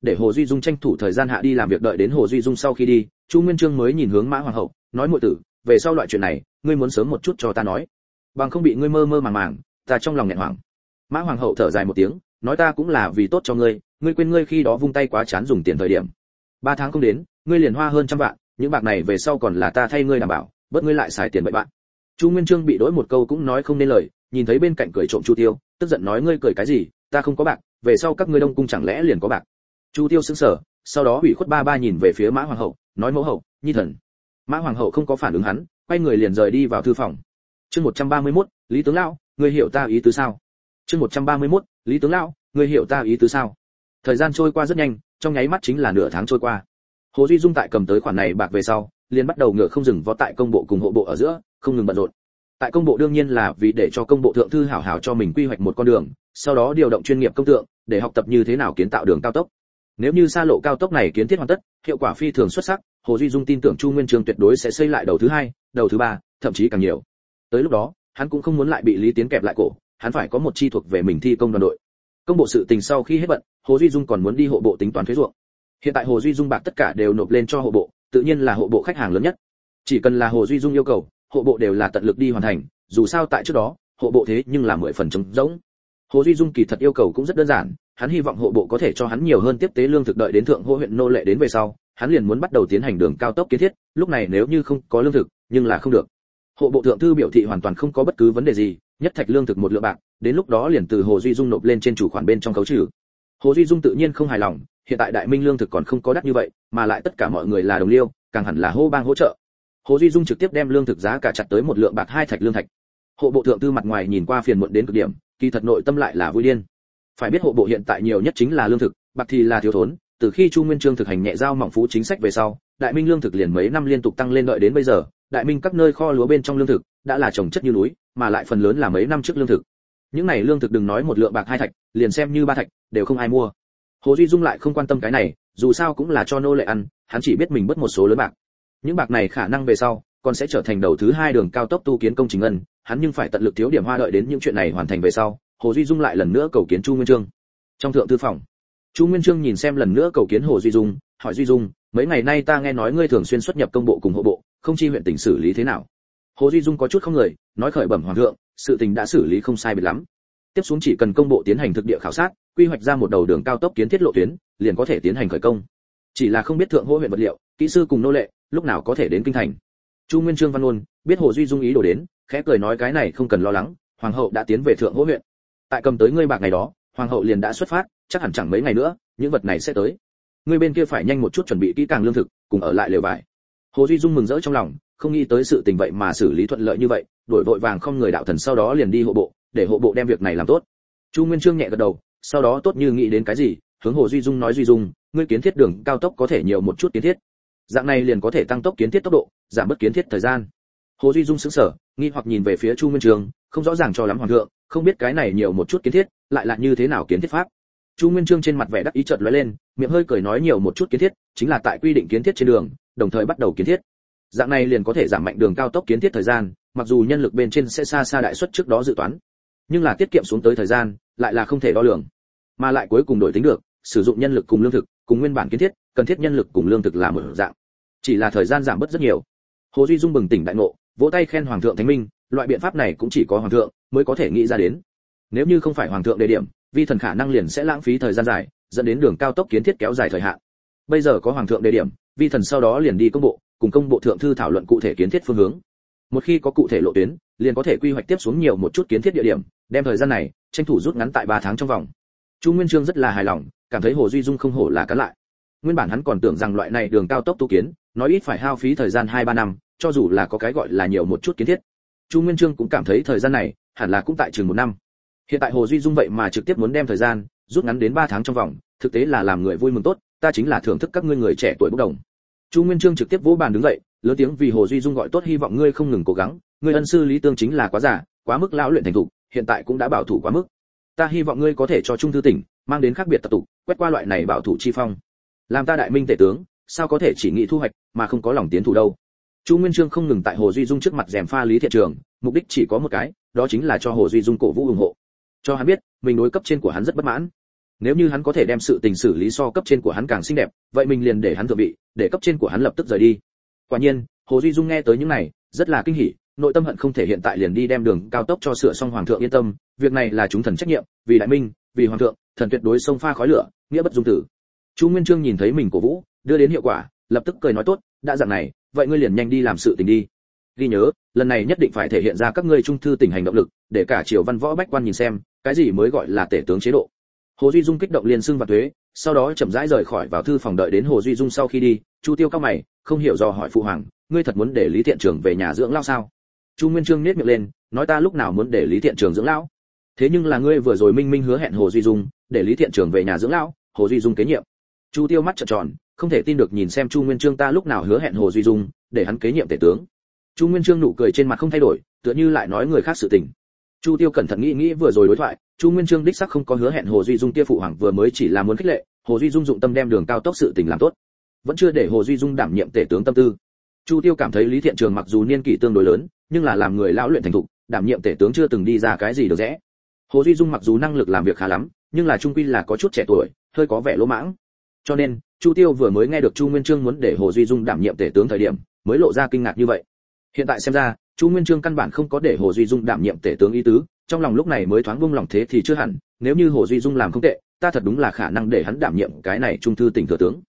để Hồ Duy Dung tranh thủ thời gian hạ đi làm việc. Đợi đến Hồ Duy Dung sau khi đi, Chu Nguyên Chương mới nhìn hướng Mã Hoàng hậu, nói: "Muội tử, về sau loại chuyện này, ngươi muốn sớm một chút cho ta nói, bằng không bị ngươi mơ mơ màng màng, ta trong lòng nghẹn hoảng." Mã Hoàng hậu thở dài một tiếng, nói: "Ta cũng là vì tốt cho ngươi, ngươi quên ngươi khi đó vung tay quá chán dùng tiền thời điểm. 3 tháng không đến, ngươi liền hoa hơn trăm vạn, những bạc này về sau còn là ta thay ngươi đảm bảo, bớt ngươi lại xài tiền bậy bạn." Chu Nguyên Chương bị đối một câu cũng nói không nên lời, nhìn thấy bên cạnh cười trộm Chu Tiêu, tức giận nói: "Ngươi cười cái gì, ta không có bạc, về sau các ngươi Đông cung chẳng lẽ liền có bạc?" Chu Tiêu sững sờ, sau đó ủy khuất ba ba nhìn về phía Mã Hoàng hậu, nói: "Mẫu hậu, nhi thần." Mã Hoàng hậu không có phản ứng hắn, quay người liền rời đi vào thư phòng. Chương 131, Lý tướng lão, ngươi hiểu ta ý tứ sao? Chương 131, Lý tướng lão, ngươi hiểu ta ý tứ sao? Thời gian trôi qua rất nhanh, trong nháy mắt chính là nửa tháng trôi qua. Hồ Duy Dung tại cầm tới khoản này bạc về sau, liền bắt đầu ngựa không dừng vó tại công bộ cùng hộ bộ ở giữa, không ngừng bận rộn. Tại công bộ đương nhiên là vì để cho công bộ thượng thư hảo hảo cho mình quy hoạch một con đường, sau đó điều động chuyên nghiệp công tượng, để học tập như thế nào kiến tạo đường cao tốc. Nếu như xa lộ cao tốc này kiến thiết hoàn tất, hiệu quả phi thường xuất sắc, Hồ Duy Dung tin tưởng Chu Nguyên Chương tuyệt đối sẽ xây lại đầu thứ hai, đầu thứ ba, thậm chí càng nhiều. Tới lúc đó, hắn cũng không muốn lại bị Lý Tiến kẹp lại cổ, hắn phải có một chi thuộc về mình thi công đoàn đội. Công bộ sự tình sau khi hết bận, Hồ Duy Dung còn muốn đi hộ bộ tính toán thuế ruộng. Hiện tại Hồ Duy Dung bạc tất cả đều nộp lên cho hộ bộ, tự nhiên là hộ bộ khách hàng lớn nhất. Chỉ cần là Hồ Duy Dung yêu cầu, hộ bộ đều là tận lực đi hoàn thành, dù sao tại trước đó, hộ bộ thế nhưng là 10 phần trống rỗng. Hồ Duy Dung kỳ thật yêu cầu cũng rất đơn giản, hắn hy vọng hộ bộ có thể cho hắn nhiều hơn tiếp tế lương thực. Đợi đến thượng hô huyện nô lệ đến về sau, hắn liền muốn bắt đầu tiến hành đường cao tốc kiến thiết, lúc này nếu như không có lương thực, nhưng là không được. Hộ bộ thượng thư biểu thị hoàn toàn không có bất cứ vấn đề gì, nhất thạch lương thực một lượng bạc, đến lúc đó liền từ Hồ Duy Dung nộp lên trên chủ khoản bên trong khấu trừ. Hồ Duy Dung tự nhiên không hài lòng, hiện tại Đại Minh lương thực còn không có đắt như vậy, mà lại tất cả mọi người là đồng liêu, càng hẳn là hô bang hỗ trợ. Hồ Duy Dung trực tiếp đem lương thực giá cả chặt tới một lượng bạc 2 thạch lương thạch. Hộ bộ thượng thư mặt ngoài nhìn qua phiền muộn đến cực điểm, kỳ thật nội tâm lại là vui điên. Phải biết hộ bộ hiện tại nhiều nhất chính là lương thực, bạc thì là thiếu thốn, từ khi Chu Nguyên Chương thực hành nhẹ giao mỏng phú chính sách về sau, Đại Minh lương thực liền mấy năm liên tục tăng lên. Đợi đến bây giờ, Đại Minh các nơi kho lúa bên trong lương thực đã là trồng chất như núi, mà lại phần lớn là mấy năm trước lương thực. Những này lương thực đừng nói một lượng bạc 2 thạch, liền xem như 3 thạch, đều không ai mua. Hồ Duy Dung lại không quan tâm cái này, dù sao cũng là cho nô lệ ăn, hắn chỉ biết mình mất một số lớn bạc. Những bạc này khả năng về sau còn sẽ trở thành đầu thứ hai đường cao tốc tu kiến công trình ngân, hắn nhưng phải tận lực thiếu điểm hoa. Đợi đến những chuyện này hoàn thành về sau, Hồ Duy Dung lại lần nữa cầu kiến Chu Nguyên Chương. Trong thượng thư phòng, Chu Nguyên Chương nhìn xem lần nữa cầu kiến Hồ Duy Dung, hỏi: "Duy Dung, mấy ngày nay ta nghe nói ngươi thường xuyên xuất nhập công bộ cùng hộ bộ, không chi huyện tỉnh xử lý thế nào?" Hồ Duy Dung có chút không người, nói: "Khởi bẩm hoàng thượng, sự tình đã xử lý không sai biệt lắm. Tiếp xuống chỉ cần công bộ tiến hành thực địa khảo sát, quy hoạch ra một đầu đường cao tốc kiến thiết lộ tuyến, liền có thể tiến hành khởi công. Chỉ là không biết thượng hô huyện vật liệu, kỹ sư cùng nô lệ, lúc nào có thể đến kinh thành." Chu Nguyên Chương văn ôn, biết Hồ Duy Dung ý đồ đến, khẽ cười nói: "Cái này không cần lo lắng, hoàng hậu đã tiến về thượng hô huyện. Tại cầm tới ngươi bạc ngày đó, hoàng hậu liền đã xuất phát, chắc hẳn chẳng mấy ngày nữa, những vật này sẽ tới. Ngươi bên kia phải nhanh một chút chuẩn bị kỹ càng lương thực, cùng ở lại lều vải." Hồ Duy Dung mừng rỡ trong lòng, không nghĩ tới sự tình vậy mà xử lý thuận lợi như vậy, đổi vội vàng không người đạo thần, sau đó liền đi hộ bộ, để hộ bộ đem việc này làm tốt. Chu Nguyên Chương nhẹ gật đầu, sau đó tốt như nghĩ đến cái gì, hướng Hồ Duy Dung nói: "Duy Dung, ngươi kiến thiết đường cao tốc có thể nhiều một chút kiến thiết, dạng này liền có thể tăng tốc kiến thiết tốc độ, giảm bớt kiến thiết thời gian." Hồ Duy Dung sững sờ, nghi hoặc nhìn về phía Chu Nguyên Chương, không rõ ràng cho lắm hoàng thượng, không biết cái này nhiều một chút kiến thiết, lại là như thế nào kiến thiết pháp. Chu Nguyên Chương trên mặt vẻ đắc ý chợt lóe lên, miệng hơi cười nói: "Nhiều một chút kiến thiết, chính là tại quy định kiến thiết trên đường, đồng thời bắt đầu kiến thiết. Dạng này liền có thể giảm mạnh đường cao tốc kiến thiết thời gian, mặc dù nhân lực bên trên sẽ xa xa đại suất trước đó dự toán, nhưng là tiết kiệm xuống tới thời gian, lại là không thể đo lường, mà lại cuối cùng đổi tính được, sử dụng nhân lực cùng lương thực, cùng nguyên bản kiến thiết, cần thiết nhân lực cùng lương thực là một dạng, chỉ là thời gian giảm bớt rất nhiều." Hồ Duy Dung bừng tỉnh đại ngộ, vỗ tay khen hoàng thượng thánh minh, loại biện pháp này cũng chỉ có hoàng thượng mới có thể nghĩ ra đến. Nếu như không phải hoàng thượng đề điểm, vi thần khả năng liền sẽ lãng phí thời gian dài, dẫn đến đường cao tốc kiến thiết kéo dài thời hạn. Bây giờ có hoàng thượng đề điểm, vi thần sau đó liền đi công bộ, cùng công bộ thượng thư thảo luận cụ thể kiến thiết phương hướng. Một khi có cụ thể lộ tuyến, liền có thể quy hoạch tiếp xuống nhiều một chút kiến thiết địa điểm, đem thời gian này tranh thủ rút ngắn tại 3 tháng trong vòng. Chu Nguyên Chương rất là hài lòng, cảm thấy Hồ Duy Dung không hổ là cán lại. Nguyên bản hắn còn tưởng rằng loại này đường cao tốc tu kiến, nói ít phải hao phí thời gian 2-3 năm, cho dù là có cái gọi là nhiều một chút kiến thiết. Chu Nguyên Chương cũng cảm thấy thời gian này hẳn là cũng tại chừng 1 năm. Hiện tại Hồ Duy Dung vậy mà trực tiếp muốn đem thời gian rút ngắn đến 3 tháng trong vòng, thực tế là làm người vui mừng tốt, ta chính là thưởng thức các ngươi người trẻ tuổi bốc đồng. Chu Nguyên Chương trực tiếp vỗ bàn đứng dậy, lớn tiếng vì Hồ Duy Dung gọi tốt, hy vọng ngươi không ngừng cố gắng, ngươi ân sư Lý Tương chính là quá giả, quá mức lão luyện thành thục, hiện tại cũng đã bảo thủ quá mức. Ta hy vọng ngươi có thể cho Trung thư tỉnh mang đến khác biệt tập tục, quét qua loại này bảo thủ chi phong. Làm ta Đại Minh tể tướng, sao có thể chỉ nghĩ thu hoạch mà không có lòng tiến thủ đâu. Chu Nguyên Chương không ngừng tại Hồ Duy Dung trước mặt gièm pha Lý Thiện Trường, mục đích chỉ có một cái, đó chính là cho Hồ Duy Dung cổ vũ ủng hộ, cho hắn biết mình đối cấp trên của hắn rất bất mãn. Nếu như hắn có thể đem sự tình xử lý so cấp trên của hắn càng xinh đẹp, vậy mình liền để hắn thượng vị, để cấp trên của hắn lập tức rời đi. Quả nhiên, Hồ Duy Dung nghe tới những này, rất là kinh hỉ, nội tâm hận không thể hiện tại liền đi đem đường cao tốc cho sửa xong. Hoàng thượng yên tâm, việc này là chúng thần trách nhiệm, vì đại minh, vì hoàng thượng, thần tuyệt đối xông pha khói lửa, nghĩa bất dung tử. Chu Nguyên Chương nhìn thấy mình cổ vũ, đưa đến hiệu quả, lập tức cười nói tốt, đã dạng này, vậy ngươi liền nhanh đi làm sự tình đi. Ghi nhớ, lần này nhất định phải thể hiện ra các ngươi trung thư tỉnh hành động lực, để cả triều văn võ bách quan nhìn xem, cái gì mới gọi là tể tướng chế độ. Hồ Duy Dung kích động liền xưng và thuế, sau đó chậm rãi rời khỏi vào thư phòng. Đợi đến Hồ Duy Dung sau khi đi, Chu Tiêu cao mày, không hiểu dò hỏi phụ hoàng, ngươi thật muốn để Lý Thiện Trường về nhà dưỡng lão sao? Chu Nguyên Chương nhếch miệng lên, nói ta lúc nào muốn để Lý Thiện Trường dưỡng lão? Thế nhưng là ngươi vừa rồi minh minh hứa hẹn Hồ Duy Dung, để Lý Thiện Trường về nhà dưỡng lão, Hồ Duy Dung kế nhiệm. Chu Tiêu mắt trợn tròn, không thể tin được nhìn xem Chu Nguyên Chương, ta lúc nào hứa hẹn Hồ Duy Dung, để hắn kế nhiệm tể tướng? Chu Nguyên Chương nụ cười trên mặt không thay đổi, tựa như lại nói người khác sự tình. Chu Tiêu cẩn thận nghĩ vừa rồi đối thoại, Chu Nguyên Chương đích xác không có hứa hẹn Hồ Duy Dung, kia phụ hoàng vừa mới chỉ là muốn khích lệ Hồ Duy Dung dụng tâm đem đường cao tốc sự tình làm tốt, vẫn chưa để Hồ Duy Dung đảm nhiệm tể tướng tâm tư. Chu Tiêu cảm thấy Lý Thiện Trường mặc dù niên kỷ tương đối lớn, nhưng là làm người lão luyện thành thục, đảm nhiệm tể tướng chưa từng đi ra cái gì được rẽ. Hồ Duy Dung mặc dù năng lực làm việc khá lắm, nhưng là trung quy là có chút trẻ tuổi, hơi có vẻ lỗ mãng. Cho nên, Chu Tiêu vừa mới nghe được Chu Nguyên Chương muốn để Hồ Duy Dung đảm nhiệm tể tướng thời điểm, mới lộ ra kinh ngạc như vậy. Hiện tại xem ra, Chu Nguyên Chương căn bản không có để Hồ Duy Dung đảm nhiệm tể tướng ý tứ, trong lòng lúc này mới thoáng buông lòng. Thế thì chưa hẳn, nếu như Hồ Duy Dung làm không tệ, ta thật đúng là khả năng để hắn đảm nhiệm cái này trung thư tỉnh thừa tướng.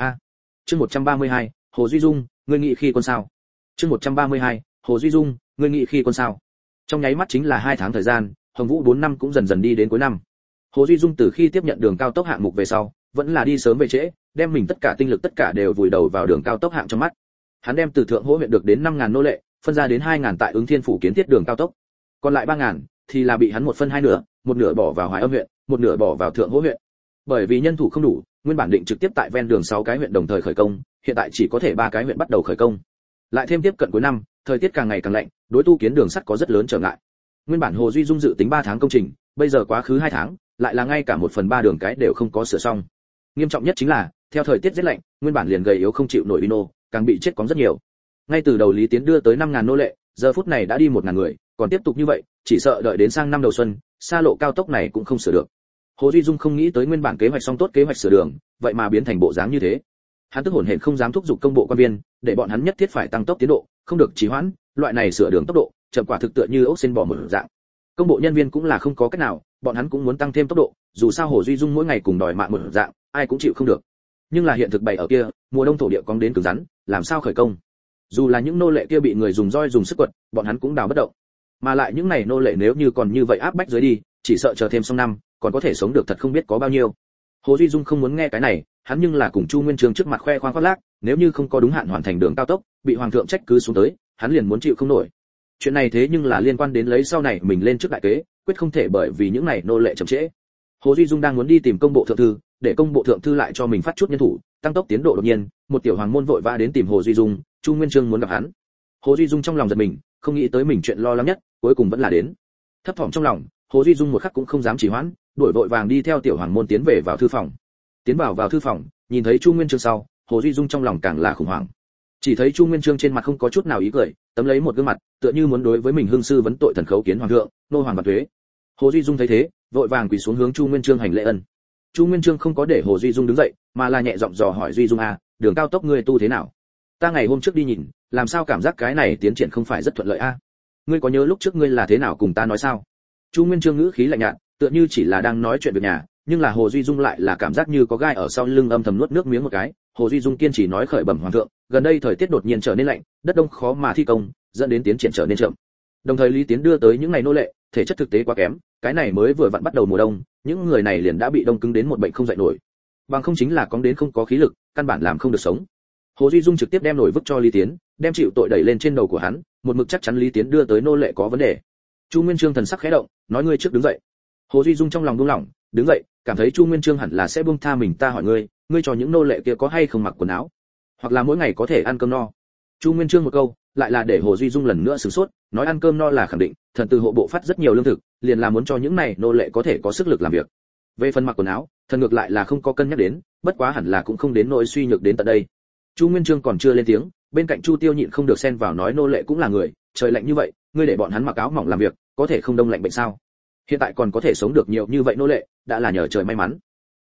Chương 132, Hồ Duy Dung, ngươi nghĩ khi quân sao? Chương 132, Hồ Duy Dung, ngươi nghĩ khi quân sao? Trong nháy mắt chính là 2 tháng thời gian, Hồng Vũ 4 năm cũng dần dần đi đến cuối năm. Hồ Duy Dung từ khi tiếp nhận đường cao tốc hạng mục về sau, vẫn là đi sớm về trễ, đem mình tất cả tinh lực tất cả đều vùi đầu vào đường cao tốc hạng trong mắt. Hắn đem từ Thượng Hỗ huyện được đến 5000 nô lệ, phân ra đến 2000 tại Ứng Thiên phủ kiến thiết đường cao tốc. Còn lại 3000 thì là bị hắn một phân hai nửa, một nửa bỏ vào Hoài Âm huyện, một nửa bỏ vào Thượng Hỗ huyện. Bởi vì nhân thủ không đủ, nguyên bản định trực tiếp tại ven đường 6 cái huyện đồng thời khởi công, hiện tại chỉ có thể 3 cái huyện bắt đầu khởi công. Lại thêm tiếp cận cuối năm, thời tiết càng ngày càng lạnh, đối tu kiến đường sắt có rất lớn trở ngại. Nguyên bản Hồ Duy Dung dự tính 3 tháng công trình, bây giờ quá khứ 2 tháng, lại là ngay cả 1/3 đường cái đều không có sửa xong. Nghiêm trọng nhất chính là, theo thời tiết rất lạnh, nguyên bản liền gầy yếu không chịu nổi Vino, càng bị chết cóng rất nhiều. Ngay từ đầu Lý Tiến đưa tới 5000 nô lệ, giờ phút này đã đi 1000 người, còn tiếp tục như vậy, chỉ sợ đợi đến sang năm đầu xuân, xa lộ cao tốc này cũng không sửa được. Hồ Duy Dung không nghĩ tới nguyên bản kế hoạch xong tốt kế hoạch sửa đường, vậy mà biến thành bộ dáng như thế. Hắn tức hổn hển không dám thúc giục công bộ quan viên, để bọn hắn nhất thiết phải tăng tốc tiến độ, không được trì hoãn, loại này sửa đường tốc độ, chậm quả thực tựa như ốc sên bò một dạng. Công bộ nhân viên cũng là không có cách nào, bọn hắn cũng muốn tăng thêm tốc độ, dù sao Hồ Duy Dung mỗi ngày cùng đòi mạng một dạng, ai cũng chịu không được. Nhưng là hiện thực bày ở kia, mùa đông thổ địa cong đến cứng rắn, làm sao khởi công? Dù là những nô lệ kia bị người dùng roi dùng sức quật, bọn hắn cũng đào bất động. Mà lại những này nô lệ nếu như còn như vậy áp bách dưới đi, chỉ sợ chờ thêm xong năm, còn có thể sống được thật không biết có bao nhiêu. Hồ Duy Dung không muốn nghe cái này, hắn nhưng là cùng Chu Nguyên Chương trước mặt khoe khoang khoác lác, nếu như không có đúng hạn hoàn thành đường cao tốc, bị hoàng thượng trách cứ xuống tới, hắn liền muốn chịu không nổi. Chuyện này thế nhưng là liên quan đến lấy sau này mình lên trước đại kế, quyết không thể bởi vì những này nô lệ chậm trễ. Hồ Duy Dung đang muốn đi tìm công bộ thượng thư, để công bộ thượng thư lại cho mình phát chút nhân thủ, tăng tốc tiến độ. Đột nhiên, một tiểu hoàng môn vội vã đến tìm Hồ Duy Dung, Chu Nguyên Chương muốn gặp hắn. Hồ Duy Dung trong lòng giật mình, không nghĩ tới mình chuyện lo lắng nhất, cuối cùng vẫn là đến. Thấp thỏm trong lòng, Hồ Duy Dung một khắc cũng không dám trì hoãn, đuổi vội vàng đi theo tiểu hoàng môn tiến về vào thư phòng. Tiến vào thư phòng, nhìn thấy Chu Nguyên Chương sau, Hồ Duy Dung trong lòng càng là khủng hoảng. Chỉ thấy Chu Nguyên Chương trên mặt không có chút nào ý cười, tấm lấy một gương mặt, tựa như muốn đối với mình hương sư vấn tội thần khấu kiến hoàng thượng, nô hoàng và thuế. Hồ Duy Dung thấy thế, vội vàng quỳ xuống hướng Chu Nguyên Chương hành lễ ân. Chu Nguyên Chương không có để Hồ Duy Dung đứng dậy, mà là nhẹ giọng dò hỏi Duy Dung đường cao tốc ngươi tu thế nào? Ta ngày hôm trước đi nhìn, làm sao cảm giác cái này tiến triển không phải rất thuận lợi ngươi có nhớ lúc trước ngươi là thế nào cùng ta nói sao? Chu Nguyên Chương ngữ khí lạnh nhạt, tựa như chỉ là đang nói chuyện việc nhà, nhưng là Hồ Duy Dung lại là cảm giác như có gai ở sau lưng, âm thầm nuốt nước miếng một cái. Hồ Duy Dung kiên trì nói khởi bẩm hoàng thượng, gần đây thời tiết đột nhiên trở nên lạnh, đất đông khó mà thi công, dẫn đến tiến triển trở nên chậm. Đồng thời Lý Tiến đưa tới những ngày nô lệ, thể chất thực tế quá kém, cái này mới vừa vặn bắt đầu mùa đông, những người này liền đã bị đông cứng đến một bệnh không dậy nổi. Bằng không chính là cóng đến không có khí lực, căn bản làm không được sống. Hồ Duy Dung trực tiếp đem nổi vứt cho Lý Tiến, đem chịu tội đẩy lên trên đầu của hắn, một mực chắc chắn Lý Tiến đưa tới nô lệ có vấn đề. Chu Nguyên Chương thần sắc khẽ động, nói ngươi trước đứng dậy. Hồ Duy Dung trong lòng buông lỏng, đứng dậy, cảm thấy Chu Nguyên Chương hẳn là sẽ buông tha mình. Ta hỏi ngươi cho những nô lệ kia có hay không mặc quần áo, hoặc là mỗi ngày có thể ăn cơm no? Chu Nguyên Chương một câu, lại là để Hồ Duy Dung lần nữa sửng sốt, nói ăn cơm no là khẳng định, thần từ hộ bộ phát rất nhiều lương thực, liền là muốn cho những này nô lệ có thể có sức lực làm việc. Về phần mặc quần áo, thần ngược lại là không có cân nhắc đến, bất quá hẳn là cũng không đến nỗi suy nhược đến tận đây. Chu Nguyên Chương còn chưa lên tiếng, bên cạnh Chu Tiêu nhịn không được xen vào nói nô lệ cũng là người, trời lạnh như vậy, ngươi để bọn hắn mặc áo mỏng làm việc, có thể không đông lạnh bệnh sao? Hiện tại còn có thể sống được nhiều như vậy nô lệ, đã là nhờ trời may mắn.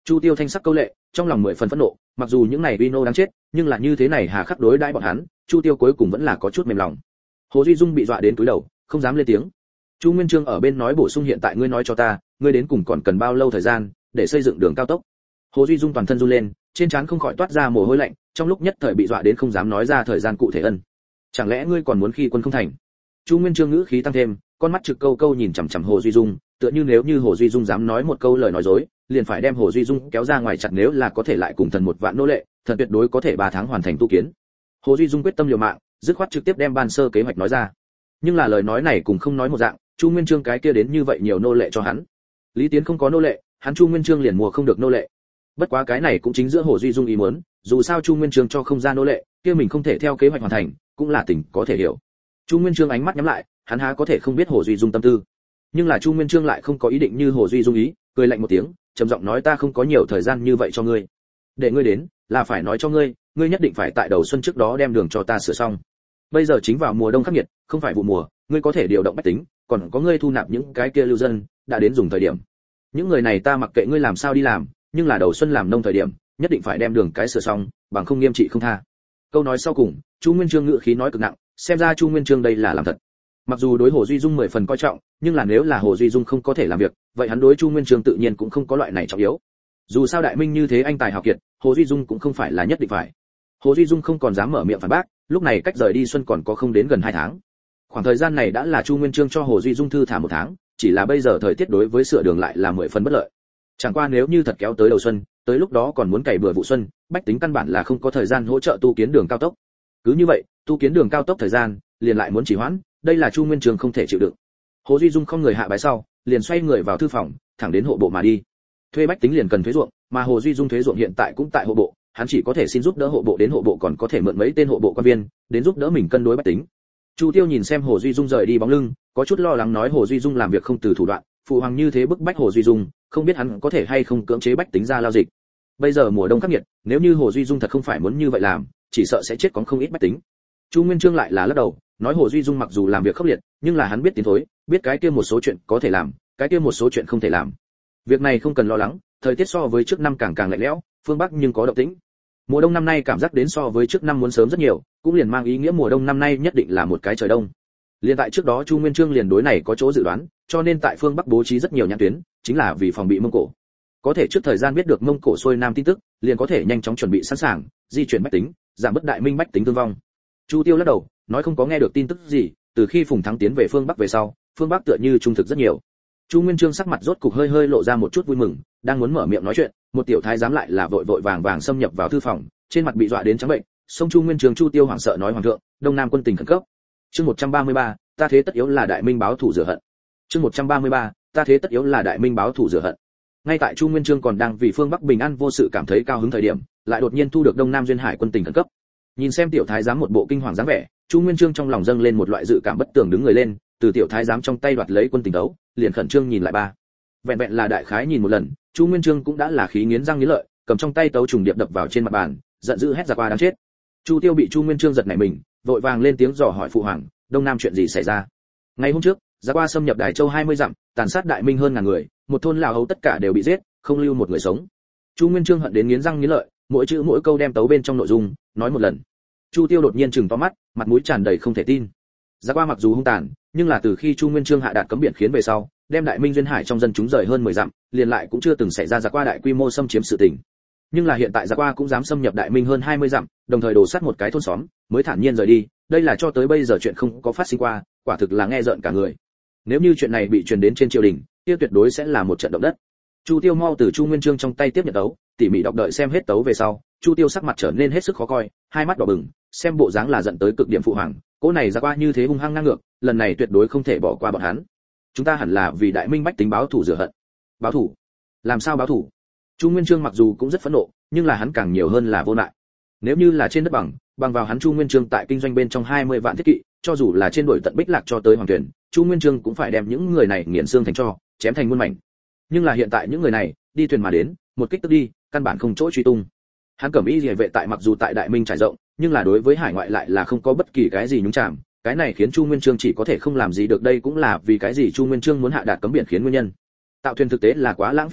Chu Tiêu thanh sắc câu lệ, trong lòng 10 phần phẫn nộ, mặc dù những này Vino đáng chết, nhưng là như thế này hà khắc đối đãi bọn hắn, Chu Tiêu cuối cùng vẫn là có chút mềm lòng. Hồ Duy Dung bị dọa đến túi đầu, không dám lên tiếng. Chu Nguyên Chương ở bên nói bổ sung, hiện tại ngươi nói cho ta, ngươi đến cùng còn cần bao lâu thời gian để xây dựng đường cao tốc? Hồ Duy Dung toàn thân run lên, trên trán không khỏi toát ra mồ hôi lạnh, trong lúc nhất thời bị dọa đến không dám nói ra thời gian cụ thể ân. Chẳng lẽ ngươi còn muốn khi quân không thành? Chu Nguyên Chương ngữ khí tăng thêm, con mắt trực câu câu nhìn chằm chằm Hồ Duy Dung, tựa như nếu như Hồ Duy Dung dám nói một câu lời nói dối, liền phải đem Hồ Duy Dung kéo ra ngoài chặt, nếu là có thể lại cùng thần một vạn nô lệ, thần tuyệt đối có thể 3 tháng hoàn thành tu kiến. Hồ Duy Dung quyết tâm liều mạng, dứt khoát trực tiếp đem ban sơ kế hoạch nói ra. Nhưng là lời nói này cũng không nói một dạng, Chu Nguyên Chương cái kia đến như vậy nhiều nô lệ cho hắn. Lý Tiến không có nô lệ, hắn Chu Nguyên Chương liền mua không được nô lệ. Bất quá cái này cũng chính giữa Hồ Duy Dung ý muốn, dù sao Chu Nguyên Chương cho không ra nô lệ, kia mình không thể theo kế hoạch hoàn thành, cũng là tình có thể hiểu. Chu Nguyên Chương ánh mắt nhắm lại, hắn há có thể không biết Hồ Duy Dung tâm tư. Nhưng là Chu Nguyên Chương lại không có ý định như Hồ Duy Dung ý, cười lạnh một tiếng, trầm giọng nói ta không có nhiều thời gian như vậy cho ngươi. Để ngươi đến, là phải nói cho ngươi, ngươi nhất định phải tại đầu xuân trước đó đem đường cho ta sửa xong. Bây giờ chính vào mùa đông khắc nghiệt, không phải vụ mùa, ngươi có thể điều động bách tính, còn có ngươi thu nạp những cái kia lưu dân, đã đến dùng thời điểm. Những người này ta mặc kệ ngươi làm sao đi làm, nhưng là đầu xuân làm nông thời điểm, nhất định phải đem đường cái sửa xong, bằng không nghiêm trị không tha. Câu nói sau cùng, Chu Nguyên Chương ngữ khí nói cực nặng, xem ra Chu Nguyên Chương đây là làm thật. Mặc dù đối Hồ Duy Dung 10 phần coi trọng, nhưng là nếu là Hồ Duy Dung không có thể làm việc, vậy hắn đối Chu Nguyên Chương tự nhiên cũng không có loại này trọng yếu. Dù sao đại minh như thế anh tài hào kiệt, Hồ Duy Dung cũng không phải là nhất định phải. Hồ Duy Dung không còn dám mở miệng phản bác, lúc này cách rời đi xuân còn có không đến gần 2 tháng. Khoảng thời gian này đã là Chu Nguyên Chương cho Hồ Duy Dung thư thả 1 tháng, chỉ là bây giờ thời tiết đối với sửa đường lại là 10 phần bất lợi. Chẳng qua nếu như thật kéo tới đầu xuân, tới lúc đó còn muốn cày bừa vụ xuân, bách tính căn bản là không có thời gian hỗ trợ tu kiến đường cao tốc. Cứ như vậy, tu kiến đường cao tốc thời gian liền lại muốn trì hoãn, đây là Chu Nguyên Chương không thể chịu đựng. Hồ Duy Dung không người hạ bái sau, liền xoay người vào thư phòng, thẳng đến hộ bộ mà đi. Thuê bách tính liền cần thuế ruộng, mà Hồ Duy Dung thuế ruộng hiện tại cũng tại hộ bộ, hắn chỉ có thể xin giúp đỡ hộ bộ, đến hộ bộ còn có thể mượn mấy tên hộ bộ quan viên đến giúp đỡ mình cân đối bách tính. Chu Tiêu nhìn xem Hồ Duy Dung rời đi bóng lưng, có chút lo lắng nói Hồ Duy Dung làm việc không từ thủ đoạn, phụ hoàng như thế bức bách Hồ Duy Dung, không biết hắn có thể hay không cưỡng chế bách tính ra lao dịch. Bây giờ mùa đông khắc nghiệt, nếu như Hồ Duy Dung thật không phải muốn như vậy làm, chỉ sợ sẽ chết có không ít bách tính. Chu Nguyên Chương lại là lắc đầu, nói Hồ Duy Dung mặc dù làm việc khốc liệt, nhưng là hắn biết tiến thối, biết cái kia một số chuyện có thể làm, cái kia một số chuyện không thể làm. Việc này không cần lo lắng, thời tiết so với trước năm càng càng lạnh lẽo, phương Bắc nhưng có động tĩnh. Mùa đông năm nay cảm giác đến so với trước năm muốn sớm rất nhiều, cũng liền mang ý nghĩa mùa đông năm nay nhất định là một cái trời đông. Liên tại trước đó Chu Nguyên Chương liền đối này có chỗ dự đoán, cho nên tại phương Bắc bố trí rất nhiều nhãn tuyến, chính là vì phòng bị Mông Cổ. Có thể trước thời gian biết được Mông Cổ xuôi nam tin tức, liền có thể nhanh chóng chuẩn bị sẵn sàng, di chuyển bách tính, giảm bớt đại minh bách tính thương vong. Chu Tiêu lắc đầu, nói không có nghe được tin tức gì, từ khi Phùng Thắng tiến về phương Bắc về sau, phương Bắc tựa như trung thực rất nhiều. Chu Nguyên Chương sắc mặt rốt cục hơi hơi lộ ra một chút vui mừng, đang muốn mở miệng nói chuyện, một tiểu thái giám lại là vội vội vàng vàng xâm nhập vào thư phòng, trên mặt bị dọa đến trắng bệnh. Song Chu Nguyên Chương Chu Tiêu hoảng sợ nói hoàng thượng, Đông Nam quân tình khẩn cấp. Chương 133, ta thế tất yếu là đại minh báo thù rửa hận. Chương 133, ta thế tất yếu là đại minh báo thù rửa hận. Ngay tại Chu Nguyên Chương còn đang vì phương Bắc bình an vô sự cảm thấy cao hứng thời điểm, lại đột nhiên thu được Đông Nam duyên hải quân tình khẩn cấp. Nhìn xem tiểu thái giám một bộ kinh hoàng dáng vẻ, Chu Nguyên Chương trong lòng dâng lên một loại dự cảm bất tường, đứng người lên, từ tiểu thái giám trong tay đoạt lấy quân tình đấu, liền khẩn trương nhìn lại ba. Vẹn vẹn là đại khái nhìn một lần, Chu Nguyên Chương cũng đã là khí nghiến răng nghiến lợi, cầm trong tay tấu trùng điệp đập vào trên mặt bàn, giận dữ hét ra qua đáng chết. Chu Tiêu bị Chu Nguyên Chương giật nảy mình, vội vàng lên tiếng dò hỏi phụ hoàng, Đông Nam chuyện gì xảy ra? Ngày hôm trước, Giá Qua xâm nhập Đài Châu 20 dặm, tàn sát đại minh hơn ngàn người, một thôn lão hấu tất cả đều bị giết, không lưu một người sống. Chu Nguyên Chương hận đến nghiến răng nghiến lợi, mỗi chữ mỗi câu đem tấu bên trong nội dung nói một lần. Chu Tiêu đột nhiên trừng to mắt, mặt mũi tràn đầy không thể tin. Giá Qua mặc dù hung tàn, nhưng là từ khi Chu Nguyên Chương hạ đạt cấm biển khiến về sau, đem đại minh duyên hải trong dân chúng rời hơn 10 dặm, liền lại cũng chưa từng xảy ra Giá Qua đại quy mô xâm chiếm sự tình. Nhưng là hiện tại Giá Qua cũng dám xâm nhập đại minh hơn 20 dặm, đồng thời đổ sát một cái thôn xóm, mới thản nhiên rời đi, đây là cho tới bây giờ chuyện không có phát sinh qua, quả thực là nghe rợn cả người. Nếu như chuyện này bị truyền đến trên triều đình, kia tuyệt đối sẽ là một trận động đất. Chu Tiêu mau từ Chu Nguyên Chương trong tay tiếp nhận tấu, tỉ mỉ đọc đợi xem hết tấu về sau, Chu Tiêu sắc mặt trở nên hết sức khó coi, hai mắt đỏ bừng, xem bộ dáng là giận tới cực điểm phụ hoàng, cỗ này Giá Qua như thế hung hăng ngang ngược, lần này tuyệt đối không thể bỏ qua bọn hắn. Chúng ta hẳn là vì đại minh bách tính báo thù rửa hận. Báo thù? Làm sao báo thù? Chu Nguyên Chương mặc dù cũng rất phẫn nộ, nhưng là hắn càng nhiều hơn là vô lại. Nếu như là trên đất bằng vào hắn Chu Nguyên Chương tại kinh doanh bên trong 20 vạn thiết kỵ, cho dù là trên đuổi tận Bích Lạc cho tới Hoàng Tuyển, Chu Nguyên Chương cũng phải đem những người này nghiền xương thành tro, chém thành muôn mảnh. Nhưng là hiện tại những người này, đi thuyền mà đến, một kích tức đi, căn bản không chỗ truy tung. Hắn Cẩm Y Liễu vệ tại mặc dù tại Đại Minh trải rộng, nhưng là đối với hải ngoại lại là không có bất kỳ cái gì nhúng chạm, cái này khiến Chu Nguyên Chương chỉ có thể không làm gì được, đây cũng là vì cái gì Chu Nguyên Chương muốn hạ đạt cấm biển khiến nguyên nhân. Tạo thuyền thực tế là quá lãng phí bạc,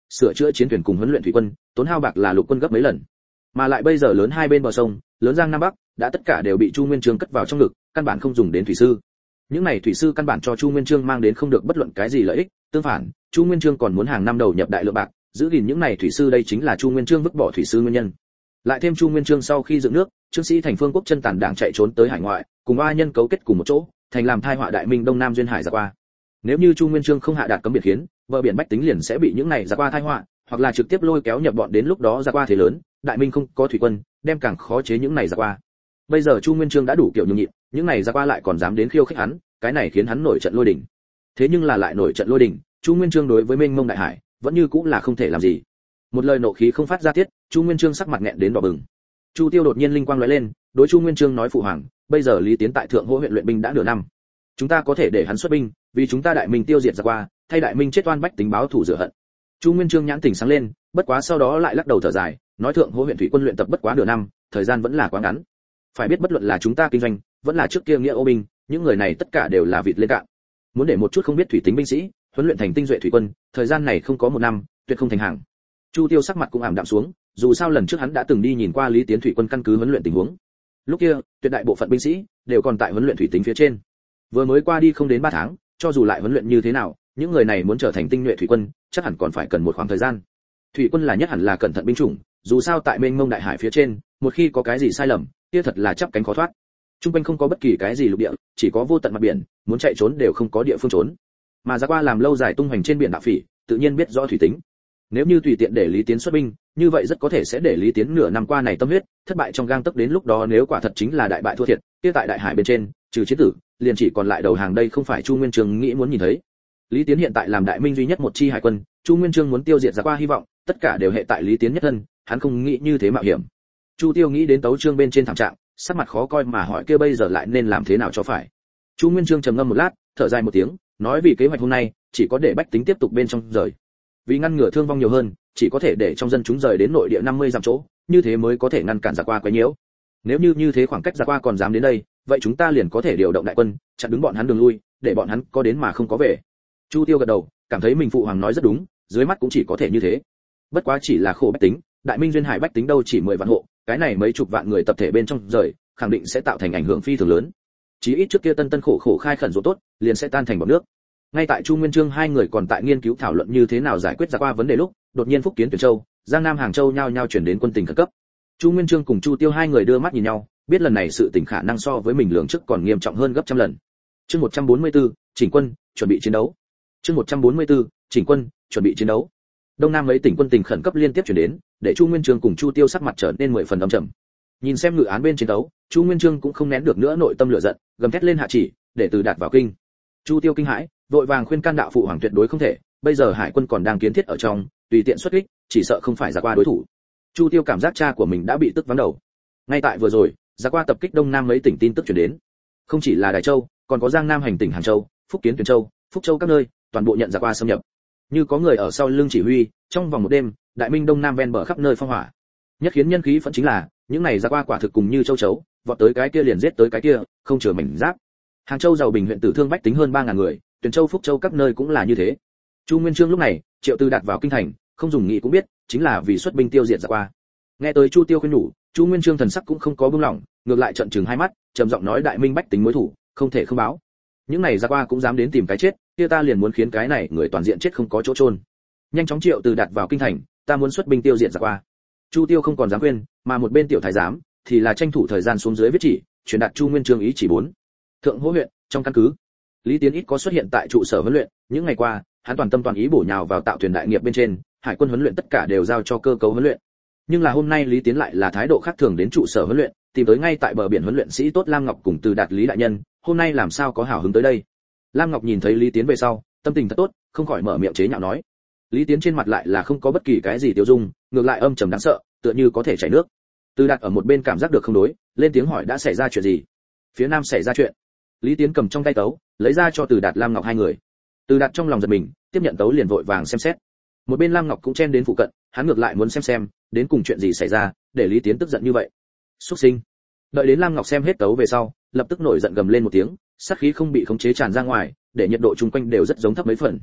sửa chữa chiến thuyền cùng huấn luyện thủy quân, tốn hao bạc là lục quân gấp mấy lần. Mà lại bây giờ lớn hai bên bờ sông, lớn Giang Nam Bắc, đã tất cả đều bị Chu Nguyên Chương cất vào trong ngực, căn bản không dùng đến thủy sư. Những này thủy sư căn bản cho Chu Nguyên Chương mang đến không được bất luận cái gì lợi ích, tương phản, Chu Nguyên Chương còn muốn hàng năm đầu nhập đại lượng bạc, giữ gìn những này thủy sư, đây chính là Chu Nguyên Chương vứt bỏ thủy sư nguyên nhân. Lại thêm Chu Nguyên Chương sau khi dựng nước, Trương Sĩ thành phương quốc chân tàn đảng chạy trốn tới hải ngoại, cùng oa nhân cấu kết cùng một chỗ, thành làm tai họa đại minh đông nam duyên hải giặc qua. Nếu như Chu Nguyên Chương không hạ đạt cấm biển khiến, bờ biển bách tính liền sẽ bị những này giặc qua tai họa, hoặc là trực tiếp lôi kéo nhập bọn, đến lúc đó giặc qua thế lớn, đại minh không có thủy quân, đem càng khó chế những này giặc qua. Bây giờ Chu Nguyên Chương đã đủ kiểu nhường nhịn, những này giặc qua lại còn dám đến khiêu khích hắn, cái này khiến hắn nổi trận lôi đình. Thế nhưng là lại nổi trận lôi đình, Chu Nguyên Chương đối với mênh mông đại hải vẫn như cũng là không thể làm gì. Một lời nộ khí không phát ra tiết, Chu Nguyên Chương sắc mặt nghẹn đến đỏ bừng. Chu Tiêu đột nhiên linh quang lóe lên, đối Chu Nguyên Chương nói: phụ hoàng, bây giờ Lý Tiến tại Thượng Hỗ huyện luyện binh đã nửa năm, chúng ta có thể để hắn xuất binh, vì chúng ta đại minh tiêu diệt giặc qua, thay đại minh chết oan bách tính báo thù rửa hận. Chu Nguyên Chương nhãn tỉnh sáng lên, bất quá sau đó lại lắc đầu thở dài, nói: Thượng Hỗ huyện thủy quân luyện tập bất quá nửa năm, thời gian vẫn là quá ngắn. Phải biết bất luận là chúng ta kinh doanh, vẫn là trước kia nghĩa ô binh, những người này tất cả đều là vịt lên cạn. Muốn để một chút không biết thủy tính binh sĩ huấn luyện thành tinh duệ thủy quân, thời gian này không có một năm, tuyệt không thành hàng. Chu Tiêu sắc mặt cũng ảm đạm xuống, dù sao lần trước hắn đã từng đi nhìn qua Lý Tiến thủy quân căn cứ huấn luyện tình huống. Lúc kia, tuyệt đại bộ phận binh sĩ đều còn tại huấn luyện thủy tính phía trên. Vừa mới qua đi không đến 3 tháng, cho dù lại huấn luyện như thế nào, những người này muốn trở thành tinh nhuệ thủy quân, chắc hẳn còn phải cần một khoảng thời gian. Thủy quân là nhất hẳn là cẩn thận binh chủng, dù sao tại mênh mông đại hải phía trên, một khi có cái gì sai lầm, kia thật là chắp cánh khó thoát. Trung quanh không có bất kỳ cái gì lục địa, chỉ có vô tận mặt biển, muốn chạy trốn đều không có địa phương trốn. Mà ra qua làm lâu dài tung hoành trên biển đạo phỉ, tự nhiên biết rõ thủy tính. Nếu như tùy tiện để Lý Tiến xuất binh, như vậy rất có thể sẽ để Lý Tiến nửa năm qua này tâm huyết thất bại trong gang tấc, đến lúc đó nếu quả thật chính là đại bại thua thiệt, kia tại đại hải bên trên, trừ chiến tử, liền chỉ còn lại đầu hàng, đây không phải Chu Nguyên Chương nghĩ muốn nhìn thấy. Lý Tiến hiện tại làm đại minh duy nhất một chi hải quân, Chu Nguyên Chương muốn tiêu diệt giặc qua hy vọng, tất cả đều hệ tại Lý Tiến nhất thân, hắn không nghĩ như thế mạo hiểm. Chu Tiêu nghĩ đến tấu chương bên trên thảm trạng, sắc mặt khó coi mà hỏi: kia bây giờ lại nên làm thế nào cho phải? Chu Nguyên Chương trầm ngâm một lát, thở dài một tiếng, nói: vì kế hoạch hôm nay, chỉ có để bách tính tiếp tục bên trong rời. Vì ngăn ngừa thương vong nhiều hơn, chỉ có thể để trong dân chúng rời đến nội địa 50 dặm chỗ, như thế mới có thể ngăn cản giặc qua quấy nhiễu. Nếu như thế khoảng cách giặc qua còn dám đến đây, vậy chúng ta liền có thể điều động đại quân, chặn đứng bọn hắn đường lui, để bọn hắn có đến mà không có về. Chu Tiêu gật đầu, cảm thấy mình phụ hoàng nói rất đúng, dưới mắt cũng chỉ có thể như thế. Bất quá chỉ là khổ bách tính, đại minh duyên hải bách tính đâu chỉ 10 vạn hộ, cái này mấy chục vạn người tập thể bên trong rời, khẳng định sẽ tạo thành ảnh hưởng phi thường lớn. Chí ít trước kia tân khổ khai khẩn ruộng tốt, liền sẽ tan thành bọt nước. Ngay tại Chu Nguyên Chương hai người còn tại nghiên cứu thảo luận như thế nào giải quyết giặc qua vấn đề lúc, đột nhiên Phúc Kiến Tuyển Châu, Giang Nam Hàng Châu nhao nhao chuyển đến quân tình khẩn cấp. Chu Nguyên Chương cùng Chu Tiêu hai người đưa mắt nhìn nhau, biết lần này sự tình khả năng so với mình lường trước còn nghiêm trọng hơn gấp trăm lần. Chương 144, chỉnh quân, chuẩn bị chiến đấu. Chương 144, chỉnh quân, chuẩn bị chiến đấu. Đông Nam mấy tỉnh quân tình khẩn cấp liên tiếp chuyển đến, để Chu Nguyên Chương cùng Chu Tiêu sắc mặt trở nên 10 phần âm trầm. Nhìn xem ngự án bên chiến đấu, Chu Nguyên Chương cũng không nén được nữa nội tâm lửa giận, gầm thét lên hạ chỉ, để Từ Đạt vào kinh. Chu Tiêu kinh hãi, vội vàng khuyên can đạo phụ hoàng tuyệt đối không thể, bây giờ hải quân còn đang kiến thiết ở trong, tùy tiện xuất kích, chỉ sợ không phải giặc qua đối thủ. Chu Tiêu cảm giác cha của mình đã bị tức vắng đầu. Ngay tại vừa rồi, giặc qua tập kích Đông Nam mấy tỉnh tin tức truyền đến, không chỉ là Đài Châu, còn có Giang Nam hành tỉnh Hàng Châu, Phúc Kiến Tuyển Châu, Phúc Châu các nơi, toàn bộ nhận giặc qua xâm nhập. Như có người ở sau lưng chỉ huy, trong vòng một đêm, đại minh Đông Nam ven bờ khắp nơi phong hỏa. Nhất khiến nhân khí phẫn chính là, những này giặc qua quả thực cùng như châu chấu, vọt tới cái kia liền giết tới cái kia, không chừa mảnh giáp. Hàng Châu giàu bình huyện tử thương bách tính hơn 3000 người, Tuyển Châu, Phúc Châu các nơi cũng là như thế. Chu Nguyên Chương lúc này, Triệu Từ Đạt vào kinh thành, không dùng nghĩ cũng biết, chính là vì xuất binh tiêu diệt giặc qua. Nghe tới Chu Tiêu khuyên nhủ, Chu Nguyên Chương thần sắc cũng không có buông lỏng, ngược lại trợn trừng hai mắt, trầm giọng nói: đại minh bách tính mối thủ, không thể không báo. Những này giặc qua cũng dám đến tìm cái chết, kia ta liền muốn khiến cái này người toàn diện chết không có chỗ chôn. Nhanh chóng Triệu Từ Đạt vào kinh thành, ta muốn xuất binh tiêu diệt giặc qua. Chu Tiêu không còn dám khuyên, mà một bên tiểu thái giám thì là tranh thủ thời gian xuống dưới viết chỉ, truyền đạt Chu Nguyên Chương ý chỉ 4. Thượng Hỗ huyện, trong căn cứ, Lý Tiến ít có xuất hiện tại trụ sở huấn luyện, những ngày qua, hắn toàn tâm toàn ý bổ nhào vào tạo thuyền đại nghiệp bên trên, hải quân huấn luyện tất cả đều giao cho cơ cấu huấn luyện. Nhưng là hôm nay Lý Tiến lại là thái độ khác thường đến trụ sở huấn luyện, tìm tới ngay tại bờ biển huấn luyện sĩ tốt Lam Ngọc cùng Từ Đạt Lý đại nhân, hôm nay làm sao có hào hứng tới đây. Lam Ngọc nhìn thấy Lý Tiến về sau, tâm tình thật tốt, không khỏi mở miệng chế nhạo nói. Lý Tiến trên mặt lại là không có bất kỳ cái gì tiêu dung, ngược lại âm trầm đáng sợ, tựa như có thể chảy nước. Từ Đạt ở một bên cảm giác được không đối, lên tiếng hỏi: đã xảy ra chuyện gì? Phía Nam xảy ra chuyện. Lý Tiến cầm trong tay tấu, lấy ra cho Từ Đạt Lam Ngọc hai người. Từ Đạt trong lòng giật mình, tiếp nhận tấu liền vội vàng xem xét. Một bên Lam Ngọc cũng chen đến phụ cận, hắn ngược lại muốn xem đến cùng chuyện gì xảy ra, để Lý Tiến tức giận như vậy. Xuất sinh. Đợi đến Lam Ngọc xem hết tấu về sau, lập tức nổi giận gầm lên một tiếng, sát khí không bị khống chế tràn ra ngoài, để nhiệt độ chung quanh đều rất giống thấp mấy phần.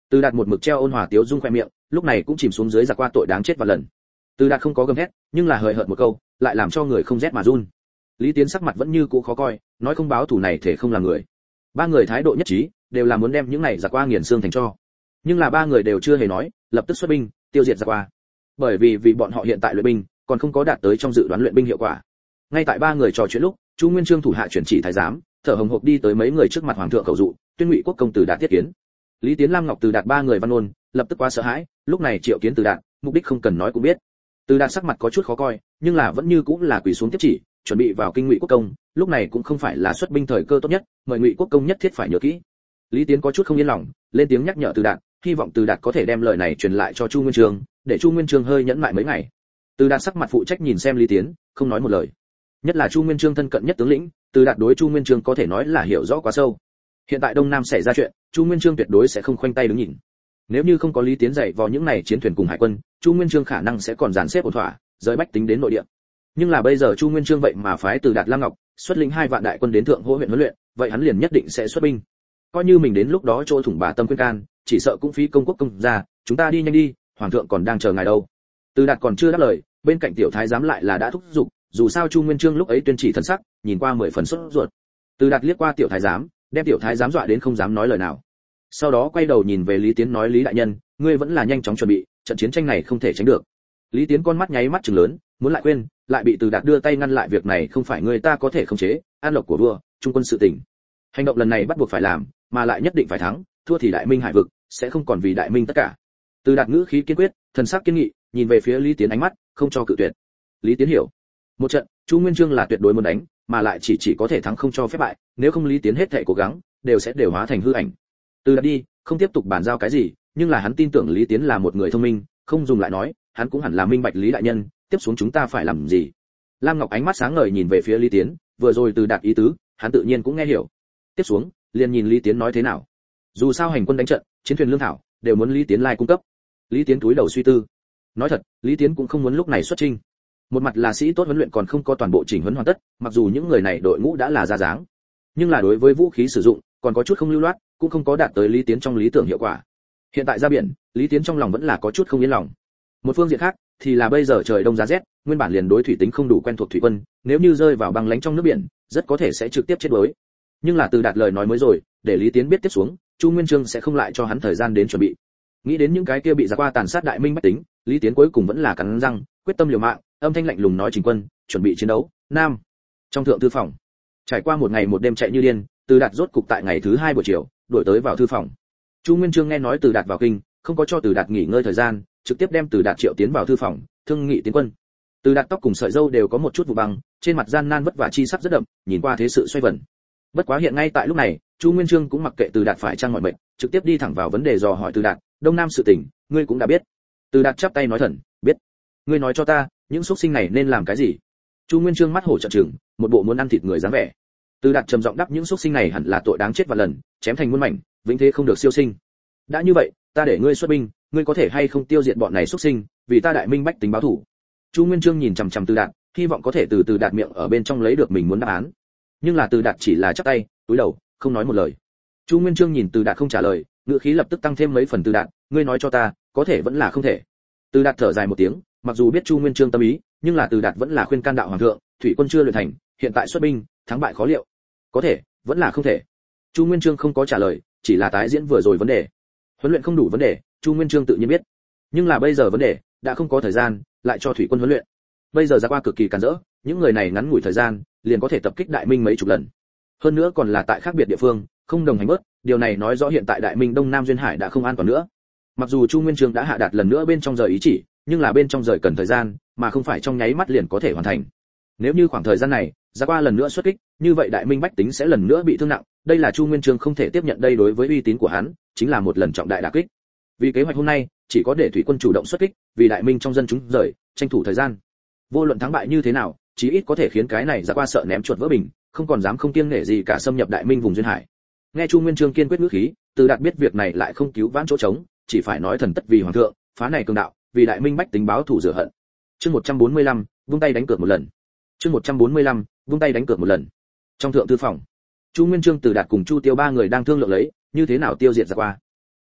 Từ Đạt một mực treo ôn hòa tiếu dung khoe miệng, lúc này cũng chìm xuống dưới giặc qua tội đáng chết và lần. Từ Đạt không có gầm hét, nhưng là hời hợt một câu, lại làm cho người không rét mà run. Lý Tiến sắc mặt vẫn như cũ khó coi, nói không báo thù này thể không làm người. Ba người thái độ nhất trí, đều là muốn đem những này giặc qua nghiền xương thành tro. Nhưng là ba người đều chưa hề nói, lập tức xuất binh, tiêu diệt giặc qua. Bởi vì bọn họ hiện tại luyện binh, còn không có đạt tới trong dự đoán luyện binh hiệu quả. Ngay tại ba người trò chuyện lúc, Chu Nguyên Chương thủ hạ chuyển chỉ thái giám, thở hồng hộc đi tới mấy người trước mặt hoàng thượng cầu dụ, tuyên ngụy quốc công Từ Đạt thiết kiến. Lý Tiến, Lam Ngọc, Từ Đạt ba người văn ôn, lập tức quá sợ hãi, lúc này triệu kiến Từ Đạt, mục đích không cần nói cũng biết. Từ Đạt sắc mặt có chút khó coi, nhưng là vẫn như cũng là quỳ xuống tiếp chỉ, chuẩn bị vào kinh ngụy quốc công, lúc này cũng không phải là xuất binh thời cơ tốt nhất, mời ngụy quốc công nhất thiết phải nhớ kỹ. Lý Tiến có chút không yên lòng, lên tiếng nhắc nhở Từ Đạt, hy vọng Từ Đạt có thể đem lời này truyền lại cho Chu Nguyên Chương, để Chu Nguyên Chương hơi nhẫn nại mấy ngày. Từ Đạt sắc mặt phụ trách nhìn xem Lý Tiến, không nói một lời. Nhất là Chu Nguyên Chương thân cận nhất tướng lĩnh, Từ Đạt đối Chu Nguyên Chương có thể nói là hiểu rõ quá sâu. Hiện tại Đông Nam xảy ra chuyện, Chu Nguyên Chương tuyệt đối sẽ không khoanh tay đứng nhìn. Nếu như không có Lý Tiến dạy vào những này chiến thuyền cùng hải quân, Chu Nguyên Chương khả năng sẽ còn dàn xếp ổn thỏa, rời bách tính đến nội địa. Nhưng là bây giờ Chu Nguyên Chương vậy mà phái Từ Đạt, Lam Ngọc xuất lĩnh 2 vạn đại quân đến Thượng Hỗ huyện huấn luyện, vậy hắn liền nhất định sẽ xuất binh. Coi như mình đến lúc đó chỗ thủng bà tâm khuyên can, chỉ sợ cũng phí công quốc công ra, chúng ta đi nhanh đi, hoàng thượng còn đang chờ ngài đâu. Từ Đạt còn chưa đáp lời, bên cạnh tiểu thái giám lại là đã thúc giục, dù sao Chu Nguyên Chương lúc ấy tuyên chỉ thần sắc, nhìn qua 10 phần sốt ruột. Từ Đạt liếc qua tiểu thái giám, đem tiểu thái giám dọa đến không dám nói lời nào. Sau đó quay đầu nhìn về Lý Tiến nói, Lý đại nhân, ngươi vẫn là nhanh chóng chuẩn bị, trận chiến tranh này không thể tránh được. Lý Tiến con mắt nháy mắt trừng lớn, muốn lại khuyên, lại bị Từ Đạt đưa tay ngăn lại, việc này không phải người ta có thể khống chế, an lộc của vua, trung quân sự tình. Hành động lần này bắt buộc phải làm, mà lại nhất định phải thắng, thua thì Đại Minh hải vực sẽ không còn vì Đại Minh tất cả. Từ Đạt ngữ khí kiên quyết, thần sắc kiên nghị, nhìn về phía Lý Tiến ánh mắt không cho cự tuyệt. Lý Tiến hiểu, một trận Chu Nguyên Chương là tuyệt đối muốn đánh, mà lại chỉ có thể thắng không cho phép bại, nếu không Lý Tiến hết thảy cố gắng đều hóa thành hư ảnh. Từ Đạt đi, không tiếp tục bàn giao cái gì, nhưng là hắn tin tưởng Lý Tiến là một người thông minh, không dùng lại nói, hắn cũng hẳn là minh bạch Lý đại nhân, tiếp xuống chúng ta phải làm gì. Lam Ngọc ánh mắt sáng ngời nhìn về phía Lý Tiến, vừa rồi Từ Đạt ý tứ, hắn tự nhiên cũng nghe hiểu. Tiếp xuống, liền nhìn Lý Tiến nói thế nào. Dù sao hành quân đánh trận, chiến thuyền lương thảo đều muốn Lý Tiến lai cung cấp. Lý Tiến túi đầu suy tư. Nói thật, Lý Tiến cũng không muốn lúc này xuất chinh. Một mặt là sĩ tốt huấn luyện còn không có toàn bộ chỉnh huấn hoàn tất, mặc dù những người này đội ngũ đã là ra dáng, nhưng là đối với vũ khí sử dụng còn có chút không lưu loát, cũng không có đạt tới Lý Tiến trong lý tưởng hiệu quả. Hiện tại ra biển, Lý Tiến trong lòng vẫn là có chút không yên lòng. Một phương diện khác thì là bây giờ trời đông giá rét, nguyên bản liền đối thủy tính không đủ quen thuộc thủy quân, nếu như rơi vào băng lãnh trong nước biển, rất có thể sẽ trực tiếp chết đuối. Nhưng là Từ Đạt lời nói mới rồi, để Lý Tiến biết tiếp xuống, Chu Nguyên Chương sẽ không lại cho hắn thời gian đến chuẩn bị. Nghĩ đến những cái kia bị giặc qua tàn sát Đại Minh bách tính, Lý Tiến cuối cùng vẫn là cắn răng, quyết tâm liều mạng, âm thanh lạnh lùng nói, Trình quân, chuẩn bị chiến đấu. Nam. Trong thượng thư phòng, trải qua một ngày một đêm chạy như điên, Từ Đạt rốt cục tại ngày thứ 2 buổi chiều, đuổi tới vào thư phòng. Chu Nguyên Chương nghe nói Từ Đạt vào kinh, không có cho Từ Đạt nghỉ ngơi thời gian, trực tiếp đem Từ Đạt triệu tiến vào thư phòng, thương nghị tiến quân. Từ Đạt tóc cùng sợi râu đều có một chút vụ băng, trên mặt gian nan vất vả chi sắc rất đậm, nhìn qua thế sự xoay vần. Bất quá hiện ngay tại lúc này, Chu Nguyên Chương cũng mặc kệ Từ Đạt phải trang mọi mệnh, trực tiếp đi thẳng vào vấn đề, dò hỏi Từ Đạt, Đông Nam sự tình, ngươi cũng đã biết. Từ Đạt chắp tay nói, thần, biết. Ngươi nói cho ta, những xuất sinh này nên làm cái gì? Chu Nguyên Chương mắt hổ trợn trừng, một bộ muốn ăn thịt người dáng vẻ. Từ Đạt trầm giọng đáp, những xuất sinh này hẳn là tội đáng chết vạn lần, chém thành muôn mảnh, vĩnh thế không được siêu sinh. Đã như vậy, ta để ngươi xuất binh, ngươi có thể hay không tiêu diệt bọn này xuất sinh, vì ta Đại Minh bách tính báo thù. Chu Nguyên Chương nhìn chằm chằm Từ Đạt, hy vọng có thể từ Từ Đạt miệng ở bên trong lấy được mình muốn đáp án. Nhưng là Từ Đạt chỉ là chắp tay, cúi đầu, không nói một lời. Chu Nguyên Chương nhìn Từ Đạt không trả lời, ngữ khí lập tức tăng thêm mấy phần. Từ Đạt, ngươi nói cho ta, có thể vẫn là không thể. Từ Đạt thở dài một tiếng, mặc dù biết Chu Nguyên Chương tâm ý, nhưng là Từ Đạt vẫn là khuyên can đạo hoàng thượng, thủy quân chưa luyện thành, hiện tại xuất binh, thắng bại khó liệu. Có thể, vẫn là không thể. Chu Nguyên Chương không có trả lời, chỉ là tái diễn vừa rồi vấn đề. Huấn luyện không đủ vấn đề, Chu Nguyên Chương tự nhiên biết. Nhưng là bây giờ vấn đề, đã không có thời gian lại cho thủy quân huấn luyện. Bây giờ ra qua cực kỳ càn rỡ, những người này ngắn ngủi thời gian, liền có thể tập kích Đại Minh mấy chục lần. Hơn nữa còn là tại khác biệt địa phương, không đồng hành bớt, điều này nói rõ hiện tại Đại Minh Đông Nam duyên hải đã không an toàn nữa. Mặc dù Chu Nguyên Chương đã hạ đạt lần nữa bên trong rời ý chỉ, nhưng là bên trong rời cần thời gian, mà không phải trong nháy mắt liền có thể hoàn thành. Nếu như khoảng thời gian này, ra qua lần nữa xuất kích, như vậy Đại Minh bách tính sẽ lần nữa bị thương nặng, đây là Chu Nguyên Chương không thể tiếp nhận, đây đối với uy tín của hắn, chính là một lần trọng đại đả kích. Vì kế hoạch hôm nay, chỉ có để thủy quân chủ động xuất kích, vì Đại Minh trong dân chúng rời, tranh thủ thời gian. Vô luận thắng bại như thế nào, chí ít có thể khiến cái này ra qua sợ ném chuột vỡ bình, không còn dám không kiêng nể gì cả xâm nhập Đại Minh vùng duyên hải. Nghe Chu Nguyên Chương kiên quyết ngữ khí, Từ Đạt biết việc này lại không cứu vãn chỗ trống, chỉ phải nói thần tất vì hoàng thượng, phá này cường đạo, vì Đại Minh bách tính báo thù rửa hận. Chương 145, vung tay đánh cược một lần. Chương 145, vung tay đánh cược một lần. Trong thượng thư phòng, Chu Nguyên Chương, Từ Đạt cùng Chu Tiêu ba người đang thương lượng lấy như thế nào tiêu diệt ra qua.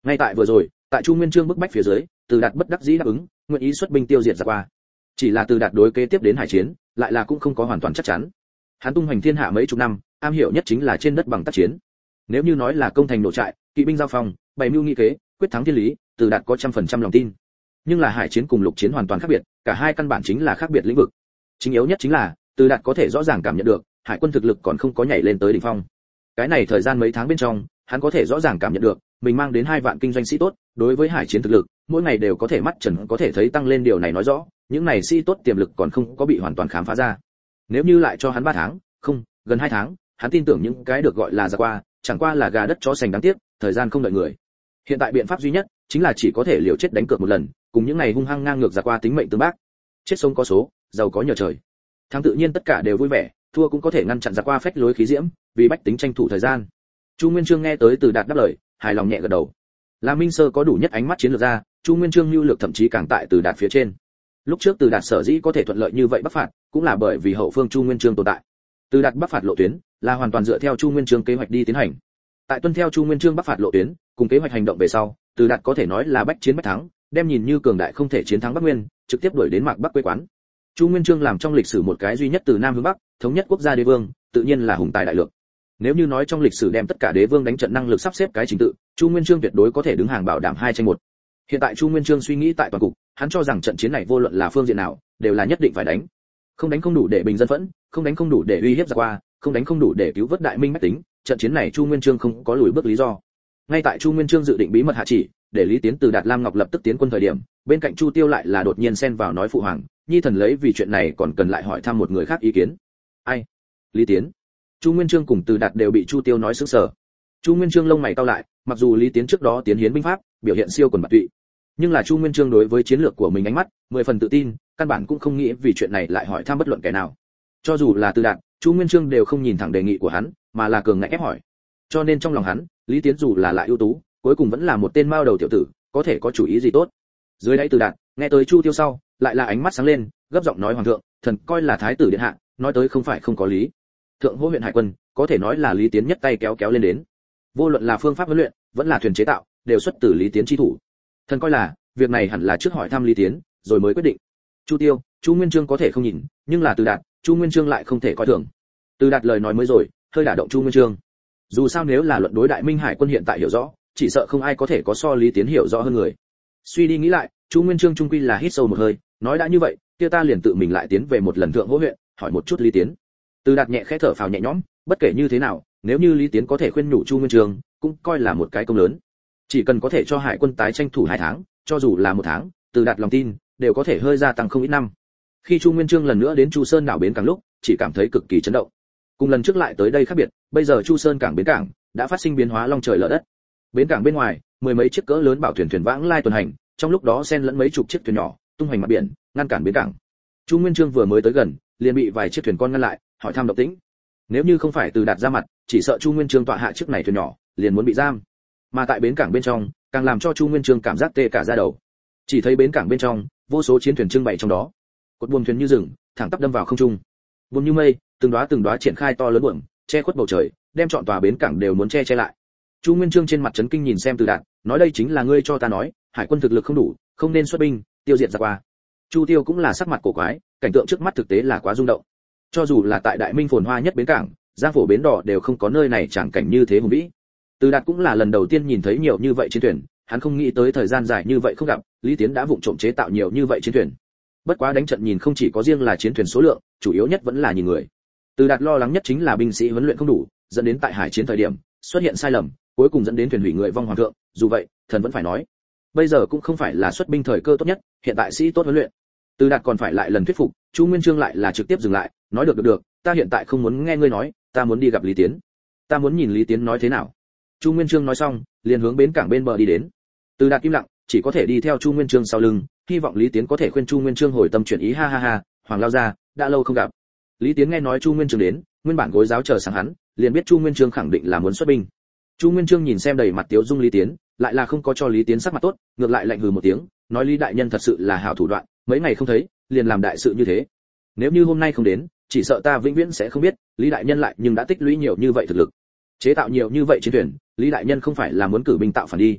Ngay tại vừa rồi, tại Chu Nguyên Chương bức bách phía dưới, Từ Đạt bất đắc dĩ đáp ứng, nguyện ý xuất binh tiêu diệt giặc qua. Chỉ là Từ Đạt đối kế tiếp đến hải chiến, lại là cũng không có hoàn toàn chắc chắn. Hắn tung hoành thiên hạ mấy chục năm, am hiểu nhất chính là trên đất bằng tác chiến. Nếu như nói là công thành nổ trại, kỵ binh giao phong, bày mưu nghị kế, quyết thắng thiên lý, Từ Đạt có 100% lòng tin. Nhưng là hải chiến cùng lục chiến hoàn toàn khác biệt, cả hai căn bản chính là khác biệt lĩnh vực. Chính yếu nhất chính là, Từ Đạt có thể rõ ràng cảm nhận được, hải quân thực lực còn không có nhảy lên tới đỉnh phong. Cái này thời gian mấy tháng bên trong, hắn có thể rõ ràng cảm nhận được, mình mang đến 2 vạn kinh doanh sĩ tốt, đối với hải chiến thực lực, mỗi ngày đều có thể mắt trần có thể thấy tăng lên, điều này nói rõ, những này sĩ tốt tiềm lực còn không có bị hoàn toàn khám phá ra. Nếu như lại cho hắn 3 tháng, không, gần 2 tháng, hắn tin tưởng những cái được gọi là giặc qua, chẳng qua là gà đất chó sành đáng tiếc, thời gian không đợi người. Hiện tại biện pháp duy nhất chính là chỉ có thể liều chết đánh cược một lần, cùng những này hung hăng ngang ngược giặc qua tính mệnh tương bác. Chết sống có số, giàu có nhờ trời. Thắng tự nhiên tất cả đều vui vẻ, thua cũng có thể ngăn chặn giặc qua phách lối khí diễm, vì bách tính tranh thủ thời gian. Chu Nguyên Chương nghe tới Từ Đạt đáp lời, hài lòng nhẹ gật đầu. Là Minh Sơ có đủ nhất ánh mắt chiến lược ra, Chu Nguyên Chương lưu lược thậm chí càng tại Từ Đạt phía trên. Lúc trước Từ Đạt sở dĩ có thể thuận lợi như vậy bắc phạt, cũng là bởi vì hậu phương Chu Nguyên Chương tồn tại. Từ Đạt bắc phạt lộ tuyến là hoàn toàn dựa theo Chu Nguyên Chương kế hoạch đi tiến hành. Tại tuân theo Chu Nguyên Chương bắc phạt lộ tuyến, cùng kế hoạch hành động về sau, Từ Đạt có thể nói là bách chiến bách thắng, đem nhìn như cường đại không thể chiến thắng Bắc Nguyên, trực tiếp đuổi đến Mạc Bắc quê quán. Chu Nguyên Chương làm trong lịch sử một cái duy nhất từ Nam hướng Bắc, thống nhất quốc gia đế vương, tự nhiên là hùng tài đại lượng. Nếu như nói trong lịch sử đem tất cả đế vương đánh trận năng lực sắp xếp cái trình tự, Chu Nguyên Chương tuyệt đối có thể đứng hàng bảo đảm 2 tranh 1. Hiện tại Chu Nguyên Chương suy nghĩ tại toàn cục, hắn cho rằng trận chiến này vô luận là phương diện nào, đều là nhất định phải đánh. Không đánh không đủ để bình dân phẫn, không đánh không đủ để uy hiếp giặc qua, không đánh không đủ để cứu vớt đại minh bách tính, trận chiến này Chu Nguyên Chương không có lùi bước lý do. Ngay tại Chu Nguyên Chương dự định bí mật hạ chỉ, để Lý Tiến từ Đạt Lam Ngọc lập tức tiến quân thời điểm, bên cạnh Chu Tiêu lại là đột nhiên xen vào nói phụ hoàng, nhi thần lấy vì chuyện này còn cần lại hỏi thăm một người khác ý kiến. Ai? Lý Tiến. Chu Nguyên Chương cùng Từ Đạt đều bị Chu Tiêu nói sững sờ. Chu Nguyên Chương lông mày cau lại, mặc dù Lý Tiến trước đó tiến hiến binh pháp, biểu hiện siêu quần bạt tụy, nhưng là Chu Nguyên Chương đối với chiến lược của mình ánh mắt 10 phần tự tin, căn bản cũng không nghĩ vì chuyện này lại hỏi thăm bất luận kẻ nào. Cho dù là Từ Đạt, Chu Nguyên Chương đều không nhìn thẳng đề nghị của hắn, mà là cường ngạnh ép hỏi. Cho nên trong lòng hắn, Lý Tiến dù là lại ưu tú, cuối cùng vẫn là một tên mao đầu tiểu tử, có thể có chủ ý gì tốt. Dưới đáy Từ Đạt, nghe tới Chu Tiêu sau, lại là ánh mắt sáng lên, gấp giọng nói hoàng thượng, thần coi là thái tử điện hạ, nói tới không phải không có lý. Thượng Hỗ huyện hải quân, có thể nói là Lý Tiến nhất tay kéo kéo lên đến. Vô luận là phương pháp huấn luyện, vẫn là thuyền chế tạo, đều xuất từ Lý Tiến chi thủ. Thần coi là, việc này hẳn là trước hỏi thăm Lý Tiến, rồi mới quyết định. Chu Tiêu, Chu Nguyên Chương có thể không nhìn, nhưng là Từ Đạt, Chu Nguyên Chương lại không thể coi thường. Từ Đạt lời nói mới rồi, hơi đả động Chu Nguyên Chương. Dù sao nếu là luận đối đại minh hải quân hiện tại hiểu rõ, chỉ sợ không ai có thể có so Lý Tiến hiểu rõ hơn người. Suy đi nghĩ lại, Chu Nguyên Chương trung quy là hít sâu một hơi, nói đã như vậy, kia ta liền tự mình lại tiến về một lần Thượng Hỗ huyện, hỏi một chút Lý Tiến. Từ Đạt nhẹ khẽ thở phào nhẹ nhõm, bất kể như thế nào, nếu như Lý Tiến có thể khuyên nhủ Chu Nguyên Chương, cũng coi là một cái công lớn. Chỉ cần có thể cho hải quân tái tranh thủ 2 tháng, cho dù là 1 tháng, Từ Đạt lòng tin đều có thể hơi gia tăng không ít năm. Khi Chu Nguyên Chương lần nữa đến Chu Sơn đảo bến cảng lúc, chỉ cảm thấy cực kỳ chấn động. Cùng lần trước lại tới đây khác biệt, bây giờ Chu Sơn cảng bến cảng đã phát sinh biến hóa long trời lở đất. Bến cảng bên ngoài, 10 mấy chiếc cỡ lớn bảo thuyền thuyền vãng lai tuần hành, trong lúc đó xen lẫn mấy chục chiếc thuyền nhỏ, tung hoành mặt biển, ngăn cản bến cảng. Chu Nguyên Chương vừa mới tới gần, liền bị vài chiếc thuyền con ngăn lại, hỏi thăm động tĩnh. Nếu như không phải Từ Đạt ra mặt, chỉ sợ Chu Nguyên Chương tọa hạ chiếc này thuyền nhỏ, liền muốn bị giam. Mà tại bến cảng bên trong, càng làm cho Chu Nguyên Chương cảm giác tê cả da đầu. Chỉ thấy bến cảng bên trong, vô số chiến thuyền trưng bày trong đó. Cột buồm thuyền như rừng, thẳng tắp đâm vào không trung. Buồm như mây, từng đóa triển khai to lớn buồm, che khuất bầu trời, đem trọn tòa bến cảng đều muốn che lại. Chu Nguyên Chương trên mặt chấn kinh nhìn xem Từ Đạt, nói đây chính là ngươi cho ta nói, hải quân thực lực không đủ, không nên xuất binh, tiêu diệt giặc qua. Chu Tiêu cũng là sắc mặt cổ quái, cảnh tượng trước mắt thực tế là quá rung động. Cho dù là tại Đại Minh phồn hoa nhất bến cảng, giang phổ bến đỏ đều không có nơi này chẳng cảnh như thế hùng vĩ. Từ Đạt cũng là lần đầu tiên nhìn thấy nhiều như vậy chiến thuyền, hắn không nghĩ tới thời gian dài như vậy không gặp, Lý Tiến đã vụng trộm chế tạo nhiều như vậy chiến thuyền. Bất quá đánh trận nhìn không chỉ có riêng là chiến thuyền số lượng, chủ yếu nhất vẫn là nhìn người. Từ Đạt lo lắng nhất chính là binh sĩ huấn luyện không đủ, dẫn đến tại hải chiến thời điểm xuất hiện sai lầm, cuối cùng dẫn đến thuyền hủy người vong hoàng thượng. Dù vậy, thần vẫn phải nói, bây giờ cũng không phải là xuất binh thời cơ tốt nhất, hiện tại sĩ tốt huấn luyện. Từ Đạt còn phải lại lần thuyết phục, Chu Nguyên Chương lại là trực tiếp dừng lại, nói được, ta hiện tại không muốn nghe ngươi nói, ta muốn đi gặp Lý Tiến, ta muốn nhìn Lý Tiến nói thế nào. Chu Nguyên Chương nói xong, liền hướng bến cảng bên bờ đi đến. Từ Đạt im lặng, chỉ có thể đi theo Chu Nguyên Chương sau lưng, hy vọng Lý Tiến có thể khuyên Chu Nguyên Chương hồi tâm chuyển ý. Ha ha ha, hoàng lao ra, đã lâu không gặp. Lý Tiến nghe nói Chu Nguyên Chương đến, nguyên bản gối giáo chờ sáng hắn, liền biết Chu Nguyên Chương khẳng định là muốn xuất binh. Chu Nguyên Chương nhìn xem đầy mặt tiếu dung Lý Tiến, lại là không có cho Lý Tiến sắc mặt tốt, ngược lại lạnh hừ một tiếng, nói Lý đại nhân thật sự là hảo thủ đoạn, mấy ngày không thấy, liền làm đại sự như thế. Nếu như hôm nay không đến, chỉ sợ ta vĩnh viễn sẽ không biết, Lý đại nhân lại nhưng đã tích lũy nhiều như vậy thực lực, chế tạo nhiều như vậy chiến thuyền, Lý đại nhân không phải là muốn cử binh tạo phản đi.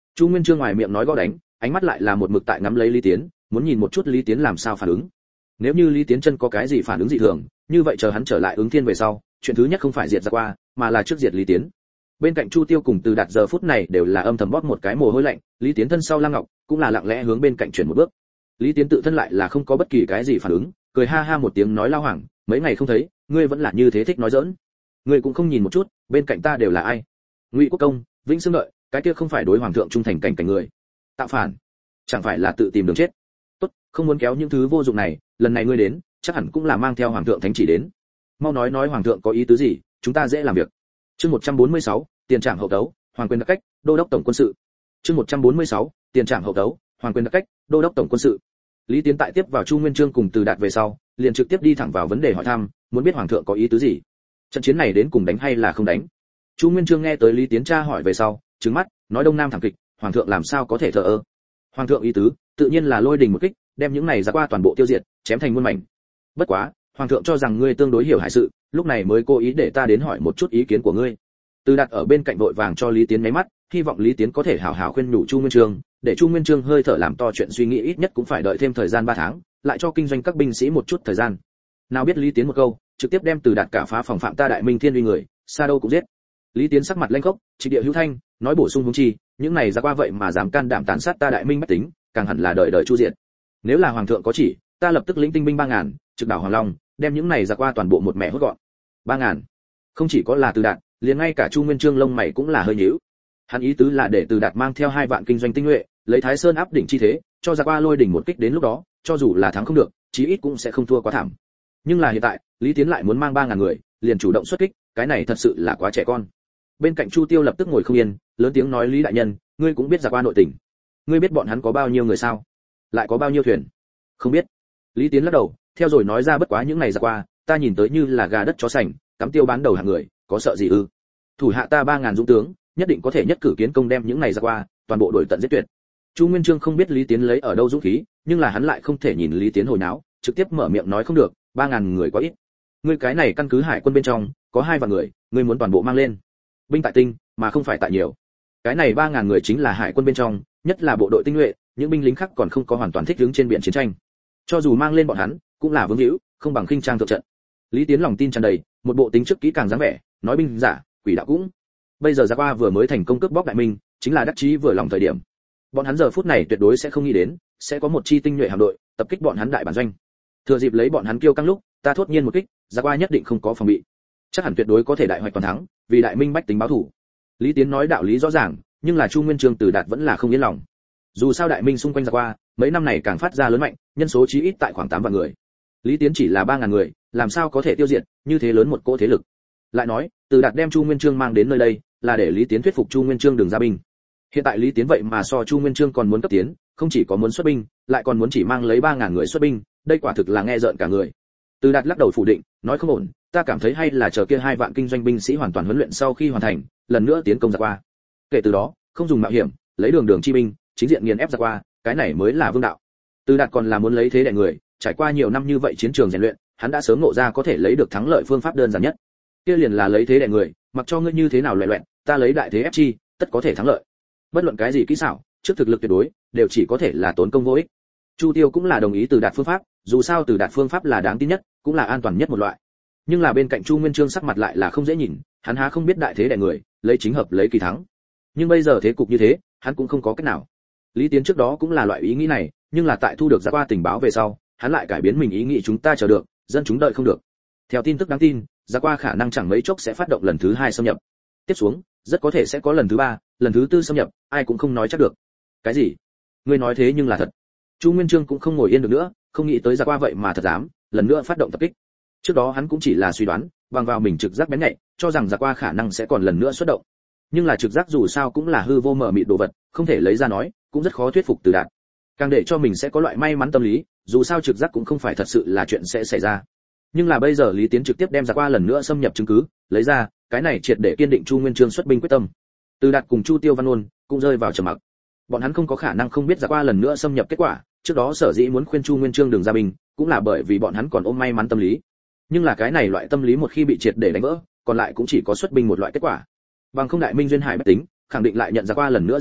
Chu Nguyên Chương ngoài miệng nói gõ đánh, ánh mắt lại là một mực tại ngắm lấy Lý Tiến, muốn nhìn một chút Lý Tiến làm sao phản ứng. Nếu như Lý Tiến chân có cái gì phản ứng dị thường, như vậy chờ hắn trở lại ứng thiên về sau, chuyện thứ nhất không phải diệt Giặc qua, mà là trước diệt Lý Tiến. Bên cạnh Chu Tiêu cùng Từ Đạt giờ phút này đều là âm thầm bóp một cái mồ hôi lạnh, Lý Tiến thân sau Lam Ngọc cũng là lặng lẽ hướng bên cạnh chuyển một bước. Lý Tiến tự thân lại là không có bất kỳ cái gì phản ứng, cười ha ha một tiếng nói Lao Hoàng, mấy ngày không thấy, ngươi vẫn là như thế thích nói giỡn. Ngươi cũng không nhìn một chút, bên cạnh ta đều là ai? Ngụy Quốc Công, Vĩnh Xương Đợi, cái kia không phải đối hoàng thượng trung thành cảnh người. Tạo phản, chẳng phải là tự tìm đường chết. Tốt, không muốn kéo những thứ vô dụng này, lần này ngươi đến, chắc hẳn cũng là mang theo hoàng thượng thánh chỉ đến. Mau nói hoàng thượng có ý tứ gì, chúng ta dễ làm việc. Chương 146, tiền trảm hậu tấu, hoàng quyền đặc cách, đô đốc tổng quân sự. Chương 146, tiền trảm hậu tấu, hoàng quyền đặc cách, đô đốc tổng quân sự. Lý Tiến tại tiếp vào Chu Nguyên Chương cùng Từ Đạt về sau, liền trực tiếp đi thẳng vào vấn đề hỏi thăm, muốn biết hoàng thượng có ý tứ gì. Trận chiến này đến cùng đánh hay là không đánh? Chu Nguyên Chương nghe tới Lý Tiến tra hỏi về sau, trừng mắt, nói Đông Nam thảm kịch, hoàng thượng làm sao có thể thờ ơ? Hoàng thượng ý tứ, tự nhiên là lôi đình một kích, đem những này ra qua toàn bộ tiêu diệt, chém thành muôn mảnh. Bất quá, hoàng thượng cho rằng ngươi tương đối hiểu hải sự, lúc này mới cố ý để ta đến hỏi một chút ý kiến của ngươi. Từ Đạt ở bên cạnh vội vàng cho Lý Tiến mấy mắt, hy vọng Lý Tiến có thể hảo hảo khuyên nhủ Chu Nguyên Chương, để Chu Nguyên Chương hơi thở làm to chuyện suy nghĩ ít nhất cũng phải đợi thêm thời gian 3 tháng, lại cho kinh doanh các binh sĩ một chút thời gian. Nào biết Lý Tiến một câu, trực tiếp đem Từ Đạt cả phá phòng phạm ta Đại Minh Thiên uy người, xa đâu cũng giết. Lý Tiến sắc mặt lênh khốc, trịch địa hữu thanh, nói bổ sung huống chi, những này ra qua vậy mà dám can đảm tàn sát ta Đại Minh bách tính, càng hẳn là đời đời chu diệt. Nếu là hoàng thượng có chỉ, ta lập tức lĩnh tinh binh 3000, trực đảo Hoàng Long, đem những này ra qua toàn bộ một mẹ hốt gọn. 3000. Không chỉ có là Từ Đạt, liền ngay cả Chu Nguyên Chương lông mày cũng là hơi nhíu. Hắn ý tứ là để Từ Đạt mang theo 2 vạn kinh doanh tinh nhuệ, lấy Thái Sơn áp đỉnh chi thế, cho ra qua lôi đỉnh một kích đến lúc đó, cho dù là thắng không được, chí ít cũng sẽ không thua quá thảm. Nhưng là hiện tại, Lý Tiến lại muốn mang 3000 người, liền chủ động xuất kích, cái này thật sự là quá trẻ con. Bên cạnh Chu Tiêu lập tức ngồi không yên, lớn tiếng nói Lý đại nhân, ngươi cũng biết ra qua nội tình. Ngươi biết bọn hắn có bao nhiêu người sao? Lại có bao nhiêu thuyền? Không biết. Lý Tiến lắc đầu, theo rồi nói ra bất quá những ngày ra qua, ta nhìn tới như là gà đất chó sành, cắm tiêu bán đầu hàng người, có sợ gì ư? Thủ hạ ta 3000 dũng tướng, nhất định có thể nhất cử kiến công đem những ngày ra qua, toàn bộ đuổi tận giết tuyệt. Chu Nguyên Chương không biết Lý Tiến lấy ở đâu dũng khí, nhưng là hắn lại không thể nhìn Lý Tiến hồi náo, trực tiếp mở miệng nói không được, 3000 người quá ít. Ngươi cái này căn cứ hải quân bên trong, có 2 vạn người, ngươi muốn toàn bộ mang lên. Binh tại tinh, mà không phải tại nhiều. Cái này 3000 người chính là hải quân bên trong, nhất là bộ đội tinh nhuệ, những binh lính khác còn không có hoàn toàn thích ứng trên biển chiến tranh. Cho dù mang lên bọn hắn, cũng là vướng hữu, không bằng khinh trang thượng trận. Lý Tiến lòng tin tràn đầy, một bộ tính trước kỹ càng dáng vẻ, nói binh giả, quỷ đạo cũng. Bây giờ ra qua vừa mới thành công cướp bóc Đại Minh, chính là đắc chí vừa lòng thời điểm. Bọn hắn giờ phút này tuyệt đối sẽ không nghĩ đến, sẽ có một chi tinh nhuệ hạm đội tập kích bọn hắn đại bản doanh. Thừa dịp lấy bọn hắn kiêu căng lúc, ta thốt nhiên một kích, ra qua nhất định không có phòng bị. Chắc hẳn tuyệt đối có thể đại hoạch toàn thắng, vì Đại Minh bách tính báo thù. Lý Tiến nói đạo lý rõ ràng, nhưng là Chu Nguyên Chương Từ Đạt vẫn là không yên lòng. Dù sao Đại Minh xung quanh ra qua, mấy năm này càng phát ra lớn mạnh, nhân số chí ít tại khoảng 8 vạn người. Lý Tiến chỉ là 3000 người, làm sao có thể tiêu diệt như thế lớn một cỗ thế lực. Lại nói, Từ Đạt đem Chu Nguyên Chương mang đến nơi đây, là để Lý Tiến thuyết phục Chu Nguyên Chương đừng ra binh. Hiện tại Lý Tiến vậy mà so Chu Nguyên Chương còn muốn cấp tiến, không chỉ có muốn xuất binh, lại còn muốn chỉ mang lấy 3000 người xuất binh, đây quả thực là nghe rợn cả người. Từ Đạt lắc đầu phủ định, nói không ổn, ta cảm thấy hay là chờ kia 2 vạn kinh doanh binh sĩ hoàn toàn huấn luyện sau khi hoàn thành, lần nữa tiến công ra qua. Kể từ đó, không dùng mạo hiểm, lấy đường đường chi binh, chính diện nghiền ép ra qua, cái này mới là vương đạo. Từ Đạt còn là muốn lấy thế đè người, trải qua nhiều năm như vậy chiến trường rèn luyện, hắn đã sớm ngộ ra có thể lấy được thắng lợi phương pháp đơn giản nhất. Kia liền là lấy thế đè người, mặc cho ngươi như thế nào loẻ loẹt, ta lấy đại thế ép chi, tất có thể thắng lợi. Bất luận cái gì kỹ xảo, trước thực lực tuyệt đối, đều chỉ có thể là tốn công vô ích. Chu Tiêu cũng là đồng ý Từ Đạt phương pháp, dù sao Từ Đạt phương pháp là đáng tin nhất, cũng là an toàn nhất một loại. Nhưng là bên cạnh Chu Nguyên Chương sắc mặt lại là không dễ nhìn, hắn há không biết đại thế đè người, lấy chính hợp lấy kỳ thắng. Nhưng bây giờ thế cục như thế, hắn cũng không có cách nào. Lý Tiến trước đó cũng là loại ý nghĩ này, nhưng là tại thu được ra qua tình báo về sau, hắn lại cải biến mình ý nghĩ chúng ta chờ được, dân chúng đợi không được. Theo tin tức đáng tin, ra qua khả năng chẳng mấy chốc sẽ phát động lần thứ 2 xâm nhập. Tiếp xuống, rất có thể sẽ có lần thứ 3, lần thứ 4 xâm nhập, ai cũng không nói chắc được. Cái gì? Ngươi nói thế nhưng là thật. Chu Nguyên Chương cũng không ngồi yên được nữa, không nghĩ tới ra qua vậy mà thật dám, lần nữa phát động tập kích. Trước đó hắn cũng chỉ là suy đoán, bằng vào mình trực giác bén nhạy, cho rằng ra qua khả năng sẽ còn lần nữa xuất động. Nhưng là trực giác dù sao cũng là hư vô mờ mịt đồ vật, không thể lấy ra nói, cũng rất khó thuyết phục Từ Đạt. Càng để cho mình sẽ có loại may mắn tâm lý, dù sao trực giác cũng không phải thật sự là chuyện sẽ xảy ra. Nhưng là bây giờ Lý Tiến trực tiếp đem ra qua lần nữa xâm nhập chứng cứ, lấy ra, cái này triệt để kiên định Chu Nguyên Chương xuất binh quyết tâm. Từ Đạt cùng Chu Tiêu Văn Ôn cũng rơi vào trầm mặc. Bọn hắn không có khả năng không biết ra qua lần nữa xâm nhập kết quả, trước đó sở dĩ muốn khuyên Chu Nguyên Chương đừng ra binh, cũng là bởi vì bọn hắn còn ôm may mắn tâm lý. Nhưng là cái này loại tâm lý một khi bị triệt để đánh vỡ, còn lại cũng chỉ có xuất binh một loại kết quả. Bằng không Đại Minh duyên hải bất tính, khẳng định lại nhận ra qua lần nữa giết chóc,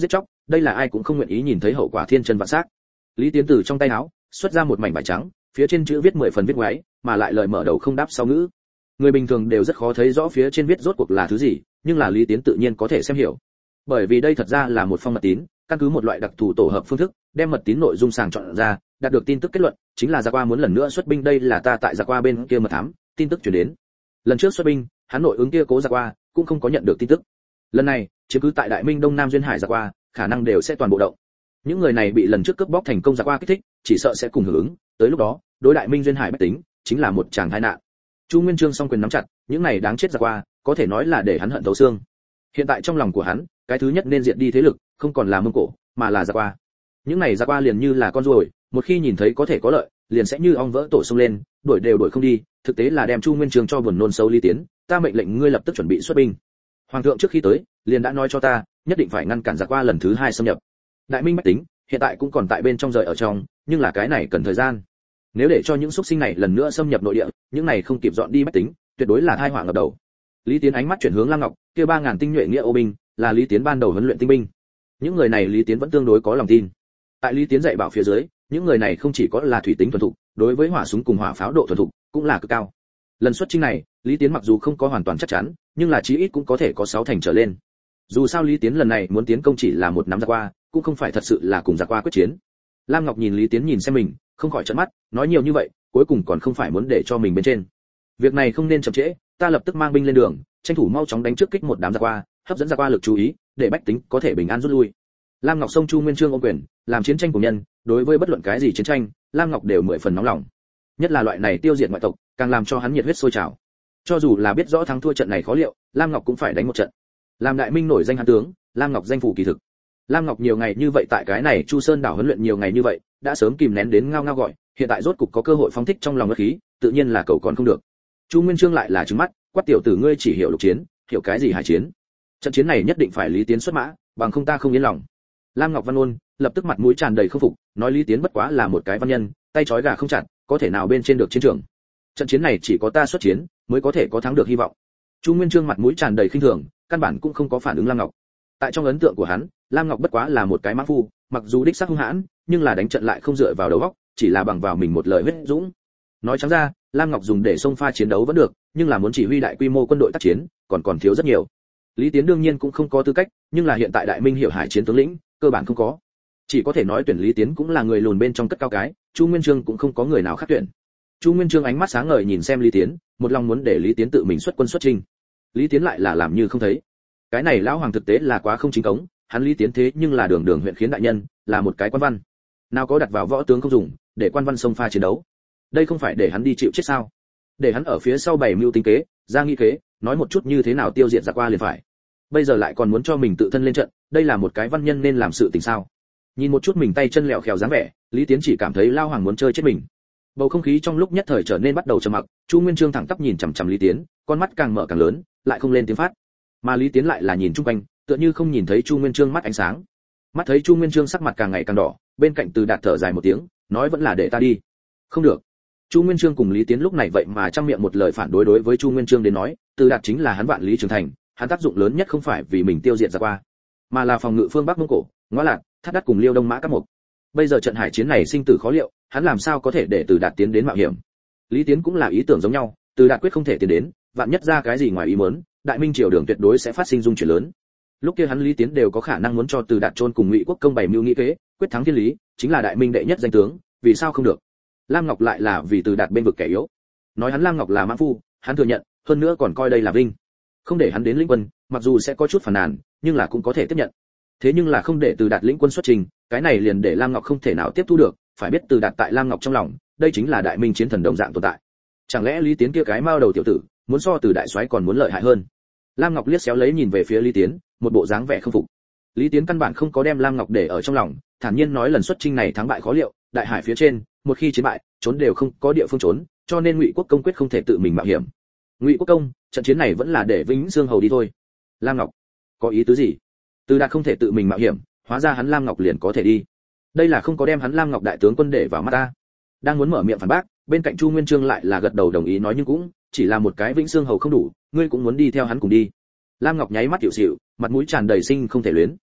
đây là ai cũng không nguyện ý nhìn thấy hậu quả thiên chân vạn sắc. Lý Tiến từ trong tay áo xuất ra một mảnh vải trắng, phía trên chữ viết 10 phần viết ngoáy, mà lại lời mở đầu không đáp sau ngữ. Người bình thường đều rất khó thấy rõ phía trên viết rốt cuộc là thứ gì, nhưng là Lý Tiến tự nhiên có thể xem hiểu. Bởi vì đây thật ra là một phong mật tín, căn cứ một loại đặc thù tổ hợp phương thức, đem mật tín nội dung sàng chọn ra, đạt được tin tức kết luận, chính là Giặc Qua muốn lần nữa xuất binh, đây là ta tại Giặc Qua bên kia mật thám, tin tức truyền đến. Lần trước xuất binh, hắn nội ứng kia Cố Giặc Qua cũng không có nhận được tin tức. Lần này, chiếm cứ tại Đại Minh Đông Nam duyên hải Giặc Qua, khả năng đều sẽ toàn bộ động. Những người này bị lần trước cướp bóc thành công Giặc Qua kích thích, chỉ sợ sẽ cùng hưởng ứng, tới lúc đó, đối Đại Minh duyên hải bách tính, chính là một tràng tai nạn. Chu Nguyên Chương song quyền nắm chặt, những này đáng chết Giặc Qua, có thể nói là để hắn hận thấu xương. Hiện tại trong lòng của hắn, cái thứ nhất nên diệt đi thế lực, không còn là Mông Cổ, mà là Giặc Qua. Những này Giặc Qua liền như là con ruồi, một khi nhìn thấy có thể có lợi, liền sẽ như ong vỡ tổ xông lên, đuổi đều đuổi không đi, thực tế là đem Chu Nguyên Chương cho buồn nôn xấu. Lý Tiến, ta mệnh lệnh ngươi lập tức chuẩn bị xuất binh. Hoàng thượng trước khi tới, liền đã nói cho ta, nhất định phải ngăn cản Giặc Qua lần thứ hai xâm nhập. Đại Minh bách tính, hiện tại cũng còn tại bên trong rời ở trong, nhưng là cái này cần thời gian. Nếu để cho những xúc sinh này lần nữa xâm nhập nội địa, những này không kịp dọn đi bách tính, tuyệt đối là tai họa ngập đầu. Lý Tiến ánh mắt chuyển hướng Lam Ngọc, kia 3000 tinh nhuệ nghĩa ô binh, là Lý Tiến ban đầu huấn luyện tinh binh. Những người này Lý Tiến vẫn tương đối có lòng tin. Tại Lý Tiến dạy bảo phía dưới, những người này không chỉ có là thủy tính thuần thục, đối với hỏa súng cùng hỏa pháo độ thuần thục cũng là cực cao. Lần xuất chinh này, Lý Tiến mặc dù không có hoàn toàn chắc chắn, nhưng là chí ít cũng có thể có 6 thành trở lên. Dù sao Lý Tiến lần này muốn tiến công chỉ là một nắm Giặc Qua, cũng không phải thật sự là cùng Giặc Qua quyết chiến. Lam Ngọc nhìn Lý Tiến nhìn xem mình, không khỏi trợn mắt, nói nhiều như vậy, cuối cùng còn không phải muốn để cho mình bên trên. Việc này không nên chậm trễ, ta lập tức mang binh lên đường, tranh thủ mau chóng đánh trước kích một đám Giặc Qua, hấp dẫn Giặc Qua lực chú ý, để bách tính có thể bình an rút lui. Lam Ngọc xông Chu Nguyên Chương ôm quyền, làm chiến tranh của nhân, đối với bất luận cái gì chiến tranh, Lam Ngọc đều 10 phần nóng lòng. Nhất là loại này tiêu diệt ngoại tộc, càng làm cho hắn nhiệt huyết sôi trào. Cho dù là biết rõ thắng thua trận này khó liệu, Lam Ngọc cũng phải đánh một trận. Làm Đại Minh nổi danh hán tướng, Lam Ngọc danh phủ kỳ thực. Lam Ngọc nhiều ngày như vậy tại cái này Chu Sơn đảo huấn luyện nhiều ngày như vậy, đã sớm kìm nén đến ngao ngao gọi, hiện tại rốt cục có cơ hội phóng thích trong lòng ngất khí, tự nhiên là cầu còn không được. Chu Nguyên Chương lại là trừng mắt, quát tiểu tử ngươi chỉ hiểu lục chiến, hiểu cái gì hải chiến? Trận chiến này nhất định phải Lý Tiến xuất mã, bằng không ta không yên lòng. Lam Ngọc Văn ôn, lập tức mặt mũi tràn đầy không phục, nói Lý Tiến bất quá là một cái văn nhân, tay trói gà không chặt, có thể nào bên trên được chiến trường? Trận chiến này chỉ có ta xuất chiến, mới có thể có thắng được hy vọng. Chu Nguyên Chương mặt mũi tràn đầy khinh thường, căn bản cũng không có phản ứng Lam Ngọc. Tại trong ấn tượng của hắn, Lam Ngọc bất quá là một cái mã phu, mặc dù đích xác hung hãn, nhưng là đánh trận lại không dựa vào đầu óc, chỉ là bằng vào mình một lời huyết dũng. Nói trắng ra, Lam Ngọc dùng để xông pha chiến đấu vẫn được, nhưng là muốn chỉ huy đại quy mô quân đội tác chiến, còn thiếu rất nhiều. Lý Tiến đương nhiên cũng không có tư cách, nhưng là hiện tại Đại Minh hiểu hải chiến tướng lĩnh, cơ bản không có. Chỉ có thể nói tuyển Lý Tiến cũng là người lùn bên trong cất cao cái, Chu Nguyên Chương cũng không có người nào khác tuyển. Chu Nguyên Chương ánh mắt sáng ngời nhìn xem Lý Tiến, một lòng muốn để Lý Tiến tự mình xuất quân xuất chinh. Lý Tiến lại là làm như không thấy. Cái này lão hoàng thực tế là quá không chính cống, hắn Lý Tiến thế nhưng là đường đường huyện khiến đại nhân, là một cái quan văn. Nào có đặt vào võ tướng không dùng, để quan văn xông pha chiến đấu. Đây không phải để hắn đi chịu chết sao? Để hắn ở phía sau bày mưu tính kế, ra nghi kế, nói một chút như thế nào tiêu diệt Giặc Qua liền phải. Bây giờ lại còn muốn cho mình tự thân lên trận, đây là một cái văn nhân nên làm sự tình sao? Nhìn một chút mình tay chân lẹo khèo dáng vẻ, Lý Tiến chỉ cảm thấy lao hoàng muốn chơi chết mình. Bầu không khí trong lúc nhất thời trở nên bắt đầu trầm mặc, Chu Nguyên Chương thẳng tắp nhìn chằm chằm Lý Tiến, con mắt càng mở càng lớn, lại không lên tiếng phát. Mà Lý Tiến lại là nhìn chung quanh, tựa như không nhìn thấy Chu Nguyên Chương mắt ánh sáng. Mắt thấy Chu Nguyên Chương sắc mặt càng ngày càng đỏ, bên cạnh Từ Đạt thở dài một tiếng, nói vẫn là để ta đi. Không được. Chu Nguyên Chương cùng Lý Tiến lúc này vậy mà trăm miệng một lời phản đối. Đối với Chu Nguyên Chương đến nói, Từ Đạt chính là hắn vạn lý trường thành, hắn tác dụng lớn nhất không phải vì mình tiêu diệt Giặc Qua, mà là phòng ngự phương Bắc Mông Cổ, Ngõ Lạt, Thắt Đắt cùng Liêu Đông Mã các mục. Bây giờ trận hải chiến này sinh tử khó liệu, hắn làm sao có thể để Từ Đạt tiến đến mạo hiểm? Lý Tiến cũng là ý tưởng giống nhau, Từ Đạt quyết không thể tiến đến, vạn nhất ra cái gì ngoài ý muốn, Đại Minh triều đường tuyệt đối sẽ phát sinh dung chuyển lớn. Lúc kia hắn Lý Tiến đều có khả năng muốn cho Từ Đạt chôn cùng Ngụy Quốc công bày mưu nghĩ kế, quyết thắng thiên lý, chính là Đại Minh đệ nhất danh tướng, vì sao không được? Lam Ngọc lại là vì Từ Đạt bên vực kẻ yếu. Nói hắn Lam Ngọc là mã phu, hắn thừa nhận, hơn nữa còn coi đây là vinh. Không để hắn đến lĩnh quân, mặc dù sẽ có chút phản nàn, nhưng là cũng có thể tiếp nhận. Thế nhưng là không để Từ Đạt lĩnh quân xuất trình, cái này liền để Lam Ngọc không thể nào tiếp thu được, phải biết Từ Đạt tại Lam Ngọc trong lòng, đây chính là Đại Minh chiến thần đồng dạng tồn tại. Chẳng lẽ Lý Tiến kia cái mao đầu tiểu tử, muốn so Từ đại soái còn muốn lợi hại hơn? Lam Ngọc liếc xéo lấy nhìn về phía Lý Tiến, một bộ dáng vẻ không phục. Lý Tiến căn bản không có đem Lam Ngọc để ở trong lòng, thản nhiên nói lần xuất chinh này thắng bại khó liệu, đại hải phía trên, một khi chiến bại, trốn đều không có địa phương trốn, cho nên Ngụy Quốc công quyết không thể tự mình mạo hiểm. Ngụy Quốc công, trận chiến này vẫn là để Vĩnh Dương hầu đi thôi. Lam Ngọc, có ý tứ gì? Từ Đạt không thể tự mình mạo hiểm, hóa ra hắn Lam Ngọc liền có thể đi. Đây là không có đem hắn Lam Ngọc đại tướng quân để vào mắt ta. Đang muốn mở miệng phản bác, bên cạnh Chu Nguyên Chương lại là gật đầu đồng ý nói nhưng cũng chỉ là một cái Vĩnh Dương hầu không đủ, ngươi cũng muốn đi theo hắn cùng đi. Lam Ngọc nháy mắt tiểu xỉu, mặt mũi tràn đầy sinh không thể luyến.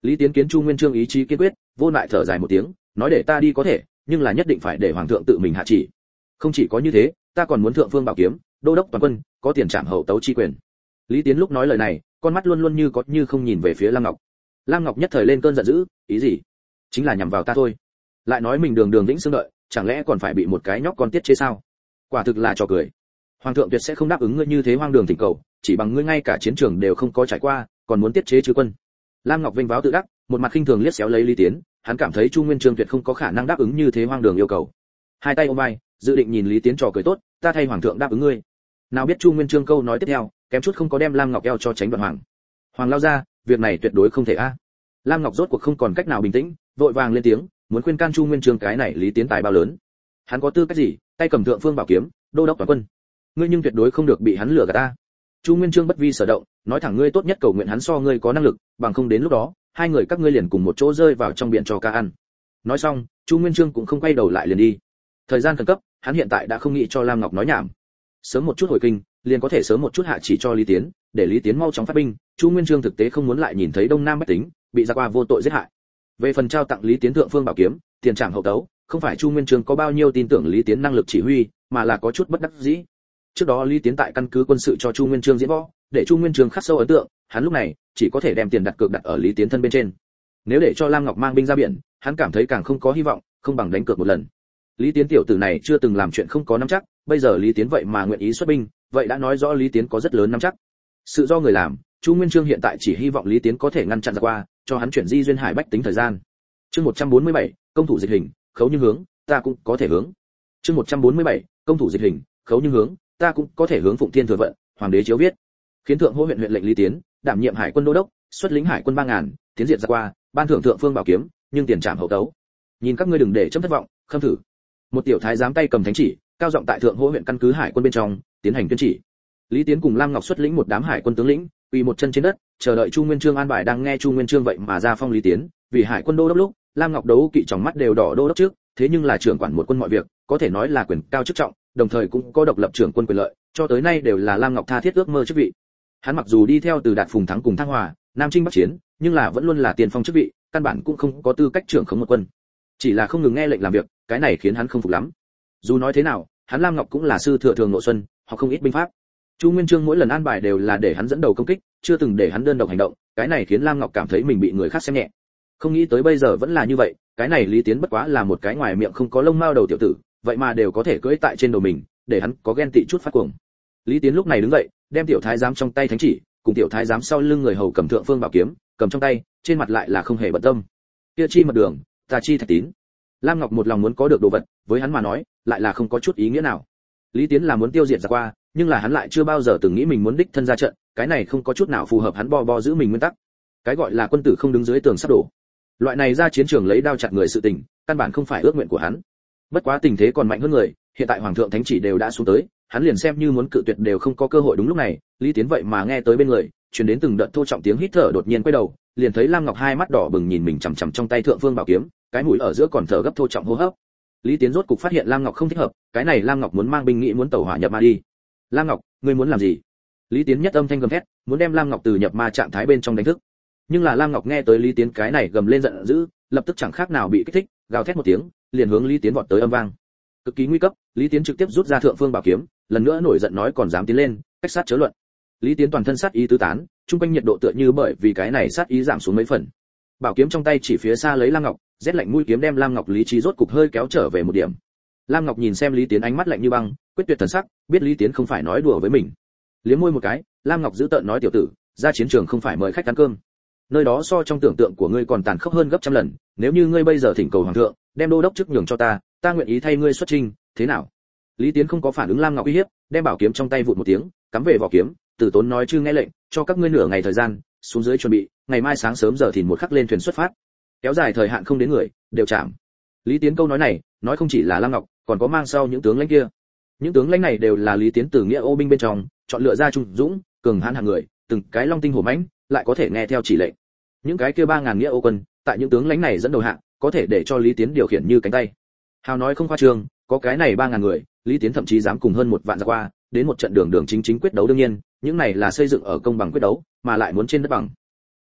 Lý Tiến kiến Chu Nguyên Chương ý chí kiên quyết, vô lại thở dài một tiếng, nói để ta đi có thể, nhưng là nhất định phải để hoàng thượng tự mình hạ chỉ. Không chỉ có như thế, ta còn muốn thượng phương bảo kiếm, đô đốc toàn quân, có tiền trảm hậu tấu chi quyền. Lý Tiến lúc nói lời này, con mắt luôn luôn như có như không nhìn về phía Lam Ngọc. Lam Ngọc nhất thời lên cơn giận dữ, ý gì? Chính là nhằm vào ta thôi. Lại nói mình đường đường vĩnh xương đợi, chẳng lẽ còn phải bị một cái nhóc con tiết chế sao? Quả thực là trò cười. Hoàng thượng tuyệt sẽ không đáp ứng ngươi như thế hoang đường thỉnh cầu, chỉ bằng ngươi ngay cả chiến trường đều không có trải qua, còn muốn tiết chế chứ quân. Lam Ngọc vinh váo tự đắc, một mặt khinh thường liếc xéo lấy Lý Tiến, hắn cảm thấy Chu Nguyên Chương tuyệt không có khả năng đáp ứng như thế hoang đường yêu cầu. Hai tay ôm vai, dự định nhìn Lý Tiến trò cười tốt, ta thay hoàng thượng đáp ứng ngươi. Nào biết Chu Nguyên Chương câu nói tiếp theo, kém chút không có đem Lam Ngọc eo cho tránh đoạn hoàng. Hoàng lao ra, việc này tuyệt đối không thể a. Lam Ngọc rốt cuộc không còn cách nào bình tĩnh, vội vàng lên tiếng, muốn khuyên can Chu Nguyên Chương cái này Lý Tiến tài bao lớn. Hắn có tư cách gì, tay cầm thượng phương bảo kiếm, đô đốc toàn quân. Ngươi nhưng tuyệt đối không được bị hắn lừa gạt ta. Chu Nguyên Chương bất vi sở động, nói thẳng ngươi tốt nhất cầu nguyện hắn so ngươi có năng lực, bằng không đến lúc đó, hai người các ngươi liền cùng một chỗ rơi vào trong biển cho ca ăn. Nói xong, Chu Nguyên Chương cũng không quay đầu lại liền đi. Thời gian khẩn cấp, hắn hiện tại đã không nghĩ cho Lam Ngọc nói nhảm. Sớm một chút hồi kinh, liền có thể sớm một chút hạ chỉ cho Lý Tiến, để Lý Tiến mau chóng phát binh. Chu Nguyên Chương thực tế không muốn lại nhìn thấy Đông Nam bách tính bị gia qua vô tội giết hại. Về phần trao tặng Lý Tiến thượng phương bảo kiếm, tiền trảm hậu tấu, không phải Chu Nguyên Chương có bao nhiêu tin tưởng Lý Tiến năng lực chỉ huy, mà là có chút bất đắc dĩ. Trước đó Lý Tiến tại căn cứ quân sự cho Chu Nguyên Chương diễn võ, để Chu Nguyên Chương khắc sâu ấn tượng, hắn lúc này chỉ có thể đem tiền đặt cược đặt ở Lý Tiến thân bên trên. Nếu để cho Lam Ngọc mang binh ra biển, hắn cảm thấy càng không có hy vọng, không bằng đánh cược một lần. Lý Tiến tiểu tử này chưa từng làm chuyện không có nắm chắc, bây giờ Lý Tiến vậy mà nguyện ý xuất binh, vậy đã nói rõ Lý Tiến có rất lớn nắm chắc. Sự do người làm, Chu Nguyên Chương hiện tại chỉ hy vọng Lý Tiến có thể ngăn chặn ra qua, cho hắn chuyển di duyên hải bách tính thời gian. Chương 147, công thủ dịch hình, khấu như hướng, ta cũng có thể hướng. Chương 147, công thủ dịch hình, khấu như hướng, ta cũng có thể hướng Phụng Thiên Thừa Vận, hoàng đế chiếu viết. Khiến thượng hô huyện huyện lệnh Lý Tiến, đảm nhiệm hải quân đô đốc, xuất lính hải quân 3000, tiến diệt ra qua, ban thưởng thượng phương bảo kiếm, nhưng tiền trảm hậu tấu. Nhìn các ngươi đừng để chấm thất vọng, khâm thử. Một tiểu thái giám tay cầm thánh chỉ, cao giọng tại thượng hô huyện căn cứ hải quân bên trong tiến hành tuyên chỉ. Lý Tiến cùng Lam Ngọc xuất lĩnh một đám hải quân tướng lĩnh, quỳ một chân trên đất, chờ đợi Chu Nguyên Chương an bài. Đang nghe Chu Nguyên Chương vậy mà ra phong Lý Tiến, vì hải quân đô đốc lúc, Lam Ngọc đấu kỵ trong mắt đều đỏ đô đốc trước, thế nhưng là trưởng quản một quân mọi việc, có thể nói là quyền cao chức trọng, đồng thời cũng có độc lập trưởng quân quyền lợi, cho tới nay đều là Lam Ngọc tha thiết ước mơ chức vị. Hắn mặc dù đi theo từ Đạt Phùng Thắng cùng Thăng Hòa, Nam Chinh Bắc Chiến, nhưng là vẫn luôn là tiền phong chức vị, căn bản cũng không có tư cách trưởng khống một quân. Chỉ là không ngừng nghe lệnh làm việc, cái này khiến hắn không phục lắm. Dù nói thế nào, hắn Lam Ngọc cũng là sư thừa thường nội xuân, họ không ít binh pháp. Chu Nguyên Chương mỗi lần an bài đều là để hắn dẫn đầu công kích, chưa từng để hắn đơn độc hành động, cái này khiến Lam Ngọc cảm thấy mình bị người khác xem nhẹ. Không nghĩ tới bây giờ vẫn là như vậy, cái này Lý Tiến bất quá là một cái ngoài miệng không có lông mao đầu tiểu tử, vậy mà đều có thể cưỡi tại trên đầu mình, để hắn có ghen tị chút phát cuồng. Lý Tiến lúc này đứng dậy, đem tiểu thái giám trong tay thánh chỉ, cùng tiểu thái giám sau lưng người hầu cầm thượng phương bảo kiếm, cầm trong tay, trên mặt lại là không hề bận tâm. Kia chi mật đường, ta chi thạch tín. Lam Ngọc một lòng muốn có được đồ vật, với hắn mà nói, lại là không có chút ý nghĩa nào. Lý Tiến là muốn tiêu diệt ra qua, nhưng là hắn lại chưa bao giờ từng nghĩ mình muốn đích thân ra trận, cái này không có chút nào phù hợp hắn bo giữ mình nguyên tắc. Cái gọi là quân tử không đứng dưới tường sắp đổ. Loại này ra chiến trường lấy đao chặt người sự tình, căn bản không phải ước nguyện của hắn. Bất quá tình thế còn mạnh hơn người, hiện tại hoàng thượng thánh chỉ đều đã xuống tới, hắn liền xem như muốn cự tuyệt đều không có cơ hội. Đúng lúc này, Lý Tiến vậy mà nghe tới bên người, truyền đến từng đợt thô trọng tiếng hít thở, đột nhiên quay đầu, liền thấy Lam Ngọc hai mắt đỏ bừng nhìn mình chằm chằm trong tay thượng phương bảo kiếm, cái mũi ở giữa còn thở gấp thô trọng hô hấp. Lý Tiến rốt cục phát hiện Lam Ngọc không thích hợp, cái này Lam Ngọc muốn mang binh nghĩ muốn tẩu hỏa nhập ma đi. Lam Ngọc, ngươi muốn làm gì? Lý Tiến nhất âm thanh gầm thét, muốn đem Lam Ngọc từ nhập ma trạng thái bên trong đánh thức. Nhưng là Lam Ngọc nghe tới Lý Tiến cái này gầm lên giận dữ, lập tức chẳng khác nào bị kích thích, gào thét một tiếng, liền hướng Lý Tiến vọt tới âm vang. Cực kỳ nguy cấp, Lý Tiến trực tiếp rút ra thượng phương bảo kiếm, lần nữa nổi giận nói còn dám tiến lên, cách sát chớ luận. Lý Tiến toàn thân sát ý tứ tán, trung quanh nhiệt độ tựa như bởi vì cái này sát ý giảm xuống mấy phần. Bảo kiếm trong tay chỉ phía xa lấy Lam Ngọc, rét lạnh mũi kiếm đem Lam Ngọc lý trí rốt cục hơi kéo trở về một điểm. Lam Ngọc nhìn xem Lý Tiến ánh mắt lạnh như băng, quyết tuyệt thần sắc, biết Lý Tiến không phải nói đùa với mình. Liếm môi một cái, Lam Ngọc giữ tợn nói tiểu tử, ra chiến trường không phải mời khách ăn cơm. Nơi đó so trong tưởng tượng của ngươi còn tàn khốc hơn gấp trăm lần, nếu như ngươi bây giờ thỉnh cầu hoàng thượng, đem đô đốc chức nhường cho ta, ta nguyện ý thay ngươi xuất chinh, thế nào? Lý Tiến không có phản ứng Lam Ngọc uy hiếp, đem bảo kiếm trong tay vụt một tiếng, cắm về vỏ kiếm, Tử Tốn nói chưa nghe lệnh, cho các ngươi nửa ngày thời gian, xuống dưới chuẩn bị, ngày mai sáng sớm giờ thìn một khắc lên thuyền xuất phát. Kéo dài thời hạn không đến người, đều chạm. Lý Tiến câu nói này, nói không chỉ là Lam Ngọc, còn có mang sau những tướng lãnh kia. Những tướng lãnh này đều là Lý Tiến từ nghĩa ô binh bên trong, chọn lựa ra trung dũng, cường hãn hạng người, từng cái long tinh hổ mãnh, lại có thể nghe theo chỉ lệnh. Những cái kia 3000 nghĩa ô quân, tại những tướng lãnh này dẫn đầu hạng, có thể để cho Lý Tiến điều khiển như cánh tay. Hào nói không khoa trương, có cái này 3000 người, Lý Tiến thậm chí dám cùng hơn một vạn ra qua, đến một trận đường chính quyết đấu. Đương nhiên, những này là xây dựng ở công bằng quyết đấu, mà lại muốn trên đất bằng.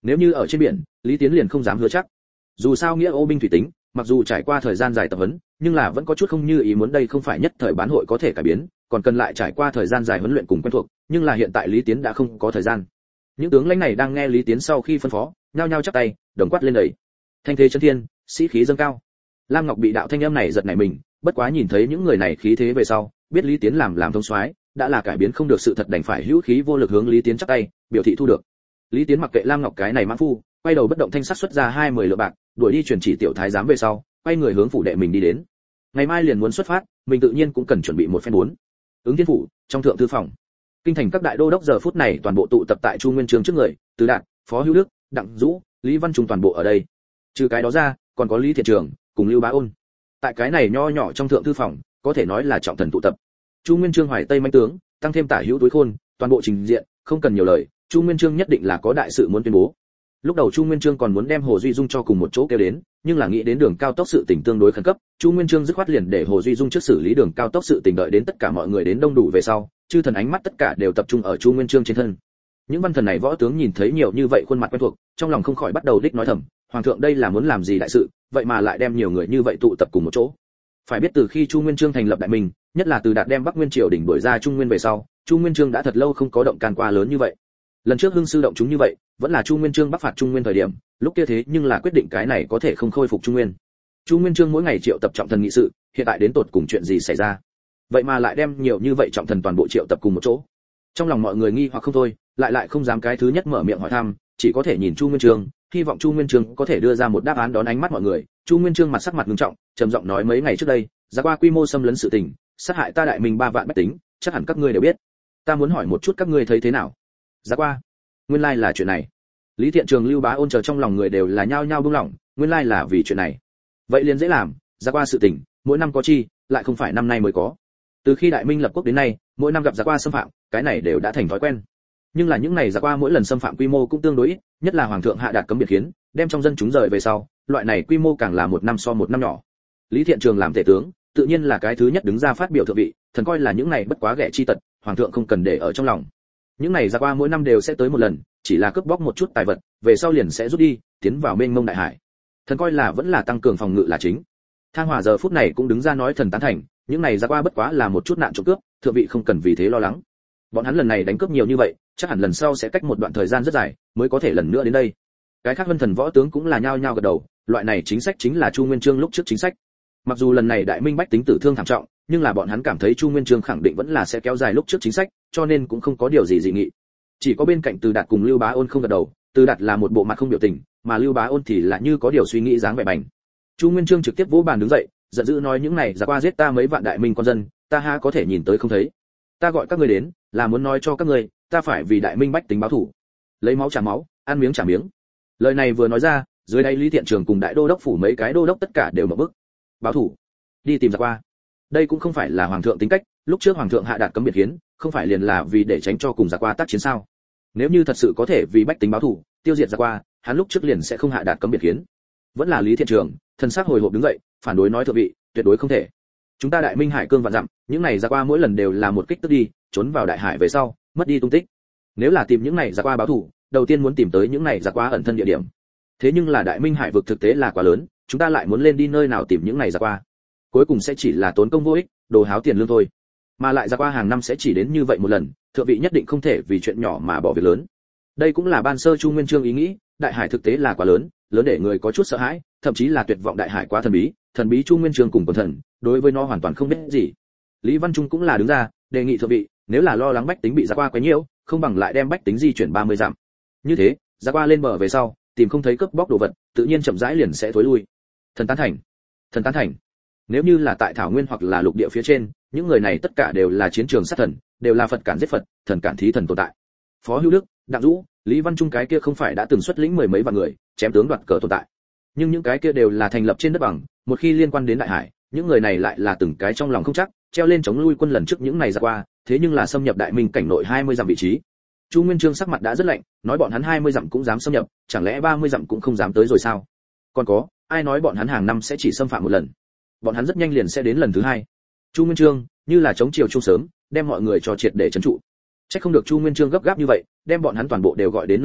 Nếu như ở trên biển, Lý Tiến liền không dám hứa chắc. Dù sao nghĩa ô binh thủy tính, mặc dù trải qua thời gian dài tập huấn, nhưng là vẫn có chút không như ý muốn đây không phải nhất thời bán hội có thể cải biến, còn cần lại trải qua thời gian dài huấn luyện cùng quen thuộc, nhưng là hiện tại Lý Tiến đã không có thời gian. Những tướng lãnh này đang nghe Lý Tiến sau khi phân phó, nhao nhao chắp tay, đồng quát lên đầy. Thanh thế chấn thiên, sĩ khí dâng cao. Lam Ngọc bị đạo thanh âm này giật nảy mình, bất quá nhìn thấy những người này khí thế về sau, biết Lý Tiến làm thông soái, đã là cải biến không được sự thật đành phải hữu khí vô lực hướng Lý Tiến chắp tay, biểu thị thu được. Lý Tiến mặc kệ Lam Ngọc cái này mãn phu, quay đầu bất động thanh sắc xuất ra 20 lượng bạc, đuổi đi truyền chỉ tiểu thái giám về sau, quay người hướng phủ đệ mình đi đến. Ngày mai liền muốn xuất phát, mình tự nhiên cũng cần chuẩn bị một phen bốn. Ứng Thiên phủ, trong thượng thư phòng. Kinh thành các đại đô đốc giờ phút này toàn bộ tụ tập tại Chu Nguyên Chương trước người, Từ Đạt, Phó Hữu Đức, Đặng Dũ, Lý Văn Trung toàn bộ ở đây. Trừ cái đó ra, còn có Lý Thiện Trường cùng Lưu Bá Ôn. Tại cái này nho nhỏ trong thượng thư phòng, có thể nói là trọng thần tụ tập. Chu Nguyên Chương hoài tây mãnh tướng, tăng thêm Tả Hữu túi khôn, toàn bộ trình diện, không cần nhiều lời, Chu Nguyên Chương nhất định là có đại sự muốn tuyên bố. Lúc đầu Chu Nguyên Chương còn muốn đem Hồ Duy Dung cho cùng một chỗ kêu đến, nhưng là nghĩ đến đường cao tốc sự tình tương đối khẩn cấp, Chu Nguyên Chương dứt khoát liền để Hồ Duy Dung trước xử lý đường cao tốc sự tình, đợi đến tất cả mọi người đến đông đủ về sau, chư thần ánh mắt tất cả đều tập trung ở Chu Nguyên Chương trên thân. Những văn thần này võ tướng nhìn thấy nhiều như vậy khuôn mặt quen thuộc, trong lòng không khỏi bắt đầu đích nói thầm, hoàng thượng đây là muốn làm gì đại sự, vậy mà lại đem nhiều người như vậy tụ tập cùng một chỗ. Phải biết từ khi Chu Nguyên Chương thành lập đại minh, nhất là từ Đạt đem Bắc Nguyên triều đỉnh đuổi ra Trung Nguyên về sau, Chu Nguyên Chương đã thật lâu không có động can qua lớn như vậy. Lần trước hưng sư động chúng như vậy, vẫn là Chu Nguyên Chương bắc phạt Trung Nguyên thời điểm, lúc kia thế nhưng là quyết định cái này có thể không khôi phục Trung Nguyên. Chu Nguyên Chương mỗi ngày triệu tập trọng thần nghị sự, hiện tại đến tột cùng chuyện gì xảy ra? Vậy mà lại đem nhiều như vậy trọng thần toàn bộ triệu tập cùng một chỗ. Trong lòng mọi người nghi hoặc không thôi, lại không dám cái thứ nhất mở miệng hỏi thăm, chỉ có thể nhìn Chu Nguyên Chương, hy vọng Chu Nguyên Chương có thể đưa ra một đáp án đón ánh mắt mọi người. Chu Nguyên Chương mặt sắc mặt nghiêm trọng, trầm giọng nói mấy ngày trước đây, ra qua quy mô xâm lấn sự tình, sát hại ta đại minh 3 vạn bách tính, chắc hẳn các ngươi đều biết. Ta muốn hỏi một chút các ngươi thấy thế nào? Ra qua, nguyên lai là chuyện này. Lý Thiện Trường, Lưu Bá Ôn chờ trong lòng người đều là nhao nhao buông lỏng, nguyên lai là vì chuyện này. Vậy liền dễ làm, ra qua sự tình, mỗi năm có chi, lại không phải năm nay mới có. Từ khi đại minh lập quốc đến nay, mỗi năm gặp ra qua xâm phạm, cái này đều đã thành thói quen. Nhưng là những này ra qua mỗi lần xâm phạm quy mô cũng tương đối ít, nhất là hoàng thượng hạ đạt cấm biệt khiến, đem trong dân chúng rời về sau, loại này quy mô càng là một năm so một năm nhỏ. Lý Thiện Trường làm tể tướng, tự nhiên là cái thứ nhất đứng ra phát biểu thượng vị, thần coi là những này bất quá ghẻ chi tật, hoàng thượng không cần để ở trong lòng. Những này ra qua mỗi năm đều sẽ tới một lần, chỉ là cướp bóc một chút tài vật, về sau liền sẽ rút đi, tiến vào mênh mông đại hải. Thần coi là vẫn là tăng cường phòng ngự là chính. Thang Hòa giờ phút này cũng đứng ra nói thần tán thành, những này ra qua bất quá là một chút nạn trộm cướp, thượng vị không cần vì thế lo lắng. Bọn hắn lần này đánh cướp nhiều như vậy, chắc hẳn lần sau sẽ cách một đoạn thời gian rất dài mới có thể lần nữa đến đây. Cái khác vân thần võ tướng cũng là nhao nhao gật đầu, loại này chính sách chính là Chu Nguyên Chương lúc trước chính sách. Mặc dù lần này đại minh bách tính tử thương thảm trọng, nhưng là bọn hắn cảm thấy Chu Nguyên Chương khẳng định vẫn là sẽ kéo dài lúc trước chính sách, cho nên cũng không có điều gì dị nghị. Chỉ có bên cạnh Từ Đạt cùng Lưu Bá Ôn không gật đầu, Từ Đạt là một bộ mặt không biểu tình, mà Lưu Bá Ôn thì là như có điều suy nghĩ dáng vẻ bành. Chu Nguyên Chương trực tiếp vỗ bàn đứng dậy, giận dữ nói những này ra qua giết ta mấy vạn đại minh con dân, ta ha có thể nhìn tới không thấy. Ta gọi các ngươi đến, là muốn nói cho các ngươi, ta phải vì đại minh bách tính báo thù. Lấy máu trả máu, ăn miếng trả miếng. Lời này vừa nói ra, dưới đây Lý Thiện Trường cùng đại đô đốc phủ mấy cái đô đốc tất cả đều mở bức. Báo thù? Đi tìm ra qua. Đây cũng không phải là hoàng thượng tính cách, lúc trước hoàng thượng hạ đạt cấm biệt hiến, không phải liền là vì để tránh cho cùng ra qua tác chiến sao? Nếu như thật sự có thể vì bách tính báo thù, tiêu diệt ra qua, hắn lúc trước liền sẽ không hạ đạt cấm biệt hiến. Vẫn là Lý Thiện Trường, thần sắc hồi hộp đứng dậy, phản đối nói thượng vị, tuyệt đối không thể. Chúng ta đại minh hải cương vạn dặm, những này ra qua mỗi lần đều là một kích tức đi, trốn vào đại hải về sau, mất đi tung tích. Nếu là tìm những này ra qua báo thù, đầu tiên muốn tìm tới những này ra qua ẩn thân địa điểm. Thế nhưng là đại minh hải vực thực tế là quá lớn, chúng ta lại muốn lên đi nơi nào tìm những này ra qua. Cuối cùng sẽ chỉ là tốn công vô ích, đồ háo tiền lương thôi. Mà lại ra qua hàng năm sẽ chỉ đến như vậy một lần, thượng vị nhất định không thể vì chuyện nhỏ mà bỏ việc lớn. Đây cũng là ban sơ Chu Nguyên Chương ý nghĩ, đại hải thực tế là quá lớn, lớn để người có chút sợ hãi, thậm chí là tuyệt vọng đại hải quá thần bí Chu Nguyên Chương cùng quần thần, đối với nó hoàn toàn không biết gì. Lý Văn Trung cũng là đứng ra, đề nghị thượng vị, nếu là lo lắng bách tính bị ra qua quấy nhiễu, không bằng lại đem bách tính di chuyển 30 dặm. Như thế, ra qua lên bờ về sau, tìm không thấy cướp bóc đồ vật, tự nhiên chậm rãi liền sẽ thối lui. Thần tán thành. Thần tán thành. Nếu như là tại thảo nguyên hoặc là lục địa phía trên, những người này tất cả đều là chiến trường sát thần, đều là Phật cản giết Phật, thần cản thí thần tồn tại. Phó Hữu Đức, Đặng Dũ, Lý Văn Trung cái kia không phải đã từng xuất lĩnh mười mấy vạn người, chém tướng đoạt cờ tồn tại. Nhưng những cái kia đều là thành lập trên đất bằng, một khi liên quan đến đại hải, những người này lại là từng cái trong lòng không chắc, treo lên chống lui quân lần trước những này ra qua, thế nhưng là xâm nhập đại minh cảnh nội 20 dặm vị trí. Chu Nguyên Chương sắc mặt đã rất lạnh, nói bọn hắn 20 dặm cũng dám xâm nhập, chẳng lẽ 30 dặm cũng không dám tới rồi sao? Còn có, ai nói bọn hắn hàng năm sẽ chỉ xâm phạm một lần? Bọn hắn rất nhanh liền sẽ đến lần thứ hai. Chu Nguyên Chương như là chống chiều trung sớm, đem mọi người cho triệt để trấn trụ. Chắc không được Chu Nguyên Chương gấp gáp như vậy, đem bọn hắn toàn bộ đều gọi đến nơi đây,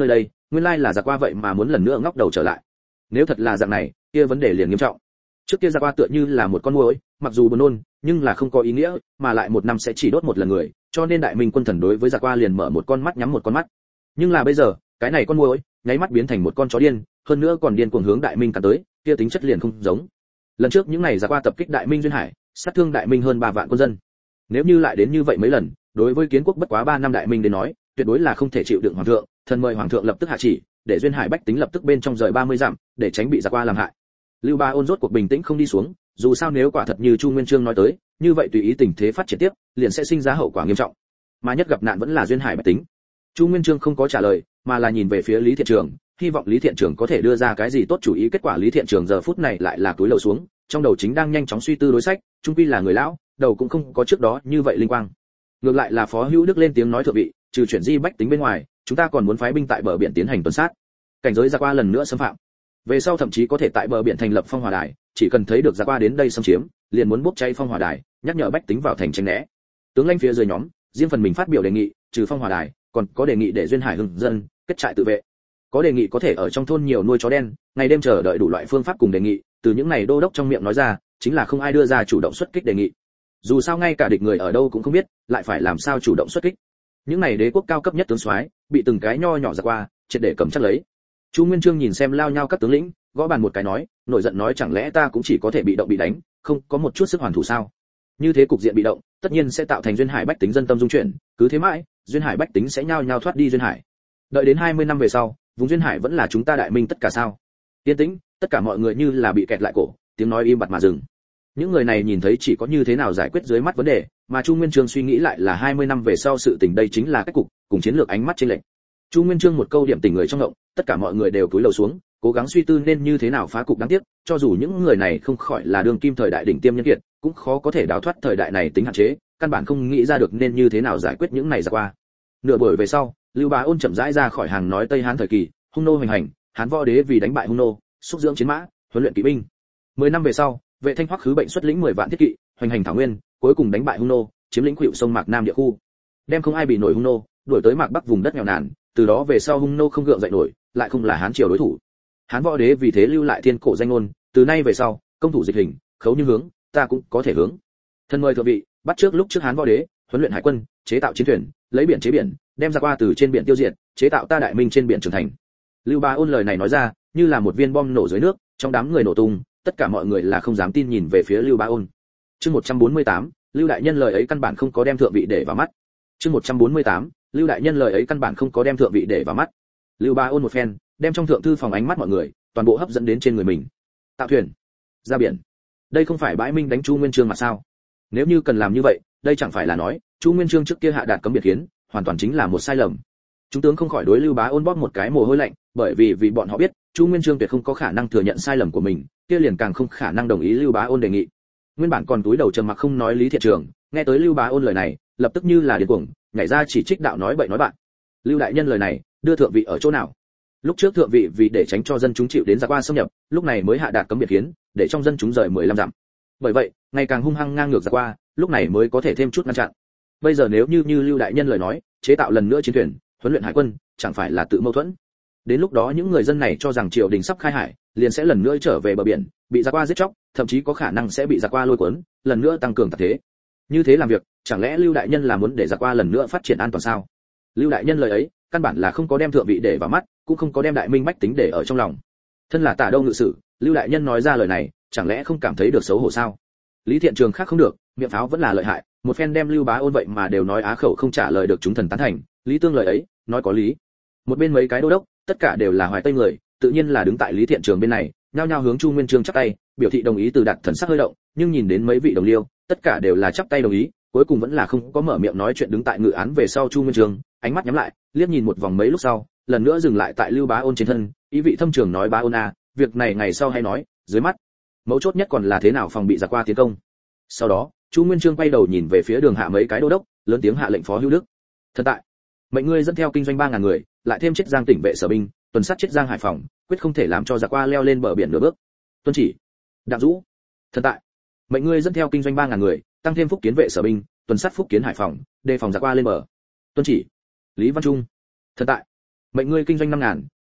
nguyên lai là giặc qua vậy mà muốn lần nữa ngóc đầu trở lại. Nếu thật là dạng này, kia vấn đề liền nghiêm trọng. Trước kia giặc qua tựa như là một con muỗi, mặc dù buồn nôn, nhưng là không có ý nghĩa, mà lại một năm sẽ chỉ đốt một lần người, cho nên đại minh quân thần đối với giặc qua liền mở một con mắt nhắm một con mắt. Nhưng là bây giờ, cái này con muỗi, nháy mắt biến thành một con chó điên, hơn nữa còn điên cuồng hướng đại minh cắn tới, kia tính chất liền không giống. Lần trước những này giặc qua tập kích đại minh duyên hải, sát thương đại minh hơn 3 vạn quân dân. Nếu như lại đến như vậy mấy lần, đối với kiến quốc bất quá 3 năm đại minh đến nói, tuyệt đối là không thể chịu đựng hoàng thượng, thần mời hoàng thượng lập tức hạ chỉ, để duyên hải bách tính lập tức bên trong rời 30 dặm, để tránh bị giặc qua làm hại. Lưu Ba Ôn rốt cuộc bình tĩnh không đi xuống, dù sao nếu quả thật như Chu Nguyên Chương nói tới, như vậy tùy ý tình thế phát triển tiếp, liền sẽ sinh ra hậu quả nghiêm trọng. Mà nhất gặp nạn vẫn là duyên hải bách tính. Chu Nguyên Chương không có trả lời, mà là nhìn về phía Lý Thiện Trường, hy vọng Lý Thiện Trường có thể đưa ra cái gì tốt chủ ý. Kết quả Lý Thiện Trường giờ phút này lại là cúi đầu xuống, trong đầu chính đang nhanh chóng suy tư đối sách, trung quy là người lão, đầu cũng không có trước đó như vậy linh quang. Ngược lại là Phó Hữu Đức lên tiếng nói thượng vị, trừ chuyển di bách tính bên ngoài, chúng ta còn muốn phái binh tại bờ biển tiến hành tuần sát. Cảnh giới giặc qua lần nữa xâm phạm. Về sau thậm chí có thể tại bờ biển thành lập phong hỏa đài, chỉ cần thấy được giặc qua đến đây xâm chiếm, liền muốn bốc cháy phong hỏa đài, nhắc nhở bách tính vào thành tránh né. Tướng lãnh phía dưới nhóm, riêng phần mình phát biểu đề nghị, trừ phong hỏa đài, còn có đề nghị để duyên hải hưng dân kết trại tự vệ. Có đề nghị có thể ở trong thôn nhiều nuôi chó đen, ngày đêm chờ đợi đủ loại phương pháp cùng đề nghị, từ những này đô đốc trong miệng nói ra, chính là không ai đưa ra chủ động xuất kích đề nghị. Dù sao ngay cả địch người ở đâu cũng không biết, lại phải làm sao chủ động xuất kích. Những này đế quốc cao cấp nhất tướng soái, bị từng cái nho nhỏ giặc qua, triệt để cầm chắc lấy. Chu Nguyên Chương nhìn xem lao nhau các tướng lĩnh, gõ bàn một cái nói, nổi giận nói chẳng lẽ ta cũng chỉ có thể bị động bị đánh, không có một chút sức hoàn thủ sao? Như thế cục diện bị động, tất nhiên sẽ tạo thành duyên hải bách tính dân tâm dung chuyển, cứ thế mãi, duyên hải bách tính sẽ nhao nhao thoát đi duyên hải. Đợi đến 20 năm về sau, vùng duyên hải vẫn là chúng ta đại minh tất cả sao? Yên tĩnh, tất cả mọi người như là bị kẹt lại cổ, tiếng nói im bặt mà dừng. Những người này nhìn thấy chỉ có như thế nào giải quyết dưới mắt vấn đề, mà Chu Nguyên Chương suy nghĩ lại là 20 năm về sau sự tình, đây chính là cách cục, cùng chiến lược ánh mắt trên lệch. Chu Nguyên Chương một câu điểm tỉnh người trong động, tất cả mọi người đều cúi đầu xuống, cố gắng suy tư nên như thế nào phá cục. Đáng tiếc, cho dù những người này không khỏi là đương kim thời đại đỉnh tiêm nhân kiệt, cũng khó có thể đào thoát thời đại này tính hạn chế, căn bản không nghĩ ra được nên như thế nào giải quyết những này giặc qua. Nửa buổi về sau, Lưu Bá Ôn chậm rãi ra khỏi hàng nói Tây Hán thời kỳ, hung nô hoành hành, Hán võ đế vì đánh bại hung nô, xúc dưỡng chiến mã, huấn luyện kỵ binh. 10 năm về sau, Vệ Thanh Hoắc khứ bệnh xuất lĩnh 10 vạn thiết kỵ, hoành hành thảo nguyên, cuối cùng đánh bại hung nô, chiếm lĩnh khuỵu sông Mạc Nam địa khu. Đem không ai bị nổi hung nô, đuổi tới Mạc Bắc vùng đất nghèo nàn, từ đó về sau hung nô không gượng dậy nổi, lại không là Hán triều đối thủ. Hán võ đế vì thế lưu lại thiên cổ danh ngôn, từ nay về sau, công thủ dịch hình, khấu như hướng, ta cũng có thể hướng. Thân mời thượng vị, bắt trước lúc trước Hán võ đế, huấn luyện hải quân, chế tạo chiến thuyền, lấy biển chế biển, đem ra qua từ trên biển tiêu diệt, chế tạo ta đại minh trên biển trưởng thành. Lưu Bá Ôn lời này nói ra, như là một viên bom nổ dưới nước, trong đám người nổ tung, tất cả mọi người là không dám tin nhìn về phía Lưu Bá Ôn. Chương 148, Lưu đại nhân lời ấy căn bản không có đem thượng vị để vào mắt. Chương 148, Lưu đại nhân lời ấy căn bản không có đem thượng vị để vào mắt. Lưu Bá Ôn một phen, đem trong thượng thư phòng ánh mắt mọi người, toàn bộ hấp dẫn đến trên người mình. Tạo thuyền, ra biển. Đây không phải bãi minh đánh Chu Nguyên Chương mà sao? Nếu như cần làm như vậy, đây chẳng phải là nói, Chu Nguyên Chương trước kia hạ đạt cấm biệt kiến, hoàn toàn chính là một sai lầm. Chúng tướng không khỏi đối Lưu Bá Ôn bóp một cái mồ hôi lạnh, bởi vì bọn họ biết, Chu Nguyên Chương tuyệt không có khả năng thừa nhận sai lầm của mình, kia liền càng không khả năng đồng ý Lưu Bá Ôn đề nghị. Nguyên bản còn túi đầu trầm mặc không nói Lý Thiện Trường, nghe tới Lưu Bá Ôn lời này, lập tức như là điên cuồng, nhảy ra chỉ trích đạo nói bậy nói bạn. Lưu đại nhân lời này, đưa thượng vị ở chỗ nào? Lúc trước thượng vị vì để tránh cho dân chúng chịu đến giặc qua xâm nhập, lúc này mới hạ đạt cấm biệt kiến, để trong dân chúng rời 15 dặm. Bởi vậy, ngày càng hung hăng ngang ngược giặc qua, lúc này mới có thể thêm chút ngăn chặn. Bây giờ nếu như Lưu đại nhân lời nói, chế tạo lần nữa chiến thuyền, huấn luyện hải quân, chẳng phải là tự mâu thuẫn? Đến lúc đó những người dân này cho rằng triều đình sắp khai hải, liền sẽ lần nữa trở về bờ biển, bị giặc qua giết chóc, thậm chí có khả năng sẽ bị giặc qua lôi cuốn, lần nữa tăng cường tạc thế. Như thế làm việc, chẳng lẽ Lưu đại nhân là muốn để giặc qua lần nữa phát triển an toàn sao? Lưu đại nhân lời ấy, căn bản là không có đem thượng vị để vào mắt, cũng không có đem đại minh bách tính để ở trong lòng. Thân là Tả Đâu ngự sử, Lưu đại nhân nói ra lời này, chẳng lẽ không cảm thấy được xấu hổ sao? Lý Thiện Trường khác không được, miệng pháo vẫn là lợi hại, một phen đem Lưu Bá Ôn vậy mà đều nói á khẩu không trả lời được chúng thần tán thành. Lý Tương lời ấy, nói có lý. Một bên mấy cái đô đốc, tất cả đều là hoài tây người, tự nhiên là đứng tại Lý Thiện Trường bên này, nhao nhao hướng Chu Nguyên Chương chắp tay, biểu thị đồng ý. Từ Đạt thần sắc hơi động, nhưng nhìn đến mấy vị đồng liêu, tất cả đều là chắp tay đồng ý, cuối cùng vẫn là không có mở miệng nói chuyện. Đứng tại ngự án về sau Chu Nguyên Chương, ánh mắt nhắm lại, liếc nhìn một vòng mấy lúc sau, lần nữa dừng lại tại Lưu Bá Ôn trên thân, ý vị thâm trường nói Bá Ôn à, việc này ngày sau hay nói, dưới mắt mấu chốt nhất còn là thế nào phòng bị giặc qua tiến công. Sau đó, Chu Nguyên Chương quay đầu nhìn về phía đường hạ mấy cái đô đốc, lớn tiếng hạ lệnh Phó Hữu Đức. Thần tại, mệnh ngươi dẫn theo kinh doanh 3000 người, lại thêm Chiết Giang tỉnh vệ sở binh, tuần sát Chiết Giang Hải Phòng, quyết không thể làm cho giặc qua leo lên bờ biển nửa bước. Tuân chỉ. Đặng Dũ. Thần tại, mệnh ngươi dẫn theo kinh doanh 3000 người, tăng thêm Phúc Kiến vệ sở binh, tuần sát Phúc Kiến Hải Phòng, đề phòng giặc qua lên bờ. Tuân chỉ. Lý Văn Trung. Thần tại, mệnh ngươi kinh doanh 5000,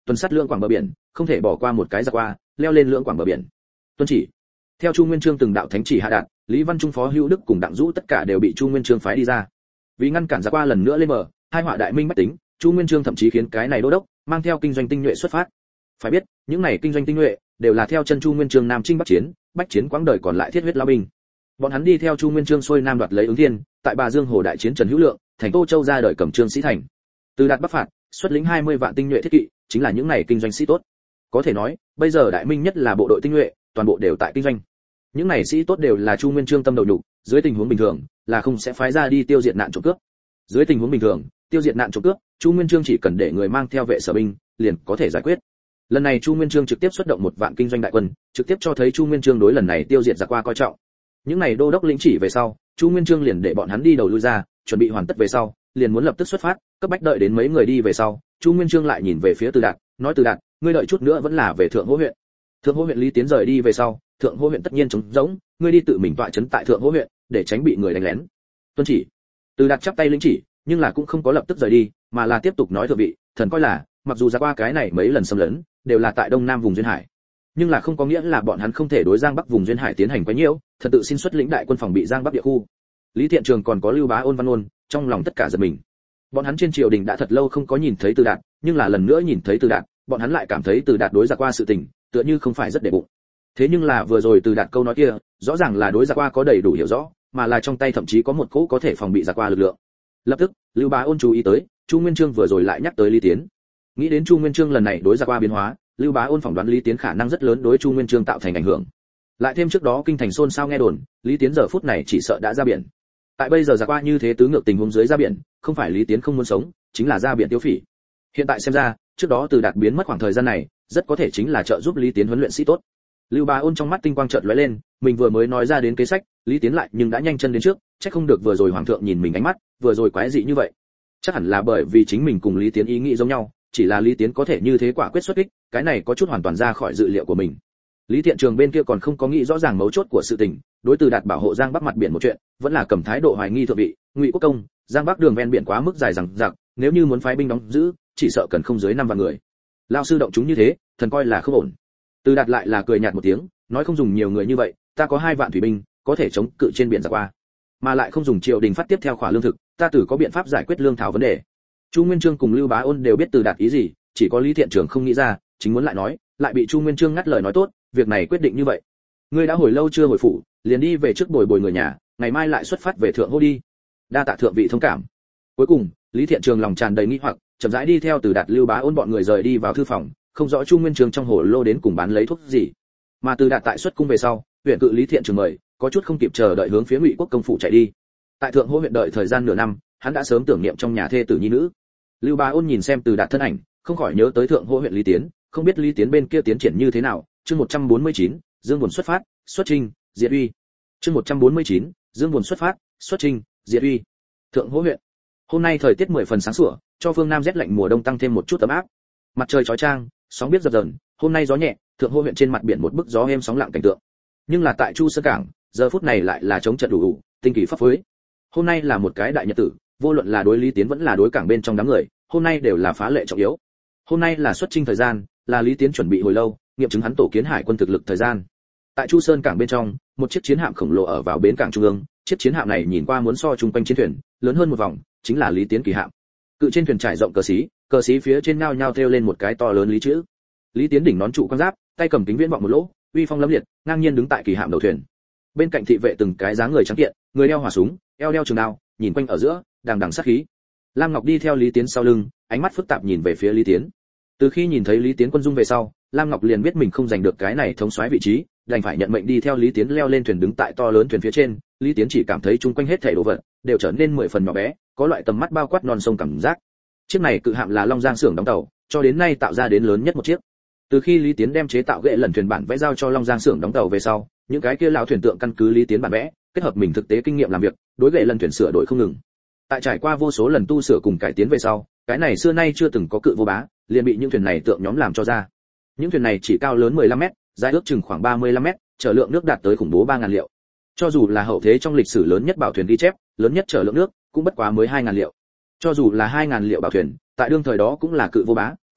tuần sát lưỡng quảng bờ biển, không thể bỏ qua một cái giặc qua, leo lên lưỡng quảng bờ biển. Tuân chỉ. Theo Chu Nguyên Chương từng đạo thánh chỉ hạ đạt, Lý Văn Trung, Phó Hữu Đức cùng Đặng Dũ tất cả đều bị Chu Nguyên Chương phái đi ra. Vì ngăn cản giặc qua lần nữa lên bờ, hai họa đại minh bách tính, Chu Nguyên Chương thậm chí khiến cái này đô đốc mang theo kinh doanh tinh nhuệ xuất phát. Phải biết, những này kinh doanh tinh nhuệ đều là theo chân Chu Nguyên Chương nam chinh bắc chiến, bách chiến quãng đời còn lại thiết huyết lao binh. Bọn hắn đi theo Chu Nguyên Chương xuôi nam đoạt lấy Ứng Thiên, tại Bà Dương Hồ đại chiến Trần Hữu Lượng, thành Tô Châu ra đời Cẩm Trương sĩ thành. Từ đạt bắc phạt, xuất lĩnh 20 vạn tinh nhuệ thiết kỵ, chính là những này kinh doanh sĩ tốt. Có thể nói, bây giờ đại minh nhất là bộ đội tinh nhuệ, toàn bộ đều tại kinh doanh. Những này sĩ tốt đều là Chu Nguyên Chương tâm đầu nhục, dưới tình huống bình thường là không sẽ phái ra đi tiêu diệt nạn trộm cướp. Dưới tình huống bình thường, tiêu diệt nạn trộm cướp, Chu Nguyên Chương chỉ cần để người mang theo vệ sở binh, liền có thể giải quyết. Lần này Chu Nguyên Chương trực tiếp xuất động 1 vạn kinh doanh đại quân, trực tiếp cho thấy Chu Nguyên Chương đối lần này tiêu diệt giặc qua coi trọng. Những này đô đốc lĩnh chỉ về sau, Chu Nguyên Chương liền để bọn hắn đi đầu lui ra, chuẩn bị hoàn tất về sau, liền muốn lập tức xuất phát, cấp bách đợi đến mấy người đi về sau, Chu Nguyên Chương lại nhìn về phía Từ Đạt, nói Từ Đạt, ngươi đợi chút nữa vẫn là về Thượng Hỗ huyện. Thượng Hỗ huyện Lý Tiến rời đi về sau, Thượng Hỗ huyện tất nhiên trống rỗng, ngươi đi tự mình tọa trấn tại Thượng Hỗ huyện, để tránh bị người đánh lén. Tuân chỉ. Từ Đạt chắp tay lĩnh chỉ, nhưng là cũng không có lập tức rời đi, mà là tiếp tục nói thượng vị, thần coi là, mặc dù ra qua cái này mấy lần xâm lấn, đều là tại Đông Nam vùng duyên hải, nhưng là không có nghĩa là bọn hắn không thể đối Giang Bắc vùng duyên hải tiến hành quá nhiễu, thần tự xin xuất lĩnh đại quân phòng bị Giang Bắc địa khu. Lý Thiện Trường còn có Lưu Bá Ôn Văn Ôn, trong lòng tất cả giật mình. Bọn hắn trên triều đình đã thật lâu không có nhìn thấy Từ Đạt, nhưng là lần nữa nhìn thấy Từ Đạt, bọn hắn lại cảm thấy Từ Đạt đối giặc qua sự tình, tựa như không phải rất để bụng. Thế nhưng là vừa rồi Từ Đạt câu nói kia, rõ ràng là đối giặc qua có đầy đủ hiểu rõ, mà là trong tay thậm chí có một cỗ có thể phòng bị giặc qua lực lượng. Lập tức, Lưu Bá Ôn chú ý tới, Chu Nguyên Chương vừa rồi lại nhắc tới Lý Tiến. Nghĩ đến Chu Nguyên Chương lần này đối giặc qua biến hóa, Lưu Bá Ôn phỏng đoán Lý Tiến khả năng rất lớn đối Chu Nguyên Chương tạo thành ảnh hưởng. Lại thêm trước đó kinh thành xôn xao nghe đồn, Lý Tiến giờ phút này chỉ sợ đã ra biển. Tại bây giờ giặc qua như thế tứ ngược tình huống dưới ra biển, không phải Lý Tiến không muốn sống, chính là ra biển tiêu phỉ. Hiện tại xem ra, trước đó Từ Đạt biến mất khoảng thời gian này, rất có thể chính là trợ giúp Lý Tiến huấn luyện sĩ tốt. Lưu Bá Ôn trong mắt tinh quang chợt lóe lên, mình vừa mới nói ra đến kế sách, Lý Tiến lại nhưng đã nhanh chân đến trước, chắc không được vừa rồi hoàng thượng nhìn mình ánh mắt, vừa rồi quái dị như vậy. Chắc hẳn là bởi vì chính mình cùng Lý Tiến ý nghĩ giống nhau, chỉ là Lý Tiến có thể như thế quả quyết xuất kích, cái này có chút hoàn toàn ra khỏi dự liệu của mình. Lý Thiện Trường bên kia còn không có nghĩ rõ ràng mấu chốt của sự tình, đối Từ Đạt bảo hộ Giang Bắc mặt biển một chuyện, vẫn là cầm thái độ hoài nghi thượng vị, Ngụy Quốc Công, Giang Bắc đường ven biển quá mức dài dằng dặc, nếu như muốn phái binh đóng giữ, chỉ sợ cần không dưới 5 vạn người. Lão sư động chúng như thế, thần coi là không ổn. Từ Đạt lại là cười nhạt một tiếng, nói không dùng nhiều người như vậy, ta có 2 vạn thủy binh, có thể chống cự trên biển giặc qua, mà lại không dùng triều đình phát tiếp theo khỏa lương thực, ta tử có biện pháp giải quyết lương thảo vấn đề. Chu Nguyên Chương cùng Lưu Bá Ôn đều biết Từ Đạt ý gì, chỉ có Lý Thiện Trường không nghĩ ra, chính muốn lại nói, lại bị Chu Nguyên Chương ngắt lời nói tốt, việc này quyết định như vậy. Ngươi đã hồi lâu chưa hồi phủ, liền đi về trước bồi bồi người nhà, ngày mai lại xuất phát về Thượng Hô đi. Đa tạ thượng vị thông cảm. Cuối cùng, Lý Thiện Trường lòng tràn đầy nghi hoặc, chậm rãi đi theo Từ Đạt Lưu Bá Ôn bọn người rời đi vào thư phòng, không rõ Chu Nguyên Chương trong hồ lô đến cùng bán lấy thuốc gì. Mà Từ Đạt tại xuất cung về sau, huyện cự Lý Thiện Trường mời, có chút không kịp chờ đợi hướng phía Ngụy Quốc công phủ chạy đi. Tại Thượng Hô huyện đợi thời gian nửa năm, hắn đã sớm tưởng niệm trong nhà thê tử nhi nữ. Lưu Bá Ôn nhìn xem Từ Đạt thân ảnh, không khỏi nhớ tới Thượng Hô huyện Lý Tiến, không biết Lý Tiến bên kia tiến triển như thế nào. Chương 149, Dương Buồn xuất phát, xuất chinh, diệt uy. Chương 149, Dương Buồn xuất phát, xuất chinh, diệt uy. Thượng Hỗ huyện. Hôm nay thời tiết 10 phần sáng sủa, cho phương Nam rét lạnh mùa đông tăng thêm một chút ấm áp. Mặt trời chói chang, sóng biết dập dờn, hôm nay gió nhẹ, Thượng Hỗ huyện trên mặt biển một bức gió êm sóng lặng cảnh tượng. Nhưng là tại Chu Sơn cảng, giờ phút này lại là chống trận đủ đủ, tinh kỳ pháp phối. Hôm nay là một cái đại nhật tử, vô luận là đối Lý Tiến vẫn là đối cảng bên trong đám người, hôm nay đều là phá lệ trọng yếu. Hôm nay là xuất chinh thời gian, là Lý Tiến chuẩn bị hồi lâu, nghiệm chứng hắn tổ kiến hải quân thực lực thời gian. Tại Chu Sơn cảng bên trong, một chiếc chiến hạm khổng lồ ở vào bến cảng trung ương, chiếc chiến hạm này nhìn qua muốn so chung quanh chiến thuyền lớn hơn một vòng, chính là Lý Tiến kỳ hạm. Cự trên thuyền trải rộng cờ xí phía trên nhao nhao thêu lên một cái to lớn lý chữ. Lý Tiến đỉnh nón trụ quan giáp, tay cầm kính viễn vọng một lỗ, uy phong lẫm liệt, ngang nhiên đứng tại kỳ hạm đầu thuyền. Bên cạnh thị vệ từng cái dáng người trắng kiện, người đeo hỏa súng, eo đeo trường đao, nhìn quanh ở giữa, đằng đằng sát khí. Lam Ngọc đi theo Lý Tiến sau lưng, ánh mắt phức tạp nhìn về phía Lý Tiến. Từ khi nhìn thấy Lý Tiến quân dung về sau, Lam Ngọc liền biết mình không giành được cái này thống soái vị trí, đành phải nhận mệnh đi theo Lý Tiến leo lên thuyền đứng tại to lớn thuyền phía trên. Lý Tiến chỉ cảm thấy chung quanh hết thảy đồ vật đều trở nên 10 phần nhỏ bé, có loại tầm mắt bao quát non sông cảm giác. Chiếc này cự hạm là Long Giang xưởng đóng tàu, cho đến nay tạo ra đến lớn nhất một chiếc. Từ khi Lý Tiến đem chế tạo ghệ lần thuyền bản vẽ giao cho Long Giang xưởng đóng tàu về sau, những cái kia lão thuyền tượng căn cứ Lý Tiến bản vẽ, kết hợp mình thực tế kinh nghiệm làm việc, đối ghệ lần thuyền sửa đổi không ngừng. Tại trải qua vô số lần tu sửa cùng cải tiến về sau, cái này xưa nay chưa từng có cự vô bá, liền bị những thuyền này tượng nhóm làm cho ra. Những thuyền này chỉ cao lớn 15 mét, dài ước chừng khoảng 35 mét, chở lượng nước đạt tới khủng bố 3000 liệu. Cho dù là hậu thế trong lịch sử lớn nhất bảo thuyền ghi chép, lớn nhất chở lượng nước cũng bất quá mới 2000 liệu. Cho dù là 2000 liệu bảo thuyền, tại đương thời đó cũng là cự vô bá,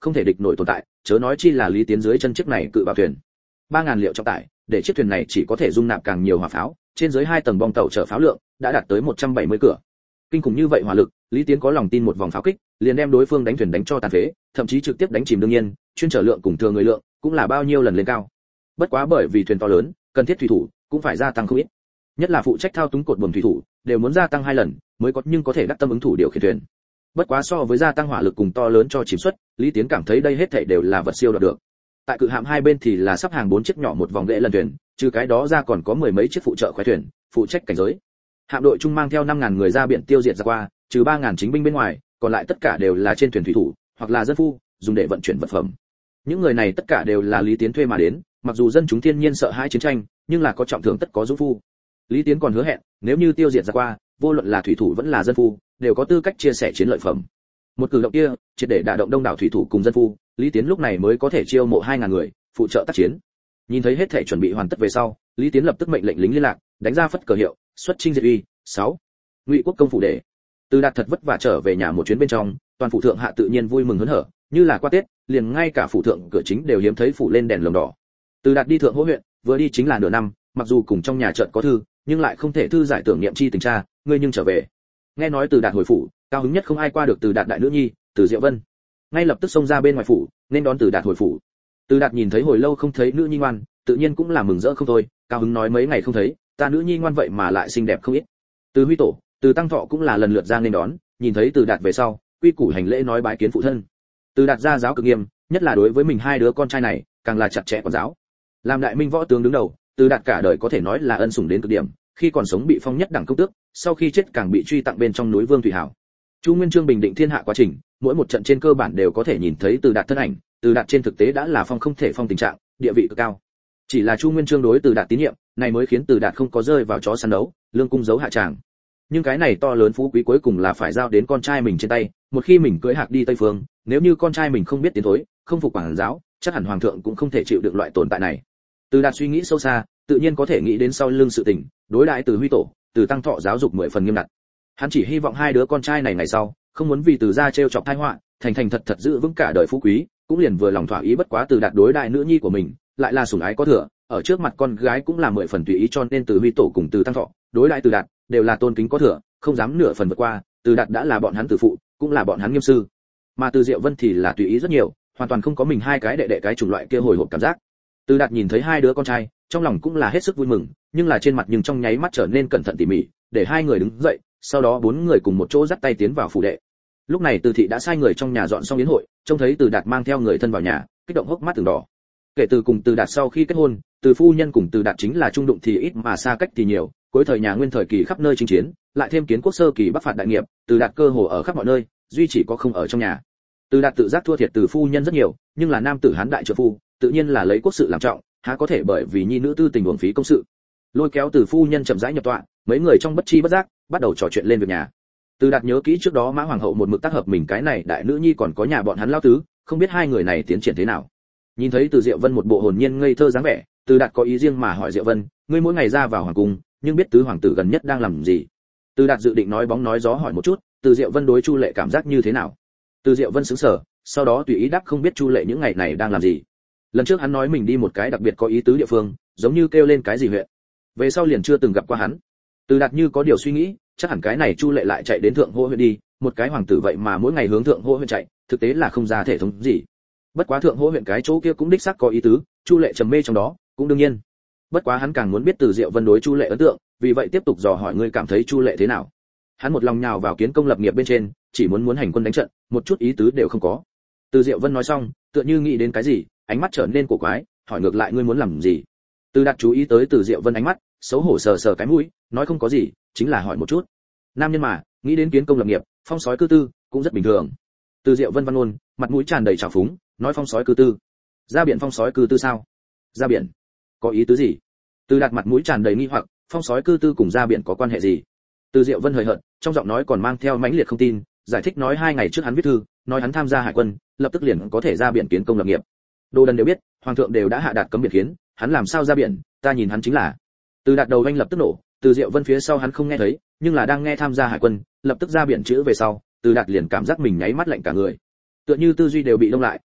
không thể địch nổi tồn tại, chớ nói chi là Lý Tiến dưới chân chiếc này cự bạo thuyền. 3000 liệu trọng tải, để chiếc thuyền này chỉ có thể dung nạp càng nhiều hỏa pháo, trên dưới 2 tầng bong tàu chở pháo lượng đã đạt tới 170 cửa. Kinh khủng như vậy hỏa lực, Lý Tiến có lòng tin một vòng pháo kích, liền đem đối phương đánh thuyền đánh cho tàn phế, thậm chí trực tiếp đánh chìm. đương nhiên, chuyên chở lượng cùng thừa người lượng cũng là bao nhiêu lần lên cao. Bất quá bởi vì thuyền to lớn, cần thiết thủy thủ cũng phải gia tăng không ít. Nhất là phụ trách thao túng cột buồm thủy thủ, đều muốn gia tăng 2 lần mới có thể đắc tâm ứng thủ điều khiển thuyền. Bất quá so với gia tăng hỏa lực cùng to lớn cho chìm suất, Lý Tiến cảm thấy đây hết thảy đều là vật siêu đoạt được. Tại cự hạm hai bên thì là sắp hàng 4 chiếc nhỏ một vòng ghệ lần thuyền, trừ cái đó ra còn có mười mấy chiếc phụ trợ khoái thuyền, phụ trách cảnh giới. Hạm đội trung mang theo 5000 người ra biển tiêu diệt ra qua, trừ 3000 chính binh bên ngoài, còn lại tất cả đều là trên thuyền thủy thủ, hoặc là dân phu, dùng để vận chuyển vật phẩm. Những người này tất cả đều là Lý Tiến thuê mà đến, mặc dù dân chúng thiên nhiên sợ hãi chiến tranh, nhưng là có trọng thưởng tất có dũng phu. Lý Tiến còn hứa hẹn, nếu như tiêu diệt ra qua, vô luận là thủy thủ vẫn là dân phu, đều có tư cách chia sẻ chiến lợi phẩm. Một cử động kia, triệt để đả động đông đảo thủy thủ cùng dân phu, Lý Tiến lúc này mới có thể chiêu mộ 2000 người, phụ trợ tác chiến. Nhìn thấy hết thảy chuẩn bị hoàn tất về sau, Lý Tiến lập tức mệnh lệnh lính liên lạc, đánh ra phất cờ hiệu, xuất chinh diệt uy. 6. Ngụy Quốc công phủ để. Từ Đạt thật vất vả trở về nhà một chuyến bên trong, toàn phủ thượng hạ tự nhiên vui mừng hớn hở, như là qua Tết, liền ngay cả phủ thượng cửa chính đều hiếm thấy phủ lên đèn lồng đỏ. Từ Đạt đi thượng Hỗ huyện, vừa đi chính là nửa năm, mặc dù cùng trong nhà chợt có thư, nhưng lại không thể thư giải tưởng niệm chi tình cha, ngươi nhưng trở về. Nghe nói Từ Đạt hồi phủ, cao hứng nhất không ai qua được Từ Đạt đại nữ nhi, Từ Diệu Vân. Ngay lập tức xông ra bên ngoài phủ, nên đón Từ Đạt hồi phủ. Từ Đạt nhìn thấy hồi lâu không thấy nữ nhi ngoan, tự nhiên cũng là mừng rỡ không thôi, cao hứng nói mấy ngày không thấy, ta nữ nhi ngoan vậy mà lại xinh đẹp không ít. Từ Huy Tổ, Từ Tăng Thọ cũng là lần lượt ra nên đón, nhìn thấy Từ Đạt về sau, quy củ hành lễ nói bái kiến phụ thân. Từ Đạt gia giáo cực nghiêm, nhất là đối với mình hai đứa con trai này, càng là chặt chẽ quản giáo. Làm đại minh võ tướng đứng đầu, Từ Đạt cả đời có thể nói là ân sủng đến cực điểm, khi còn sống bị phong nhất đẳng công tước, sau khi chết càng bị truy tặng bên trong núi Vương Thủy Hảo. Chu Nguyên Chương bình định thiên hạ quá trình, mỗi một trận trên cơ bản đều có thể nhìn thấy Từ Đạt thân ảnh, Từ Đạt trên thực tế đã là phong không thể phong tình trạng, địa vị cực cao. Chỉ là Chu Nguyên Chương đối Từ Đạt tín nhiệm, này mới khiến Từ Đạt không có rơi vào chó săn đấu, lương cung giấu hạ tràng. Nhưng cái này to lớn phú quý cuối cùng là phải giao đến con trai mình trên tay, một khi mình cưỡi hạc đi Tây Phương, nếu như con trai mình không biết tiến thối, không phục quản giáo, chắc hẳn hoàng thượng cũng không thể chịu được loại tồn tại này. Từ Đạt suy nghĩ sâu xa, tự nhiên có thể nghĩ đến sau lưng sự tình, đối đãi Từ Huy Tổ, Từ Tăng Thọ giáo dục 10 phần nghiêm ngặt. Hắn chỉ hy vọng hai đứa con trai này ngày sau, không muốn vì Từ gia trêu chọc tai họa, thành thành thật thật giữ vững cả đời phú quý, cũng liền vừa lòng thỏa ý. Bất quá Từ Đạt đối đại nữ nhi của mình, lại là sủng ái có thừa, ở trước mặt con gái cũng là 10 phần tùy ý, cho nên Từ Huy Tổ cùng Từ Tăng Thọ, đối đại Từ Đạt đều là tôn kính có thừa, không dám nửa phần vượt qua. Từ Đạt đã là bọn hắn tử phụ, cũng là bọn hắn nghiêm sư. Mà Từ Diệu Vân thì là tùy ý rất nhiều, hoàn toàn không có mình hai cái đệ đệ cái chủng loại kia hồi hộp cảm giác. Từ Đạt nhìn thấy hai đứa con trai, trong lòng cũng là hết sức vui mừng, nhưng là trên mặt nhưng trong nháy mắt trở nên cẩn thận tỉ mỉ, để hai người đứng dậy, sau đó bốn người cùng một chỗ dắt tay tiến vào phủ đệ. Lúc này Từ thị đã sai người trong nhà dọn xong yến hội, trông thấy Từ Đạt mang theo người thân vào nhà, kích động hốc mắt từng đỏ. Kể từ cùng Từ Đạt sau khi kết hôn, Từ phu nhân cùng Từ Đạt chính là trung đụng thì ít mà xa cách thì nhiều, cuối thời nhà Nguyên thời kỳ khắp nơi chinh chiến, lại thêm kiến quốc sơ kỳ bắc phạt đại nghiệp, Từ Đạt cơ hồ ở khắp mọi nơi, duy chỉ có không ở trong nhà. Từ Đạt tự giác thua thiệt Từ phu nhân rất nhiều, nhưng là nam tử hán đại trợ phu, tự nhiên là lấy quốc sự làm trọng, há có thể bởi vì nhi nữ tư tình uổng phí công sự. Lôi kéo Từ phu nhân chậm rãi nhập tọa, mấy người trong bất chi bất giác bắt đầu trò chuyện lên việc nhà. Từ Đạt nhớ kỹ trước đó Mã hoàng hậu một mực tác hợp mình cái này đại nữ nhi còn có nhà bọn hắn lao tứ, không biết hai người này tiến triển thế nào. Nhìn thấy Từ Diệu Vân một bộ hồn nhiên ngây thơ dáng vẻ, Từ Đạt có ý riêng mà hỏi Diệu Vân, ngươi mỗi ngày ra vào hoàng cung, nhưng biết tứ hoàng tử gần nhất đang làm gì? Từ Đạt dự định nói bóng nói gió hỏi một chút, Từ Diệu Vân đối Chu Lệ cảm giác như thế nào? Từ Diệu Vân sững sờ, sau đó tùy ý đáp không biết Chu Lệ những ngày này đang làm gì. Lần trước hắn nói mình đi một cái đặc biệt có ý tứ địa phương, giống như kêu lên cái gì huyện. Về sau liền chưa từng gặp qua hắn. Từ Đạt như có điều suy nghĩ, chắc hẳn cái này Chu Lệ lại chạy đến Thượng Hỗ huyện đi, một cái hoàng tử vậy mà mỗi ngày hướng Thượng Hỗ huyện chạy, thực tế là không ra thể thống gì. Bất quá Thượng Hỗ huyện cái chỗ kia cũng đích xác có ý tứ, Chu Lệ trầm mê trong đó, cũng đương nhiên. Bất quá hắn càng muốn biết Từ Diệu Vân đối Chu Lệ ấn tượng, vì vậy tiếp tục dò hỏi ngươi cảm thấy Chu Lệ thế nào. Hắn một lòng nhào vào kiến công lập nghiệp bên trên, chỉ muốn hành quân đánh trận, một chút ý tứ đều không có. Từ Diệu Vân nói xong, tựa như nghĩ đến cái gì, ánh mắt trở nên cổ quái, hỏi ngược lại ngươi muốn làm gì. Từ Đạt chú ý tới Từ Diệu Vân ánh mắt, xấu hổ sờ sờ cái mũi, nói không có gì, chính là hỏi một chút. Nam nhân mà, nghĩ đến kiến công lập nghiệp, phong sói cư tư, cũng rất bình thường. Từ Diệu Vân văn ngôn, mặt mũi tràn đầy trào phúng, nói phong sói cư tư. Ra biển phong sói cư tư sao? Ra biển? Có ý tứ gì? Từ Đạt mặt mũi tràn đầy nghi hoặc, phong sói cư tư cùng ra biển có quan hệ gì? Từ Diệu Vân hời hợt, trong giọng nói còn mang theo mãnh liệt không tin, giải thích nói 2 ngày trước hắn viết thư, nói hắn tham gia hải quân, lập tức liền có thể ra biển kiến công lập nghiệp. Đồ đần đều biết, hoàng thượng đều đã hạ đạt cấm biển kiến, hắn làm sao ra biển, ta nhìn hắn chính là. Từ Đạt đầu anh lập tức nổ, Từ Diệu Vân phía sau hắn không nghe thấy, nhưng là đang nghe tham gia hải quân, lập tức ra biển chữ về sau, Từ Đạt liền cảm giác mình nháy mắt lạnh cả người. Tựa như tư duy đều bị đông lại,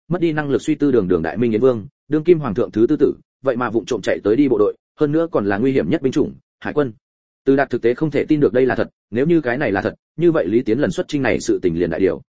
mất đi năng lực suy tư đường đại minh yến vương, đương kim hoàng thượng thứ tư tử, vậy mà vụng trộm chạy tới đi bộ đội, hơn nữa còn là nguy hiểm nhất binh chủng, hải quân. Từ Đạt thực tế không thể tin được đây là thật, nếu như cái này là thật, như vậy Lý Tiến lần xuất chinh này sự tình liền đại điều.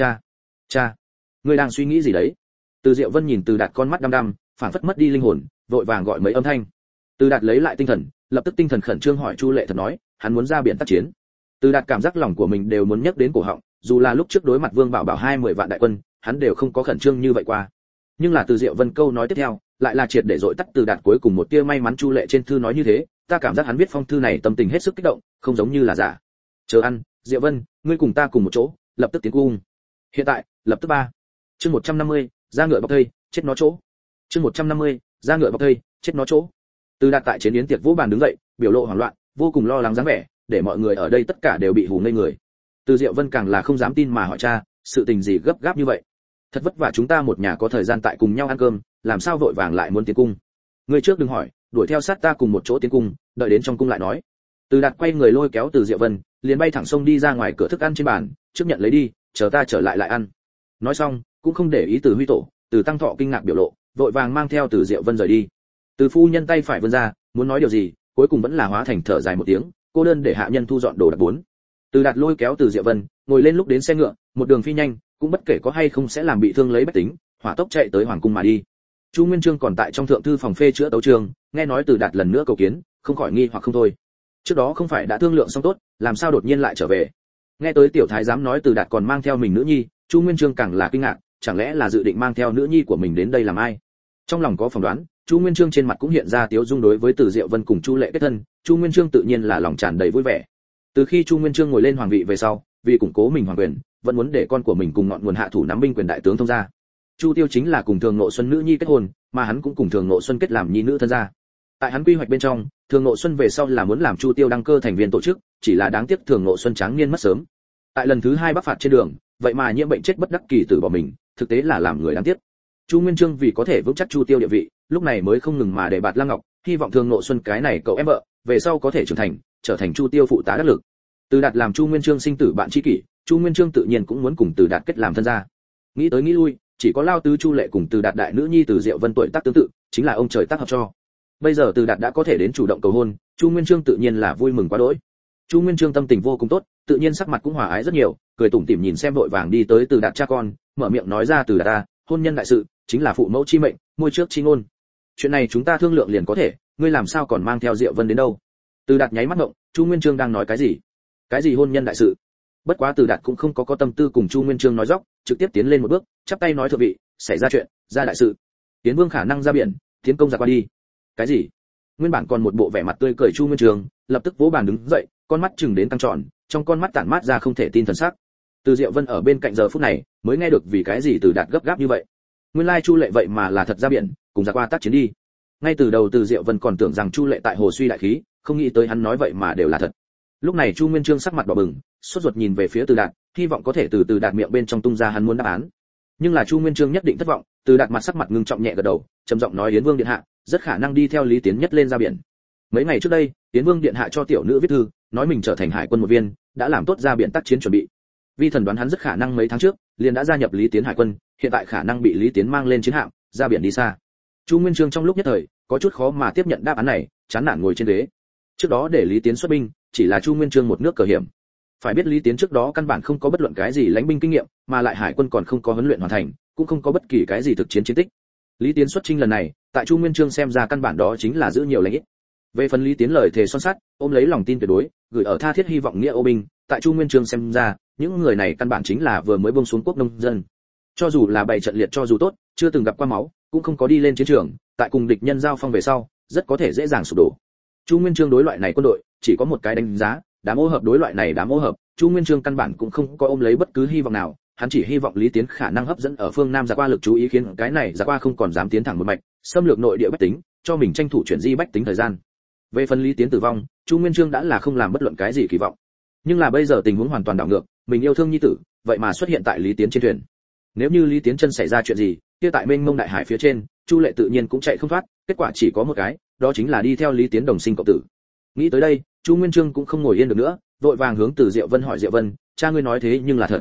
Cha, ngươi đang suy nghĩ gì đấy? Từ Diệu Vân nhìn Từ Đạt con mắt đăm đăm, phảng phất mất đi linh hồn, vội vàng gọi mấy âm thanh. Từ Đạt lấy lại tinh thần, lập tức tinh thần khẩn trương hỏi Chu Lệ thật nói, hắn muốn ra biển tác chiến. Từ Đạt cảm giác lòng của mình đều muốn nhấc đến cổ họng, dù là lúc trước đối mặt Vương Bảo Bảo 20 vạn đại quân, hắn đều không có khẩn trương như vậy qua. Nhưng là Từ Diệu Vân câu nói tiếp theo, lại là triệt để dội tắt Từ Đạt cuối cùng một tia may mắn. Chu Lệ trên thư nói như thế, ta cảm giác hắn viết phong thư này tâm tình hết sức kích động, không giống như là giả. Chờ ăn, Diệu Vân, ngươi cùng ta cùng một chỗ, lập tức tiến cung. Hiện tại, lập tức 3. Chương 150, ra ngựa bọc thây, chết nó chỗ. Chương 150, ra ngựa bọc thây, chết nó chỗ. Từ Đạt tại chiến yến tiệc vũ bàn đứng dậy, biểu lộ hoảng loạn, vô cùng lo lắng dáng vẻ, để mọi người ở đây tất cả đều bị hù ngây người. Từ Diệu Vân càng là không dám tin mà hỏi cha, sự tình gì gấp gáp như vậy? Thật vất vả chúng ta một nhà có thời gian tại cùng nhau ăn cơm, làm sao vội vàng lại muốn tiến cung? Ngươi trước đừng hỏi, đuổi theo sát ta cùng một chỗ tiến cung, đợi đến trong cung lại nói. Từ Đạt quay người lôi kéo Từ Diệu Vân, liền bay thẳng sông đi ra ngoài cửa thức ăn trên bàn, trước nhận lấy đi, chờ ta trở lại lại ăn. Nói xong, cũng không để ý Từ Huy Tổ, Từ Tăng Thọ kinh ngạc biểu lộ, vội vàng mang theo Từ Diệu Vân rời đi. Từ phu nhân tay phải vươn ra, muốn nói điều gì, cuối cùng vẫn là hóa thành thở dài một tiếng, cô đơn để hạ nhân thu dọn đồ đạc 4. Từ Đạt lôi kéo Từ Diệu Vân, ngồi lên lúc đến xe ngựa, một đường phi nhanh, cũng bất kể có hay không sẽ làm bị thương lấy bách tính, hỏa tốc chạy tới hoàng cung mà đi. Chu Nguyên Chương còn tại trong thượng thư phòng phê chữa tấu chương, nghe nói Từ Đạt lần nữa cầu kiến, không khỏi nghi hoặc không thôi. Trước đó không phải đã thương lượng xong tốt, làm sao đột nhiên lại trở về? Nghe tới tiểu thái giám nói Từ Đạt còn mang theo mình nữ nhi, Chu Nguyên Chương càng là kinh ngạc, chẳng lẽ là dự định mang theo nữ nhi của mình đến đây làm ai? Trong lòng có phỏng đoán, Chu Nguyên Chương trên mặt cũng hiện ra tiếu dung. Đối với Từ Diệu Vân cùng Chu Lệ kết thân, Chu Nguyên Chương tự nhiên là lòng tràn đầy vui vẻ. Từ khi Chu Nguyên Chương ngồi lên hoàng vị về sau, vì củng cố mình hoàng quyền, vẫn muốn để con của mình cùng ngọn nguồn hạ thủ nắm binh quyền đại tướng thông gia. Chu Tiêu chính là cùng Thường Ngộ Xuân nữ nhi kết hôn, mà hắn cũng cùng Thường Ngộ Xuân kết làm nhi nữ thân gia. Tại hắn quy hoạch bên trong, Thường Ngộ Xuân về sau là muốn làm Chu Tiêu đăng cơ thành viên tổ chức, chỉ là đáng tiếc Thường Ngộ Xuân tráng niên mất sớm. Tại lần thứ 2 bắc phạt trên đường, vậy mà nhiễm bệnh chết bất đắc kỳ tử bỏ mình, thực tế là làm người đáng tiếc. Chu Nguyên Chương vì có thể vững chắc Chu Tiêu địa vị, lúc này mới không ngừng mà để bạt Lăng Ngọc, hy vọng Thường Ngộ Xuân cái này cậu em vợ, về sau có thể trưởng thành, trở thành Chu Tiêu phụ tá đắc lực. Từ Đạt làm Chu Nguyên Chương sinh tử bạn tri kỷ, Chu Nguyên Chương tự nhiên cũng muốn cùng Từ Đạt kết làm thân gia. Nghĩ tới nghĩ lui, chỉ có lao tứ Chu Lệ cùng Từ Đạt đại nữ nhi Từ Diệu Vân tuổi tác tương tự, chính là ông trời tác hợp cho. Bây giờ Từ Đạt đã có thể đến chủ động cầu hôn, Chu Nguyên Chương tự nhiên là vui mừng quá đỗi. Chu Nguyên Chương tâm tình vô cùng tốt, tự nhiên sắc mặt cũng hòa ái rất nhiều, cười tủm tỉm nhìn xem vội vàng đi tới Từ Đạt cha con, mở miệng nói ra Từ Đạt ta, hôn nhân đại sự, chính là phụ mẫu chi mệnh, môi trước chi ngôn. Chuyện này chúng ta thương lượng liền có thể, ngươi làm sao còn mang theo Diệu Vân đến đâu? Từ Đạt nháy mắt ngộng, Chu Nguyên Chương đang nói cái gì? Cái gì hôn nhân đại sự? Bất quá Từ Đạt cũng không có tâm tư cùng Chu Nguyên Chương nói dóc, trực tiếp tiến lên một bước, chắp tay nói thượng vị, xảy ra chuyện, ra đại sự. Tiến Vương khả năng ra biển, tiến công ra qua đi. Cái gì? Nguyên bản còn một bộ vẻ mặt tươi cười Chu Nguyên Chương, lập tức vỗ bàn đứng dậy, con mắt chừng đến căng tròn, trong con mắt tản mát ra không thể tin thần sắc. Từ Diệu Vân ở bên cạnh giờ phút này, mới nghe được vì cái gì Từ Đạt gấp gáp như vậy. Nguyên lai Chu Lệ vậy mà là thật ra biển, cùng ra qua tác chiến đi. Ngay từ đầu Từ Diệu Vân còn tưởng rằng Chu Lệ tại hồ suy đại khí, không nghĩ tới hắn nói vậy mà đều là thật. Lúc này Chu Nguyên Chương sắc mặt đỏ bừng, sốt ruột nhìn về phía Từ Đạt, hy vọng có thể từ Từ Đạt miệng bên trong tung ra hắn muốn đáp án. Nhưng là Chu Nguyên Chương nhất định thất vọng, Từ Đạt mặt sắc mặt ngưng trọng nhẹ gật đầu, trầm giọng nói Yến Vương điện hạ, rất khả năng đi theo Lý Tiến nhất lên ra biển. Mấy ngày trước đây, Yến Vương điện hạ cho tiểu nữ viết thư, nói mình trở thành hải quân một viên, đã làm tốt ra biển tác chiến chuẩn bị. Vi thần đoán hắn rất khả năng mấy tháng trước liền đã gia nhập Lý Tiến hải quân, hiện tại khả năng bị Lý Tiến mang lên chiến hạm, ra biển đi xa. Chu Nguyên Chương trong lúc nhất thời có chút khó mà tiếp nhận đáp án này, chán nản ngồi trên ghế. Trước đó để Lý Tiến xuất binh, chỉ là Chu Nguyên Chương một nước cờ hiểm. Phải biết Lý Tiến trước đó căn bản không có bất luận cái gì lãnh binh kinh nghiệm, mà lại hải quân còn không có huấn luyện hoàn thành, cũng không có bất kỳ cái gì thực chiến chiến tích. Lý Tiến xuất chinh lần này, tại Chu Nguyên Chương xem ra căn bản đó chính là giữ nhiều lãnh ít. Về phần Lý Tiến lời thề son sắt, ôm lấy lòng tin tuyệt đối, gửi ở tha thiết hy vọng nghĩa ô binh, tại Chu Nguyên Chương xem ra, những người này căn bản chính là vừa mới buông xuống quốc nông dân. Cho dù là bày trận liệt cho dù tốt, chưa từng gặp qua máu, cũng không có đi lên chiến trường, tại cùng địch nhân giao phong về sau, rất có thể dễ dàng sụp đổ. Chu Nguyên Chương đối loại này quân đội, chỉ có một cái đánh giá, đám ô hợp đối loại này đám ô hợp, Chu Nguyên Chương căn bản cũng không có ôm lấy bất cứ hy vọng nào, hắn chỉ hy vọng Lý Tiến khả năng hấp dẫn ở phương Nam Giặc Qua lực chú ý khiến cái này Giặc Qua không còn dám tiến thẳng một mạch, xâm lược nội địa bách tính, cho mình tranh thủ chuyển di bách tính thời gian. Về phần Lý Tiến tử vong, Chu Nguyên Chương đã là không làm bất luận cái gì kỳ vọng. Nhưng là bây giờ tình huống hoàn toàn đảo ngược, mình yêu thương nhi tử, vậy mà xuất hiện tại Lý Tiến trên thuyền. Nếu như Lý Tiến chân xảy ra chuyện gì, kia tại mênh mông đại hải phía trên, Chu Lệ tự nhiên cũng chạy không thoát, kết quả chỉ có một cái, đó chính là đi theo Lý Tiến đồng sinh cộng tử. Nghĩ tới đây, Chu Nguyên Chương cũng không ngồi yên được nữa, vội vàng hướng Từ Diệu Vân hỏi Diệu Vân, cha ngươi nói thế nhưng là thật?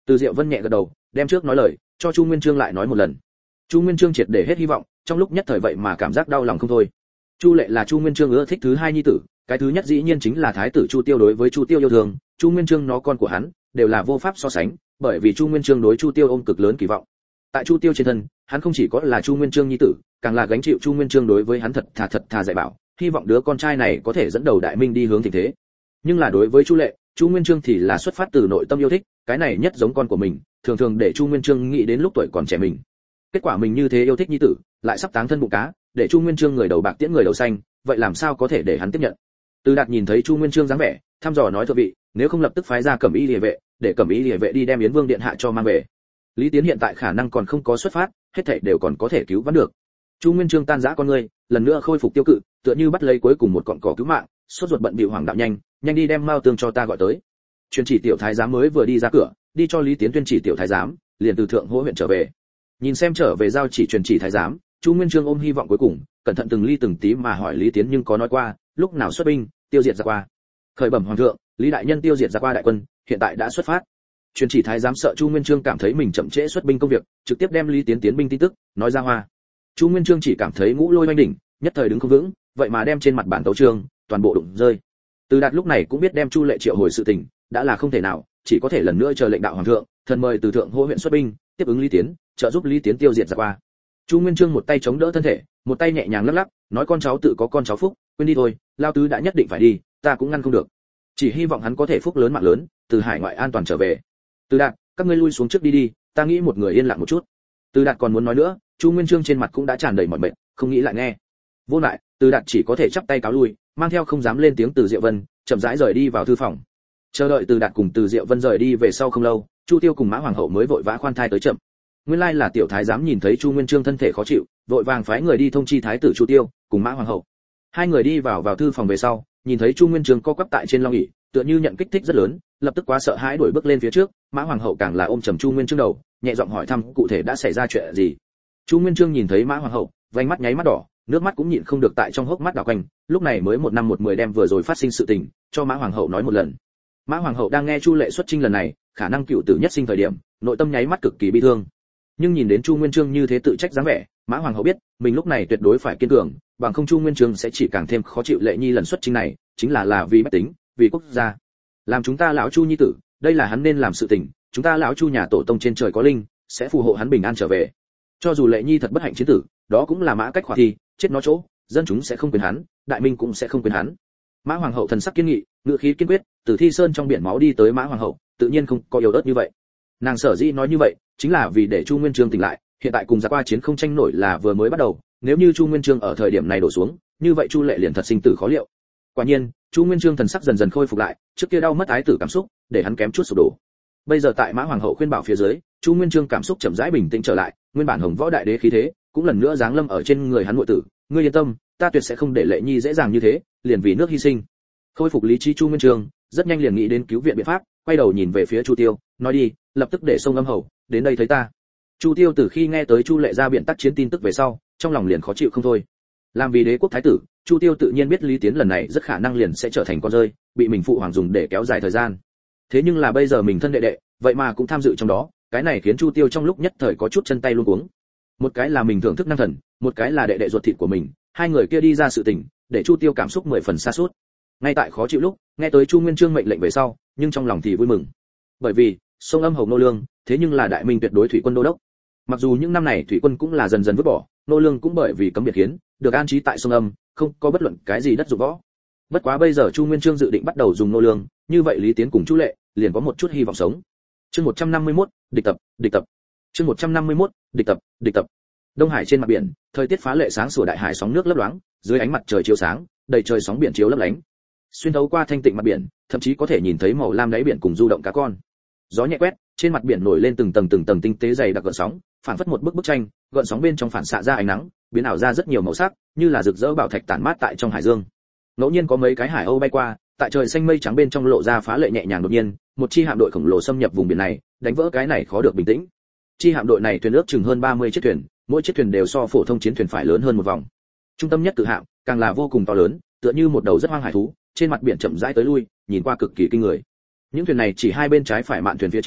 Từ Diệu Vân nhẹ gật đầu, đem trước nói lời cho Chu Nguyên Chương lại nói một lần. Chu Nguyên Chương triệt để hết hy vọng, trong lúc nhất thời vậy mà cảm giác đau lòng không thôi. Chu Lệ là Chu Nguyên Chương ưa thích thứ hai nhi tử, cái thứ nhất dĩ nhiên chính là thái tử Chu Tiêu. Đối với Chu Tiêu yêu thương, Chu Nguyên Chương nó con của hắn đều là vô pháp so sánh, bởi vì Chu Nguyên Chương đối Chu Tiêu ôm cực lớn kỳ vọng. Tại Chu Tiêu trên thân, hắn không chỉ có là Chu Nguyên Chương nhi tử, càng là gánh chịu Chu Nguyên Chương đối với hắn thật thà dạy bảo, hy vọng đứa con trai này có thể dẫn đầu Đại Minh đi hướng thịnh thế. Nhưng là đối với Chu Lệ, Chu Nguyên Chương thì là xuất phát từ nội tâm yêu thích, cái này nhất giống con của mình, thường thường để Chu Nguyên Chương nghĩ đến lúc tuổi còn trẻ mình. Kết quả mình như thế yêu thích nhi tử, lại sắp táng thân bụng cá, để Chu Nguyên Chương người đầu bạc tiễn người đầu xanh, vậy làm sao có thể để hắn tiếp nhận? Từ Đạt nhìn thấy Chu Nguyên Chương dáng vẻ, thăm dò nói thưa vị, nếu không lập tức phái ra Cẩm Y Liề vệ, để Cẩm Y Liề vệ đi đem Yến Vương điện hạ cho mang về. Lý Tiến hiện tại khả năng còn không có xuất phát, hết thảy đều còn có thể cứu vãn được. Chu Nguyên Chương tan rã con người, lần nữa khôi phục tiêu cự, tựa như bắt lấy cuối cùng một cọng cỏ cứu mạng, sốt ruột bận bịu hoàng đạo nhanh đi đem Mao Tương cho ta gọi tới. Truyền chỉ tiểu thái giám mới vừa đi ra cửa, đi cho Lý Tiến tuyên chỉ tiểu thái giám, liền từ thượng hỗ huyện trở về. Nhìn xem trở về giao chỉ truyền chỉ thái giám, Chu Nguyên Chương ôm hy vọng cuối cùng, cẩn thận từng ly từng tí mà hỏi Lý Tiến nhưng có nói qua, lúc nào xuất binh, tiêu diệt Gia Qua. Khởi bẩm hoàng thượng, Lý đại nhân tiêu diệt Gia Qua đại quân, hiện tại đã xuất phát. Truyền chỉ thái giám sợ Chu Nguyên Chương cảm thấy mình chậm trễ xuất binh công việc, trực tiếp đem Lý Tiến tiến binh tin tức nói ra hoa. Chu Nguyên Chương chỉ cảm thấy ngũ lôi oanh đỉnh, nhất thời đứng không vững, vậy mà đem trên mặt bản tấu chương toàn bộ đụng rơi. Từ Đạt lúc này cũng biết đem Chu Lệ triệu hồi sự tình đã là không thể nào, chỉ có thể lần nữa chờ lệnh đạo hoàng thượng, thần mời từ thượng hỗ huyện xuất binh, tiếp ứng Lý Tiến, trợ giúp Lý Tiến tiêu diệt Gia Qua. Chu Nguyên Chương một tay chống đỡ thân thể, một tay nhẹ nhàng lắc lắc, nói con cháu tự có con cháu phúc, quên đi thôi, lao tứ đã nhất định phải đi, ta cũng ngăn không được. Chỉ hy vọng hắn có thể phúc lớn mạng lớn, từ hải ngoại an toàn trở về. Từ Đạt, các ngươi lui xuống trước đi đi, ta nghĩ một người yên lặng một chút. Từ Đạt còn muốn nói nữa, Chu Nguyên Chương trên mặt cũng đã tràn đầy mỏi mệt, không nghĩ lại nghe. Vô lại, Từ Đạt chỉ có thể chắp tay cáo lui, mang theo không dám lên tiếng Từ Diệu Vân, chậm rãi rời đi vào thư phòng. Chờ đợi Từ Đạt cùng Từ Diệu Vân rời đi về sau không lâu, Chu Tiêu cùng Mã Hoàng hậu mới vội vã khoan thai tới chậm. Nguyên lai là tiểu thái giám nhìn thấy Chu Nguyên Chương thân thể khó chịu, vội vàng phái người đi thông chi thái tử Chu Tiêu cùng Mã Hoàng hậu. Hai người đi vào thư phòng về sau, nhìn thấy Chu Nguyên Chương co quắp tại trên long ỷ, tựa như nhận kích thích rất lớn, lập tức quá sợ hãi đuổi bước lên phía trước. Mã Hoàng hậu càng là ôm trầm Chu Nguyên Chương đầu, nhẹ giọng hỏi thăm cụ thể đã xảy ra chuyện gì. Chu Nguyên Chương nhìn thấy Mã Hoàng hậu, vành mắt nháy mắt đỏ, nước mắt cũng nhịn không được tại trong hốc mắt đảo quanh, lúc này mới một năm một mười đem vừa rồi phát sinh sự tình cho Mã Hoàng hậu nói một lần. Mã Hoàng hậu đang nghe Chu Lệ xuất chinh lần này, khả năng cựu tử nhất sinh thời điểm, nội tâm nháy mắt cực kỳ bi thương. Nhưng nhìn đến Chu Nguyên Chương như thế tự trách dáng vẻ, Mã Hoàng hậu biết, mình lúc này tuyệt đối phải kiên cường, bằng không Chu Nguyên Chương sẽ chỉ càng thêm khó chịu. Lệ Nhi lần xuất chinh này, chính là vì bách tính, vì quốc gia. Làm chúng ta lão Chu nhi tử, đây là hắn nên làm sự tình, chúng ta lão Chu nhà tổ tông trên trời có linh, sẽ phù hộ hắn bình an trở về. Cho dù Lệ Nhi thật bất hạnh chiến tử, đó cũng là mã cách khỏa thi, chết nó chỗ, dân chúng sẽ không quyền hắn, Đại Minh cũng sẽ không quyền hắn. Mã Hoàng hậu thần sắc kiên nghị, ngữ khí kiên quyết, từ Thi Sơn trong biển máu đi tới Mã Hoàng hậu, tự nhiên không có yếu ớt như vậy. Nàng sở dĩ nói như vậy, chính là vì để Chu Nguyên Chương tỉnh lại, hiện tại cùng Gia Qua chiến không tranh nổi là vừa mới bắt đầu, nếu như Chu Nguyên Chương ở thời điểm này đổ xuống, như vậy Chu Lệ liền thật sinh tử khó liệu. Quả nhiên, Chu Nguyên Chương thần sắc dần dần khôi phục lại, trước kia đau mất ái tử cảm xúc, để hắn kém chút sụp đổ. Bây giờ tại Mã Hoàng hậu khuyên bảo phía dưới, Chu Nguyên Chương cảm xúc chậm rãi bình tĩnh trở lại, nguyên bản Hồng Võ Đại Đế khí thế cũng lần nữa giáng lâm ở trên người hắn muội tử. Ngươi yên tâm, ta tuyệt sẽ không để Lệ Nhi dễ dàng như thế, liền vì nước hy sinh. Khôi phục lý trí Chu Nguyên Chương rất nhanh liền nghĩ đến cứu viện biện pháp, quay đầu nhìn về phía Chu Tiêu, nói đi, lập tức để Sông Âm Hầu đến đây thấy ta. Chu Tiêu từ khi nghe tới Chu Lệ ra biển tác chiến tin tức về sau, trong lòng liền khó chịu không thôi. Làm vì đế quốc thái tử, Chu Tiêu tự nhiên biết Lý Tiến lần này rất khả năng liền sẽ trở thành con rơi, bị mình phụ hoàng dùng để kéo dài thời gian. Thế nhưng là bây giờ mình thân đệ đệ, vậy mà cũng tham dự trong đó, cái này khiến Chu Tiêu trong lúc nhất thời có chút chân tay luống cuống. Một cái là mình thưởng thức năng thần, một cái là đệ đệ ruột thịt của mình, hai người kia đi ra sự tình, để Chu Tiêu cảm xúc 10 phần sa sút. Ngay tại khó chịu lúc, nghe tới Chu Nguyên Chương mệnh lệnh về sau, nhưng trong lòng thì vui mừng. Bởi vì, Sông Âm Hầu nô lương, thế nhưng là Đại Minh tuyệt đối thủy quân đô đốc. Mặc dù những năm này thủy quân cũng là dần dần vứt bỏ, nô lương cũng bởi vì cấm biệt hiến, được an trí tại Sông Âm, không có bất luận cái gì đất dụng võ. Bất quá bây giờ Chu Nguyên Chương dự định bắt đầu dùng nô lương, như vậy Lý Tiến cùng Chu Lệ liền có một chút hy vọng sống. Chương 151, địch tập. Chương 151, địch tập. Đông Hải trên mặt biển, thời tiết phá lệ sáng sủa, đại hải sóng nước lấp loáng, dưới ánh mặt trời chiếu sáng, đầy trời sóng biển chiếu lấp lánh. Xuyên thấu qua thanh tịnh mặt biển, thậm chí có thể nhìn thấy màu lam đáy biển cùng du động cá con. Gió nhẹ quét, trên mặt biển nổi lên từng tầng tinh tế dày đặc gợn sóng, phản phất một bức tranh, gợn sóng bên trong phản xạ ra ánh nắng, biến ảo ra rất nhiều màu sắc, như là rực rỡ bảo thạch tản mát tại trong hải dương. Ngẫu nhiên có mấy cái hải âu bay qua, tại trời xanh mây trắng bên trong lộ ra phá lệ nhẹ nhàng. Đột nhiên, một chi hạm đội khổng lồ xâm nhập vùng biển này, đánh vỡ cái này khó được bình tĩnh. Chi hạm đội này thuyền ước chừng hơn 30 chiếc thuyền, mỗi chiếc thuyền đều so phổ thông chiến thuyền phải lớn hơn một vòng. Trung tâm nhất cự hạm càng là vô cùng to lớn, tựa như một đầu rất hoang hải thú, trên mặt biển chậm rãi tới lui, nhìn qua cực kỳ kinh người. Những thuyền này chỉ hai bên trái phải mạn thuyền phía trên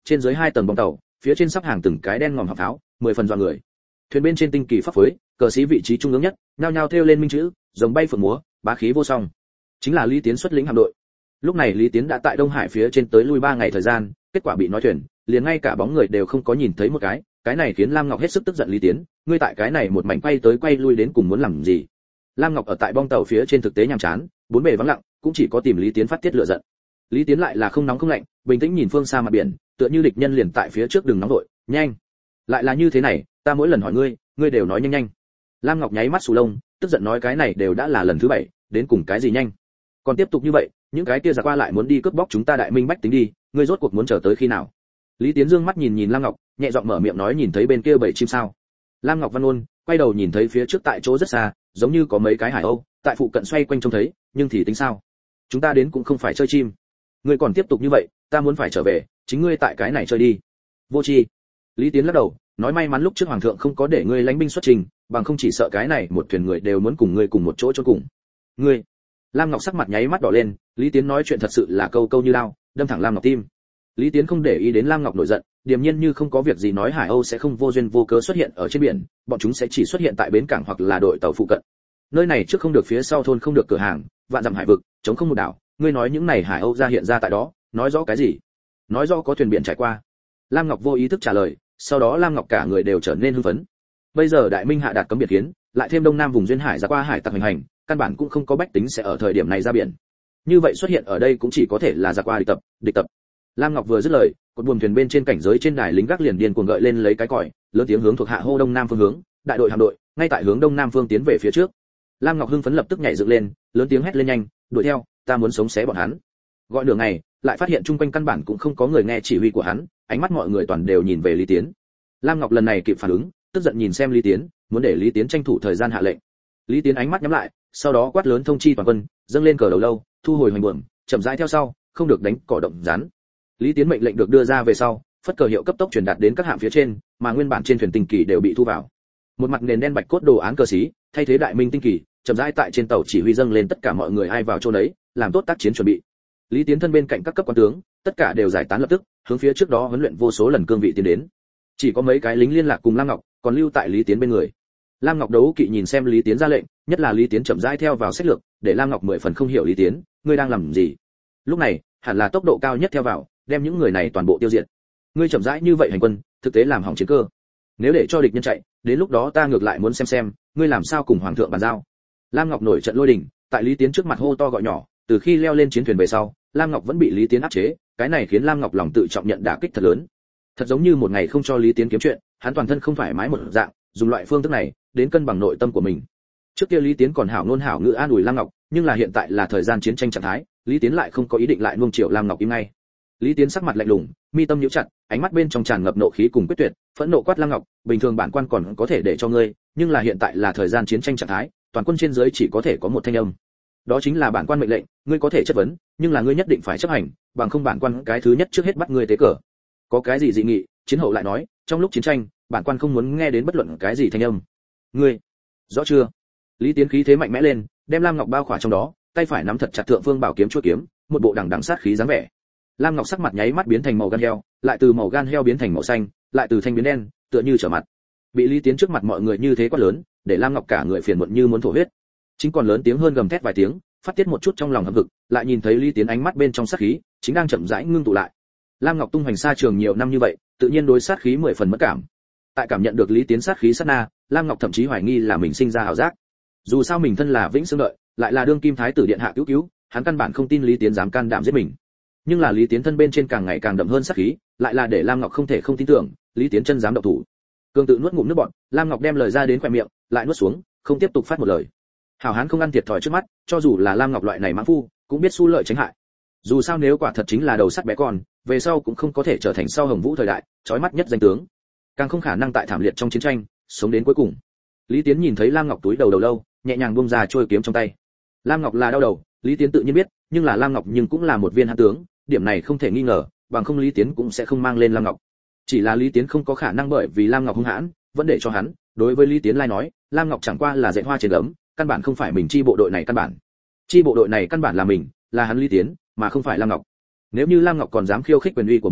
trên dưới 2 tầng bong tàu, phía trên sắp hàng từng cái đen ngòm họng pháo, 10 phần dọa người. Thuyền bên trên tinh kỳ pháp phối, cờ sĩ vị trí trung ương nhất, nhao nhao thêu lên minh chữ, rồng bay phượng múa, bá khí vô song. Chính là Lý Tiến xuất lĩnh hạm đội. Lúc này Lý Tiến đã tại Đông Hải phía trên tới lui 3 ngày thời gian, kết quả bị nói thuyền, liền ngay cả bóng người đều không có nhìn thấy một cái này khiến Lam Ngọc hết sức tức giận. Lý Tiến, ngươi tại cái này một mảnh quay tới quay lui đến cùng muốn làm gì? Lam Ngọc ở tại bong tàu phía trên thực tế nhàm chán, bốn bề vắng lặng, cũng chỉ có tìm Lý Tiến phát tiết lửa giận. Lý Tiến lại là không nóng không lạnh, bình tĩnh nhìn phương xa mặt biển, tựa như địch nhân liền tại phía trước, đừng nóng đội, nhanh. Lại là như thế này, ta mỗi lần hỏi ngươi đều nói nhanh nhanh. Lam Ngọc nháy mắt sù lông, tức giận nói cái này đều đã là lần thứ 7, đến cùng cái gì nhanh? Còn tiếp tục như vậy, những cái kia giặc qua lại muốn đi cướp bóc chúng ta Đại Minh bách tính đi, ngươi rốt cuộc muốn chờ tới khi nào? Lý Tiến dương mắt nhìn Lam Ngọc, nhẹ giọng mở miệng nói, nhìn thấy bên kia bầy chim sao? Lam Ngọc văn ôn, quay đầu nhìn thấy phía trước tại chỗ rất xa, giống như có mấy cái hải âu, tại phụ cận xoay quanh trông thấy, nhưng thì tính sao? Chúng ta đến cũng không phải chơi chim. Ngươi còn tiếp tục như vậy, ta muốn phải trở về, chính ngươi tại cái này chơi đi. Vô tri. Lý Tiến lắc đầu, nói may mắn lúc trước hoàng thượng không có để ngươi lãnh binh xuất trình, bằng không chỉ sợ cái này một thuyền người đều muốn cùng ngươi cùng một chỗ chôn cùng. Ngươi. Lam Ngọc sắc mặt nháy mắt đỏ lên, Lý Tiến nói chuyện thật sự là câu câu như đao, đâm thẳng Lam Ngọc tim. Lý Tiến không để ý đến Lam Ngọc nổi giận, điềm nhiên như không có việc gì nói hải âu sẽ không vô duyên vô cớ xuất hiện ở trên biển, bọn chúng sẽ chỉ xuất hiện tại bến cảng hoặc là đội tàu phụ cận. Nơi này trước không được, phía sau thôn không được, cửa hàng, vạn dặm hải vực, chống không một đảo, ngươi nói những này hải âu ra hiện ra tại đó, nói rõ cái gì? Nói rõ có thuyền biển trải qua. Lam Ngọc vô ý thức trả lời, sau đó Lam Ngọc cả người đều trở nên hưng phấn. Bây giờ Đại Minh hạ đạt cấm biển kiến, lại thêm Đông Nam vùng duyên hải ra qua hải tặc hành hành, căn bản cũng không có bách tính sẽ ở thời điểm này ra biển. Như vậy xuất hiện ở đây cũng chỉ có thể là ra qua địch tập. Lam Ngọc vừa dứt lời, cột buồm thuyền bên trên cảnh giới trên đài lính gác liền điên cuồng gợi lên lấy cái còi, lớn tiếng hướng thuộc hạ hô đông nam phương hướng, đại đội hạm đội, ngay tại hướng đông nam phương tiến về phía trước. Lam Ngọc hưng phấn lập tức nhảy dựng lên, lớn tiếng hét lên nhanh, đuổi theo, ta muốn sống xé bọn hắn. Gọi đường này, lại phát hiện chung quanh căn bản cũng không có người nghe chỉ huy của hắn, ánh mắt mọi người toàn đều nhìn về Lý Tiến. Lam Ngọc lần này kịp phản ứng, tức giận nhìn xem Lý Tiến, muốn để Lý Tiến tranh thủ thời gian hạ lệnh. Lý Tiến ánh mắt nhắm lại, sau đó quát lớn thông chi toàn quân, dâng lên cờ đầu lâu, thu hồi hoành buồm, chậm rãi theo sau, không được đánh cỏ động rắn. Lý Tiến mệnh lệnh được đưa ra về sau, phất cờ hiệu cấp tốc truyền đạt đến các hạm phía trên, mà nguyên bản trên thuyền tinh kỳ đều bị thu vào. Một mặt nền đen bạch cốt đồ án cờ xí, thay thế Đại Minh tinh kỳ, chậm rãi tại trên tàu chỉ huy dâng lên, tất cả mọi người ai vào chỗ đấy, làm tốt tác chiến chuẩn bị. Lý Tiến thân bên cạnh các cấp quan tướng, tất cả đều giải tán lập tức, hướng phía trước đó huấn luyện vô số lần cương vị tiến đến. Chỉ có mấy cái lính liên lạc cùng Lam Ngọc, còn lưu tại Lý Tiến bên người. Lam Ngọc đấu kỵ nhìn xem Lý Tiến ra lệnh, nhất là Lý Tiến chậm rãi theo vào sách lược, để Lam Ngọc 10 phần không hiểu Lý Tiến, ngươi đang làm gì? Lúc này, hẳn là tốc độ cao nhất theo vào, đem những người này toàn bộ tiêu diệt. Ngươi chậm rãi như vậy hành quân, thực tế làm hỏng chiến cơ. Nếu để cho địch nhân chạy, đến lúc đó ta ngược lại muốn xem ngươi làm sao cùng hoàng thượng bàn giao. Lam Ngọc nổi trận lôi đình, tại Lý Tiến trước mặt hô to gọi nhỏ, từ khi leo lên chiến thuyền về sau, Lam Ngọc vẫn bị Lý Tiến áp chế, cái này khiến Lam Ngọc lòng tự trọng nhận đả kích thật lớn. Thật giống như một ngày không cho Lý Tiến kiếm chuyện, hắn toàn thân không thoải mái một dạng, dùng loại phương thức này đến cân bằng nội tâm của mình. Trước kia Lý Tiến còn hảo ngôn hảo ngữ an ủi Lam Ngọc, nhưng là hiện tại là thời gian chiến tranh trạng thái, Lý Tiến lại không có ý định lại nuông chiều Lam Ngọc im ngay. Lý Tiến sắc mặt lạnh lùng, mi tâm nhíu chặt, ánh mắt bên trong tràn ngập nộ khí cùng quyết tuyệt, phẫn nộ quát Lam Ngọc, bình thường bản quan còn có thể để cho ngươi, nhưng là hiện tại là thời gian chiến tranh trạng thái, toàn quân trên dưới chỉ có thể có một thanh âm. Đó chính là bản quan mệnh lệnh, ngươi có thể chất vấn, nhưng là ngươi nhất định phải chấp hành, bằng không bản quan cái thứ nhất trước hết bắt ngươi tế cờ. Có cái gì dị nghị, chiến hậu lại nói, trong lúc chiến tranh, bản quan không muốn nghe đến bất luận cái gì thanh âm. Ngươi, rõ chưa? Lý Tiến khí thế mạnh mẽ lên, đem Lam Ngọc bao khỏa trong đó, tay phải nắm thật chặt thượng phương bảo kiếm chuôi kiếm, một bộ đằng đằng sát khí dáng vẻ. Lam Ngọc sắc mặt nháy mắt biến thành màu gan heo, lại từ màu gan heo biến thành màu xanh, lại từ thanh biến đen, tựa như trở mặt. Bị Lý Tiến trước mặt mọi người như thế quá lớn, để Lam Ngọc cả người phiền muộn như muốn thổ huyết. Chính còn lớn tiếng hơn gầm thét vài tiếng, phát tiết một chút trong lòng hậm hực, lại nhìn thấy Lý Tiến ánh mắt bên trong sát khí, chính đang chậm rãi ngưng tụ lại. Lam Ngọc tung hoành xa trường nhiều năm như vậy, tự nhiên đối sát khí 10 phần mất cảm. Tại cảm nhận được Lý Tiến sát khí sát na, Lam Ngọc thậm chí hoài nghi là mình sinh ra ảo giác. Dù sao mình thân là Vĩnh Xương đợi, lại là đương kim thái tử điện hạ cứu, hắn căn bản không tin Lý Tiến dám can đảm giết mình. Nhưng là Lý Tiến thân bên trên càng ngày càng đậm hơn sát khí, lại là để Lam Ngọc không thể không tin tưởng, Lý Tiến chân dám động thủ. Cương tự nuốt ngụm nước bọt, Lam Ngọc đem lời ra đến khóe miệng, lại nuốt xuống, không tiếp tục phát một lời. Hảo hán không ăn thiệt thòi trước mắt, cho dù là Lam Ngọc loại này mãng phu, cũng biết xu lợi tránh hại. Dù sao nếu quả thật chính là đầu sắt bé con, về sau cũng không có thể trở thành sau Hồng Vũ thời đại, chói mắt nhất danh tướng, càng không khả năng tại thảm liệt trong chiến tranh sống đến cuối cùng. Lý Tiến nhìn thấy Lam Ngọc túi đầu lâu, nhẹ nhàng buông ra trôi kiếm trong tay. Lam Ngọc là đau đầu, Lý Tiến tự nhiên biết, nhưng là Lam Ngọc nhưng cũng là một viên hán tướng, điểm này không thể nghi ngờ, bằng không Lý Tiến cũng sẽ không mang lên Lam Ngọc. Chỉ là Lý Tiến không có khả năng bởi vì Lam Ngọc hung hãn, vẫn để cho hắn. Đối với Lý Tiến lai nói, Lam Ngọc chẳng qua là dạy hoa trên gấm, căn bản không phải mình chi bộ đội này căn bản. Chi bộ đội này căn bản là mình, là hắn Lý Tiến, mà không phải Lam Ngọc. Nếu như Lam Ngọc còn dám khiêu khích quyền uy của mình,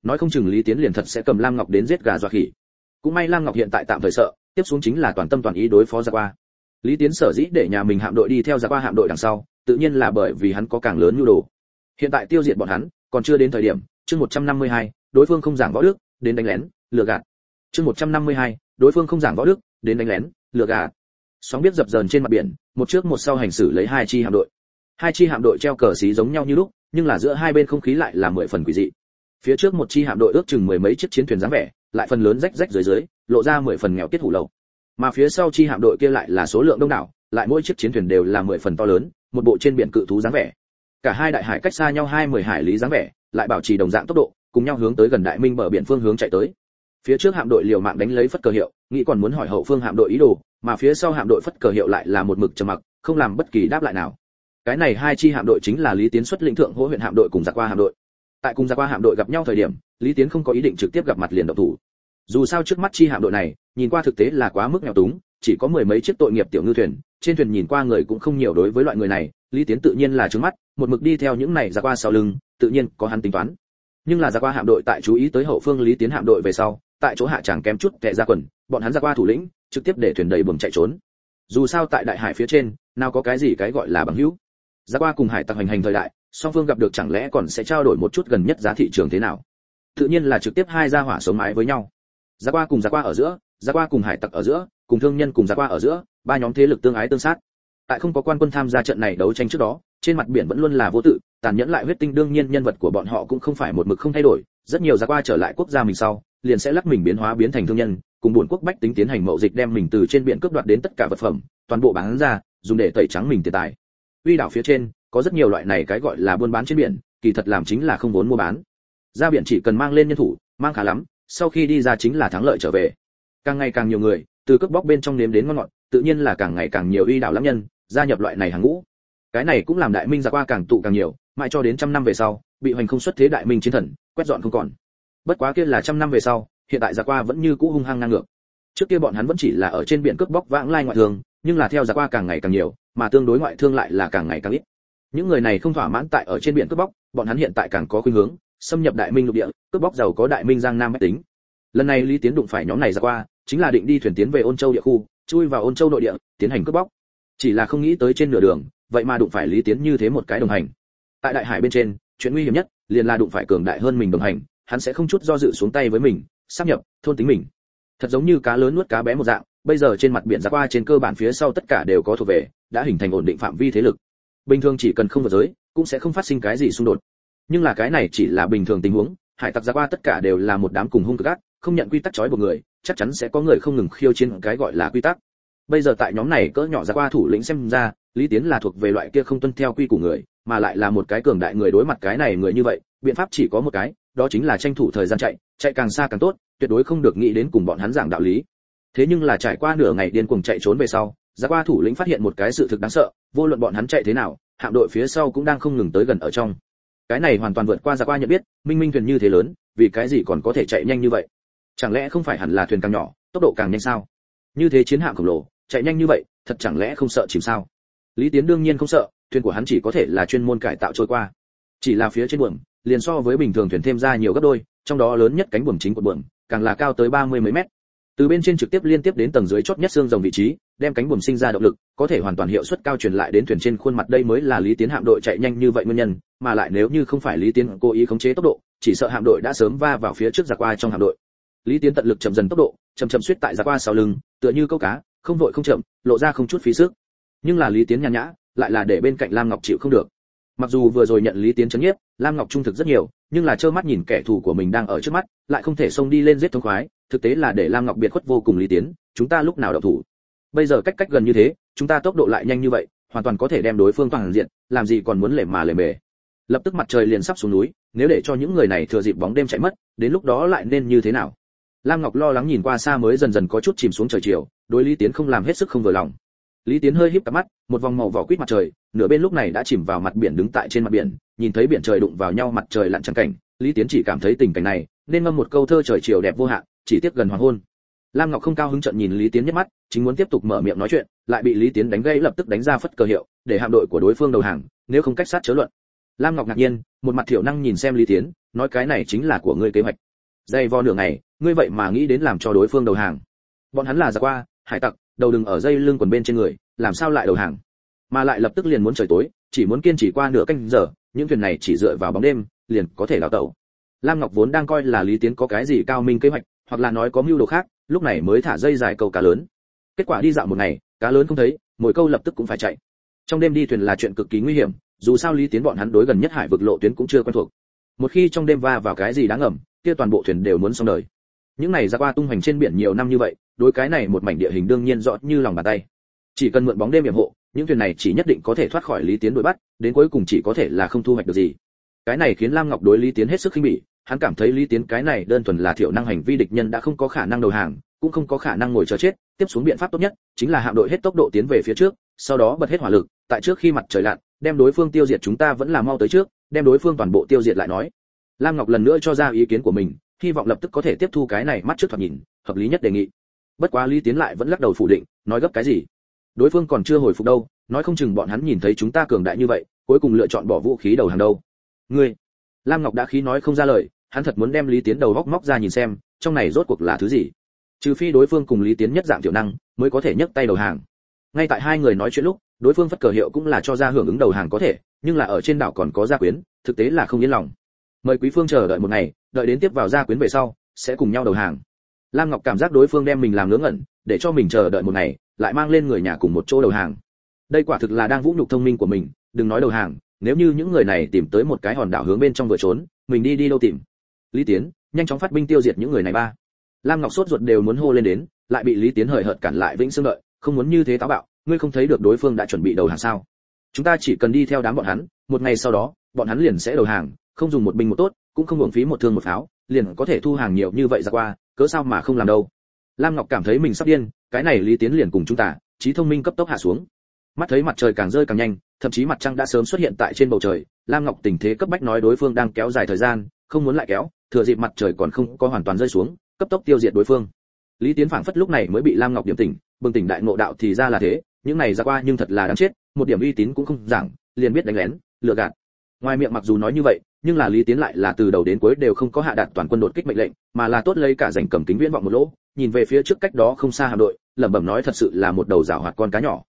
nói không chừng Lý Tiến liền thật sẽ cầm Lam Ngọc đến giết gà dọa khỉ. Cũng may Lam Ngọc hiện tại tạm thời sợ, tiếp xuống chính là toàn tâm toàn ý đối phó Giặc Qua. Lý Tiến sở dĩ để nhà mình hạm đội đi theo Giặc Qua hạm đội đằng sau, tự nhiên là bởi vì hắn có càng lớn nhu đồ. Hiện tại tiêu diệt bọn hắn, còn chưa đến thời điểm. Chương 152, đối phương không giảng võ đức, đến đánh lén, lừa gạt. Chương 152, đối phương không giảng võ đức, đến đánh lén, lừa gạt. Sóng biết dập dờn trên mặt biển, một trước một sau hành xử lấy hai chi hạm đội. Hai chi hạm đội treo cờ xí giống nhau như lúc, nhưng là giữa hai bên không khí lại là 10 phần quỷ dị. Phía trước một chi hạm đội ước chừng mười mấy chiếc chiến thuyền dáng vẻ, lại phần lớn rách rách dưới, lộ ra 10 phần nghèo kiết hủ lậu. Mà phía sau chi hạm đội kia lại là số lượng đông đảo, lại mỗi chiếc chiến thuyền đều là 10 phần to lớn, một bộ trên biển cự thú dáng vẻ. Cả hai đại hải cách xa nhau 20 hải lý dáng vẻ, lại bảo trì đồng dạng tốc độ, cùng nhau hướng tới gần Đại Minh bờ biển phương hướng chạy tới. Phía trước hạm đội liều mạng đánh lấy phất cờ hiệu, nghĩ còn muốn hỏi hậu phương hạm đội ý đồ, mà phía sau hạm đội phất cờ hiệu lại là một mực trầm mặc, không làm bất kỳ đáp lại nào. Cái này hai chi hạm đội chính là Lý Tiến xuất lĩnh thượng hỗ huyện hạm đội cùng Giặc Qua hạm đội. Tại cùng Giặc Qua hạm đội gặp nhau thời điểm, Lý Tiến không có ý định trực tiếp gặp mặt liền động thủ. Dù sao trước mắt chi hạm đội này, nhìn qua thực tế là quá mức nghèo túng, chỉ có mười mấy chiếc tội nghiệp tiểu ngư thuyền, trên thuyền nhìn qua người cũng không nhiều. Đối với loại người này, Lý Tiến tự nhiên là trừng mắt, một mực đi theo những này Giặc Qua sau lưng, tự nhiên có hắn tính toán. Nhưng là Giặc Qua hạm đội tại chú ý tới hậu phương Lý Tiến hạm đội về sau, tại chỗ hạ chẳng kém chút tè ra quần, bọn hắn Giặc Qua thủ lĩnh trực tiếp để thuyền đầy buồm chạy trốn. Dù sao tại đại hải phía trên, nào có cái gì cái gọi là bằng hữu. Giặc Qua cùng hải tặc hành thời đại, song phương gặp được chẳng lẽ còn sẽ trao đổi một chút gần nhất giá thị trường thế nào? Tự nhiên là trực tiếp hai gia hỏa sống mái với nhau. Giặc Qua cùng Giặc Qua ở giữa, Giặc Qua cùng hải tặc ở giữa, cùng thương nhân cùng Giặc Qua ở giữa, ba nhóm thế lực tương ái tương sát. Tại không có quan quân tham gia trận này đấu tranh trước đó, trên mặt biển vẫn luôn là vô tự, tàn nhẫn lại huyết tinh, đương nhiên nhân vật của bọn họ cũng không phải một mực không thay đổi, rất nhiều Giặc Qua trở lại quốc gia mình sau, liền sẽ lắc mình biến hóa biến thành thương nhân, cùng buồn quốc bách tính tiến hành mậu dịch, đem mình từ trên biển cướp đoạt đến tất cả vật phẩm, toàn bộ bán ra, dùng để tẩy trắng mình tiền tài. Uy đảo phía trên, có rất nhiều loại này cái gọi là buôn bán trên biển, kỳ thật làm chính là không vốn mua bán. Ra biển chỉ cần mang lên nhân thủ, mang khá lắm, sau khi đi ra chính là thắng lợi trở về. Càng ngày càng nhiều người, từ cướp bóc bên trong nếm đến ngon ngọt, tự nhiên là càng ngày càng nhiều uy đảo lãng nhân gia nhập loại này hàng ngũ. Cái này cũng làm Đại Minh Giặc Qua càng tụ càng nhiều, mãi cho đến trăm năm về sau, bị hoành không xuất thế Đại Minh chiến thần quét dọn không còn. Bất quá kia là trăm năm về sau, hiện tại Giặc Qua vẫn như cũ hung hăng ngang ngược. Trước kia bọn hắn vẫn chỉ là ở trên biển cướp bóc vãng lai ngoại thương, nhưng là theo Giặc Qua càng ngày càng nhiều, mà tương đối ngoại thương lại là càng ngày càng ít. Những người này không thỏa mãn tại ở trên biển cướp bóc, bọn hắn hiện tại càng có khuynh hướng xâm nhập Đại Minh lục địa, cướp bóc giàu có Đại Minh Giang Nam bách tính. Lần này Lý Tiến đụng phải nhóm này Giặc Qua, chính là định đi thuyền tiến về Ôn Châu địa khu, chui vào Ôn Châu nội địa, tiến hành cướp bóc. Chỉ là không nghĩ tới trên nửa đường, vậy mà đụng phải Lý Tiến như thế một cái đồng hành. Tại đại hải bên trên, chuyện nguy hiểm nhất liền là đụng phải cường đại hơn mình đồng hành, hắn sẽ không chút do dự xuống tay với mình, sáp nhập, thôn tính mình. Thật giống như cá lớn nuốt cá bé một dạng, bây giờ trên mặt biển Giặc Qua trên cơ bản phía sau tất cả đều có thuộc về, đã hình thành ổn định phạm vi thế lực. Bình thường chỉ cần không vượt giới, cũng sẽ không phát sinh cái gì xung đột. Nhưng là cái này chỉ là bình thường tình huống, hải tặc Giặc Qua tất cả đều là một đám cùng hung cực ác, không nhận quy tắc trói buộc người, chắc chắn sẽ có người không ngừng khiêu chiến cái gọi là quy tắc. Bây giờ tại nhóm này cỡ nhỏ Giặc Qua thủ lĩnh xem ra, Lý Tiến là thuộc về loại kia không tuân theo quy củ người, mà lại là một cái cường đại người. Đối mặt cái này người như vậy, biện pháp chỉ có một cái, đó chính là tranh thủ thời gian chạy, chạy càng xa càng tốt, tuyệt đối không được nghĩ đến cùng bọn hắn giảng đạo lý. Thế nhưng là trải qua nửa ngày điên cuồng chạy trốn về sau, Giặc Qua thủ lĩnh phát hiện một cái sự thực đáng sợ, vô luận bọn hắn chạy thế nào, hạm đội phía sau cũng đang không ngừng tới gần ở trong. Cái này hoàn toàn vượt qua Giặc Qua nhận biết, minh minh thuyền như thế lớn, vì cái gì còn có thể chạy nhanh như vậy? Chẳng lẽ không phải hẳn là thuyền càng nhỏ, tốc độ càng nhanh sao? Như thế chiến hạm khổng lồ, chạy nhanh như vậy, thật chẳng lẽ không sợ chìm sao? Lý Tiến đương nhiên không sợ, thuyền của hắn chỉ có thể là chuyên môn cải tạo trôi qua. Chỉ là phía trên buồm, liền so với bình thường thuyền thêm ra nhiều gấp đôi, trong đó lớn nhất cánh buồm chính của buồm, càng là cao tới 30 mấy mét. Từ bên trên trực tiếp liên tiếp đến tầng dưới chót nhất xương rồng vị trí, đem cánh buồm sinh ra động lực, có thể hoàn toàn hiệu suất cao truyền lại đến thuyền trên khuôn mặt. Đây mới là Lý Tiến hạm đội chạy nhanh như vậy nguyên nhân, mà lại nếu như không phải Lý Tiến cố ý khống chế tốc độ, chỉ sợ hạm đội đã sớm va vào phía trước Giặc Qua trong hạm đội. Lý Tiến tận lực chậm dần tốc độ, chậm suýt tại Giặc Qua sau lưng, tựa như câu cá, không vội không chậm, lộ ra không chút phí sức. Nhưng là Lý Tiến nhàn nhã, lại là để bên cạnh Lam Ngọc chịu không được. Mặc dù vừa rồi nhận Lý Tiến chấn nhiếp, Lam Ngọc trung thực rất nhiều, nhưng là trơ mắt nhìn kẻ thù của mình đang ở trước mắt, lại không thể xông đi lên giết thống khoái, thực tế là để Lam Ngọc biệt khuất vô cùng. Lý Tiến, chúng ta lúc nào động thủ? Bây giờ cách gần như thế, chúng ta tốc độ lại nhanh như vậy, hoàn toàn có thể đem đối phương toàn diện, làm gì còn muốn lề mà lề mề. Lập tức mặt trời liền sắp xuống núi, nếu để cho những người này thừa dịp bóng đêm chạy mất, đến lúc đó lại nên như thế nào? Lam Ngọc lo lắng nhìn qua xa mới dần dần có chút chìm xuống trời chiều, đối Lý Tiến không làm hết sức không vừa lòng. Lý Tiến hơi híp cặp mắt, một vòng màu vỏ quýt mặt trời, nửa bên lúc này đã chìm vào mặt biển, đứng tại trên mặt biển, nhìn thấy biển trời đụng vào nhau, mặt trời lặn chẳng cảnh, Lý Tiến chỉ cảm thấy tình cảnh này, nên ngâm một câu thơ trời chiều đẹp vô hạn, chỉ tiếc gần hoàng hôn. Lam Ngọc không cao hứng trợn nhìn Lý Tiến nhất mắt, chính muốn tiếp tục mở miệng nói chuyện, lại bị Lý Tiến đánh gây, lập tức đánh ra phất cờ hiệu, để hạm đội của đối phương đầu hàng, nếu không cách sát chớ luận. Lam Ngọc ngạc nhiên, một mặt thiểu năng nhìn xem Lý Tiến, nói cái này chính là của ngươi kế hoạch. Dây vo nửa ngày, ngươi vậy mà nghĩ đến làm cho đối phương đầu hàng. Bọn hắn là giặc qua, hải tặc, đầu đừng ở dây lưng quần bên trên người, làm sao lại đầu hàng? Mà lại lập tức liền muốn trời tối, chỉ muốn kiên trì qua nửa canh giờ, những thuyền này chỉ dựa vào bóng đêm, liền có thể đào tẩu. Lam Ngọc vốn đang coi là Lý Tiến có cái gì cao minh kế hoạch, hoặc là nói có mưu đồ khác, lúc này mới thả dây dài câu cá lớn. Kết quả đi dạo một ngày, cá lớn không thấy, mỗi câu lập tức cũng phải chạy. Trong đêm đi thuyền là chuyện cực kỳ nguy hiểm, dù sao Lý Tiến bọn hắn đối gần nhất hải vực lộ tuyến cũng chưa quen thuộc. Một khi trong đêm va vào cái gì đáng ngầm, kia toàn bộ thuyền đều muốn xong đời. Những này ra qua tung hoành trên biển nhiều năm như vậy, đối cái này một mảnh địa hình đương nhiên rõ như lòng bàn tay. Chỉ cần mượn bóng đêm yểm hộ, những thuyền này chỉ nhất định có thể thoát khỏi Lý Tiến đuổi bắt, đến cuối cùng chỉ có thể là không thu hoạch được gì. Cái này khiến Lam Ngọc đối Lý Tiến hết sức khinh bỉ, hắn cảm thấy Lý Tiến cái này đơn thuần là thiểu năng hành vi địch nhân đã không có khả năng đầu hàng, cũng không có khả năng ngồi chờ chết, tiếp xuống biện pháp tốt nhất chính là hạm đội hết tốc độ tiến về phía trước, sau đó bật hết hỏa lực, tại trước khi mặt trời lặn, đem đối phương tiêu diệt, chúng ta vẫn là mau tới trước, đem đối phương toàn bộ tiêu diệt lại nói. Lam Ngọc lần nữa cho ra ý kiến của mình, hy vọng lập tức có thể tiếp thu cái này mắt trước thoạt nhìn hợp lý nhất đề nghị. Bất quá Lý Tiến lại vẫn lắc đầu phủ định, nói gấp cái gì? Đối phương còn chưa hồi phục đâu, nói không chừng bọn hắn nhìn thấy chúng ta cường đại như vậy, cuối cùng lựa chọn bỏ vũ khí đầu hàng đâu. Ngươi, Lam Ngọc đã khí nói không ra lời, hắn thật muốn đem Lý Tiến đầu góc móc ra nhìn xem, trong này rốt cuộc là thứ gì. Trừ phi đối phương cùng Lý Tiến nhất dạng tiểu năng, mới có thể nhấc tay đầu hàng. Ngay tại hai người nói chuyện lúc, đối phương phất cờ hiệu cũng là cho ra hưởng ứng đầu hàng có thể, nhưng là ở trên đảo còn có gia quyến, thực tế là không yên lòng. Mời quý phương chờ đợi một ngày, đợi đến tiếp vào gia quyến về sau, sẽ cùng nhau đầu hàng. Lam Ngọc cảm giác đối phương đem mình làm ngớ ngẩn, để cho mình chờ đợi một ngày, lại mang lên người nhà cùng một chỗ đầu hàng. Đây quả thực là đang vũ nhục thông minh của mình, đừng nói đầu hàng, nếu như những người này tìm tới một cái hòn đảo hướng bên trong vừa trốn, mình đi đâu tìm? Lý Tiến, nhanh chóng phát binh tiêu diệt những người này ba. Lam Ngọc sốt ruột đều muốn hô lên đến, lại bị Lý Tiến hời hợt cản lại vĩnh xương đợi, không muốn như thế táo bạo, ngươi không thấy được đối phương đã chuẩn bị đầu hàng sao? Chúng ta chỉ cần đi theo đám bọn hắn, một ngày sau đó, bọn hắn liền sẽ đầu hàng, không dùng một binh một tốt, cũng không uổng phí một thương một pháo, liền có thể thu hàng nhiều như vậy ra qua, cớ sao mà không làm đâu. Lam Ngọc cảm thấy mình sắp điên, cái này Lý Tiến liền cùng chúng ta, trí thông minh cấp tốc hạ xuống. Mắt thấy mặt trời càng rơi càng nhanh, thậm chí mặt trăng đã sớm xuất hiện tại trên bầu trời, Lam Ngọc tình thế cấp bách nói đối phương đang kéo dài thời gian, không muốn lại kéo, thừa dịp mặt trời còn không có hoàn toàn rơi xuống, cấp tốc tiêu diệt đối phương. Lý Tiến phảng phất lúc này mới bị Lam Ngọc điểm tỉnh, bừng tỉnh đại ngộ đạo thì ra là thế, những này ra qua nhưng thật là đáng chết, một điểm uy tín cũng không giảng, liền biết đánh lén, lừa gạt. Ngoài miệng mặc dù nói như vậy, nhưng là Lý Tiến lại là từ đầu đến cuối đều không có hạ đạt toàn quân đột kích mệnh lệnh, mà là tốt lấy cả rảnh cầm kính viễn vọng một lỗ, nhìn về phía trước cách đó không xa hạm đội, lẩm bẩm nói thật sự là một đầu rảo hoạt con cá nhỏ.